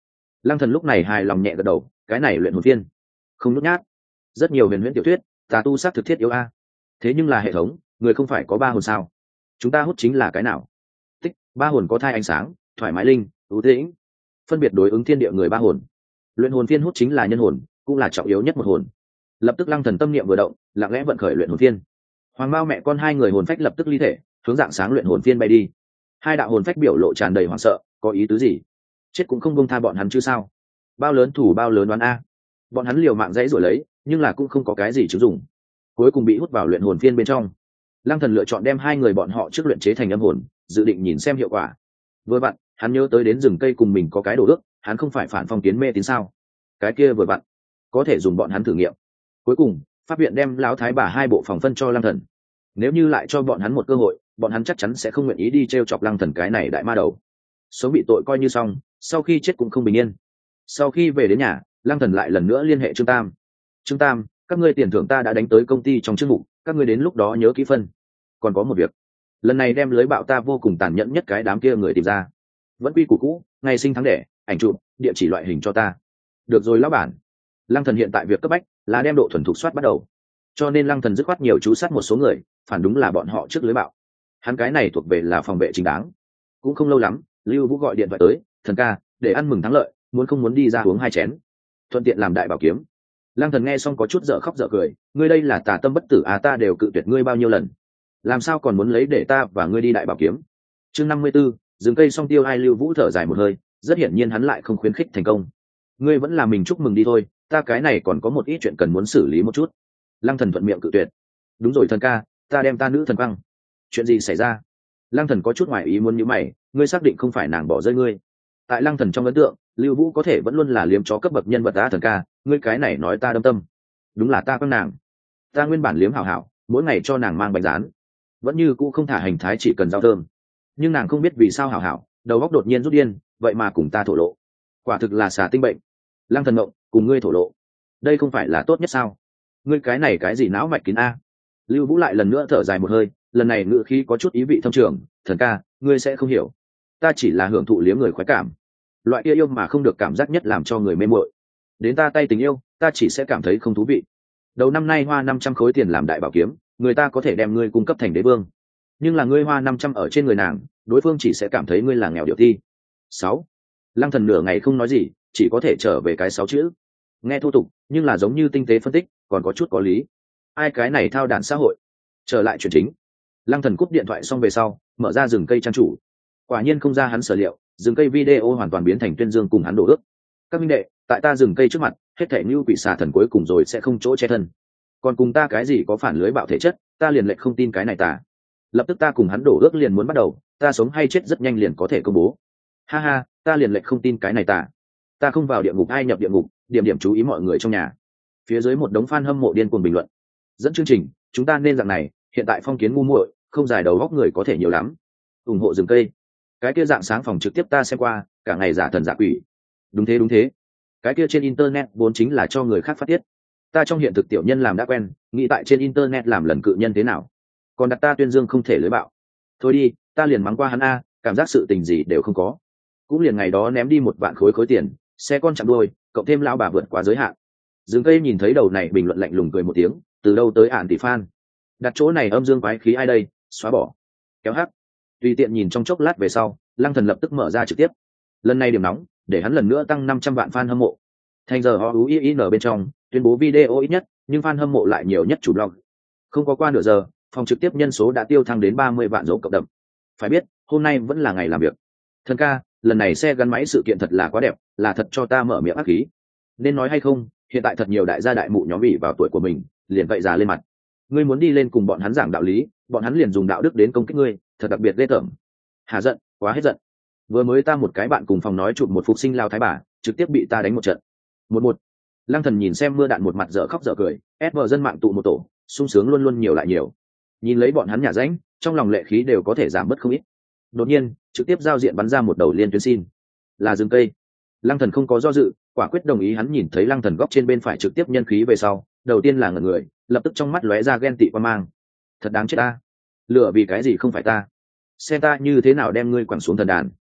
Lăng Thần lúc này hài lòng nhẹ gật đầu, cái này luyện hồn phiên không nhút nhát. Rất nhiều huyền huyễn tiểu thuyết tà tu xác thực thiết yếu a, thế nhưng là hệ thống người không phải có ba hồn sao? Chúng ta hút chính là cái nào? Tích ba hồn có thai ánh sáng, thoải mái linh, ưu tĩnh, phân biệt đối ứng thiên địa người ba hồn. Luyện hồn phiên hút chính là nhân hồn, cũng là trọng yếu nhất một hồn. Lập tức Lăng Thần tâm niệm vừa động, lặng lẽ vận khởi luyện hồn phiên. Hoàng Mao mẹ con hai người hồn phách lập tức ly thể, hướng dạng sáng luyện hồn phiên bay đi. Hai đạo hồn phách biểu lộ tràn đầy hoảng sợ, có ý tứ gì? Chết cũng không buông tha bọn hắn chứ sao? Bao lớn thủ bao lớn đoán a. Bọn hắn liều mạng dãy rồi lấy, nhưng là cũng không có cái gì chứng dụng. Cuối cùng bị hút vào luyện hồn phiên bên trong. Lăng Thần lựa chọn đem hai người bọn họ trước luyện chế thành âm hồn, dự định nhìn xem hiệu quả. Vừa vặn, hắn nhớ tới đến rừng cây cùng mình có cái đồ ước, hắn không phải phản phong kiến mê tín sao? Cái kia vừa vặn, có thể dùng bọn hắn thử nghiệm. Cuối cùng, pháp viện đem lão thái bà hai bộ phòng phân cho Lăng Thần. Nếu như lại cho bọn hắn một cơ hội, bọn hắn chắc chắn sẽ không nguyện ý đi trêu chọc Lăng Thần cái này đại ma đầu. Sống bị tội coi như xong, sau khi chết cũng không bình yên. Sau khi về đến nhà, Lăng Thần lại lần nữa liên hệ Trương Tam. Trương Tam, các ngươi tiền thưởng ta đã đánh tới công ty trong chức vụ, các ngươi đến lúc đó nhớ kỹ phân. Còn có một việc, lần này đem lưới bạo ta vô cùng tàn nhẫn nhất cái đám kia người tìm ra. Vẫn quy củ cũ, ngày sinh tháng đẻ, ảnh chụp, địa chỉ loại hình cho ta. Được rồi lão bản. Lăng Thần hiện tại việc cấp bách là đem độ thuần thục soát bắt đầu, cho nên Lăng Thần dứt khoát nhiều chú sát một số người, phản đúng là bọn họ trước lưới bạo. Hắn cái này thuộc về là phòng vệ chính đáng. Cũng không lâu lắm, Lưu Vũ gọi điện thoại tới, Thần ca, để ăn mừng thắng lợi, muốn không muốn đi ra uống hai chén, thuận tiện làm đại bảo kiếm. Lăng Thần nghe xong có chút dở khóc dở cười, ngươi đây là tà tâm bất tử à, ta đều cự tuyệt ngươi bao nhiêu lần, làm sao còn muốn lấy để ta và ngươi đi đại bảo kiếm? Chương 54, dừng cây song tiêu ai. Lưu Vũ thở dài một hơi, rất hiển nhiên hắn lại không khuyến khích thành công. Ngươi vẫn là mình chúc mừng đi thôi, ta cái này còn có một ít chuyện cần muốn xử lý một chút. Lăng Thần thuận miệng cự tuyệt. Đúng rồi Thần ca, ta đem ta nữ thần băng. Chuyện gì xảy ra? Lăng Thần có chút ngoài ý muốn nhíu mày, ngươi xác định không phải nàng bỏ rơi ngươi? Tại Lăng Thần trong ấn tượng, Lưu Vũ có thể vẫn luôn là liếm chó cấp bậc nhân vật á. Thần ca, ngươi cái này nói ta đâm tâm. Đúng là ta quăng nàng. Ta nguyên bản liếm hảo hảo, mỗi ngày cho nàng mang bánh rán, vẫn như cũ không thả hành thái, chỉ cần rau thơm. Nhưng nàng không biết vì sao hảo hảo, đầu óc đột nhiên rút điên, vậy mà cùng ta thổ lộ. Quả thực là xà tinh bệnh. Lăng Thần ngộng, cùng ngươi thổ lộ, đây không phải là tốt nhất sao? Ngươi cái này cái gì não mạch kín a? Lưu Vũ lại lần nữa thở dài một hơi, lần này ngữ khí có chút ý vị thâm trường. Thần ca, ngươi sẽ không hiểu, ta chỉ là hưởng thụ liếm người khoái cảm, loại kia yêu mà không được cảm giác nhất làm cho người mê muội. Đến ta tay tình yêu, ta chỉ sẽ cảm thấy không thú vị. Đầu năm nay hoa 500 khối tiền làm đại bảo kiếm, người ta có thể đem ngươi cung cấp thành đế vương, nhưng là ngươi hoa 500 ở trên người nàng, đối phương chỉ sẽ cảm thấy ngươi là nghèo điệu ti. 6. Lăng Thần nửa ngày không nói gì, chỉ có thể trở về cái 6 chữ. Nghe thô tục, nhưng là giống như tinh tế phân tích, còn có chút có lý. Ai cái này thao đản xã hội. Trở lại chuyện chính. Lăng Thần cúp điện thoại xong về sau, mở ra rừng cây trang chủ. Quả nhiên không ra hắn sở liệu, rừng cây video hoàn toàn biến thành tuyên dương cùng hắn đổ ước. Các minh đệ, tại ta rừng cây trước mặt, hết thảy như quỷ xà thần cuối cùng rồi sẽ không chỗ che thân. Còn cùng ta cái gì có phản lưới bạo thể chất, ta liền lệch không tin cái này ta. Lập tức ta cùng hắn đổ ước liền muốn bắt đầu, ta sống hay chết rất nhanh liền có thể công bố. Ha ha, ta liền lệch không tin cái này ta không vào địa ngục ai nhập địa ngục, điểm chú ý mọi người trong nhà. Phía dưới một đống fan hâm mộ điên cuồng bình luận. Dẫn chương trình, chúng ta nên dạng này, hiện tại phong kiến ngu muội, không dài đầu góc người có thể nhiều lắm. Ủng hộ rừng cây. Cái kia dạng sáng phòng trực tiếp ta xem qua, cả ngày giả thần giả quỷ. Đúng thế. Cái kia trên internet vốn chính là cho người khác phát tiết. Ta trong hiện thực tiểu nhân làm đã quen, nghĩ tại trên internet làm lần cự nhân thế nào. Còn đặt ta tuyên dương không thể lưới bạo. Thôi đi, ta liền mắng qua hắn a, cảm giác sự tình gì đều không có. Cũng liền ngày đó ném đi 1 vạn khối tiền, xe con chạm đuôi, cộng thêm lão bà vượt quá giới hạn. Dừng cây nhìn thấy đầu này bình luận lạnh lùng cười một tiếng, từ đâu tới ản tỷ fan. Đặt chỗ này âm dương quái khí ai đây, xóa bỏ. Kéo hắc. Tùy tiện nhìn trong chốc lát về sau, Lăng Thần lập tức mở ra trực tiếp. Lần này điểm nóng, để hắn lần nữa tăng 500 vạn fan hâm mộ. Thành giờ họ UIN bên trong, tuyên bố video ít nhất, nhưng fan hâm mộ lại nhiều nhất chủ blog. Không có qua nửa giờ, phòng trực tiếp nhân số đã tiêu thăng đến 30 vạn dấu cộng đậm. Phải biết, hôm nay vẫn là ngày làm việc. Thần ca, lần này xe gắn máy sự kiện thật là quá đẹp, là thật cho ta mở miệng ác khí. Nên nói hay không, hiện tại thật nhiều đại gia đại mụ nhóm ủy vào tuổi của mình, liền vậy già lên mặt. Ngươi muốn đi lên cùng bọn hắn giảng đạo lý, bọn hắn liền dùng đạo đức đến công kích ngươi, thật đặc biệt ghê tởm. Hà giận, quá hết giận. Vừa mới ta một cái bạn cùng phòng nói chụp một phục sinh lao thái bà, trực tiếp bị ta đánh một trận. 1-1. Lăng Thần nhìn xem mưa đạn một mặt dở khóc dở cười, vợ dân mạng tụ một tổ, sung sướng luôn luôn nhiều lại nhiều. Nhìn lấy bọn hắn nhả ránh, trong lòng lệ khí đều có thể giảm bớt không ít. Đột nhiên, trực tiếp giao diện bắn ra một đầu liên tuyến xin. Là rừng cây. Lăng Thần không có do dự, quả quyết đồng ý. Hắn nhìn thấy Lăng Thần góc trên bên phải trực tiếp nhân khí về sau, đầu tiên là ngẩn người, lập tức trong mắt lóe ra ghen tị quan mang. Thật đáng chết ta. Lựa vì cái gì không phải ta? Xem ta như thế nào đem ngươi quẳng xuống thần đàn.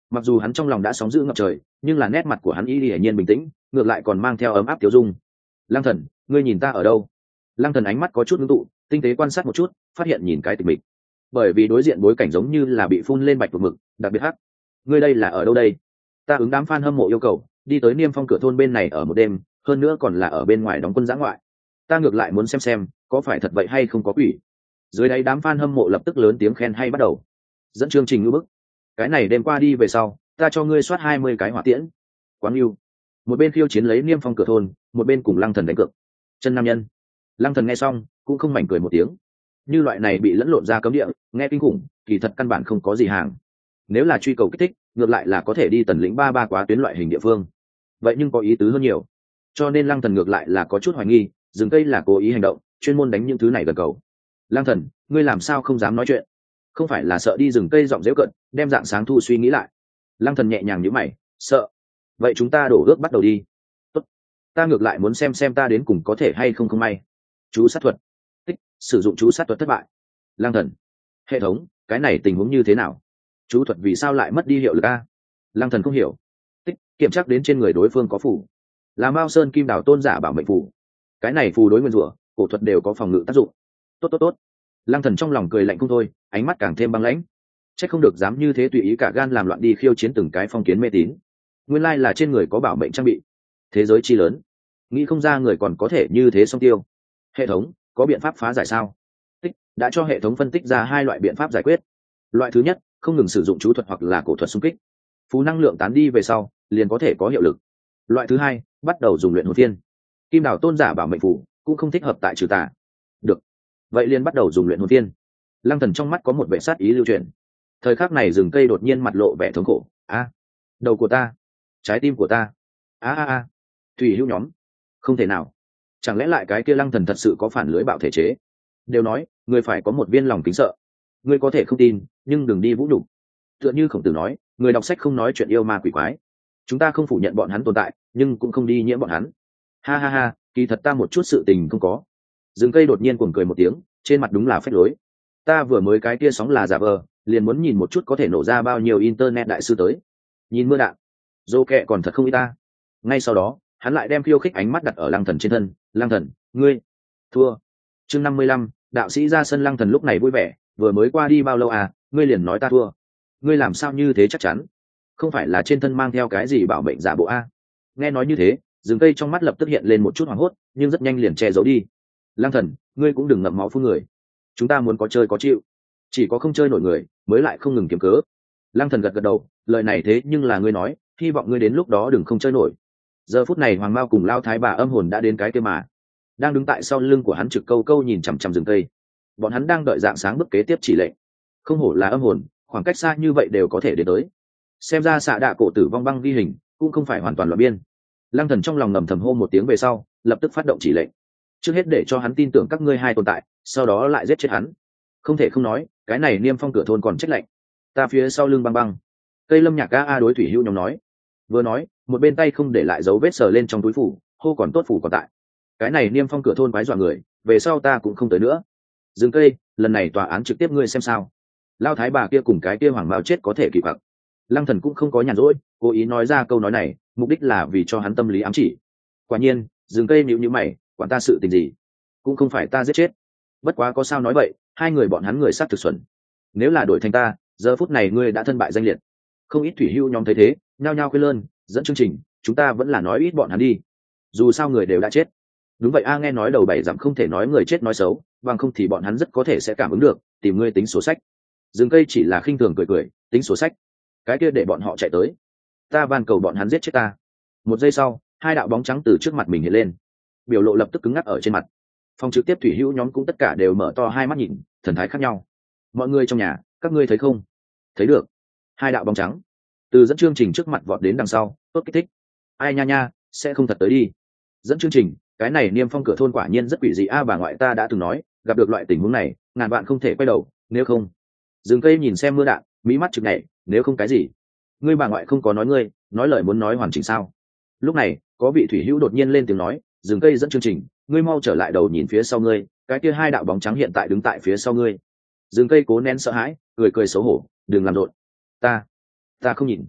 Mặc dù hắn trong lòng đã sóng dữ ngập trời, nhưng là nét mặt của hắn hiển nhiên bình tĩnh, ngược lại còn mang theo ấm áp tiêu dung. Lăng Thần, ngươi nhìn ta ở đâu? Lăng Thần ánh mắt có chút ngưng tụ, tinh tế quan sát một chút, phát hiện nhìn cái tịch mịch. Bởi vì đối diện bối cảnh giống như là bị phun lên bạch tuộc mực, đặc biệt hắc. Ngươi đây là ở đâu đây? Ta ứng đám fan hâm mộ yêu cầu, đi tới Niêm Phong cửa thôn bên này ở một đêm, hơn nữa còn là ở bên ngoài đóng quân giã ngoại. Ta ngược lại muốn xem có phải thật vậy hay không có quỷ. Dưới đáy đám fan hâm mộ lập tức lớn tiếng khen hay bắt đầu. Dẫn chương trình ngữ bức. Cái này đêm qua đi về sau, ta cho ngươi soát 20 cái hỏa tiễn. Quáng yêu. Một bên khiêu chiến lấy Niêm Phong cửa thôn, một bên cùng Lăng Thần đánh cược. Chân nam nhân. Lăng Thần nghe xong, cũng không mảnh cười một tiếng. Như loại này bị lẫn lộn ra cấm địa, nghe kinh khủng, kỳ thật căn bản không có gì hàng. Nếu là truy cầu kích thích, ngược lại là có thể đi Tần Lĩnh 33 quá tuyến loại hình địa phương. Vậy nhưng có ý tứ hơn nhiều. Cho nên Lăng Thần ngược lại là có chút hoài nghi, rừng cây là cố ý hành động, chuyên môn đánh những thứ này gần cầu. Lăng Thần, ngươi làm sao không dám nói chuyện? Không phải là sợ đi rừng cây giọng dễu cận, đem dạng sáng thu suy nghĩ lại. Lăng Thần nhẹ nhàng nhíu mày, sợ. Vậy chúng ta đổ ước bắt đầu đi. Tốt. Ta ngược lại muốn xem ta đến cùng có thể hay không không may. Chú sát thuật. Tích, sử dụng chú sát thuật thất bại. Lăng Thần, hệ thống, cái này tình huống như thế nào? Chú thuật vì sao lại mất đi hiệu lực a? Lăng Thần không hiểu. Tích, kiểm tra đến trên người đối phương có phù. Là Mao Sơn Kim Đảo tôn giả bảo mệnh phù. Cái này phù đối nguyên rủa, cổ thuật đều có phòng ngự tác dụng. Tốt. Lăng Thần trong lòng cười lạnh không thôi, ánh mắt càng thêm băng lãnh. Chắc không được dám như thế tùy ý cả gan làm loạn đi khiêu chiến từng cái phong kiến mê tín. Nguyên lai là trên người có bảo mệnh trang bị. Thế giới chi lớn, nghĩ không ra người còn có thể như thế song tiêu. Hệ thống, có biện pháp phá giải sao? Tích, đã cho hệ thống phân tích ra 2 loại biện pháp giải quyết. Loại thứ nhất, không ngừng sử dụng chú thuật hoặc là cổ thuật xung kích. Phù năng lượng tán đi về sau, liền có thể có hiệu lực. Loại thứ hai, bắt đầu dùng luyện hồn phiên. Kim Đảo tôn giả bảo mệnh phù cũng không thích hợp tại trừ tà. Được, vậy liền bắt đầu dùng luyện hồn phiên. Lăng Thần trong mắt có một vẻ sát ý lưu truyền. Thời khắc này rừng cây đột nhiên mặt lộ vẻ thống khổ. Đầu của ta, trái tim của ta. Thủy hữu nhóm, không thể nào. Chẳng lẽ lại cái kia Lăng Thần thật sự có phản lưới bạo thể chế? Đều nói người phải có một viên lòng kính sợ. Ngươi có thể không tin, nhưng đừng đi vũ nhục. Tựa như Khổng Tử nói, người đọc sách không nói chuyện yêu ma quỷ quái. Chúng ta không phủ nhận bọn hắn tồn tại, nhưng cũng không đi nhiễm bọn hắn. Ha, kỳ thật ta một chút sự tình không có. Rừng cây đột nhiên cuồng cười một tiếng, trên mặt đúng là phách lối. Ta vừa mới cái kia sóng là giả vờ, liền muốn nhìn một chút có thể nổ ra bao nhiêu internet đại sư tới. Nhìn mưa đạn, dô kẹ còn thật không ý ta. Ngay sau đó, hắn lại đem khiêu khích ánh mắt đặt ở Lăng Thần trên thân. Lăng Thần, ngươi thua. Chương 55, đạo sĩ ra sân. Lăng Thần lúc này vui vẻ, vừa mới qua đi bao lâu ngươi liền nói ta thua. Ngươi làm sao như thế chắc chắn? Không phải là trên thân mang theo cái gì bảo mệnh giả bộ a? Nghe nói như thế, rừng cây trong mắt lập tức hiện lên một chút hoảng hốt, nhưng rất nhanh liền che giấu đi. Lăng Thần, ngươi cũng đừng ngậm máu phun người. Chúng ta muốn có chơi có chịu, chỉ có không chơi nổi người mới lại không ngừng kiếm cớ. Lăng Thần gật đầu, lời này thế nhưng là ngươi nói, hy vọng ngươi đến lúc đó đừng không chơi nổi. Giờ phút này Hoàng Mao cùng Lao Thái bà âm hồn đã đến cái kia mà, đang đứng tại sau lưng của hắn trực câu nhìn chằm chằm rừng cây. Bọn hắn đang đợi dạng sáng bước kế tiếp chỉ lệnh. Không hổ là âm hồn, khoảng cách xa như vậy đều có thể đến tới. Xem ra xạ đạ cổ tử vong băng ghi hình cũng không phải hoàn toàn loạn biên. Lăng Thần trong lòng ngầm thầm hô một tiếng về sau, lập tức phát động chỉ lệnh. Trước hết để cho hắn tin tưởng các ngươi hai tồn tại, sau đó lại giết chết hắn. Không thể không nói, cái này Niêm Phong cửa thôn còn trách lệnh. Ta phía sau lưng băng. Cây Lâm Nhạc a đối Thủy Hữu nhóm nói. Vừa nói, một bên tay không để lại dấu vết sờ lên trong túi phủ, hô còn tốt phủ còn tại. Cái này Niêm Phong cửa thôn quái dọa người, về sau ta cũng không tới nữa. Dừng cây, lần này tòa án trực tiếp ngươi xem sao. Lao thái bà kia cùng cái kia Hoàng Mao chết có thể kịp hoặc. Lăng Thần cũng không có nhàn rỗi, cố ý nói ra câu nói này, mục đích là vì cho hắn tâm lý ám chỉ. Quả nhiên, rừng cây nhíu nhíu mày, quản ta sự tình gì? Cũng không phải ta giết chết. Bất quá có sao nói vậy, hai người bọn hắn người sát thực xuẩn. Nếu là đổi thành ta, giờ phút này ngươi đã thân bại danh liệt. Không ít Thủy Hữu nhóm thấy thế, nhao nhao khuyên lơn, dẫn chương trình, chúng ta vẫn là nói ít bọn hắn đi. Dù sao người đều đã chết. Đúng vậy nghe nói đầu 7 dặm không thể nói người chết nói xấu, bằng không thì bọn hắn rất có thể sẽ cảm ứng được, tìm ngươi tính sổ sách. Rừng cây chỉ là khinh thường cười, tính sổ sách. Cái kia để bọn họ chạy tới. Ta van cầu bọn hắn giết chết ta. Một giây sau, hai đạo bóng trắng từ trước mặt mình hiện lên. Biểu lộ lập tức cứng ngắc ở trên mặt. Phòng trực tiếp Thủy Hữu nhóm cũng tất cả đều mở to hai mắt nhìn, thần thái khác nhau. Mọi người trong nhà, các ngươi thấy không? Thấy được. Hai đạo bóng trắng từ dẫn chương trình trước mặt vọt đến đằng sau, tốt kích thích. Ai nha, sẽ không thật tới đi. Dẫn chương trình, cái này Niêm Phong cửa thôn quả nhiên rất quỷ dị bà ngoại ta đã từng nói, gặp được loại tình huống này, ngàn bạn không thể quay đầu, nếu không. Dừng cây nhìn xem mưa đạn, mỹ mắt trực nhảy, nếu không cái gì? Ngươi bà ngoại không có nói lời muốn nói hoàn chỉnh sao? Lúc này, có vị Thủy Hữu đột nhiên lên tiếng nói, Dừng cây dẫn chương trình, ngươi mau trở lại đầu nhìn phía sau ngươi, cái kia hai đạo bóng trắng hiện tại đứng tại phía sau ngươi. Dừng cây cố nén sợ hãi, cười xấu hổ, đừng làm rộn. Ta không nhìn.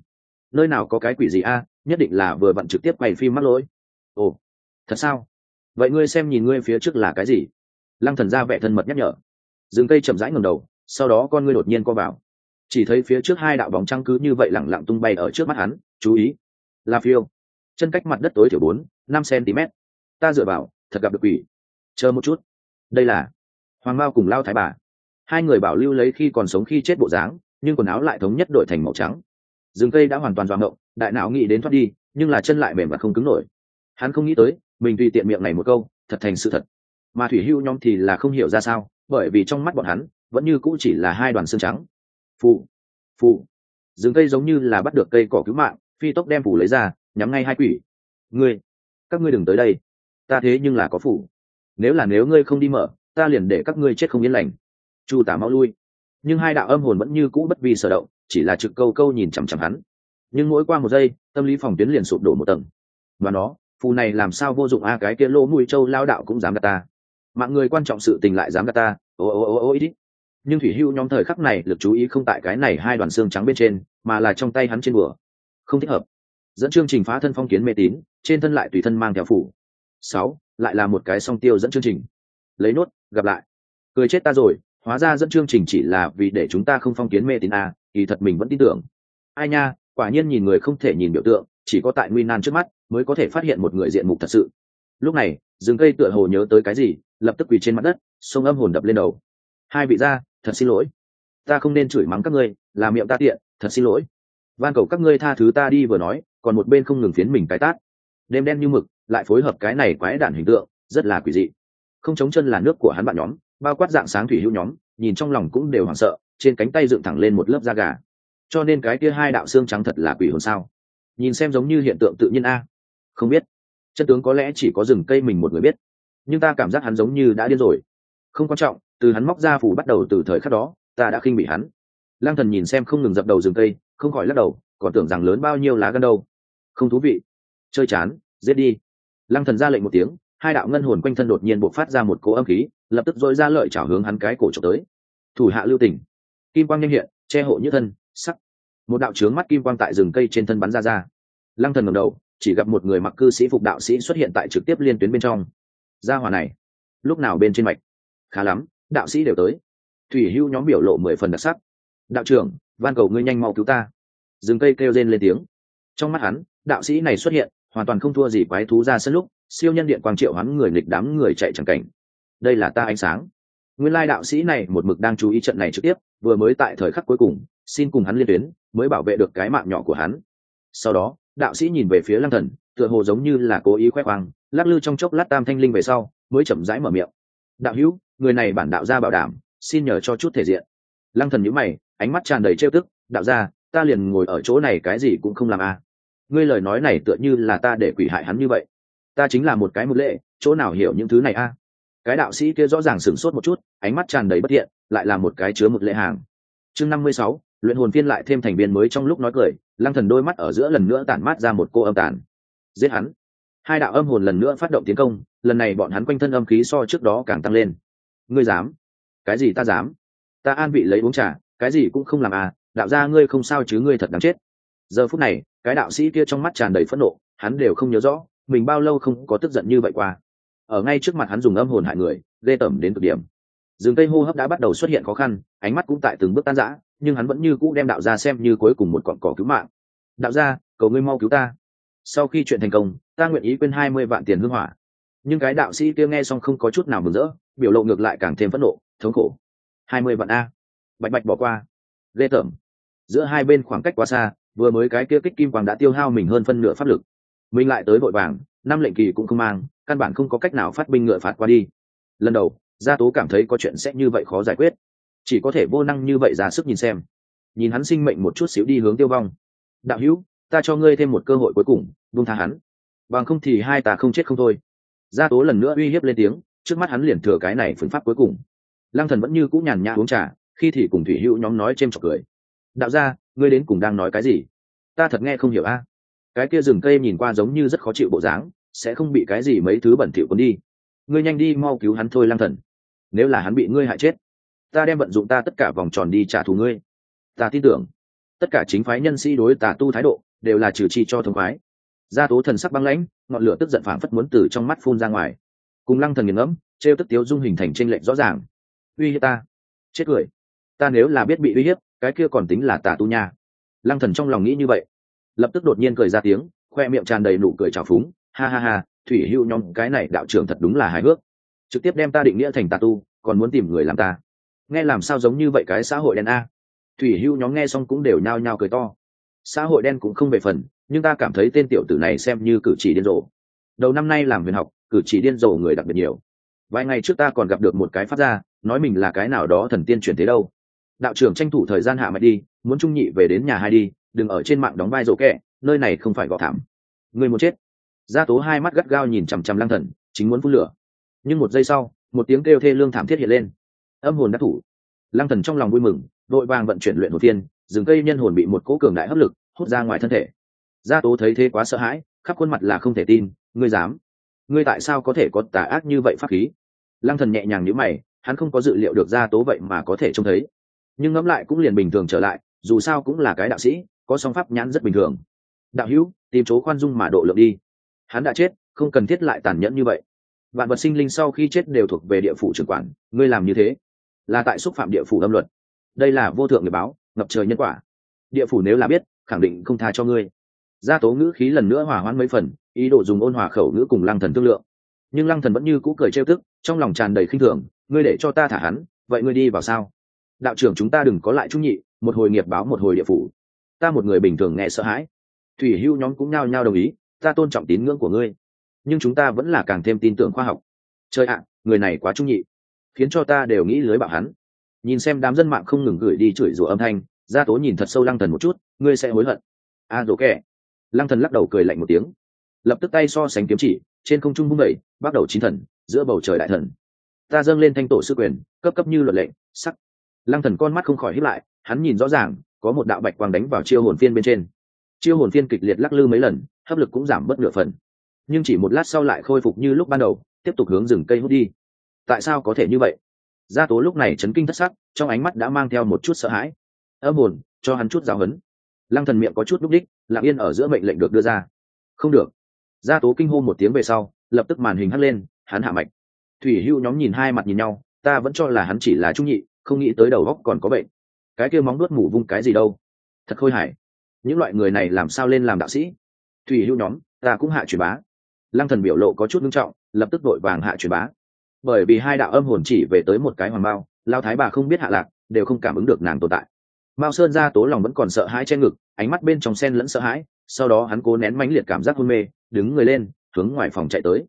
nơi nào có cái quỷ gì a, nhất định là vừa vặn trực tiếp quay phim mắc lỗi. Ồ, thật sao? Vậy ngươi xem nhìn ngươi phía trước là cái gì? Lăng Thần ra vẻ thân mật nhắc nhở. Rừng cây chậm rãi ngẩng đầu, sau đó con ngươi đột nhiên co vào, chỉ thấy phía trước hai đạo bóng trăng cứ như vậy lẳng lặng tung bay ở trước mắt hắn. Chú ý, là phiêu, chân cách mặt đất tối thiểu 4-5 cm. Ta dựa vào, thật gặp được quỷ. Chờ một chút, đây là Hoàng Mao cùng Lao Thái Bà. Hai người bảo lưu lấy khi còn sống khi chết bộ dáng, nhưng quần áo lại thống nhất đổi thành màu trắng. Rừng cây đã hoàn toàn doạng ngộng, đại não nghĩ đến thoát đi, nhưng là chân lại mềm và không cứng nổi. Hắn không nghĩ tới mình tùy tiện miệng này một câu thật thành sự thật, mà thủy hưu nhóm thì là không hiểu ra sao, bởi vì trong mắt bọn hắn vẫn như cũ chỉ là hai đoàn xương trắng. Phụ, phụ, rừng cây giống như là bắt được cây cỏ cứu mạng, phi tốc đem phủ lấy ra, nhắm ngay hai quỷ. Ngươi, các ngươi đừng tới đây, ta thế nhưng là có phủ, nếu ngươi không đi mở, ta liền để các ngươi chết không yên lành. Chu Tả mau lui. Nhưng hai đạo âm hồn vẫn như cũ bất vi sở động, chỉ là trực câu câu nhìn chằm chằm hắn. Nhưng mỗi qua một giây, tâm lý phòng tuyến liền sụp đổ một tầng. Và nó, phù này làm sao vô dụng a, cái kia lỗ mũi châu lao đạo cũng dám gạt ta, mạng người quan trọng sự tình lại dám gạt ta. Ít. Nhưng thủy hưu nhóm thời khắc này lực chú ý không tại cái này hai đoàn xương trắng bên trên, mà là trong tay hắn trên bùa. Không thích hợp. Dẫn chương trình phá thân phong kiến mê tín, trên thân lại tùy thân mang theo phủ. 6, lại là một cái song tiêu dẫn chương trình. Lấy nốt, gặp lại. Cười chết ta rồi, hóa ra dẫn chương trình chỉ là vì để chúng ta không phong kiến mê tín à, kỳ thật mình vẫn tin tưởng. Ai nha, quả nhiên nhìn người không thể nhìn biểu tượng, chỉ có tại nguy nan trước mắt mới có thể phát hiện một người diện mục thật sự. Lúc này rừng cây tựa hồ nhớ tới cái gì, lập tức quỳ trên mặt đất, sông âm hồn đập lên đầu. Hai vị gia, thật xin lỗi, ta không nên chửi mắng các ngươi, là miệng ta tiện, thật xin lỗi, van cầu các ngươi tha thứ ta đi. Vừa nói còn một bên không ngừng phiến mình cái tát. Đêm đen như mực lại phối hợp cái này quái đản hình tượng, rất là quỷ dị. Không chống chân là nước của hắn bạn nhóm, bao quát dạng sáng thủy hữu nhóm, nhìn trong lòng cũng đều hoảng sợ, trên cánh tay dựng thẳng lên một lớp da gà. Cho nên cái kia hai đạo xương trắng thật là quỷ hồn sao? Nhìn xem giống như hiện tượng tự nhiên a. Không biết, chân tướng có lẽ chỉ có rừng cây mình một người biết, nhưng ta cảm giác hắn giống như đã điên rồi. Không quan trọng, từ hắn móc ra phủ bắt đầu từ thời khắc đó, ta đã khinh bị hắn. Lang Thần nhìn xem không ngừng dập đầu rừng cây, không khỏi lắc đầu, còn tưởng rằng lớn bao nhiêu lá gan đâu. Không thú vị, chơi chán, giết đi. Lang Thần ra lệnh một tiếng, hai đạo ngân hồn quanh thân đột nhiên bộc phát ra một cỗ âm khí, lập tức dội ra lợi chảo hướng hắn cái cổ chụp tới. Thủ hạ lưu tình, kim quang nhanh hiện, che hộ như thân sắc. Một đạo chướng mắt kim quang tại rừng cây trên thân bắn ra. Lang Thần ngẩng đầu, chỉ gặp một người mặc cư sĩ phục đạo sĩ xuất hiện tại trực tiếp liên tuyến bên trong. Gia hỏa này lúc nào bên trên mạch? Khá lắm, đạo sĩ đều tới. Thủy hưu nhóm biểu lộ 10 phần đặc sắc. Đạo trưởng, van cầu ngươi nhanh mau cứu ta. Rừng cây kêu rên lên tiếng. Trong mắt hắn, đạo sĩ này xuất hiện hoàn toàn không thua gì quái thú ra sân lúc siêu nhân điện quang triệu hắn người nghịch đám người chạy chẳng cảnh. Đây là ta ánh sáng. Nguyên lai đạo sĩ này một mực đang chú ý trận này trực tiếp, vừa mới tại thời khắc cuối cùng xin cùng hắn liên tuyến, mới bảo vệ được cái mạng nhỏ của hắn. Sau đó đạo sĩ nhìn về phía Lang Thần, tựa hồ giống như là cố ý khoe khoang, lắc lư trong chốc lát tam thanh linh về sau mới chậm rãi mở miệng. Đạo hữu, người này bản đạo gia bảo đảm, xin nhờ cho chút thể diện. Lang Thần nhíu mày, ánh mắt tràn đầy trêu tức. Đạo gia, ta liền ngồi ở chỗ này cái gì cũng không làm à? Ngươi lời nói này tựa như là ta để quỷ hại hắn như vậy. Ta chính là một cái một lệ, chỗ nào hiểu những thứ này a? Cái đạo sĩ kia rõ ràng sửng sốt một chút, ánh mắt tràn đầy bất thiện, lại là một cái chứa một lệ hàng. Chương 56, luyện hồn phiên lại thêm thành viên mới. Trong lúc nói cười, Lang Thần đôi mắt ở giữa lần nữa tản mát ra một cô âm tàn. Giết hắn. Hai đạo âm hồn lần nữa phát động tiến công, lần này bọn hắn quanh thân âm khí so trước đó càng tăng lên. Ngươi dám? Cái gì ta dám? Ta an vị lấy uống trà, cái gì cũng không làm à? Đạo gia ngươi không sao chứ? Ngươi thật đáng chết. Giờ phút này cái đạo sĩ kia trong mắt tràn đầy phẫn nộ, hắn đều không nhớ rõ mình bao lâu không có tức giận như vậy qua. Ở ngay trước mặt hắn dùng âm hồn hại người, ghê tởm đến cực điểm. Rừng cây hô hấp đã bắt đầu xuất hiện khó khăn, ánh mắt cũng tại từng bước tan rã, nhưng hắn vẫn như cũ đem đạo gia xem như cuối cùng một cọn cỏ cứu mạng. Đạo gia, cầu ngươi mau cứu ta. Sau khi chuyện thành công, ta nguyện ý quên 20 vạn tiền hương hỏa. Nhưng cái đạo sĩ kia nghe xong không có chút nào mừng rỡ, biểu lộ ngược lại càng thêm phẫn nộ, thống khổ. 20 vạn a? Bạch bạch bỏ qua. Ghê tởm. Giữa hai bên khoảng cách quá xa, vừa mới cái kia kích kim quang đã tiêu hao mình hơn phân nửa pháp lực, mình lại tới vội vàng, 5 lệnh kỳ cũng không mang, căn bản không có cách nào phát binh ngựa phạt qua đi. Lần đầu gia tố cảm thấy có chuyện sẽ như vậy khó giải quyết, chỉ có thể vô năng như vậy ra sức nhìn xem, nhìn hắn sinh mệnh một chút xíu đi hướng tiêu vong. Đạo hữu, ta cho ngươi thêm một cơ hội cuối cùng, buông tha hắn, bằng không thì hai ta không chết không thôi. Gia tố lần nữa uy hiếp lên tiếng, trước mắt hắn liền thừa cái này phương pháp cuối cùng. Lang Thần vẫn như cũ nhàn nhã uống trà, khi thì cùng thủy hữu nhóm nói chêm chọc cười. Đạo gia, ngươi đến cùng đang nói cái gì? Ta thật nghe không hiểu a. Cái kia rừng cây nhìn qua giống như rất khó chịu bộ dáng, sẽ không bị cái gì mấy thứ bẩn thỉu cuốn đi. Ngươi nhanh đi mau cứu hắn thôi Lang Thần. Nếu là hắn bị ngươi hại chết, ta đem vận dụng ta tất cả vòng tròn đi trả thù ngươi. Ta tin tưởng tất cả chính phái nhân sĩ đối tà tu thái độ đều là trừ chi cho thông khoái. Gia tố thần sắc băng lãnh, ngọn lửa tức giận phảng phất muốn từ trong mắt phun ra ngoài. Cùng Lăng Thần nghiền ngẫm, trêu tức tiếu dung hình thành chênh lệch rõ ràng. Uy hiếp ta? Chết cười. Ta nếu là biết bị uy hiếp, cái kia còn tính là tà tu nha. Lăng Thần trong lòng nghĩ như vậy, lập tức đột nhiên cười ra tiếng, khoe miệng tràn đầy nụ cười trào phúng. Ha ha ha, Thủy Hưu nhóm cái này đạo trưởng thật đúng là hài hước, trực tiếp đem ta định nghĩa thành tà tu, còn muốn tìm người làm ta. Nghe làm sao giống như vậy cái xã hội đen a. Thủy Hưu nhóm nghe xong cũng đều nhao nhao cười to. Xã hội đen cũng không về phần, nhưng ta cảm thấy tên tiểu tử này xem như cử chỉ điên rồ. Đầu năm nay làm huyền học, cử chỉ điên rồ người đặc biệt nhiều. Vài ngày trước ta còn gặp được một cái phát ra, nói mình là cái nào đó thần tiên chuyển thế đâu. Đạo trưởng tranh thủ thời gian hạ mạch đi, muốn trung nhị về đến nhà hai đi, đừng ở trên mạng đóng vai rỗ kẹ, nơi này không phải gõ thảm. Người muốn chết. Gia tố hai mắt gắt gao nhìn chằm chằm Lăng Thần, chính muốn phun lửa. Nhưng một giây sau, một tiếng kêu thê lương thảm thiết hiện lên. Âm hồn đã thủ. Lăng Thần trong lòng vui mừng, đội vàng vận chuyển luyện hồn tiên, rừng cây nhân hồn bị một cỗ cường đại hấp lực hút ra ngoài thân thể. Gia tố thấy thế quá sợ hãi, khắp khuôn mặt là không thể tin. Ngươi dám? Ngươi tại sao có thể có tà ác như vậy pháp khí? Lăng Thần nhẹ nhàng nhíu mày, hắn không có dự liệu được Gia tố vậy mà có thể trông thấy, nhưng ngẫm lại cũng liền bình thường trở lại, dù sao cũng là cái đạo sĩ, có song pháp nhãn rất bình thường. Đạo hữu, tìm chỗ khoan dung mà độ lượng đi. Hắn đã chết, không cần thiết lại tàn nhẫn như vậy. Vạn vật sinh linh sau khi chết đều thuộc về địa phủ trưởng quản, ngươi làm như thế là tại xúc phạm địa phủ âm luật. Đây là vô thượng nghiệp báo, ngập trời nhân quả. Địa phủ nếu là biết, khẳng định không tha cho ngươi. Gia tố ngữ khí lần nữa hòa hoãn mấy phần, ý đồ dùng ôn hòa khẩu ngữ cùng Lăng Thần thương lượng. Nhưng Lăng Thần vẫn như cũ cười trêu tức, trong lòng tràn đầy khinh thường. Ngươi để cho ta thả hắn, vậy ngươi đi vào sao? Đạo trưởng chúng ta đừng có lại trung nhị, một hồi nghiệp báo một hồi địa phủ. Ta một người bình thường nghe sợ hãi. Thủy Hưu nhóm cũng nhao nhao đồng ý, ta tôn trọng tín ngưỡng của ngươi, nhưng chúng ta vẫn là càng thêm tin tưởng khoa học. Trời ạ, người này quá trung nhị, khiến cho ta đều nghĩ lưới bảo hắn. Nhìn xem đám dân mạng không ngừng gửi đi chửi rủa âm thanh, Gia tố nhìn thật sâu Lăng Thần một chút, ngươi sẽ hối hận. Rồ kẻ. Lăng Thần lắc đầu cười lạnh một tiếng, lập tức tay so sánh kiếm chỉ, trên không trung vung đẩy, bắt đầu chín thần, giữa bầu trời đại thần. Ta dâng lên thanh tổ sư quyền, cấp cấp như luật lệnh, sắc. Lăng Thần con mắt không khỏi híp lại, hắn nhìn rõ ràng, có một đạo bạch quang đánh vào chiêu hồn phiên bên trên. Chiêu hồn phiên kịch liệt lắc lư mấy lần, hấp lực cũng giảm bớt nửa phần, nhưng chỉ một lát sau lại khôi phục như lúc ban đầu, tiếp tục hướng rừng cây hút đi. Tại sao có thể như vậy? Gia tố lúc này chấn kinh thất sắc, trong ánh mắt đã mang theo một chút sợ hãi. Âm hồn, cho hắn chút giáo huấn. Lăng Thần miệng có chút lúc đích, lặng yên ở giữa mệnh lệnh được đưa ra. Không được. Gia tố kinh hô một tiếng về sau, lập tức màn hình hắt lên, hắn hạ mạch. Thủy Hưu nhóm nhìn hai mặt nhìn nhau, ta vẫn cho là hắn chỉ là trung nhị, không nghĩ tới đầu óc còn có bệnh. Cái kia móng nuốt mủ vung cái gì đâu? Thật khôi hài. Những loại người này làm sao lên làm đạo sĩ? Thủy Hưu nhóm, ta cũng hạ truyền bá. Lăng Thần biểu lộ có chút nghiêm trọng, lập tức vội vàng hạ truyền bá. Bởi vì hai đạo âm hồn chỉ về tới một cái hoàng bao, lao thái bà không biết hạ lạc, đều không cảm ứng được nàng tồn tại. Mao Sơn Gia tố lòng vẫn còn sợ hãi che ngực, ánh mắt bên trong xen lẫn sợ hãi, sau đó hắn cố nén mãnh liệt cảm giác hôn mê, đứng người lên, hướng ngoài phòng chạy tới.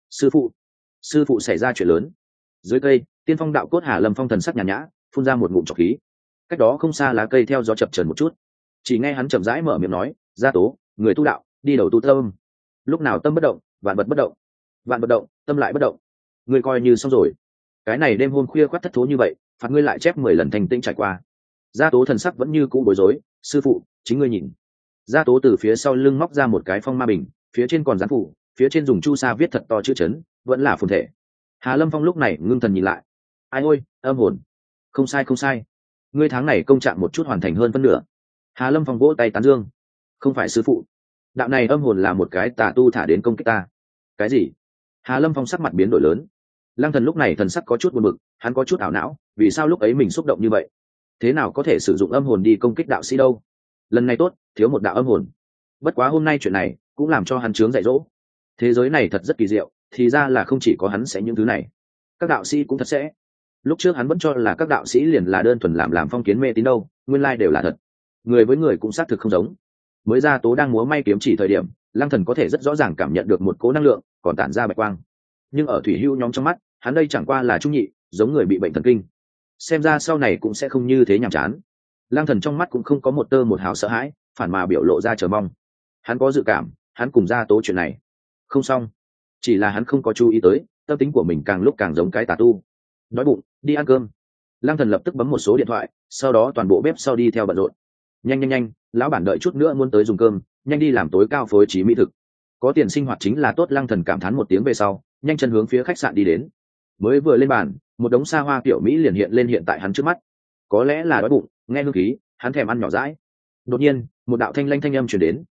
Sư phụ xảy ra chuyện lớn. Dưới cây, Tiên Phong đạo cốt Hà Lâm Phong thần sắc nhàn nhã, phun ra một ngụm trọc khí. Cách đó không xa lá cây theo gió chập chờn một chút, chỉ nghe hắn chậm rãi mở miệng nói, Gia tố, người tu đạo, đi đầu tu tâm. Lúc nào tâm bất động, vạn vật bất động, vạn bất động, tâm lại bất động. Ngươi coi như xong rồi. Cái này đêm hôm khuya khoắt thất thố như vậy, phạt ngươi lại chép 10 lần thành tĩnh trải qua. Gia tố thần sắc vẫn như cũ bối rối, sư phụ, chính ngươi nhìn. Gia tố từ phía sau lưng móc ra một cái phong ma bình, phía trên còn dán phủ, phía trên dùng chu sa viết thật to chữ chấn, vẫn là phồn thể. Hà Lâm Phong lúc này ngưng thần nhìn lại. Ai ôi, âm hồn. Không sai không sai. Ngươi tháng này công trạng một chút hoàn thành hơn phân nửa. Hà Lâm Phong vỗ tay tán dương. Không phải sư phụ. Đạo này âm hồn là một cái tà tu thả đến công kích ta. Cái gì? Hà Lâm Phong sắc mặt biến đổi lớn. Lăng Thần lúc này thần sắc có chút buồn bực, hắn có chút ảo não, vì sao lúc ấy mình xúc động như vậy? Thế nào có thể sử dụng âm hồn đi công kích đạo sĩ đâu? Lần này tốt, thiếu một đạo âm hồn. Bất quá hôm nay chuyện này cũng làm cho hắn chướng dạy dỗ. Thế giới này thật rất kỳ diệu, thì ra là không chỉ có hắn sẽ những thứ này, các đạo sĩ cũng thật sẽ. Lúc trước hắn vẫn cho là các đạo sĩ liền là đơn thuần làm phong kiến mê tín đâu, nguyên lai đều là thật. Người với người cũng xác thực không giống. Mới Gia tố đang múa may kiếm chỉ thời điểm, Lăng Thần có thể rất rõ ràng cảm nhận được một cỗ năng lượng còn tản ra bạch quang, nhưng ở Thủy Hưu nhóm trong mắt, hắn đây chẳng qua là trung nhị, giống người bị bệnh thần kinh. Xem ra sau này cũng sẽ không như thế nhàm chán. Lăng Thần trong mắt cũng không có một tơ một hào sợ hãi, phản mà biểu lộ ra chờ mong. Hắn có dự cảm, hắn cùng Gia tố chuyện này không xong, chỉ là hắn không có chú ý tới, tâm tính của mình càng lúc càng giống cái tà tu. Đói bụng, đi ăn cơm. Lăng Thần lập tức bấm một số điện thoại, sau đó toàn bộ bếp sau đi theo bận rộn. Nhanh, lão bản đợi chút nữa muốn tới dùng cơm, nhanh đi làm tối cao phối trí mỹ thực. Có tiền sinh hoạt chính là tốt. Lăng Thần cảm thán một tiếng về sau, nhanh chân hướng phía khách sạn đi đến. Mới vừa lên bàn, một đống xa hoa kiểu mỹ liền hiện tại hắn trước mắt. Có lẽ là đói bụng, nghe hương khí, hắn thèm ăn nhỏ rãi. Đột nhiên, một đạo thanh lanh thanh âm truyền đến,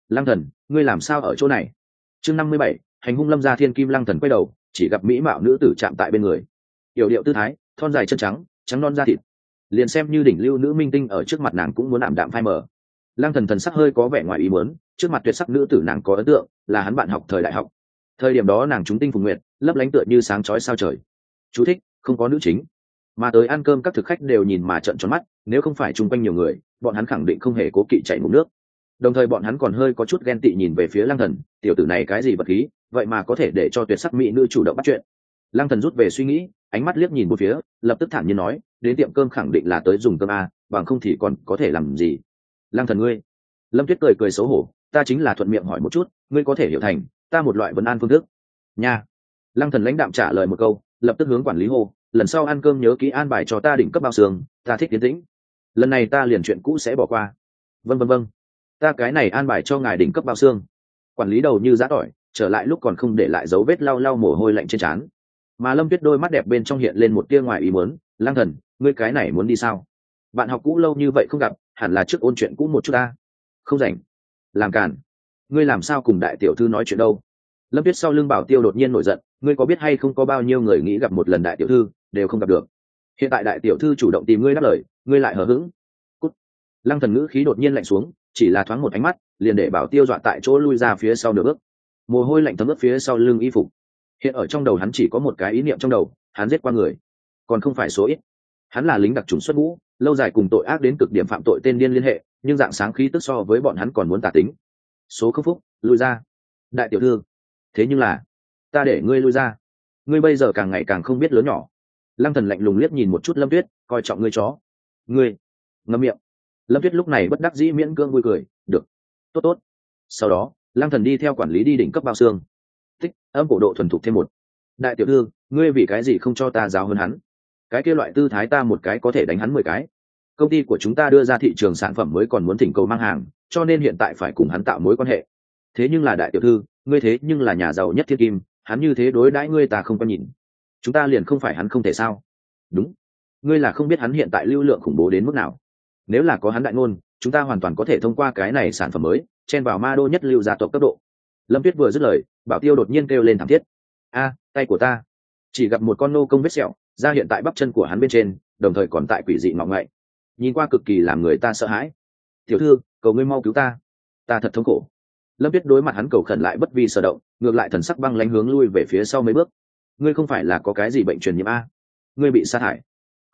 Lăng Thần, ngươi làm sao ở chỗ này? Chương 57, hành hung Lâm Gia Thiên Kim. Lăng Thần quay đầu, chỉ gặp mỹ mạo nữ tử chạm tại bên người. Yểu điệu tư thái, thon dài chân trắng, trắng non da thịt. Liền xem như đỉnh lưu nữ minh tinh ở trước mặt nàng cũng muốn ảm đạm phai mờ. Lăng Thần thần sắc hơi có vẻ ngoài ý muốn, trước mặt tuyệt sắc nữ tử nàng có ấn tượng, là hắn bạn học thời đại học. Thời điểm đó nàng trúng tinh phùng nguyệt, lấp lánh tựa như sáng chói sao trời. Chú thích: không có nữ chính. Mà tới ăn cơm các thực khách đều nhìn mà trợn tròn mắt, nếu không phải chung quanh nhiều người, bọn hắn khẳng định không hề cố kỵ chạy ngụm nước. Đồng thời bọn hắn còn hơi có chút ghen tị nhìn về phía Lăng Thần, tiểu tử này cái gì vật khí, vậy mà có thể để cho tuyệt sắc mỹ nữ chủ động bắt chuyện. Lăng Thần rút về suy nghĩ, ánh mắt liếc nhìn một phía, lập tức thản nhiên nói, đến tiệm cơm khẳng định là tới dùng cơm a, bằng không thì còn có thể làm gì. Lăng Thần ngươi. Lâm Tuyết cười cười xấu hổ, ta chính là thuận miệng hỏi một chút, ngươi có thể hiểu thành ta một loại vấn an phương thức nha. Lăng Thần lãnh đạm trả lời một câu, lập tức hướng quản lý hô, lần sau ăn cơm nhớ ký an bài cho ta đỉnh cấp bao xương, ta thích tiến tĩnh, lần này ta liền chuyện cũ sẽ bỏ qua. Vâng, ta cái này an bài cho ngài đỉnh cấp bao xương. Quản lý đầu như giã tỏi, trở lại lúc còn không để lại dấu vết lau mồ hôi lạnh trên trán. Mà Lâm Tuyết đôi mắt đẹp bên trong hiện lên một tia ngoài ý muốn, Lăng Thần, ngươi cái này muốn đi sao? Bạn học cũ lâu như vậy không gặp, hẳn là trước ôn chuyện cũ một chút ta. Không rảnh. Làm càn. Ngươi làm sao cùng đại tiểu thư nói chuyện đâu? Lâm Tuyết sau lưng Bảo Tiêu đột nhiên nổi giận, ngươi có biết hay không có bao nhiêu người nghĩ gặp một lần đại tiểu thư, đều không gặp được. Hiện tại đại tiểu thư chủ động tìm ngươi đáp lời, ngươi lại hờ hững. Cút. Lăng Thần ngữ khí đột nhiên lạnh xuống, chỉ là thoáng một ánh mắt, liền để Bảo Tiêu dọa tại chỗ lui ra phía sau nửa bước. Mồ hôi lạnh thấm ướt phía sau lưng y phục. Hiện ở trong đầu hắn chỉ có một cái ý niệm trong đầu, hắn giết qua người, còn không phải số ít. Hắn là lính đặc chủng xuất ngũ, lâu dài cùng tội ác đến cực điểm phạm tội tên điên liên hệ, nhưng dạng sáng khí tức so với bọn hắn còn muốn tà tính. Số không phúc, lui ra. Đại tiểu thư, thế nhưng là ta để ngươi lui ra, ngươi bây giờ càng ngày càng không biết lớn nhỏ. Lăng Thần lạnh lùng liếc nhìn một chút Lâm Tuyết, coi trọng ngươi chó. Ngươi ngậm miệng. Lâm Tuyết lúc này bất đắc dĩ miễn cưỡng vui cười, được, tốt. Sau đó Lăng Thần đi theo quản lý đi đỉnh cấp bao xương. Tích âm bộ độ thuần thục thêm một. Đại tiểu thư, ngươi vì cái gì không cho ta giáo hơn hắn? Cái kia loại tư thái ta một cái có thể đánh hắn 10 cái. Công ty của chúng ta đưa ra thị trường sản phẩm mới còn muốn thỉnh cầu mang hàng, cho nên hiện tại phải cùng hắn tạo mối quan hệ. Thế nhưng là đại tiểu thư, ngươi thế nhưng là nhà giàu nhất thiên kim, hắn như thế đối đãi ngươi ta không có nhìn. Chúng ta liền không phải hắn không thể sao? Đúng, ngươi là không biết hắn hiện tại lưu lượng khủng bố đến mức nào. Nếu là có hắn đại ngôn, chúng ta hoàn toàn có thể thông qua cái này sản phẩm mới chen vào ma đô nhất lưu gia tộc cấp độ. Lâm Tuyết vừa dứt lời, Bảo Tiêu đột nhiên kêu lên thảm thiết. A, tay của ta! Chỉ gặp một con nô công vết sẹo ra hiện tại bắp chân của hắn bên trên, đồng thời còn tại quỷ dị ngọ ngậy, nhìn qua cực kỳ làm người ta sợ hãi. Tiểu thư, cầu ngươi mau cứu ta thật thống khổ. Lâm Tuyết đối mặt hắn cầu khẩn lại bất vi sở động, ngược lại thần sắc băng lãnh hướng lui về phía sau mấy bước. Ngươi không phải là có cái gì bệnh truyền nhiễm a? Ngươi bị sa thải?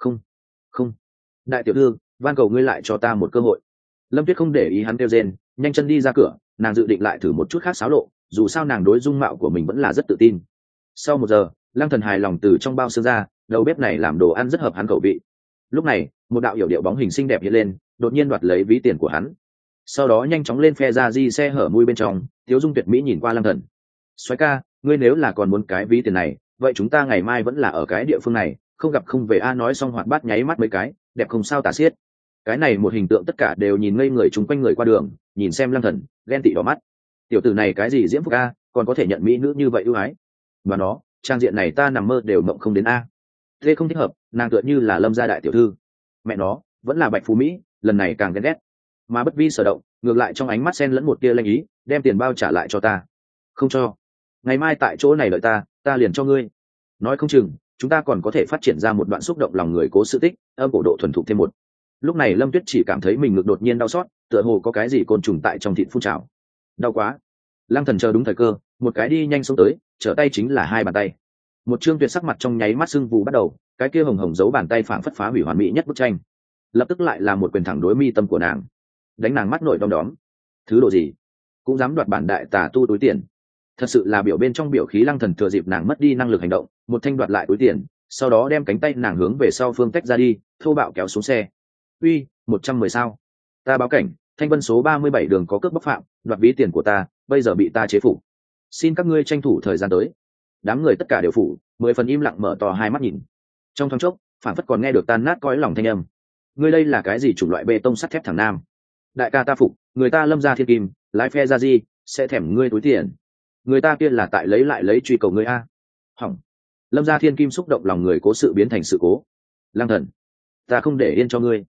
Không. Đại tiểu thư, van cầu ngươi lại cho ta một cơ hội. Lâm Tuyết không để ý hắn kêu rên, nhanh chân đi ra cửa, nàng dự định lại thử một chút khác xáo lộ, dù sao nàng đối dung mạo của mình vẫn là rất tự tin. Sau 1 giờ, Lăng Thần hài lòng từ trong bao xương ra, đầu bếp này làm đồ ăn rất hợp hắn khẩu vị. Lúc này, một đạo yểu điệu bóng hình xinh đẹp hiện lên, đột nhiên đoạt lấy ví tiền của hắn. Sau đó nhanh chóng lên phe ra di xe hở mui bên trong, Tiếu Dung tuyệt mỹ nhìn qua Lăng Thần. Soái ca, ngươi nếu là còn muốn cái ví tiền này, vậy chúng ta ngày mai vẫn là ở cái địa phương này, không gặp không về a. Nói xong hoạt bát nháy mắt mấy cái, đẹp không sao tả xiết. Cái này một hình tượng tất cả đều nhìn ngây người chung quanh người qua đường, nhìn xem Lăng Thần, ghen tị đỏ mắt. Tiểu tử này cái gì diễm phúc a, còn có thể nhận mỹ nữ như vậy ưu ái. Mà nó, trang diện này ta nằm mơ đều mộng không đến a. Thế không thích hợp, nàng tựa như là Lâm gia đại tiểu thư. Mẹ nó, vẫn là bạch phú mỹ, lần này càng ghen ghét. Mà bất vi sở động, ngược lại trong ánh mắt xen lẫn một tia lanh ý, đem tiền bao trả lại cho ta. Không cho. Ngày mai tại chỗ này đợi ta liền cho ngươi. Nói không chừng, chúng ta còn có thể phát triển ra một đoạn xúc động lòng người cố sự tích, âm cổ độ thuần thục thêm một. Lúc này Lâm Tuyết chỉ cảm thấy mình ngực đột nhiên đau xót, tựa hồ có cái gì côn trùng tại trong thịt phun trào. Đau quá. Lăng Thần chờ đúng thời cơ, một cái đi nhanh xuống tới, trở tay chính là 2 bàn tay. Một trương tuyệt sắc mặt trong nháy mắt sưng vù bắt đầu, cái kia hồng hồng giấu bàn tay phảng phất phá hủy hoàn mỹ nhất bức tranh. Lập tức lại là một quyền thẳng đối mi tâm của nàng, đánh nàng mắt nổi đom đóm. Thứ độ gì cũng dám đoạt bản đại tà tu túi tiền, thật sự là biểu bên trong biểu khí. Lăng Thần thừa dịp nàng mất đi năng lực hành động, một thanh đoạt lại túi tiền, sau đó đem cánh tay nàng hướng về sau phương tách ra đi, thô bạo kéo xuống xe. Uy, 110 sao? Ta báo cảnh, Thanh Vân số 37 đường có cướp bóc phạm, đoạt ví tiền của ta, bây giờ bị ta chế phục. Xin các ngươi tranh thủ thời gian tới. Đám người tất cả đều phủ, 10 phần im lặng mở to hai mắt nhìn. Trong thoáng chốc, phản phất còn nghe được tan nát cõi lòng thanh âm. Ngươi đây là cái gì chủng loại bê tông sắt thép thẳng nam? Đại ca ta phục, người ta Lâm gia thiên kim, lái phe ra gì, sẽ thèm ngươi túi tiền. Người ta kia là tại lấy truy cầu ngươi a. Hỏng. Lâm gia thiên kim xúc động lòng người cố sự biến thành sự cố. Lăng Thần, ta không để yên cho ngươi.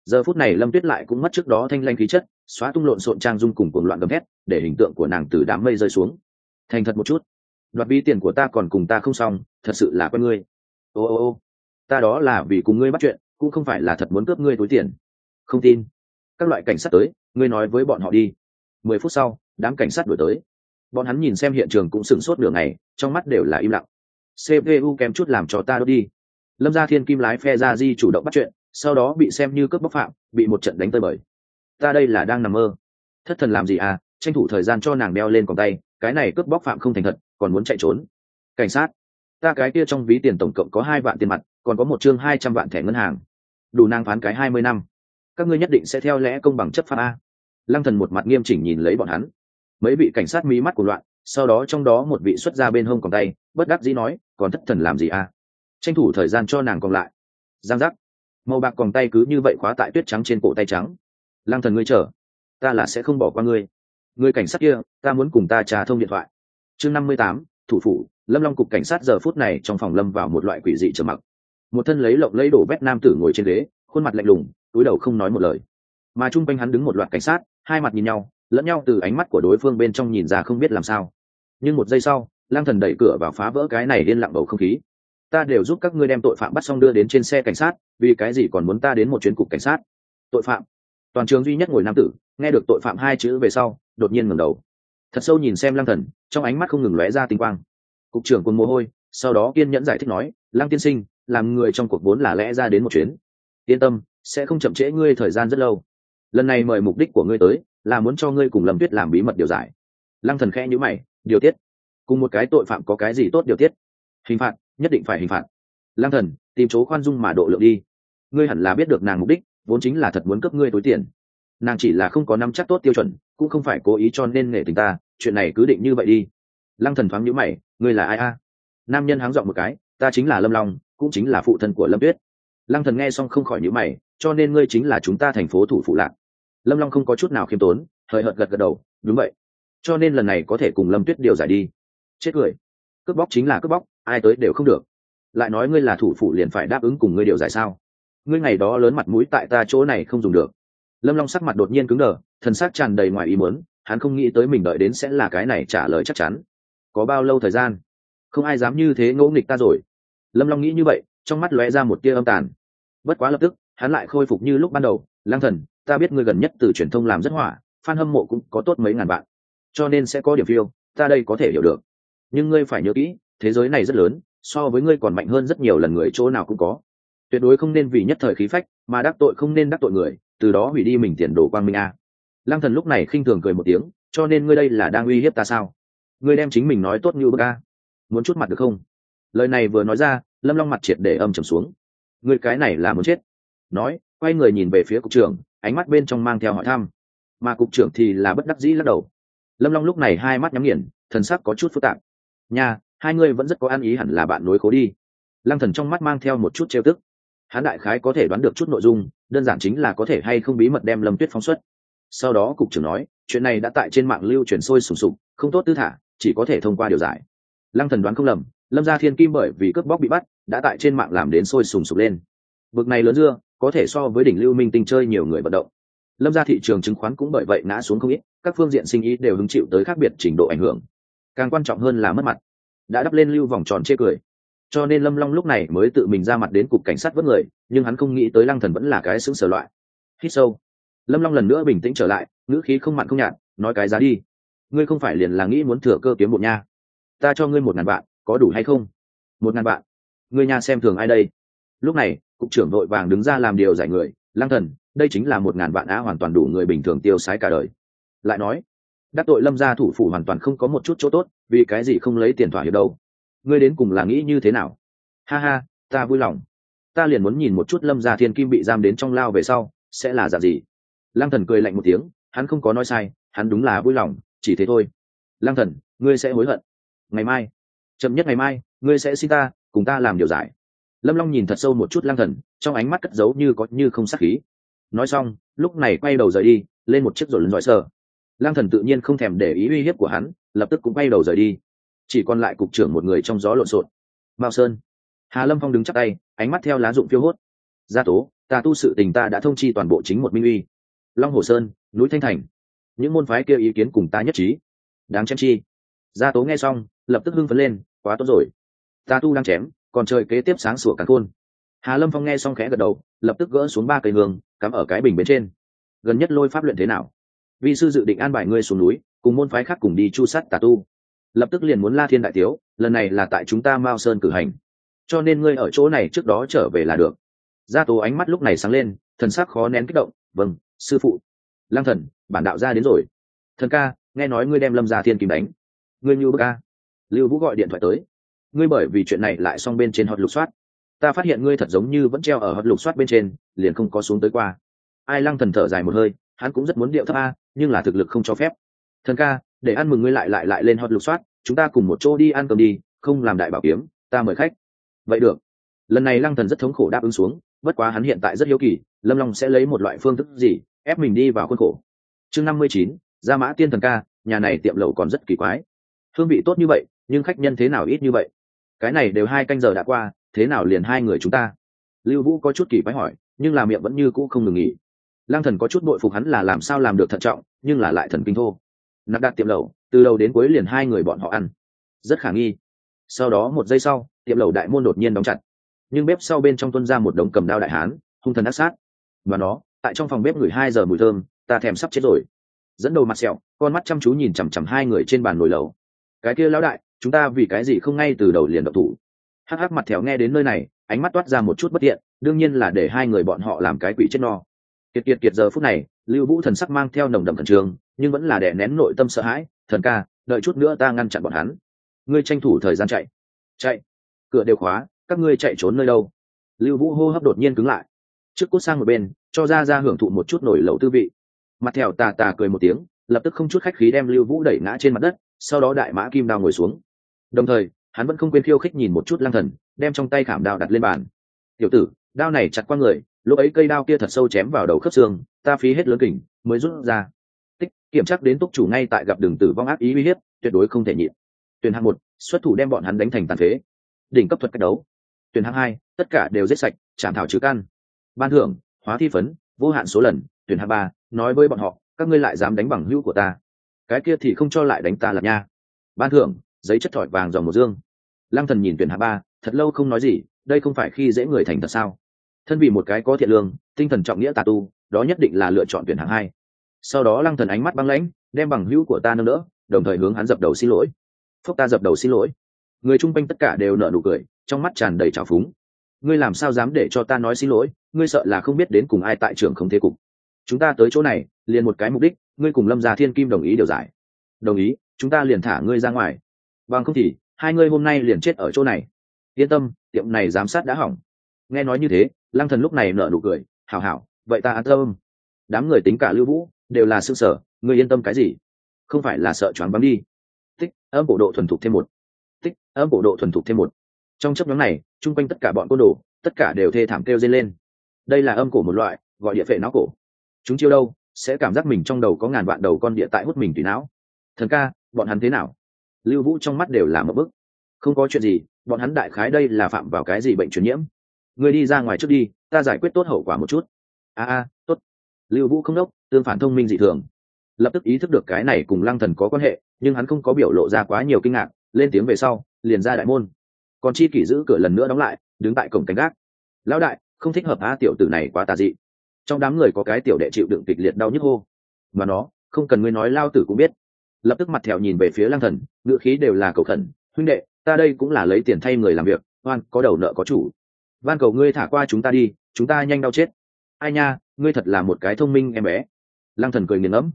Giờ phút này Lâm Tuyết lại cũng mất trước đó thanh lanh khí chất, xóa tung lộn xộn trang dung cùng cuồng loạn gầm thét, để hình tượng của nàng từ đám mây rơi xuống. Thành thật một chút, đoạt ví tiền của ta còn cùng ta không xong, thật sự là quen ngươi. Ô, ta đó là vì cùng ngươi bắt chuyện, cũng không phải là thật muốn cướp ngươi túi tiền. Không tin. Các loại cảnh sát tới, ngươi nói với bọn họ đi. 10 phút sau, đám cảnh sát đuổi tới. Bọn hắn nhìn xem hiện trường cũng sửng sốt nửa ngày, trong mắt đều là im lặng. CPU kém chút làm cho ta đốt đi. Lâm Gia Thiên Kim lái phe ra di chủ động bắt chuyện, sau đó bị xem như cướp bóc phạm, bị một trận đánh tơi bời. Ta đây là đang nằm mơ. Thất thần làm gì à, tranh thủ thời gian cho nàng đeo lên còng tay, cái này cướp bóc phạm không thành thật, còn muốn chạy trốn. Cảnh sát, ta cái kia trong ví tiền tổng cộng có 2 vạn tiền mặt, còn có một chương 200 vạn thẻ ngân hàng, đủ nàng phán cái 20 năm. Các ngươi nhất định sẽ theo lẽ công bằng chấp pháp a. Lăng Thần một mặt nghiêm chỉnh nhìn lấy bọn hắn. Mấy vị cảnh sát mí mắt của loạn, sau đó trong đó một vị xuất ra bên hông còng tay, bất đắc dĩ nói, còn thất thần làm gì a, tranh thủ thời gian cho nàng còn lại. Giang giác, màu bạc còng tay cứ như vậy khóa tại tuyết trắng trên cổ tay trắng. Lăng Thần, ngươi chờ, ta là sẽ không bỏ qua ngươi. Người cảnh sát kia, ta muốn cùng ta trà thông điện thoại. Chương 58, thủ phủ. Lâm Long cục cảnh sát giờ phút này trong phòng lâm vào một loại quỷ dị trầm mặc. Một thân lấy lộng lấy đổ vét nam tử ngồi trên ghế, khuôn mặt lạnh lùng, túi đầu không nói một lời. Mà chung quanh hắn đứng một loạt cảnh sát, hai mặt nhìn nhau, lẫn nhau từ ánh mắt của đối phương bên trong nhìn ra không biết làm sao. Nhưng một giây sau, Lang Thần đẩy cửa vào phá vỡ cái này yên lặng bầu không khí. Ta đều giúp các ngươi đem tội phạm bắt xong đưa đến trên xe cảnh sát, vì cái gì còn muốn ta đến một chuyến cục cảnh sát? Tội phạm? Toàn trường duy nhất ngồi nam tử, nghe được tội phạm hai chữ về sau, đột nhiên ngẩng đầu, thật sâu nhìn xem Lang Thần, trong ánh mắt không ngừng lóe ra tinh quang. Cục trưởng cuồng mồ hôi, sau đó kiên nhẫn giải thích nói, Lang tiên sinh, làm người trong cuộc vốn là lẽ ra đến một chuyến. Yên tâm, sẽ không chậm trễ ngươi thời gian rất lâu. Lần này mời mục đích của ngươi tới là muốn cho ngươi cùng Lâm Tuyết làm bí mật điều giải. Lăng Thần khẽ nhíu mày, điều tiết? Cùng một cái tội phạm có cái gì tốt điều tiết? Hình phạt, nhất định phải hình phạt. Lăng Thần, tìm chỗ khoan dung mà độ lượng đi. Ngươi hẳn là biết được nàng mục đích vốn chính là thật muốn cướp ngươi túi tiền. Nàng chỉ là không có nắm chắc tốt tiêu chuẩn, cũng không phải cố ý cho nên nể tình ta, chuyện này cứ định như vậy đi. Lăng Thần thoáng nhíu mày, ngươi là ai a? Nam nhân háng giọng một cái, ta chính là Lâm Long, cũng chính là phụ thân của Lâm Tuyết. Lăng Thần nghe xong không khỏi nhíu mày, cho nên ngươi chính là chúng ta thành phố thủ phụ Lạc. Lâm Long không có chút nào khiêm tốn, hời hợt gật gật đầu, đúng vậy. Cho nên lần này có thể cùng Lâm Tuyết điều giải đi. Chết cười, cướp bóc chính là cướp bóc, ai tới đều không được. Lại nói ngươi là thủ phụ liền phải đáp ứng cùng ngươi điều giải sao? Ngươi ngày đó lớn mặt mũi tại ta chỗ này không dùng được. Lâm Long sắc mặt đột nhiên cứng đờ, thần sắc tràn đầy ngoài ý muốn, hắn không nghĩ tới mình đợi đến sẽ là cái này trả lời chắc chắn. Có bao lâu thời gian? Không ai dám như thế ngỗ nghịch ta rồi. Lâm Long nghĩ như vậy, trong mắt lóe ra một tia âm tàn. Bất quá lập tức, hắn lại khôi phục như lúc ban đầu. Lang Thần, ta biết ngươi gần nhất từ truyền thông làm rất hỏa, fan hâm mộ cũng có tốt mấy ngàn bạn, cho nên sẽ có điểm phiêu, ta đây có thể hiểu được. Nhưng ngươi phải nhớ kỹ, thế giới này rất lớn, so với ngươi còn mạnh hơn rất nhiều lần, người chỗ nào cũng có. Tuyệt đối không nên vì nhất thời khí phách mà đắc tội, không nên đắc tội người, từ đó hủy đi mình tiền đồ quang minh a. Lang Thần lúc này khinh thường cười một tiếng, cho nên ngươi đây là đang uy hiếp ta sao? Ngươi đem chính mình nói tốt như bức a, muốn chút mặt được không? Lời này vừa nói ra, Lâm Long mặt triệt để âm trầm xuống. Ngươi cái này là muốn chết. Nói, quay người nhìn về phía cục trưởng, ánh mắt bên trong mang theo hỏi thăm. Mà cục trưởng thì là bất đắc dĩ lắc đầu. Lâm Long lúc này hai mắt nhắm nghiền, thần sắc có chút phức tạp. Nha, hai người vẫn rất có ăn ý, hẳn là bạn nối khố đi. Lăng Thần trong mắt mang theo một chút trêu tức. Hắn đại khái có thể đoán được chút nội dung, đơn giản chính là có thể hay không bí mật đem Lâm Tuyết phóng xuất. Sau đó cục trưởng nói, chuyện này đã tại trên mạng lưu truyền sôi sùng sục, không tốt tư thả, chỉ có thể thông qua điều giải. Lăng Thần đoán không lầm, Lâm Gia Thiên Kim bởi vì cướp bóc bị bắt, đã tại trên mạng làm đến sôi sùng sục lên. Vực này lớn dưa, có thể so với đỉnh lưu minh tinh chơi nhiều người vận động. Lâm Gia thị trường chứng khoán cũng bởi vậy ngã xuống không ít, các phương diện sinh ý đều hứng chịu tới khác biệt trình độ ảnh hưởng. Càng quan trọng hơn là mất mặt, đã đắp lên lưu vòng tròn chê cười. Cho nên Lâm Long lúc này mới tự mình ra mặt đến cục cảnh sát vớt người, nhưng hắn không nghĩ tới Lăng Thần vẫn là cái xứng sở loại. Hít sâu, Lâm Long lần nữa bình tĩnh trở lại, ngữ khí không mặn không nhạt, nói cái giá đi. Ngươi không phải liền là nghĩ muốn thừa cơ kiếm bộn nha? Ta cho ngươi 1.000 vạn, có đủ hay không? 1.000 vạn? Ngươi nha xem thường ai đây? Lúc này, cục trưởng vội vàng đứng ra làm điều giải người. Lăng Thần, đây chính là 1.000 vạn á, hoàn toàn đủ người bình thường tiêu xái cả đời. Lại nói, đắc tội Lâm gia thủ phủ hoàn toàn không có một chút chỗ tốt, vì cái gì không lấy tiền thỏa hiệp đâu? Ngươi đến cùng là nghĩ như thế nào? Ha ha, ta vui lòng. Ta liền muốn nhìn một chút Lâm gia Thiên Kim bị giam đến trong lao về sau sẽ là dạng gì. Lăng Thần cười lạnh một tiếng, hắn không có nói sai, hắn đúng là vui lòng, chỉ thế thôi. Lăng Thần, ngươi sẽ hối hận. Ngày mai, chậm nhất ngày mai, ngươi sẽ xin ta cùng ta làm điều giải. Lâm Long nhìn thật sâu một chút Lăng Thần, trong ánh mắt cất giấu như có như không sát khí. Nói xong, lúc này quay đầu rời đi, lên một chiếc rồi lần dõi sờ. Lăng Thần tự nhiên không thèm để ý uy hiếp của hắn, lập tức cũng quay đầu rời đi. Chỉ còn lại cục trưởng một người trong gió lộn xộn. Mao Sơn, Hà Lâm Phong đứng chắp tay, ánh mắt theo lá rụng phiêu hốt. Gia tố, tà tu sự tình ta đã thông chi toàn bộ chính một minh uy. Long Hồ Sơn, núi Thanh Thành, những môn phái kia ý kiến cùng ta nhất trí. Đáng chém chi. Gia tố nghe xong lập tức hưng phấn lên, quá tốt rồi, tà tu đang chém, còn trời kế tiếp sáng sủa càn khôn. Hà Lâm Phong nghe xong khẽ gật đầu, lập tức gỡ xuống 3 cây hương cắm ở cái bình bên trên. Gần nhất lôi pháp luyện thế nào? Vi sư dự định an bài ngươi xuống núi cùng môn phái khác cùng đi chu sát tà tu. Lập tức liền muốn La Thiên đại tiếu, lần này là tại chúng ta Mao Sơn cử hành, cho nên ngươi ở chỗ này trước đó trở về là được. Gia tố ánh mắt lúc này sáng lên, thần sắc khó nén kích động. Vâng, sư phụ. Lang thần, bản đạo gia đến rồi. Thần ca, nghe nói ngươi đem Lâm Gia Thiên Kim đánh. Ngươi như bức ca. Lưu Vũ gọi điện thoại tới. Ngươi bởi vì chuyện này lại xong bên trên hot lục soát. Ta phát hiện ngươi thật giống như vẫn treo ở hot lục soát bên trên, liền không có xuống tới qua. Ai Lăng thần thở dài một hơi, hắn cũng rất muốn điệu thấp a, nhưng là thực lực không cho phép. Thần ca, để ăn mừng ngươi lại lên hot lục soát, chúng ta cùng một chỗ đi ăn cơm đi, không làm đại bảo kiếm, ta mời khách. Vậy được. Lần này Lăng thần rất thống khổ đáp ứng xuống, bất quá hắn hiện tại rất hiếu kỳ, Lâm Long sẽ lấy một loại phương thức gì ép mình đi vào khuôn khổ. Chương 59, Gia Mã Tiên Thần ca, nhà này tiệm lẩu còn rất kỳ quái. Hương vị tốt như vậy, nhưng khách nhân thế nào ít như vậy? Cái này đều 2 canh giờ đã qua, thế nào liền 2 người chúng ta? Lưu Vũ có chút kỳ quái hỏi, nhưng là miệng vẫn như cũ không ngừng nghỉ. Lang thần có chút bội phục hắn là làm sao làm được thận trọng, nhưng là lại thần kinh thô. Nạp đạt tiệm lẩu, từ đầu đến cuối liền 2 người bọn họ ăn, rất khả nghi. Sau đó 1 giây sau, tiệm lẩu đại môn đột nhiên đóng chặt, nhưng bếp sau bên trong tuôn ra một đống cầm đao đại hán, hung thần ác sát. Và nó, tại trong phòng bếp ngửi 2 giờ mùi thơm, ta thèm sắp chết rồi. Dẫn đầu mặt sẹo, con mắt chăm chú nhìn chằm chằm 2 người trên bàn nồi lẩu. Cái kia lão đại, chúng ta vì cái gì không ngay từ đầu liền động thủ? Hắc hắc mặt thèo nghe đến nơi này, ánh mắt toát ra một chút bất tiện, đương nhiên là để 2 người bọn họ làm cái quỷ chết no. Kiệt giờ phút này, Lưu Vũ thần sắc mang theo nồng đậm khẩn trương, nhưng vẫn là đè nén nội tâm sợ hãi. Thần ca, đợi chút nữa ta ngăn chặn bọn hắn. Ngươi tranh thủ thời gian chạy, cửa đều khóa, các ngươi chạy trốn nơi đâu? Lưu Vũ hô hấp đột nhiên cứng lại, trước cút sang một bên, cho ra hưởng thụ một chút nổi lẩu tư vị. Mặt thèo tà cười một tiếng, lập tức không chút khách khí đem Lưu Vũ đẩy ngã trên mặt đất, sau đó đại mã kim đao ngồi xuống. Đồng thời, hắn vẫn không quên khiêu khích nhìn một chút Lăng thần, đem trong tay khảm đao đặt lên bàn. Tiểu tử, đao này chặt qua người, lúc ấy cây đao kia thật sâu chém vào đầu khớp xương, ta phí hết lớn kình mới rút ra. Tích, kiểm chắc đến túc chủ ngay tại gặp đường tử vong ác ý uy hiếp, tuyệt đối không thể nhịn. Tuyển hạng 1, xuất thủ đem bọn hắn đánh thành tàn phế. Đỉnh cấp thuật cách đấu. Tuyển hạng 2, tất cả đều giết sạch, chạm thảo trừ căn. Ban thưởng, hóa thi phấn, vô hạn số lần. Tuyển hạng 3, nói với bọn họ, các ngươi lại dám đánh bằng hữu của ta, cái kia thì không cho lại đánh ta là nha. Ban thưởng, giấy chất thỏi vàng dòng một dương. Lăng thần nhìn tuyển hạng 3, thật lâu không nói gì, đây không phải khi dễ người thành thật sao? Thân vì một cái có thiện lương, tinh thần trọng nghĩa tà tu, đó nhất định là lựa chọn tuyển hạng 2. Sau đó Lăng thần ánh mắt băng lãnh, đem bằng hữu của ta nâng đỡ, đồng thời hướng hắn dập đầu xin lỗi. Phúc ta dập đầu xin lỗi. Người chung quanh tất cả đều nở nụ cười, trong mắt tràn đầy trào phúng. Ngươi làm sao dám để cho ta nói xin lỗi? Ngươi sợ là không biết đến cùng ai tại trường không thế cục. Chúng ta tới chỗ này liền một cái mục đích, ngươi cùng Lâm Gia Thiên Kim đồng ý điều giải. Đồng ý, chúng ta liền thả ngươi ra ngoài. Bằng không thì 2 ngươi hôm nay liền chết ở chỗ này. Yên tâm, tiệm này giám sát đã hỏng. Nghe nói như thế, Lăng thần lúc này nở nụ cười, hảo hảo, vậy ta an tâm. Đám người tính cả Lưu Vũ đều là sương sở, ngươi yên tâm cái gì? Không phải là sợ choáng váng đi. Tích, âm bộ độ thuần thục thêm 1. Tích, âm bộ độ thuần thục thêm 1. Trong chấp nhóm này, chung quanh tất cả bọn côn đồ, tất cả đều thê thảm kêu dên lên. Đây là âm cổ một loại, gọi địa phệ não cổ. Chúng chiêu đâu, sẽ cảm giác mình trong đầu có ngàn vạn đầu con địa tại hút mình tùy não. Thần ca, bọn hắn thế nào? Lưu Vũ trong mắt đều là một bức. Không có chuyện gì, bọn hắn đại khái đây là phạm vào cái gì bệnh truyền nhiễm. Ngươi đi ra ngoài trước đi, ta giải quyết tốt hậu quả một chút. Tốt. Lưu Vũ không đốc, tương phản thông minh dị thường, lập tức ý thức được cái này cùng Lăng thần có quan hệ, nhưng hắn không có biểu lộ ra quá nhiều kinh ngạc, lên tiếng về sau liền ra đại môn. Còn chi kỷ giữ cửa lần nữa đóng lại, đứng tại cổng canh gác. Lão đại, không thích hợp tiểu tử này quá tà dị. Trong đám người có cái tiểu đệ chịu đựng kịch liệt đau nhức hô. Mà nó, không cần ngươi nói lao tử cũng biết. Lập tức mặt thẹo nhìn về phía Lăng thần, ngữ khí đều là cầu khẩn. Huynh đệ, ta đây cũng là lấy tiền thay người làm việc, oan có đầu nợ có chủ, van cầu ngươi thả qua chúng ta đi, chúng ta nhanh đau chết. Ai nha, ngươi thật là một cái thông minh em bé. Lăng thần cười nghiền ngẫm.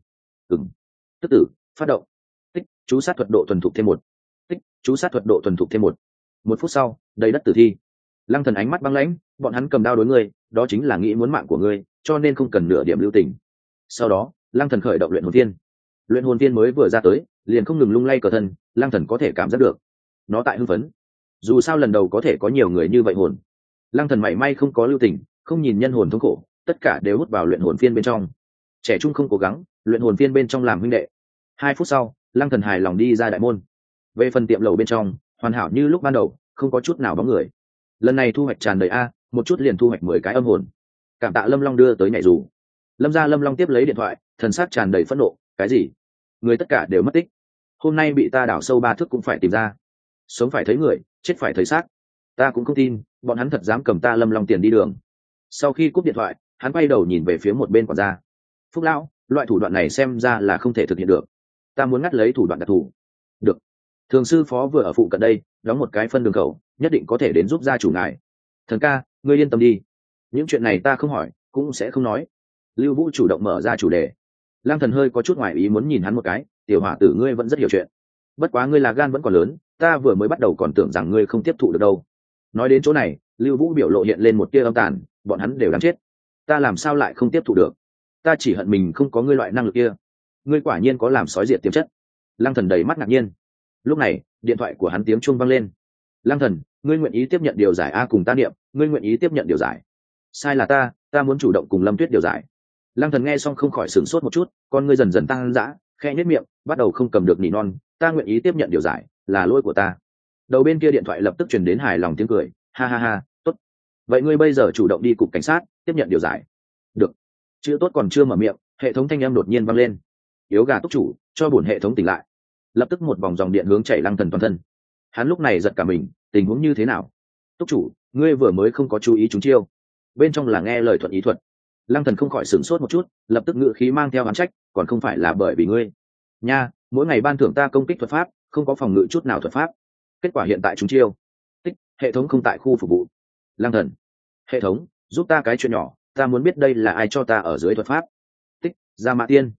Tức tử, phát động. Tích, chú sát thuật độ thuần thục thêm 1. Tích, chú sát thuật độ thuần thục thêm 1. 1 phút sau, đầy đất tử thi. Lăng thần ánh mắt băng lãnh, bọn hắn cầm đao đối ngươi, đó chính là nghĩ muốn mạng của ngươi, cho nên không cần nửa điểm lưu tình. Sau đó, Lăng thần khởi động luyện hồn viên. Luyện hồn viên mới vừa ra tới, liền không ngừng lung lay cờ thân, Lăng thần có thể cảm giác được nó tại hưng phấn. Dù sao lần đầu có thể có nhiều người như vậy hồn. Lăng thần mảy may không có lưu tình, không nhìn nhân hồn thống khổ, tất cả đều hút vào luyện hồn viên bên trong. Trẻ trung không cố gắng, luyện hồn viên bên trong làm huynh đệ. 2 phút sau, Lăng thần hài lòng đi ra đại môn. Về phần tiệm lẩu bên trong, hoàn hảo như lúc ban đầu, không có chút nào bóng người. Lần này thu hoạch tràn đầy một chút liền thu hoạch 10 cái âm hồn. Cảm tạ Lâm Long đưa tới nhảy dù. Lâm gia Lâm Long tiếp lấy điện thoại, thần sắc tràn đầy phẫn nộ. Cái gì? Người tất cả đều mất tích. Hôm nay bị ta đào sâu 3 thước cũng phải tìm ra. Sống phải thấy người, chết phải thấy xác. Ta cũng không tin bọn hắn thật dám cầm ta Lâm Long tiền đi đường. Sau khi cúp điện thoại, hắn quay đầu nhìn về phía một bên quản gia. Phúc lão, loại thủ đoạn này xem ra là không thể thực hiện được. Ta muốn ngắt lấy thủ đoạn đặc thù. Được. Thường sư phó vừa ở phụ cận đây, đóng một cái phân đường khẩu, nhất định có thể đến giúp gia chủ ngài. Thần ca, ngươi yên tâm đi. Những chuyện này ta không hỏi, cũng sẽ không nói. Lưu Vũ chủ động mở ra chủ đề. Lang Thần hơi có chút ngoài ý muốn nhìn hắn một cái, tiểu hỏa tử ngươi vẫn rất hiểu chuyện. Bất quá ngươi là gan vẫn còn lớn, ta vừa mới bắt đầu còn tưởng rằng ngươi không tiếp thụ được đâu. Nói đến chỗ này, Lưu Vũ biểu lộ hiện lên một tia âm tàn, bọn hắn đều đáng chết. Ta làm sao lại không tiếp thụ được? Ta chỉ hận mình không có ngươi loại năng lực kia. Ngươi quả nhiên có làm sói diệt tiềm chất. Lang Thần đầy mắt ngạc nhiên. Lúc này, điện thoại của hắn tiếng chuông vang lên. Lang Thần, ngươi nguyện ý tiếp nhận điều giải a cùng ta niệm, ngươi nguyện ý tiếp nhận điều giải. Sai là ta muốn chủ động cùng Lâm Tuyết điều giải. Lang Thần nghe xong không khỏi sửng sốt một chút, con ngươi dần dần tăng dã, khẽ nhếch miệng, bắt đầu không cầm được nỉ non, ta nguyện ý tiếp nhận điều giải, là lỗi của ta. Đầu bên kia điện thoại lập tức truyền đến hài lòng tiếng cười, ha ha ha, tốt. Vậy ngươi bây giờ chủ động đi cục cảnh sát, tiếp nhận điều giải. Được. Chữ tốt còn chưa mở miệng, hệ thống thanh âm đột nhiên vang lên. Yếu gà túc chủ, cho bổn hệ thống tỉnh lại. Lập tức một vòng dòng điện hướng chảy Lang Thần toàn thân. Hắn lúc này giật cả mình, tình huống như thế nào? Túc chủ, ngươi vừa mới không có chú ý chúng chiêu. Bên trong là nghe lời thuận ý thuật. Lang Thần không khỏi sửng sốt một chút, lập tức ngữ khí mang theo oán trách, còn không phải là bởi vì ngươi. Nha, mỗi ngày ban thưởng ta công kích thuật pháp, không có phòng ngự chút nào thuật pháp. Kết quả hiện tại chúng chiêu. Tích, hệ thống không tại khu phục vụ. Lang Thần, hệ thống, giúp ta cái chuyện nhỏ, ta muốn biết đây là ai cho ta ở dưới thuật pháp. Tích, Gia Mã Tiên.